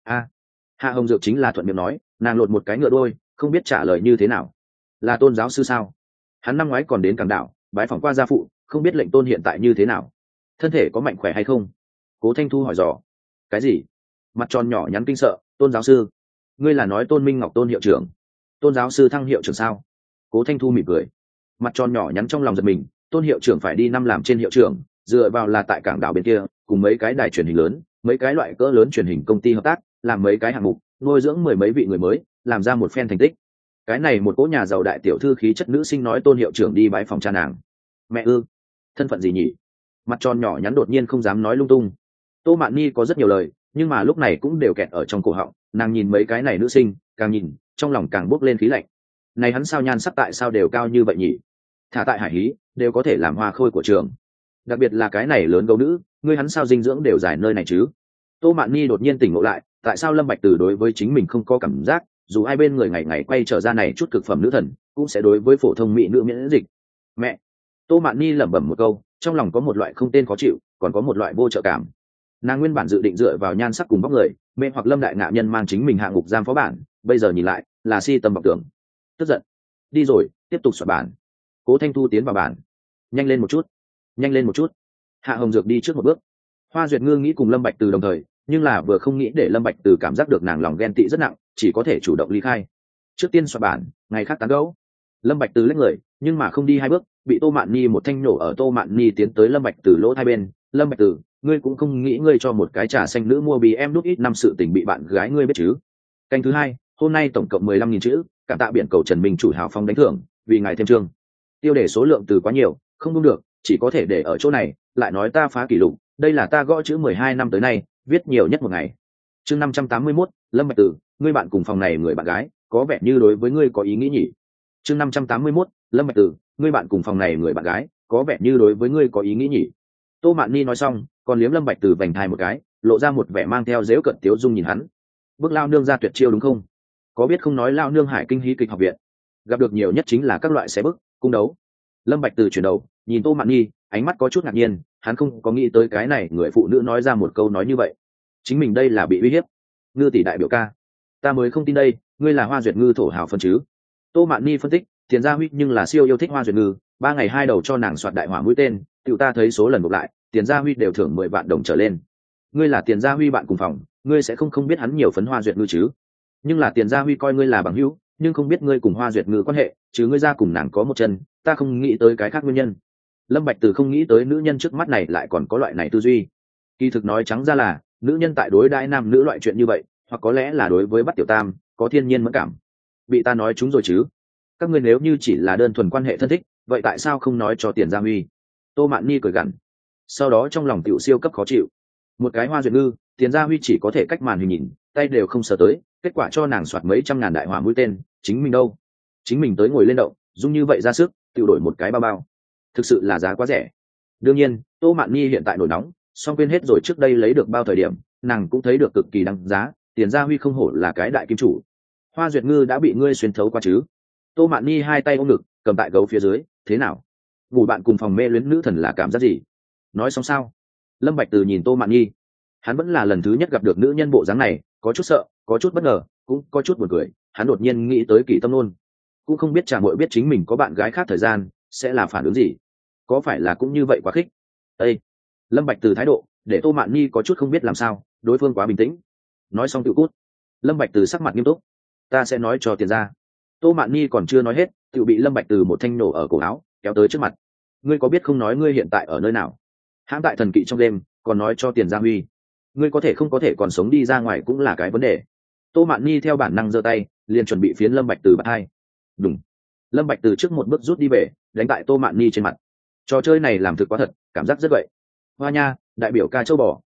Hạ Hồng Dược chính là thuận miệng nói, nàng lột một cái ngựa đôi, không biết trả lời như thế nào. Là Tôn giáo sư sao? Hắn năm ngoái còn đến Cảng Đảo bái phỏng qua gia phụ, không biết lệnh Tôn hiện tại như thế nào, thân thể có mạnh khỏe hay không? Cố Thanh Thu hỏi dò. Cái gì? Mặt tròn nhỏ nhắn kinh sợ, Tôn giáo sư, ngươi là nói Tôn Minh Ngọc Tôn hiệu trưởng? Tôn giáo sư thăng hiệu trưởng sao? Cố Thanh Thu mỉm cười, mặt tròn nhỏ nhắn trong lòng giật mình. Tôn hiệu trưởng phải đi năm làm trên hiệu trưởng, dựa vào là tại Cảng Đảo bên kia, cùng mấy cái đài truyền hình lớn, mấy cái loại cỡ lớn truyền hình công ty hợp tác, làm mấy cái hạng mục, nuôi dưỡng 10 mấy vị người mới, làm ra một phen thành tích. Cái này một cỗ nhà giàu đại tiểu thư khí chất nữ sinh nói Tôn hiệu trưởng đi bái phòng cha nàng. Mẹ ư, thân phận gì nhỉ? Mặt tròn nhỏ nhắn đột nhiên không dám nói lung tung. Tô Mạn Nhi có rất nhiều lời, nhưng mà lúc này cũng đều kẹt ở trong cổ họng. Nàng nhìn mấy cái này nữ sinh, càng nhìn trong lòng càng bốc lên khí lạnh. Này hắn sao nhan sắc tại sao đều cao như vậy nhỉ? Thả tại hải hí đều có thể làm hoa khôi của trường, đặc biệt là cái này lớn gấu nữ, ngươi hắn sao dinh dưỡng đều dài nơi này chứ? Tô Mạn Nhi đột nhiên tỉnh ngộ lại, tại sao Lâm Bạch Từ đối với chính mình không có cảm giác, dù hai bên người ngày ngày quay trở ra này chút cực phẩm nữ thần, cũng sẽ đối với phổ thông mỹ nữ miễn dịch. Mẹ! Tô Mạn Nhi lẩm bẩm một câu, trong lòng có một loại không tên khó chịu, còn có một loại vô trợ cảm. Nàng nguyên bản dự định dựa vào nhan sắc cùng vóc người, mê hoặc Lâm đại ngạ nhân mang chính mình hạ ngục giam phó bản, bây giờ nhìn lại, là si tâm vọng tưởng. Tức giận. Đi rồi, tiếp tục soạn bản. Cố Thanh Thu tiến vào bản. Nhanh lên một chút, nhanh lên một chút. Hạ Hồng Dược đi trước một bước. Hoa Duyệt Ngư nghĩ cùng Lâm Bạch Từ đồng thời, nhưng là vừa không nghĩ để Lâm Bạch Từ cảm giác được nàng lòng ghen tị rất nặng, chỉ có thể chủ động ly khai. Trước tiên soạn bản, ngày khác tán gẫu. Lâm Bạch Từ lách người, nhưng mà không đi 2 bước, bị Tô Mạn Nhi một thanh nổ ở. Tô Mạn Nhi tiến tới Lâm Bạch Từ lỗ hai bên. Lâm Bạch Từ, ngươi cũng không nghĩ ngươi cho một cái trà xanh nữ mua bì em nút ít năm sự tình bị bạn gái ngươi biết chứ? Canh thứ 2, hôm nay tổng cộng 15.000 chữ, cảm tạ biển cầu Trần Minh chủ hào phong đánh thưởng, vì ngài thêm chương. Tiêu đề số lượng từ quá nhiều, không đúng được, chỉ có thể để ở chỗ này, lại nói ta phá kỷ lục, đây là ta gõ chữ 12 năm tới nay, viết nhiều nhất một ngày. Chương 581, Lâm Bạch Từ, ngươi bạn cùng phòng này người bạn gái, có vẻ như đối với ngươi có ý nghĩ nhỉ? Chương 581, Lâm Bạch Từ, ngươi bạn cùng phòng này người bạn gái, có vẻ như đối với ngươi có ý nghĩ nhỉ? Tô Mạn Nhi nói xong, còn liếm Lâm Bạch Từ vành thai một cái, lộ ra một vẻ mang theo giễu cợt tiếu dung nhìn hắn. Bước lao nương ra tuyệt chiêu đúng không? Có biết không nói lao nương Hải Kinh hí kịch học viện, gặp được nhiều nhất chính là các loại xé bức, cung đấu. Lâm Bạch Từ chuyển đầu, nhìn Tô Mạn Nhi, ánh mắt có chút ngạc nhiên, hắn không có nghĩ tới cái này người phụ nữ nói ra một câu nói như vậy. Chính mình đây là bị uy hiếp. Ngư tỷ đại biểu ca, ta mới không tin đây, ngươi là Hoa Duyệt Ngư thổ hào phân chứ? Tô Mạn Nhi phân tích, Tiền Gia Huy nhưng là siêu yêu thích Hoa Duyệt Ngư, 3 ngày 2 đầu cho nàng soạt đại hỏa mũi tên, tiểu ta thấy số lần gộp lại, Tiền Gia Huy đều thưởng 10 vạn đồng trở lên. Ngươi là Tiền Gia Huy bạn cùng phòng, ngươi sẽ không biết hắn nhiều phấn Hoa Duyệt Ngư chứ? Nhưng là Tiền Gia Huy coi ngươi là bằng hữu, nhưng không biết ngươi cùng Hoa Duyệt Ngư quan hệ, chứ ngươi ra cùng nàng có một chân, ta không nghĩ tới cái khác nguyên nhân. Lâm Bạch Từ không nghĩ tới nữ nhân trước mắt này lại còn có loại này tư duy. Kỳ thực nói trắng ra là, nữ nhân tại đối đãi nam nữ loại chuyện như vậy, hoặc có lẽ là đối với Bắt Tiểu Tam, có thiên nhiên mẫn cảm. Bị ta nói chúng rồi chứ? Các ngươi nếu như chỉ là đơn thuần quan hệ thân thích, vậy tại sao không nói cho Tiền Gia Huy? Tô Mạn Nhi cười gằn. Sau đó trong lòng tiểu siêu cấp khó chịu. Một cái Hoa Duyệt Ngư, Tiền Gia Huy chỉ có thể cách màn hình nhìn, tay đều không sờ tới, kết quả cho nàng soạt mấy trăm ngàn đại hỏa mũi tên, chính mình đâu? Chính mình tới ngồi lên động, dung như vậy ra sức, tiểu đổi một cái bao bao. Thực sự là giá quá rẻ. Đương nhiên, Tô Mạn Nhi hiện tại nổi nóng, song quên hết rồi trước đây lấy được bao thời điểm, nàng cũng thấy được cực kỳ đáng giá, Tiền Gia Huy không hổ là cái đại kim chủ. Hoa Duyệt Ngư đã bị ngươi xuyên thấu qua chứ? Tô Mạn Nhi hai tay ôm ngực, cầm tại gấu phía dưới, thế nào? Ngủ bạn cùng phòng mê luyến nữ thần là cảm giác gì? Nói xong sao? Lâm Bạch Từ nhìn Tô Mạn Nhi, hắn vẫn là lần thứ nhất gặp được nữ nhân bộ dáng này, có chút sợ, có chút bất ngờ, cũng có chút buồn cười. Hắn đột nhiên nghĩ tới Kỷ Tâm Nôn, cũng không biết Trà Muội biết chính mình có bạn gái khác thời gian sẽ là phản ứng gì, có phải là cũng như vậy quá khích? Ê! Lâm Bạch Từ thái độ để Tô Mạn Nhi có chút không biết làm sao, đối phương quá bình tĩnh. Nói xong tự cút. Lâm Bạch Từ sắc mặt nghiêm túc, ta sẽ nói cho Tiền gia. Tô Mạn Nhi còn chưa nói hết, tự bị Lâm Bạch Từ một thanh nổ ở cổ áo, kéo tới trước mặt. Ngươi có biết không nói ngươi hiện tại ở nơi nào? Hãng tại thần kỵ trong đêm, còn nói cho Tiền Gia Huy. Ngươi có thể không có thể còn sống đi ra ngoài cũng là cái vấn đề. Tô Mạn Nhi theo bản năng giơ tay, liền chuẩn bị phiến Lâm Bạch Từ bạt hai. Đùng. Lâm Bạch Từ trước một bước rút đi về, đánh tại Tô Mạn Nhi trên mặt. Trò chơi này làm thực quá thật, cảm giác rất vậy. Hoa nha, đại biểu ca châu bò.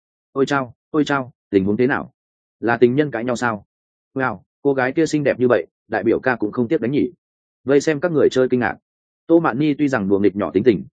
Ôi chao, tình huống thế nào? Là tình nhân cãi nhau sao? Wow, cô gái kia xinh đẹp như vậy, đại biểu ca cũng không tiếc đánh nhỉ. Vây xem các người chơi kinh ngạc. Tô Mạn Nhi tuy rằng đùa nghịch nhỏ tính tình,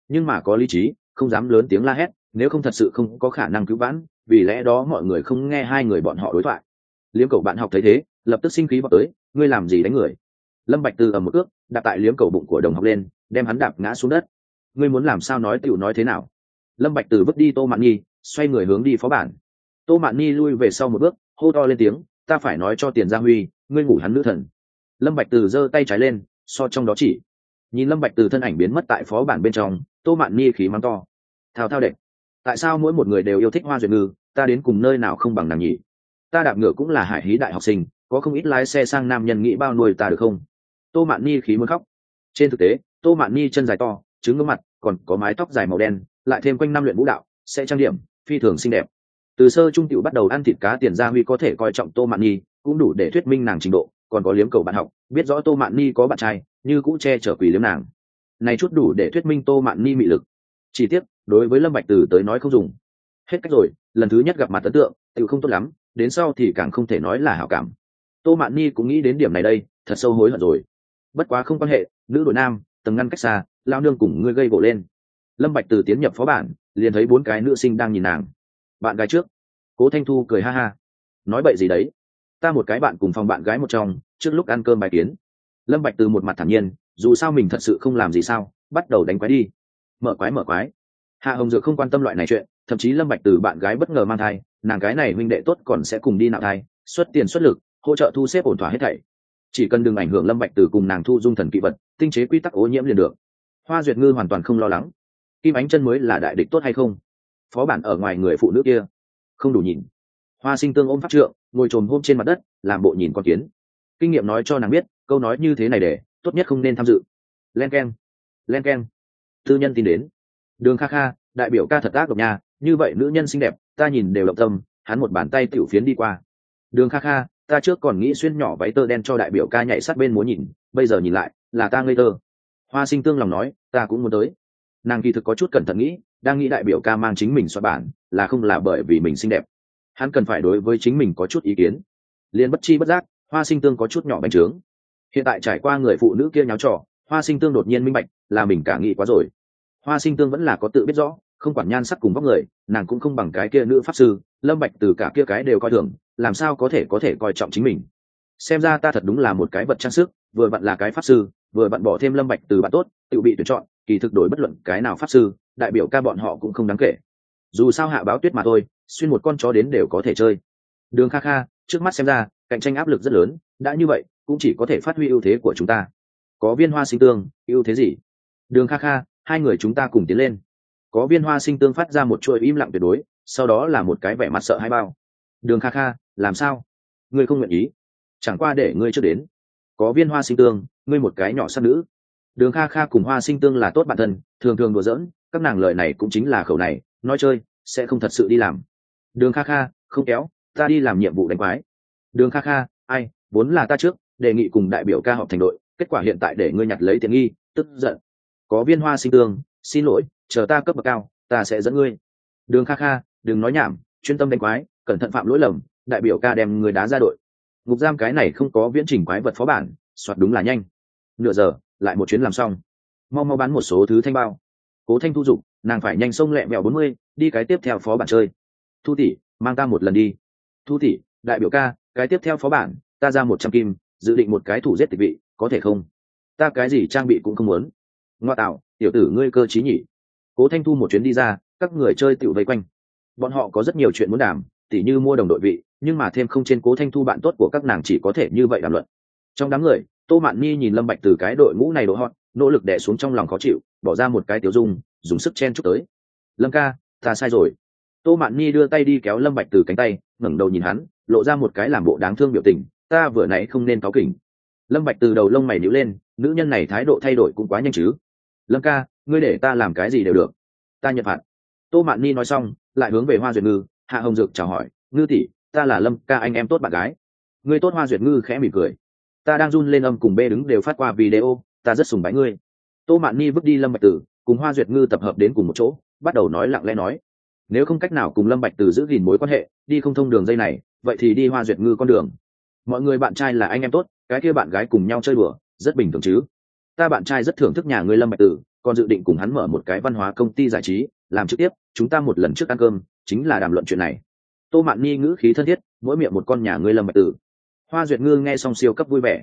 nhưng mà có lý trí, không dám lớn tiếng la hét, nếu không thật sự không có khả năng cứu vãn, vì lẽ đó mọi người không nghe hai người bọn họ đối thoại. Liếm cầu bạn học thấy thế, lập tức sinh khí vào tới, ngươi làm gì đánh người? Lâm Bạch Từ ầm một cước đạp tại liếm cầu bụng của đồng học lên, đem hắn đạp ngã xuống đất. Ngươi muốn làm sao nói tiểu nói thế nào? Lâm Bạch Từ vứt đi Tô Mạn Nhi, xoay người hướng đi phó bản. Tô Mạn Nhi lui về sau một bước, hô to lên tiếng, ta phải nói cho Tiền Gia Huy, ngươi ngủ hắn nữ thần. Lâm Bạch Từ giơ tay trái lên, so trong đó chỉ. Nhìn Lâm Bạch Từ thân ảnh biến mất tại phó bản bên trong, Tô Mạn Nhi khí mắng to, thao thao đệ, tại sao mỗi một người đều yêu thích Hoa Duyệt Ngư, ta đến cùng nơi nào không bằng nàng nhỉ? Ta đạp ngựa cũng là hải hí đại học sinh, có không ít lái xe sang nam nhân nghĩ bao nuôi ta được không? Tô Mạn Nhi khí muốn khóc. Trên thực tế, Tô Mạn Nhi chân dài to, trứng ngưỡng mặt, còn có mái tóc dài màu đen, lại thêm quanh năm luyện vũ đạo, sẽ trang điểm, phi thường xinh đẹp. Từ sơ trung tiểu bắt đầu ăn thịt cá, Tiền Gia Huy có thể coi trọng Tô Mạn Nhi, cũng đủ để thuyết minh nàng trình độ. Còn có liếm cầu bạn học, biết rõ Tô Mạn Nhi có bạn trai, như cũ che chở quỷ liếm nàng. Này chút đủ để thuyết minh Tô Mạn Nhi mị lực. Chỉ tiếc, đối với Lâm Bạch Từ tới nói không dùng. Hết cách rồi, lần thứ nhất gặp mặt ấn tượng, tiểu không tốt lắm, đến sau thì càng không thể nói là hảo cảm. Tô Mạn Nhi cũng nghĩ đến điểm này đây, thật sâu hối hận rồi. Bất quá không quan hệ, nữ đội nam, tầng ngăn cách xa, lao nương cùng ngươi gây gỗ lên. Lâm Bạch Từ tiến nhập phó bản, liền thấy 4 cái nữ sinh đang nhìn nàng. Bạn gái trước. Cố Thanh Thu cười ha ha. Nói bậy gì đấy? Ta một cái bạn cùng phòng bạn gái một trong, trước lúc ăn cơm bài kiến. Lâm Bạch Từ một mặt thản nhiên, dù sao mình thật sự không làm gì sao, bắt đầu đánh quái đi. Mở quái. Hạ Hồng Dược không quan tâm loại này chuyện, thậm chí Lâm Bạch Từ bạn gái bất ngờ mang thai, nàng gái này huynh đệ tốt còn sẽ cùng đi nạo thai, xuất tiền xuất lực, hỗ trợ thu xếp ổn thỏa hết thảy. Chỉ cần đừng ảnh hưởng Lâm Bạch Từ cùng nàng thu dung thần kỵ vật, tinh chế quy tắc ô nhiễm liền được. Hoa Duyệt Ngư hoàn toàn không lo lắng. Kim Ánh Chân mới là đại địch tốt hay không? Phó bản ở ngoài người phụ nữ kia, không đủ nhìn. Hoa Sinh Tương ôm pháp trượng, ngồi trồm hôm trên mặt đất, làm bộ nhìn con kiến. Kinh nghiệm nói cho nàng biết, câu nói như thế này để, tốt nhất không nên tham dự. Len keng. Tư nhân tin đến. Đường Kha Kha, đại biểu ca thật ác độc nha, như vậy nữ nhân xinh đẹp, ta nhìn đều động tâm, hắn một bàn tay tiểu phiến đi qua. Đường Kha Kha, ta trước còn nghĩ xuyên nhỏ váy tơ đen cho đại biểu ca nhảy sát bên múa nhìn, bây giờ nhìn lại, là ta ngây thơ. Hoa Sinh Tương lòng nói, ta cũng muốn tới. Nàng kỳ thực có chút cẩn thận nghĩ, đang nghĩ đại biểu ca mang chính mình soạn bản, là không là bởi vì mình xinh đẹp. Hắn cần phải đối với chính mình có chút ý kiến. Liên bất chi bất giác, Hoa Sinh Tương có chút nhỏ bánh trướng. Hiện tại trải qua người phụ nữ kia nháo trò, Hoa Sinh Tương đột nhiên minh bạch, là mình cả nghĩ quá rồi. Hoa Sinh Tương vẫn là có tự biết rõ, không quản nhan sắc cùng vóc người, nàng cũng không bằng cái kia nữ pháp sư. Lâm Bạch Từ cả kia cái đều coi thường, làm sao có thể coi trọng chính mình. Xem ra ta thật đúng là một cái vật trang sức, vừa vặn là cái pháp sư, vừa vặn bỏ thêm Lâm Bạch Từ bạn tốt, tự bị tuyển chọn. Kỳ thực đối bất luận cái nào pháp sư, đại biểu ca bọn họ cũng không đáng kể. Dù sao Hạ Báo Tuyết mà thôi, xuyên một con chó đến đều có thể chơi. Đường Kha Kha, trước mắt xem ra cạnh tranh áp lực rất lớn, đã như vậy cũng chỉ có thể phát huy ưu thế của chúng ta. Có Viên Hoa Sinh Tương, ưu thế gì? Đường Kha Kha, hai người chúng ta cùng tiến lên. Có Viên Hoa Sinh Tương phát ra một chuỗi im lặng tuyệt đối, sau đó là một cái vẻ mặt sợ hãi bao. Đường Kha Kha, làm sao? Ngươi không nguyện ý? Chẳng qua để ngươi chưa đến. Có Viên Hoa Sinh Tương, ngươi một cái nhỏ sát nữ. Đường Kha Kha cùng Hoa Sinh Tương là tốt bạn thân, thường thường đùa giỡn, các nàng lời này cũng chính là khẩu này, nói chơi, sẽ không thật sự đi làm. Đường Kha Kha, không kéo, ta đi làm nhiệm vụ đánh quái. Đường Kha Kha, ai, vốn là ta trước, đề nghị cùng đại biểu ca họp thành đội, kết quả hiện tại để ngươi nhặt lấy tiện nghi, tức giận. Có Viên Hoa Sinh Tương, xin lỗi, chờ ta cấp bậc cao, ta sẽ dẫn ngươi. Đường Kha Kha, đừng nói nhảm, chuyên tâm đánh quái, cẩn thận phạm lỗi lầm, đại biểu ca đem người đá ra đội. Ngục giam cái này không có viễn trình quái vật phó bản, soạt đúng là nhanh. Nửa giờ, lại một chuyến làm xong. Mau bán một số thứ thanh bao. Cố Thanh Thu dục, nàng phải nhanh sông lẹ mèo 40, đi cái tiếp theo phó bản chơi. Thu tỷ, mang ta một lần đi. Thu tỷ, đại biểu ca, cái tiếp theo phó bản, ta ra 100 kim, dự định một cái thủ giết tịch vị, có thể không? Ta cái gì trang bị cũng không muốn. Ngoa tạo, tiểu tử ngươi cơ trí nhỉ. Cố Thanh Thu một chuyến đi ra, các người chơi tựu vây quanh. Bọn họ có rất nhiều chuyện muốn đàm, tỉ như mua đồng đội vị, nhưng mà thêm không trên Cố Thanh Thu bạn tốt của các nàng chỉ có thể như vậy đàm luận. Trong đám người, Tô Mạn Nhi nhìn Lâm Bạch từ cái đội ngũ này độ hot, nỗ lực đè xuống trong lòng khó chịu, bỏ ra một cái tiểu dung, dùng sức chen chúc tới. Lâm ca, ta sai rồi. Tô Mạn Nhi đưa tay đi kéo Lâm Bạch từ cánh tay, ngẩng đầu nhìn hắn, lộ ra một cái làm bộ đáng thương biểu tình, ta vừa nãy không nên cáu kỉnh. Lâm Bạch từ đầu lông mày nhíu lên, nữ nhân này thái độ thay đổi cũng quá nhanh chứ. Lâm ca, ngươi để ta làm cái gì đều được, ta nhận phạt. Tô Mạn Nhi nói xong, lại hướng về Hoa Duyệt Ngư, Hạ Hồng Dược chào hỏi, Ngư tỷ, ta là Lâm ca anh em tốt bạn gái. Ngươi tốt. Hoa Duyệt Ngư khẽ mỉm cười, ta đang run lên âm cùng B đứng đều phát qua video, ta rất sùng bái ngươi. Tô Mạn Nhi vứt đi Lâm Bạch Từ, cùng Hoa Duyệt Ngư tập hợp đến cùng một chỗ, bắt đầu nói lặng lẽ nói, nếu không cách nào cùng Lâm Bạch Từ giữ gìn mối quan hệ, đi không thông đường dây này, vậy thì đi Hoa Duyệt Ngư con đường. Mọi người bạn trai là anh em tốt, cái kia bạn gái cùng nhau chơi đùa, rất bình thường chứ. Ta bạn trai rất thưởng thức nhà ngươi Lâm Bạch Từ, còn dự định cùng hắn mở một cái văn hóa công ty giải trí làm trực tiếp, chúng ta một lần trước ăn cơm chính là đàm luận chuyện này. Tô Mạn Nhi ngữ khí thân thiết, mỗi miệng một con nhà ngươi Lâm Bạch Tử. Hoa Duyệt Ngư nghe xong siêu cấp vui vẻ.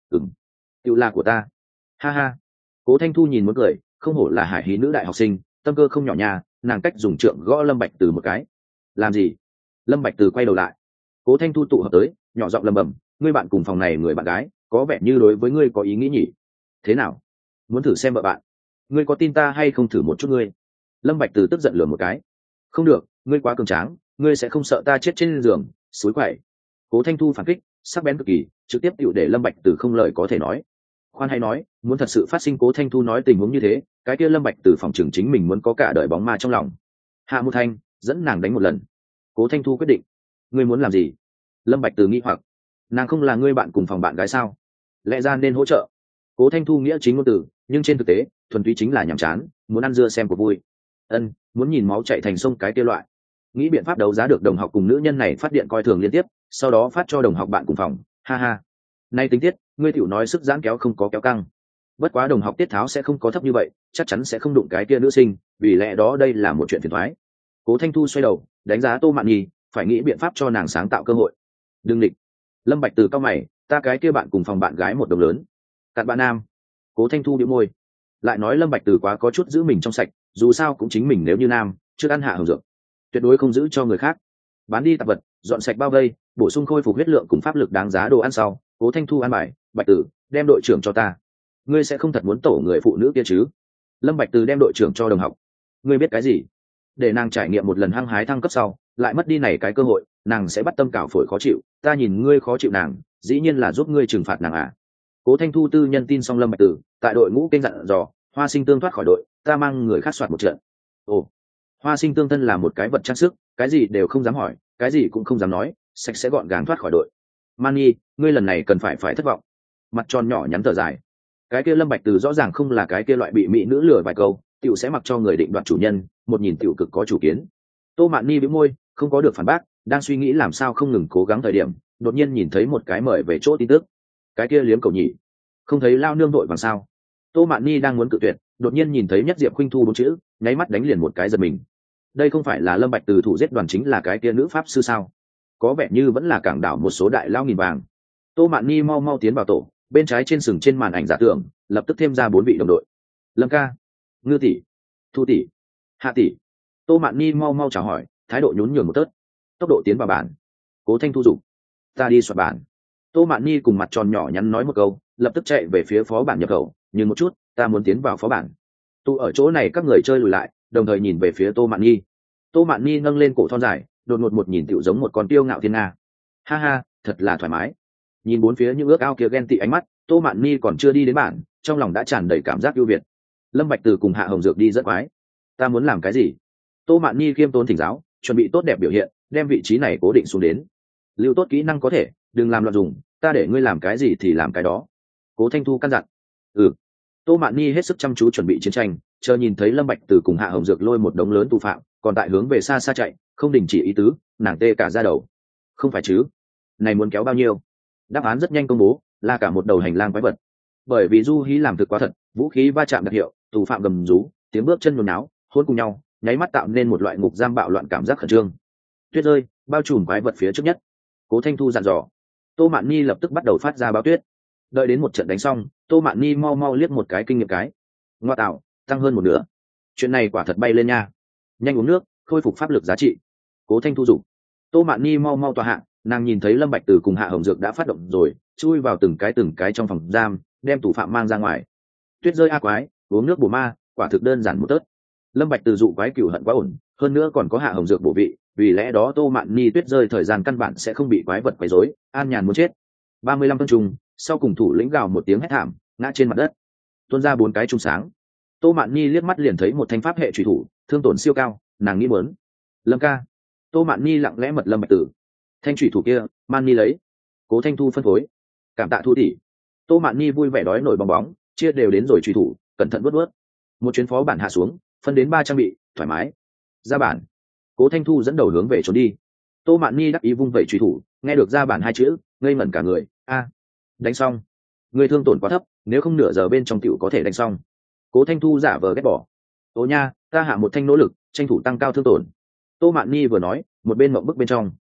Tiểu là của ta. Ha ha. Cố Thanh Thu nhìn muốn cười, không hổ là hải hí nữ đại học sinh, tâm cơ không nhỏ nha, nàng cách dùng trượng gõ Lâm Bạch Tử một cái. Làm gì? Lâm Bạch Tử quay đầu lại. Cố Thanh Thu tụ hợp tới, nhỏ giọng lẩm bẩm, ngươi bạn cùng phòng này người bạn gái, có vẻ như đối với ngươi có ý nghĩ nhỉ? Thế nào? Muốn thử xem vợ bạn? Ngươi có tin ta hay không thử một chút ngươi? Lâm Bạch Tử tức giận lườm một cái. Không được, ngươi quá cường tráng, ngươi sẽ không sợ ta chết trên giường, suối quậy. Cố Thanh Thu phản kích, sắc bén cực kỳ, trực tiếp tựu để Lâm Bạch Tử không lời có thể nói. Khoan hay nói, muốn thật sự phát sinh Cố Thanh Thu nói tình huống như thế, cái kia Lâm Bạch Tử phòng trường chính mình muốn có cả đời bóng ma trong lòng. Hạ Một Thanh dẫn nàng đánh một lần. Cố Thanh Thu quyết định. Ngươi muốn làm gì? Lâm Bạch Tử nghi hoặc. Nàng không là ngươi bạn cùng phòng bạn gái sao? Lẽ ra nên hỗ trợ. Cố Thanh Thu nghĩa chính ngôn từ, nhưng trên thực tế, thuần túy chính là nhảm chán, muốn ăn dưa xem cuộc vui. Muốn nhìn máu chảy thành sông cái kia loại. Nghĩ biện pháp đấu giá được đồng học cùng nữ nhân này phát điện coi thường liên tiếp, sau đó phát cho đồng học bạn cùng phòng, ha ha. Nay tính tiết, ngươi tiểu nói sức giãn kéo không có kéo căng. Bất quá đồng học tiết tháo sẽ không có thấp như vậy, chắc chắn sẽ không đụng cái kia nữ sinh, vì lẽ đó đây là một chuyện phiền toái. Cố Thanh Thu xoay đầu, đánh giá Tô Mạn Nhi, phải nghĩ biện pháp cho nàng sáng tạo cơ hội. Đừng địch. Lâm Bạch Từ cao mày, ta cái kia bạn cùng phòng bạn gái một đồng lớn. Cặn bạn nam. Cố Thanh Thu bĩu môi. Lại nói Lâm Bạch Từ quá có chút giữ mình trong sạch, dù sao cũng chính mình nếu như nam, chưa ăn hạ hồng dược, tuyệt đối không giữ cho người khác. Bán đi tạp vật, dọn sạch bao vây, bổ sung khôi phục huyết lượng cùng pháp lực đáng giá đồ ăn sau. Cố Thanh Thu an bài, Bạch Tử, đem đội trưởng cho ta. Ngươi sẽ không thật muốn tổ người phụ nữ kia chứ? Lâm Bạch Từ đem đội trưởng cho đồng học. Ngươi biết cái gì? Để nàng trải nghiệm một lần hăng hái thăng cấp sau, lại mất đi này cái cơ hội, nàng sẽ bắt tâm cào phổi khó chịu. Ta nhìn ngươi khó chịu nàng, dĩ nhiên là giúp ngươi trừng phạt nàng à? Cố Thanh Thu tư nhân tin xong Lâm Bạch Tử, tại đội ngũ kênh dặn dò, Hoa Sinh Tương thoát khỏi đội, ta mang người khác soạt một trận. Ồ, Hoa Sinh Tương thân là một cái vật trang sức, cái gì đều không dám hỏi, cái gì cũng không dám nói, sạch sẽ gọn gàng thoát khỏi đội. Mani, ngươi lần này cần phải thất vọng. Mặt tròn nhỏ nhắn thở dài. Cái kia Lâm Bạch Từ rõ ràng không là cái kia loại bị mỹ nữ lừa vài câu, tiểu sẽ mặc cho người định đoạt chủ nhân, một nhìn tiểu cực có chủ kiến. Tô Mạn Ni bĩu môi, không có được phản bác, đang suy nghĩ làm sao không ngừng cố gắng thời điểm, đột nhiên nhìn thấy một cái mời về chỗ tin tức. Cái kia liếm cầu nhỉ, không thấy lao nương đội bằng sao? Tô Mạn Ni đang muốn cự tuyệt, đột nhiên nhìn thấy Nhất Diệp Khuynh Thu bốn chữ, nháy mắt đánh liền một cái giật mình. Đây không phải là Lâm Bạch Từ thủ giết đoàn chính là cái kia nữ pháp sư sao? Có vẻ như vẫn là cảng đảo một số đại lao nghìn vàng. Tô Mạn Ni mau mau tiến vào tổ, bên trái trên sừng trên màn ảnh giả tưởng, lập tức thêm ra 4 vị đồng đội. Lâm ca, Ngư tỷ, Thu tỷ, Hạ tỷ. Tô Mạn Ni mau mau chào hỏi, thái độ nhún nhường một tớt. Tốc độ tiến vào bản. Cố Thanh Thu dục, ta đi soạt bản. Tô Mạn Ni cùng mặt tròn nhỏ nhắn nói một câu, lập tức chạy về phía phó bản nhập khẩu, nhưng một chút, ta muốn tiến vào phó bản. Tụ ở chỗ này các người chơi lùi lại, đồng thời nhìn về phía Tô Mạn Ni. Tô Mạn Ni nâng lên cổ thon dài, đột ngột một nhìn tựu giống một con tiêu ngạo thiên nga. Ha ha, thật là thoải mái. Nhìn bốn phía những ước ao kia ghen tị ánh mắt, Tô Mạn Ni còn chưa đi đến bản, trong lòng đã tràn đầy cảm giác ưu việt. Lâm Bạch Từ cùng Hạ Hồng Dược đi rất quái. Ta muốn làm cái gì? Tô Mạn Ni khiêm tốn thỉnh giáo, chuẩn bị tốt đẹp biểu hiện, đem vị trí này cố định xuống đến. Lưu tốt kỹ năng có thể, đừng làm loạn dùng, ta để ngươi làm cái gì thì làm cái đó. Cố Thanh Thu căn dặn. Tô Mạn Ni hết sức chăm chú chuẩn bị chiến tranh, chờ nhìn thấy Lâm Bạch Từ cùng Hạ Hồng Dược lôi một đống lớn tù phạm, còn tại hướng về xa xa chạy, không đình chỉ ý tứ, nàng tê cả da đầu. Không phải chứ? Này muốn kéo bao nhiêu? Đáp án rất nhanh công bố, là cả một đầu hành lang quái vật. Bởi vì Du Hí làm thực quá thật, vũ khí va chạm đặc hiệu, tù phạm gầm rú, tiếng bước chân nhốn nháo, hỗn cùng nhau, nháy mắt tạo nên một loại ngục giam bạo loạn cảm giác khẩn trương. Tuyết rơi, bao trùm quái vật phía trước nhất. Cố Thanh Thu dặn dò. Tô Mạn Ni lập tức bắt đầu phát ra báo tuyết. Đợi đến một trận đánh xong, Tô Mạn Ni mau mau liếc một cái kinh nghiệm cái. Ngoa tạo, tăng hơn một nửa. Chuyện này quả thật bay lên nha. Nhanh uống nước, khôi phục pháp lực giá trị. Cố Thanh Thu dục. Tô Mạn Ni mau mau tòa hạ, nàng nhìn thấy Lâm Bạch Từ cùng Hạ Hồng Dược đã phát động rồi, chui vào từng cái trong phòng giam, đem tù phạm mang ra ngoài. Tuyết rơi a quái, uống nước bổ ma, quả thực đơn giản một tớt. Lâm Bạch Từ dụ quái cửu hận quá ổn, hơn nữa còn có Hạ Hồng Dược bổ vị, vì lẽ đó Tô Mạn Ni tuyết rơi thời gian căn bản sẽ không bị quái vật quấy rối, an nhàn muốn chết. 35 phân trùng, sau cùng thủ lĩnh gào một tiếng hét thảm, ngã trên mặt đất. Tuôn ra 4 cái trung sáng. Tô Mạn Ni liếc mắt liền thấy một thanh pháp hệ chủy thủ, thương tổn siêu cao, nàng nghĩ muốn. Lâm ca. Tô Mạn Ni lặng lẽ mật Lâm Bạch Tử. Thanh chủy thủ kia, Man Ni lấy. Cố Thanh Thu phân phối. Cảm tạ Thu tỷ. Tô Mạn Ni vui vẻ đói nổi bong bóng, chia đều đến rồi chủy thủ, cẩn thận vuốt. Một chuyến phó bản hạ xuống, phân đến 3 trang bị, thoải mái. Ra bản. Cố Thanh Thu dẫn đầu hướng về trốn đi. Tô Mạn Ni đắc ý vung vẩy chủy thủ, nghe được ra bản 2 chữ, ngây ngẩn cả người. A, đánh xong. Người thương tổn quá thấp, nếu không nửa giờ bên trong tiểu có thể đánh xong. Cố Thanh Thu giả vờ ghét bỏ. Ô nha, ta hạ một thanh nỗ lực tranh thủ tăng cao thương tổn. Tô Mạn Nhi vừa nói một bên mộng bức bên trong.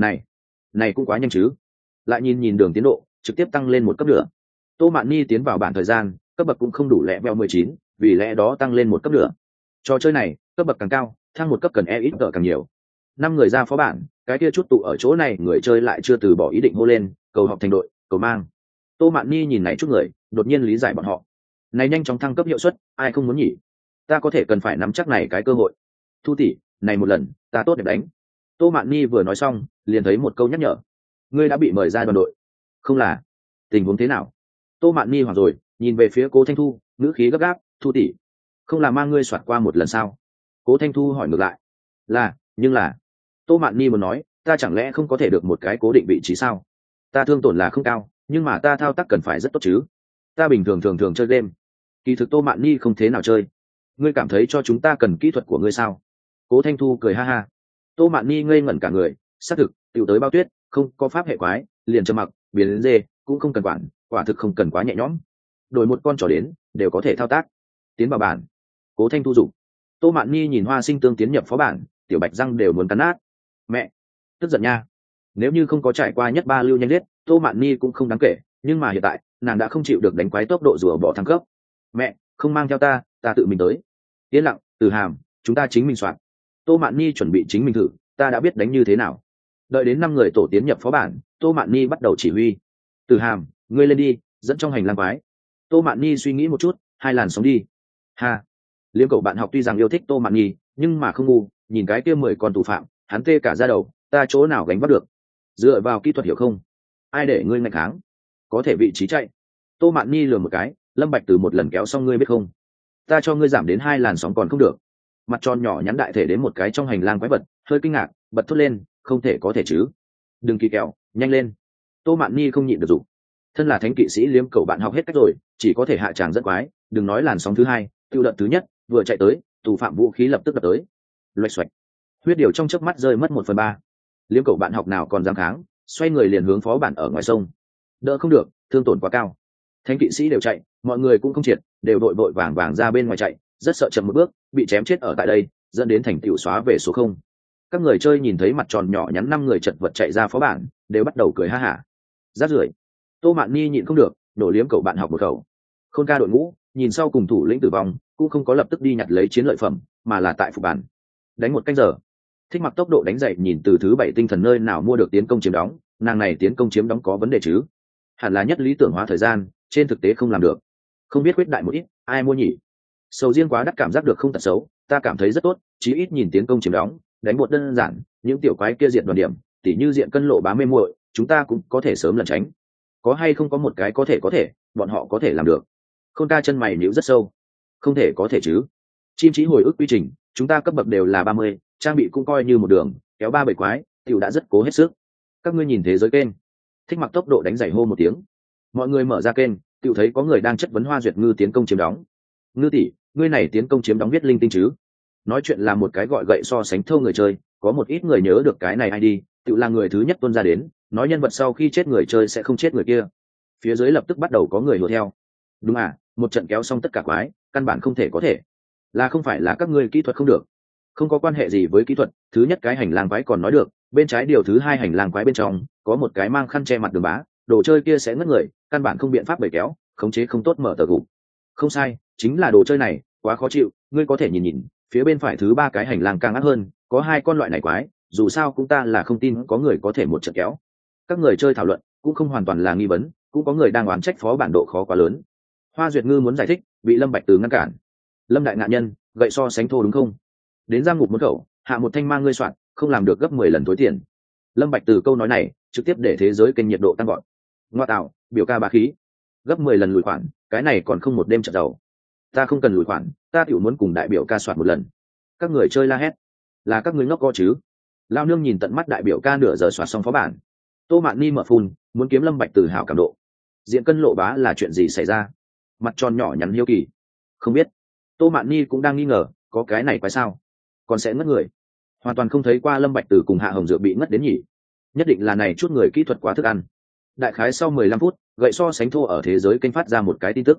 Này cũng quá nhanh chứ. Lại nhìn nhìn đường tiến độ trực tiếp tăng lên một cấp nữa. Tô Mạn Nhi tiến vào bản thời gian cấp bậc cũng không đủ lẹ veo 19, vì lẽ đó tăng lên một cấp nữa. Trò chơi này cấp bậc càng cao thăng một cấp cần ít cỡ càng nhiều. 5 người ra phó bản, cái kia chút tụ ở chỗ này người chơi lại chưa từ bỏ ý định hô lên cầu họp thành đội cầu mang. Tô Mạn Nhi nhìn này chút người đột nhiên lý giải bọn họ. Này nhanh chóng thăng cấp hiệu suất ai không muốn nhỉ. Ta có thể cần phải nắm chắc này cái cơ hội. Thu tỷ, này một lần ta tốt đẹp đánh. Tô Mạn Nhi vừa nói xong liền thấy một câu nhắc nhở. Ngươi đã bị mời ra đoàn đội. Không là tình huống thế nào? Tô Mạn Nhi hoảng rồi nhìn về phía Cố Thanh Thu, ngữ khí gấp gáp. Thu tỷ, không là mang ngươi soạt qua một lần sao? Cố Thanh Thu hỏi ngược lại. Nhưng là Tô Mạn Nhi muốn nói, ta chẳng lẽ không có thể được một cái cố định vị trí sao? Ta thương tổn là không cao, nhưng mà ta thao tác cần phải rất tốt chứ. Ta bình thường chơi game. Kỳ thực Tô Mạn Nhi không thế nào chơi. Ngươi cảm thấy cho chúng ta cần kỹ thuật của ngươi sao? Cố Thanh Thu cười ha ha. Tô Mạn Nhi ngây ngẩn cả người, xác thực, tiểu tới bao tuyết, không có pháp hệ quái, liền trầm mặc, biến đến dê, cũng không cần quản, quả thực không cần quá nhẹ nhõm. Đổi một con trò đến, đều có thể thao tác. Tiến vào bản. Cố Thanh Thu dục. Tô Mạn Nhi nhìn Hoa Sinh Tương tiến nhập phó bản, tiểu bạch răng đều muốn cắn nát. Mẹ, tức giận nha. Nếu như không có trải qua nhất ba lưu nhanh liệt, Tô Mạn Nhi cũng không đáng kể, nhưng mà hiện tại, nàng đã không chịu được đánh quái tốc độ rùa bỏ thăng cấp. Mẹ, không mang theo ta tự mình tới. Yên lặng, Từ Hàm, chúng ta chính mình soạn. Tô Mạn Nhi chuẩn bị chính mình thử, ta đã biết đánh như thế nào. Đợi đến 5 người tổ tiến nhập phó bản, Tô Mạn Nhi bắt đầu chỉ huy. Từ Hàm, ngươi lên đi, dẫn trong hành lang quái. Tô Mạn Nhi suy nghĩ một chút, 2 làn sóng đi. Ha. Liêm cậu bạn học tuy rằng yêu thích Tô Mạn Nhi, nhưng mà không ngu, nhìn cái kia 10 con tù phạm, hắn tê cả da đầu, ta chỗ nào gánh vác được. Dựa vào kỹ thuật hiểu không? Ai để ngươi ngạch kháng? Có thể vị trí chạy. Tô Mạn Nhi lườm một cái, Lâm Bạch Từ một lần kéo xong ngươi biết không? Ta cho ngươi giảm đến 2 làn sóng còn không được. Mặt tròn nhỏ nhắn đại thể đến một cái trong hành lang quái vật, hơi kinh ngạc, bật thốt lên, không thể có thể chứ. Đừng kỳ kẹo, nhanh lên. Tô Mạn Nhi không nhịn được dục. Thân là thánh kỵ sĩ liếm cậu bạn học hết cách rồi, chỉ có thể hạ tràng dẫn quái, đừng nói làn sóng thứ 2, tiêu đợt thứ nhất, vừa chạy tới, tù phạm vũ khí lập tức đập tới. Loạch xoạch. Huyết điều trong chớp mắt rơi mất 1/3. Liếm cậu bạn học nào còn dám kháng, xoay người liền hướng phó bản ở ngoài sông. Đỡ không được, thương tổn quá cao. Thánh kỵ sĩ đều chạy, mọi người cũng không triệt, đều đội vội vàng vàng ra bên ngoài chạy, rất sợ chậm một bước bị chém chết ở tại đây, dẫn đến thành tựu xóa về số 0. Các người chơi nhìn thấy mặt tròn nhỏ nhắn 5 người chật vật chạy ra phó bản, đều bắt đầu cười ha hả. Rát rưởi. Tô Mạn Nhi nhịn không được, đổ liếm cậu bạn học một khẩu. Khôn ca đội ngũ nhìn sau cùng thủ lĩnh tử vong, cũng không có lập tức đi nhặt lấy chiến lợi phẩm, mà là tại phục bản đánh một canh giờ. Thích Mặc tốc độ đánh dậy nhìn từ thứ 7 tinh thần nơi nào mua được tiến công chiếm đóng, nàng này tiến công chiếm đóng có vấn đề chứ? Hẳn là nhất lý tưởng hóa thời gian, trên thực tế không làm được. Không biết quyết đại một ít, ai mua nhỉ? Sầu riêng quá đắt cảm giác được không tật xấu, ta cảm thấy rất tốt, chí ít nhìn tiến công chiếm đóng, đánh một đơn giản, những tiểu quái kia diện đoàn điểm, tỉ như diện cân lộ bá mê muội, chúng ta cũng có thể sớm lẩn tránh. Có hay không có một cái có thể, bọn họ có thể làm được. Khôn ca chân mày nhíu rất sâu. Không thể có thể chứ? Chim trí hồi ức quy trình, chúng ta cấp bậc đều là 30, trang bị cũng coi như một đường, kéo 3-7 quái, tiểu đã rất cố hết sức. Các ngươi nhìn thế giới kênh. Thích Mặc tốc độ đánh giày hô một tiếng. Mọi người mở ra kênh, tiểu thấy có người đang chất vấn Hoa Duyệt Ngư tiến công chiếm đóng. Ngư tỷ, ngươi này tiến công chiếm đóng viết linh tinh chứ? Nói chuyện là một cái gọi gậy so sánh thâu người chơi, có một ít người nhớ được cái này ID, tiểu là người thứ nhất tuôn ra đến, nói nhân vật sau khi chết người chơi sẽ không chết người kia. Phía dưới lập tức bắt đầu có người hùa theo. Đúng à, một trận kéo xong tất cả quái, căn bản không thể có thể. Là không phải là các ngươi kỹ thuật không được? Không có quan hệ gì với kỹ thuật, thứ nhất cái hành lang quái còn nói được, bên trái điều thứ 2 hành lang quái bên trong, có một cái mang khăn che mặt đường bá, đồ chơi kia sẽ ngất người, căn bản không biện pháp bày kéo, khống chế không tốt mở tờ gục. Không sai, chính là đồ chơi này, quá khó chịu, ngươi có thể nhìn, phía bên phải thứ 3 cái hành lang càng ác hơn, có 2 con loại này quái, dù sao cũng ta là không tin có người có thể một trận kéo. Các người chơi thảo luận, cũng không hoàn toàn là nghi vấn, cũng có người đang oán trách phó bản độ khó quá lớn. Hoa Duyệt Ngư muốn giải thích, bị Lâm Bạch Từ ngăn cản. Lâm đại ngạn nhân, gậy so sánh thô đúng không? Đến giam ngục muốn khẩu, hạ một thanh mang ngươi soạn, không làm được gấp 10 lần tối tiền. Lâm Bạch Từ câu nói này, trực tiếp để thế giới kênh nhiệt độ tăng vọt. Ngoa tạo, biểu ca bá khí, gấp 10 lần lùi khoản, cái này còn không một đêm trận giàu. Ta không cần lùi khoản, ta tiểu muốn cùng đại biểu ca soạn một lần. Các người chơi la hét, là các ngươi ngốc co chứ? Lao nương nhìn tận mắt đại biểu ca nửa giờ soạn xong phó bản. Tô Mạn Ni mở phun, muốn kiếm Lâm Bạch Từ hảo cảm độ. Diện cân lộ bá là chuyện gì xảy ra? Mặt tròn nhỏ nhắn hiếu kỳ. Không biết. Tô Mạn Ni cũng đang nghi ngờ, có cái này quái sao? Còn sẽ ngất người. Hoàn toàn không thấy qua Lâm Bạch Từ cùng Hạ Hồng Dược bị ngất đến nhỉ? Nhất định là này chút người kỹ thuật quá thức ăn. Đại khái sau 15 phút, gậy so sánh thô ở thế giới kênh phát ra một cái tin tức.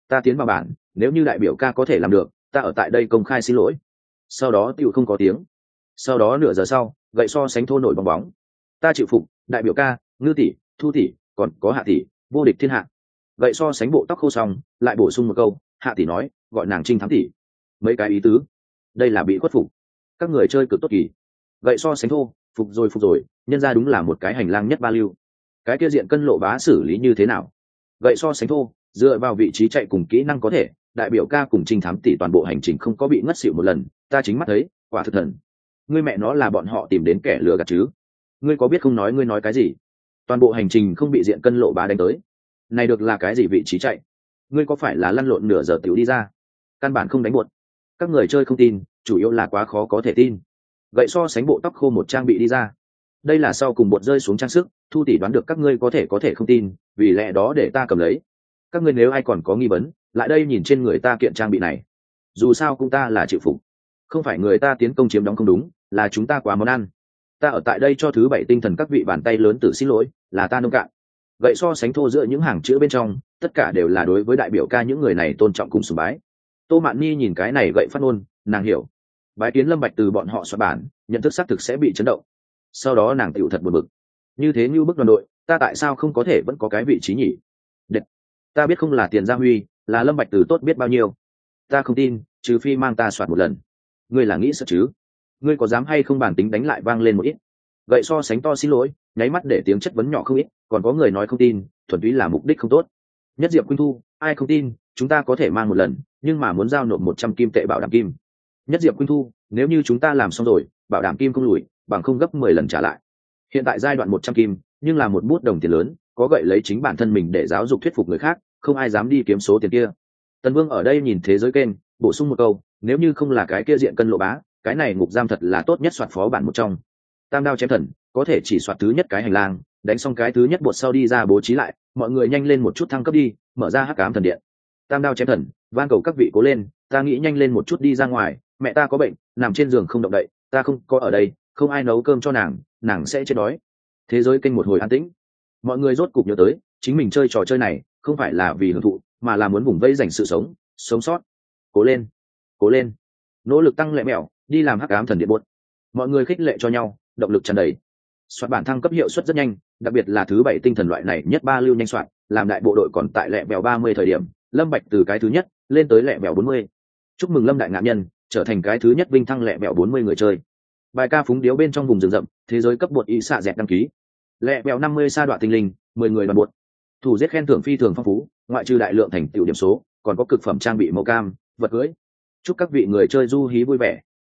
ta tiến vào bản, nếu như đại biểu ca có thể làm được, ta ở tại đây công khai xin lỗi. Sau đó tựu không có tiếng. Sau đó nửa giờ sau, gậy so sánh thô nổi bong bóng. Ta chịu phục, đại biểu ca, Ngư tỷ, Thu tỷ, còn có Hạ tỷ, vô địch thiên hạ. Gậy so sánh bộ tóc khô xong, lại bổ sung một câu, Hạ tỷ nói, gọi nàng Trinh Thắng tỷ. Mấy cái ý tứ, đây là bị khuất phục. Các người chơi cực tốt kỳ. Gậy so sánh thô, phục rồi, nhân ra đúng là một cái hành lang nhất ba lưu. Cái kia diện cân lộ bá xử lý như thế nào? Gậy so sánh thô, dựa vào vị trí chạy cùng kỹ năng có thể, đại biểu ca cùng Trinh Thám tỷ toàn bộ hành trình không có bị ngất xỉu một lần, ta chính mắt thấy, quả thực thần. Ngươi mẹ nó là bọn họ tìm đến kẻ lừa gạt chứ? Ngươi có biết không nói ngươi nói cái gì? Toàn bộ hành trình không bị diện cân lộ bá đánh tới. Này được là cái gì vị trí chạy? Ngươi có phải là lăn lộn nửa giờ tiểu đi ra? Căn bản không đánh buột. Các người chơi không tin, chủ yếu là quá khó có thể tin. Gậy so sánh bộ tóc khô một trang bị đi ra. Đây là sau cùng bột rơi xuống trang sức, Thu tỷ đoán được các ngươi có thể không tin, vì lẽ đó để ta cầm lấy. Các ngươi nếu ai còn có nghi vấn, lại đây nhìn trên người ta kiện trang bị này. Dù sao cũng ta là chịu phục, không phải người ta tiến công chiếm đóng không đúng, là chúng ta quá món ăn. Ta ở tại đây cho thứ bảy tinh thần các vị bàn tay lớn tự xin lỗi, là ta nông cạn. Gậy so sánh thô giữa những hàng chữ bên trong, tất cả đều là đối với đại biểu ca những người này tôn trọng cùng sùng bái. Tô Mạn Nhi nhìn cái này gậy phát ngôn, nàng hiểu. Bái kiến Lâm Bạch từ bọn họ soạn bản, nhận thức xác thực sẽ bị chấn động. Sau đó nàng tiểu thật buồn bực. Như thế như bức đoàn đội, ta tại sao không có thể vẫn có cái vị trí nhỉ? Đệt. Ta biết không là tiền gia huy, là Lâm Bạch từ tốt biết bao nhiêu. Ta không tin, trừ phi mang ta soạt một lần. Ngươi là nghĩ sợ chứ? Ngươi có dám hay không bản tính đánh lại vang lên một ít? Gậy so sánh to xin lỗi, nháy mắt để tiếng chất vấn nhỏ không ít, còn có người nói không tin, thuần túy là mục đích không tốt. Nhất Diệp Khuynh Thu, ai không tin, chúng ta có thể mang một lần, nhưng mà muốn giao nộp 100 kim tệ bảo đảm kim. Nhất Diệp Khuynh Thu, nếu như chúng ta làm xong rồi, bảo đảm kim không lùi, bằng không gấp 10 lần trả lại. Hiện tại giai đoạn 100 kim, nhưng là một bút đồng tiền lớn, có gậy lấy chính bản thân mình để giáo dục thuyết phục người khác, không ai dám đi kiếm số tiền kia. Tần Vương ở đây nhìn thế giới kênh, bổ sung một câu, nếu như không là cái kia diện cân lộ bá, cái này ngục giam thật là tốt nhất soạt phó bản một trong. Tam đao chém thần, có thể chỉ soạt thứ nhất cái hành lang, đánh xong cái thứ nhất bột sau đi ra bố trí lại, mọi người nhanh lên một chút thăng cấp đi, mở ra hắc ám thần điện. Tam đao chém thần, van cầu các vị cố lên, ta nghĩ nhanh lên một chút đi ra ngoài, mẹ ta có bệnh, nằm trên giường không động đậy, ta không có ở đây, không ai nấu cơm cho nàng sẽ chết đói. Thế giới kênh một hồi an tĩnh, mọi người rốt cục nhớ tới, chính mình chơi trò chơi này không phải là vì hưởng thụ, mà là muốn vùng vẫy giành sự sống sót. Cố lên, nỗ lực tăng lệ mẹo, đi làm hắc ám thần điện buốt. Mọi người khích lệ cho nhau, động lực tràn đầy. Soạn bản thăng cấp hiệu suất rất nhanh, đặc biệt là thứ bảy tinh thần loại này nhất ba lưu nhanh soạn, làm đại bộ đội còn tại lẹ bèo 30 thời điểm, Lâm Bạch từ cái thứ nhất lên tới lẹ bèo 40. Chúc mừng Lâm đại ngạn nhân, trở thành cái thứ nhất vinh thăng lẹ bèo 40 người chơi. Bài ca phúng điếu bên trong vùng rừng rậm, thế giới cấp bột y xạ dẹt đăng ký. Lẹ bèo 50 sa đoạn tinh linh, 10 người đoàn bột. Thủ giết khen thưởng phi thường phong phú, ngoại trừ đại lượng thành tựu điểm số, còn có cực phẩm trang bị màu cam, vật cưới. Chúc các vị người chơi du hí vui vẻ,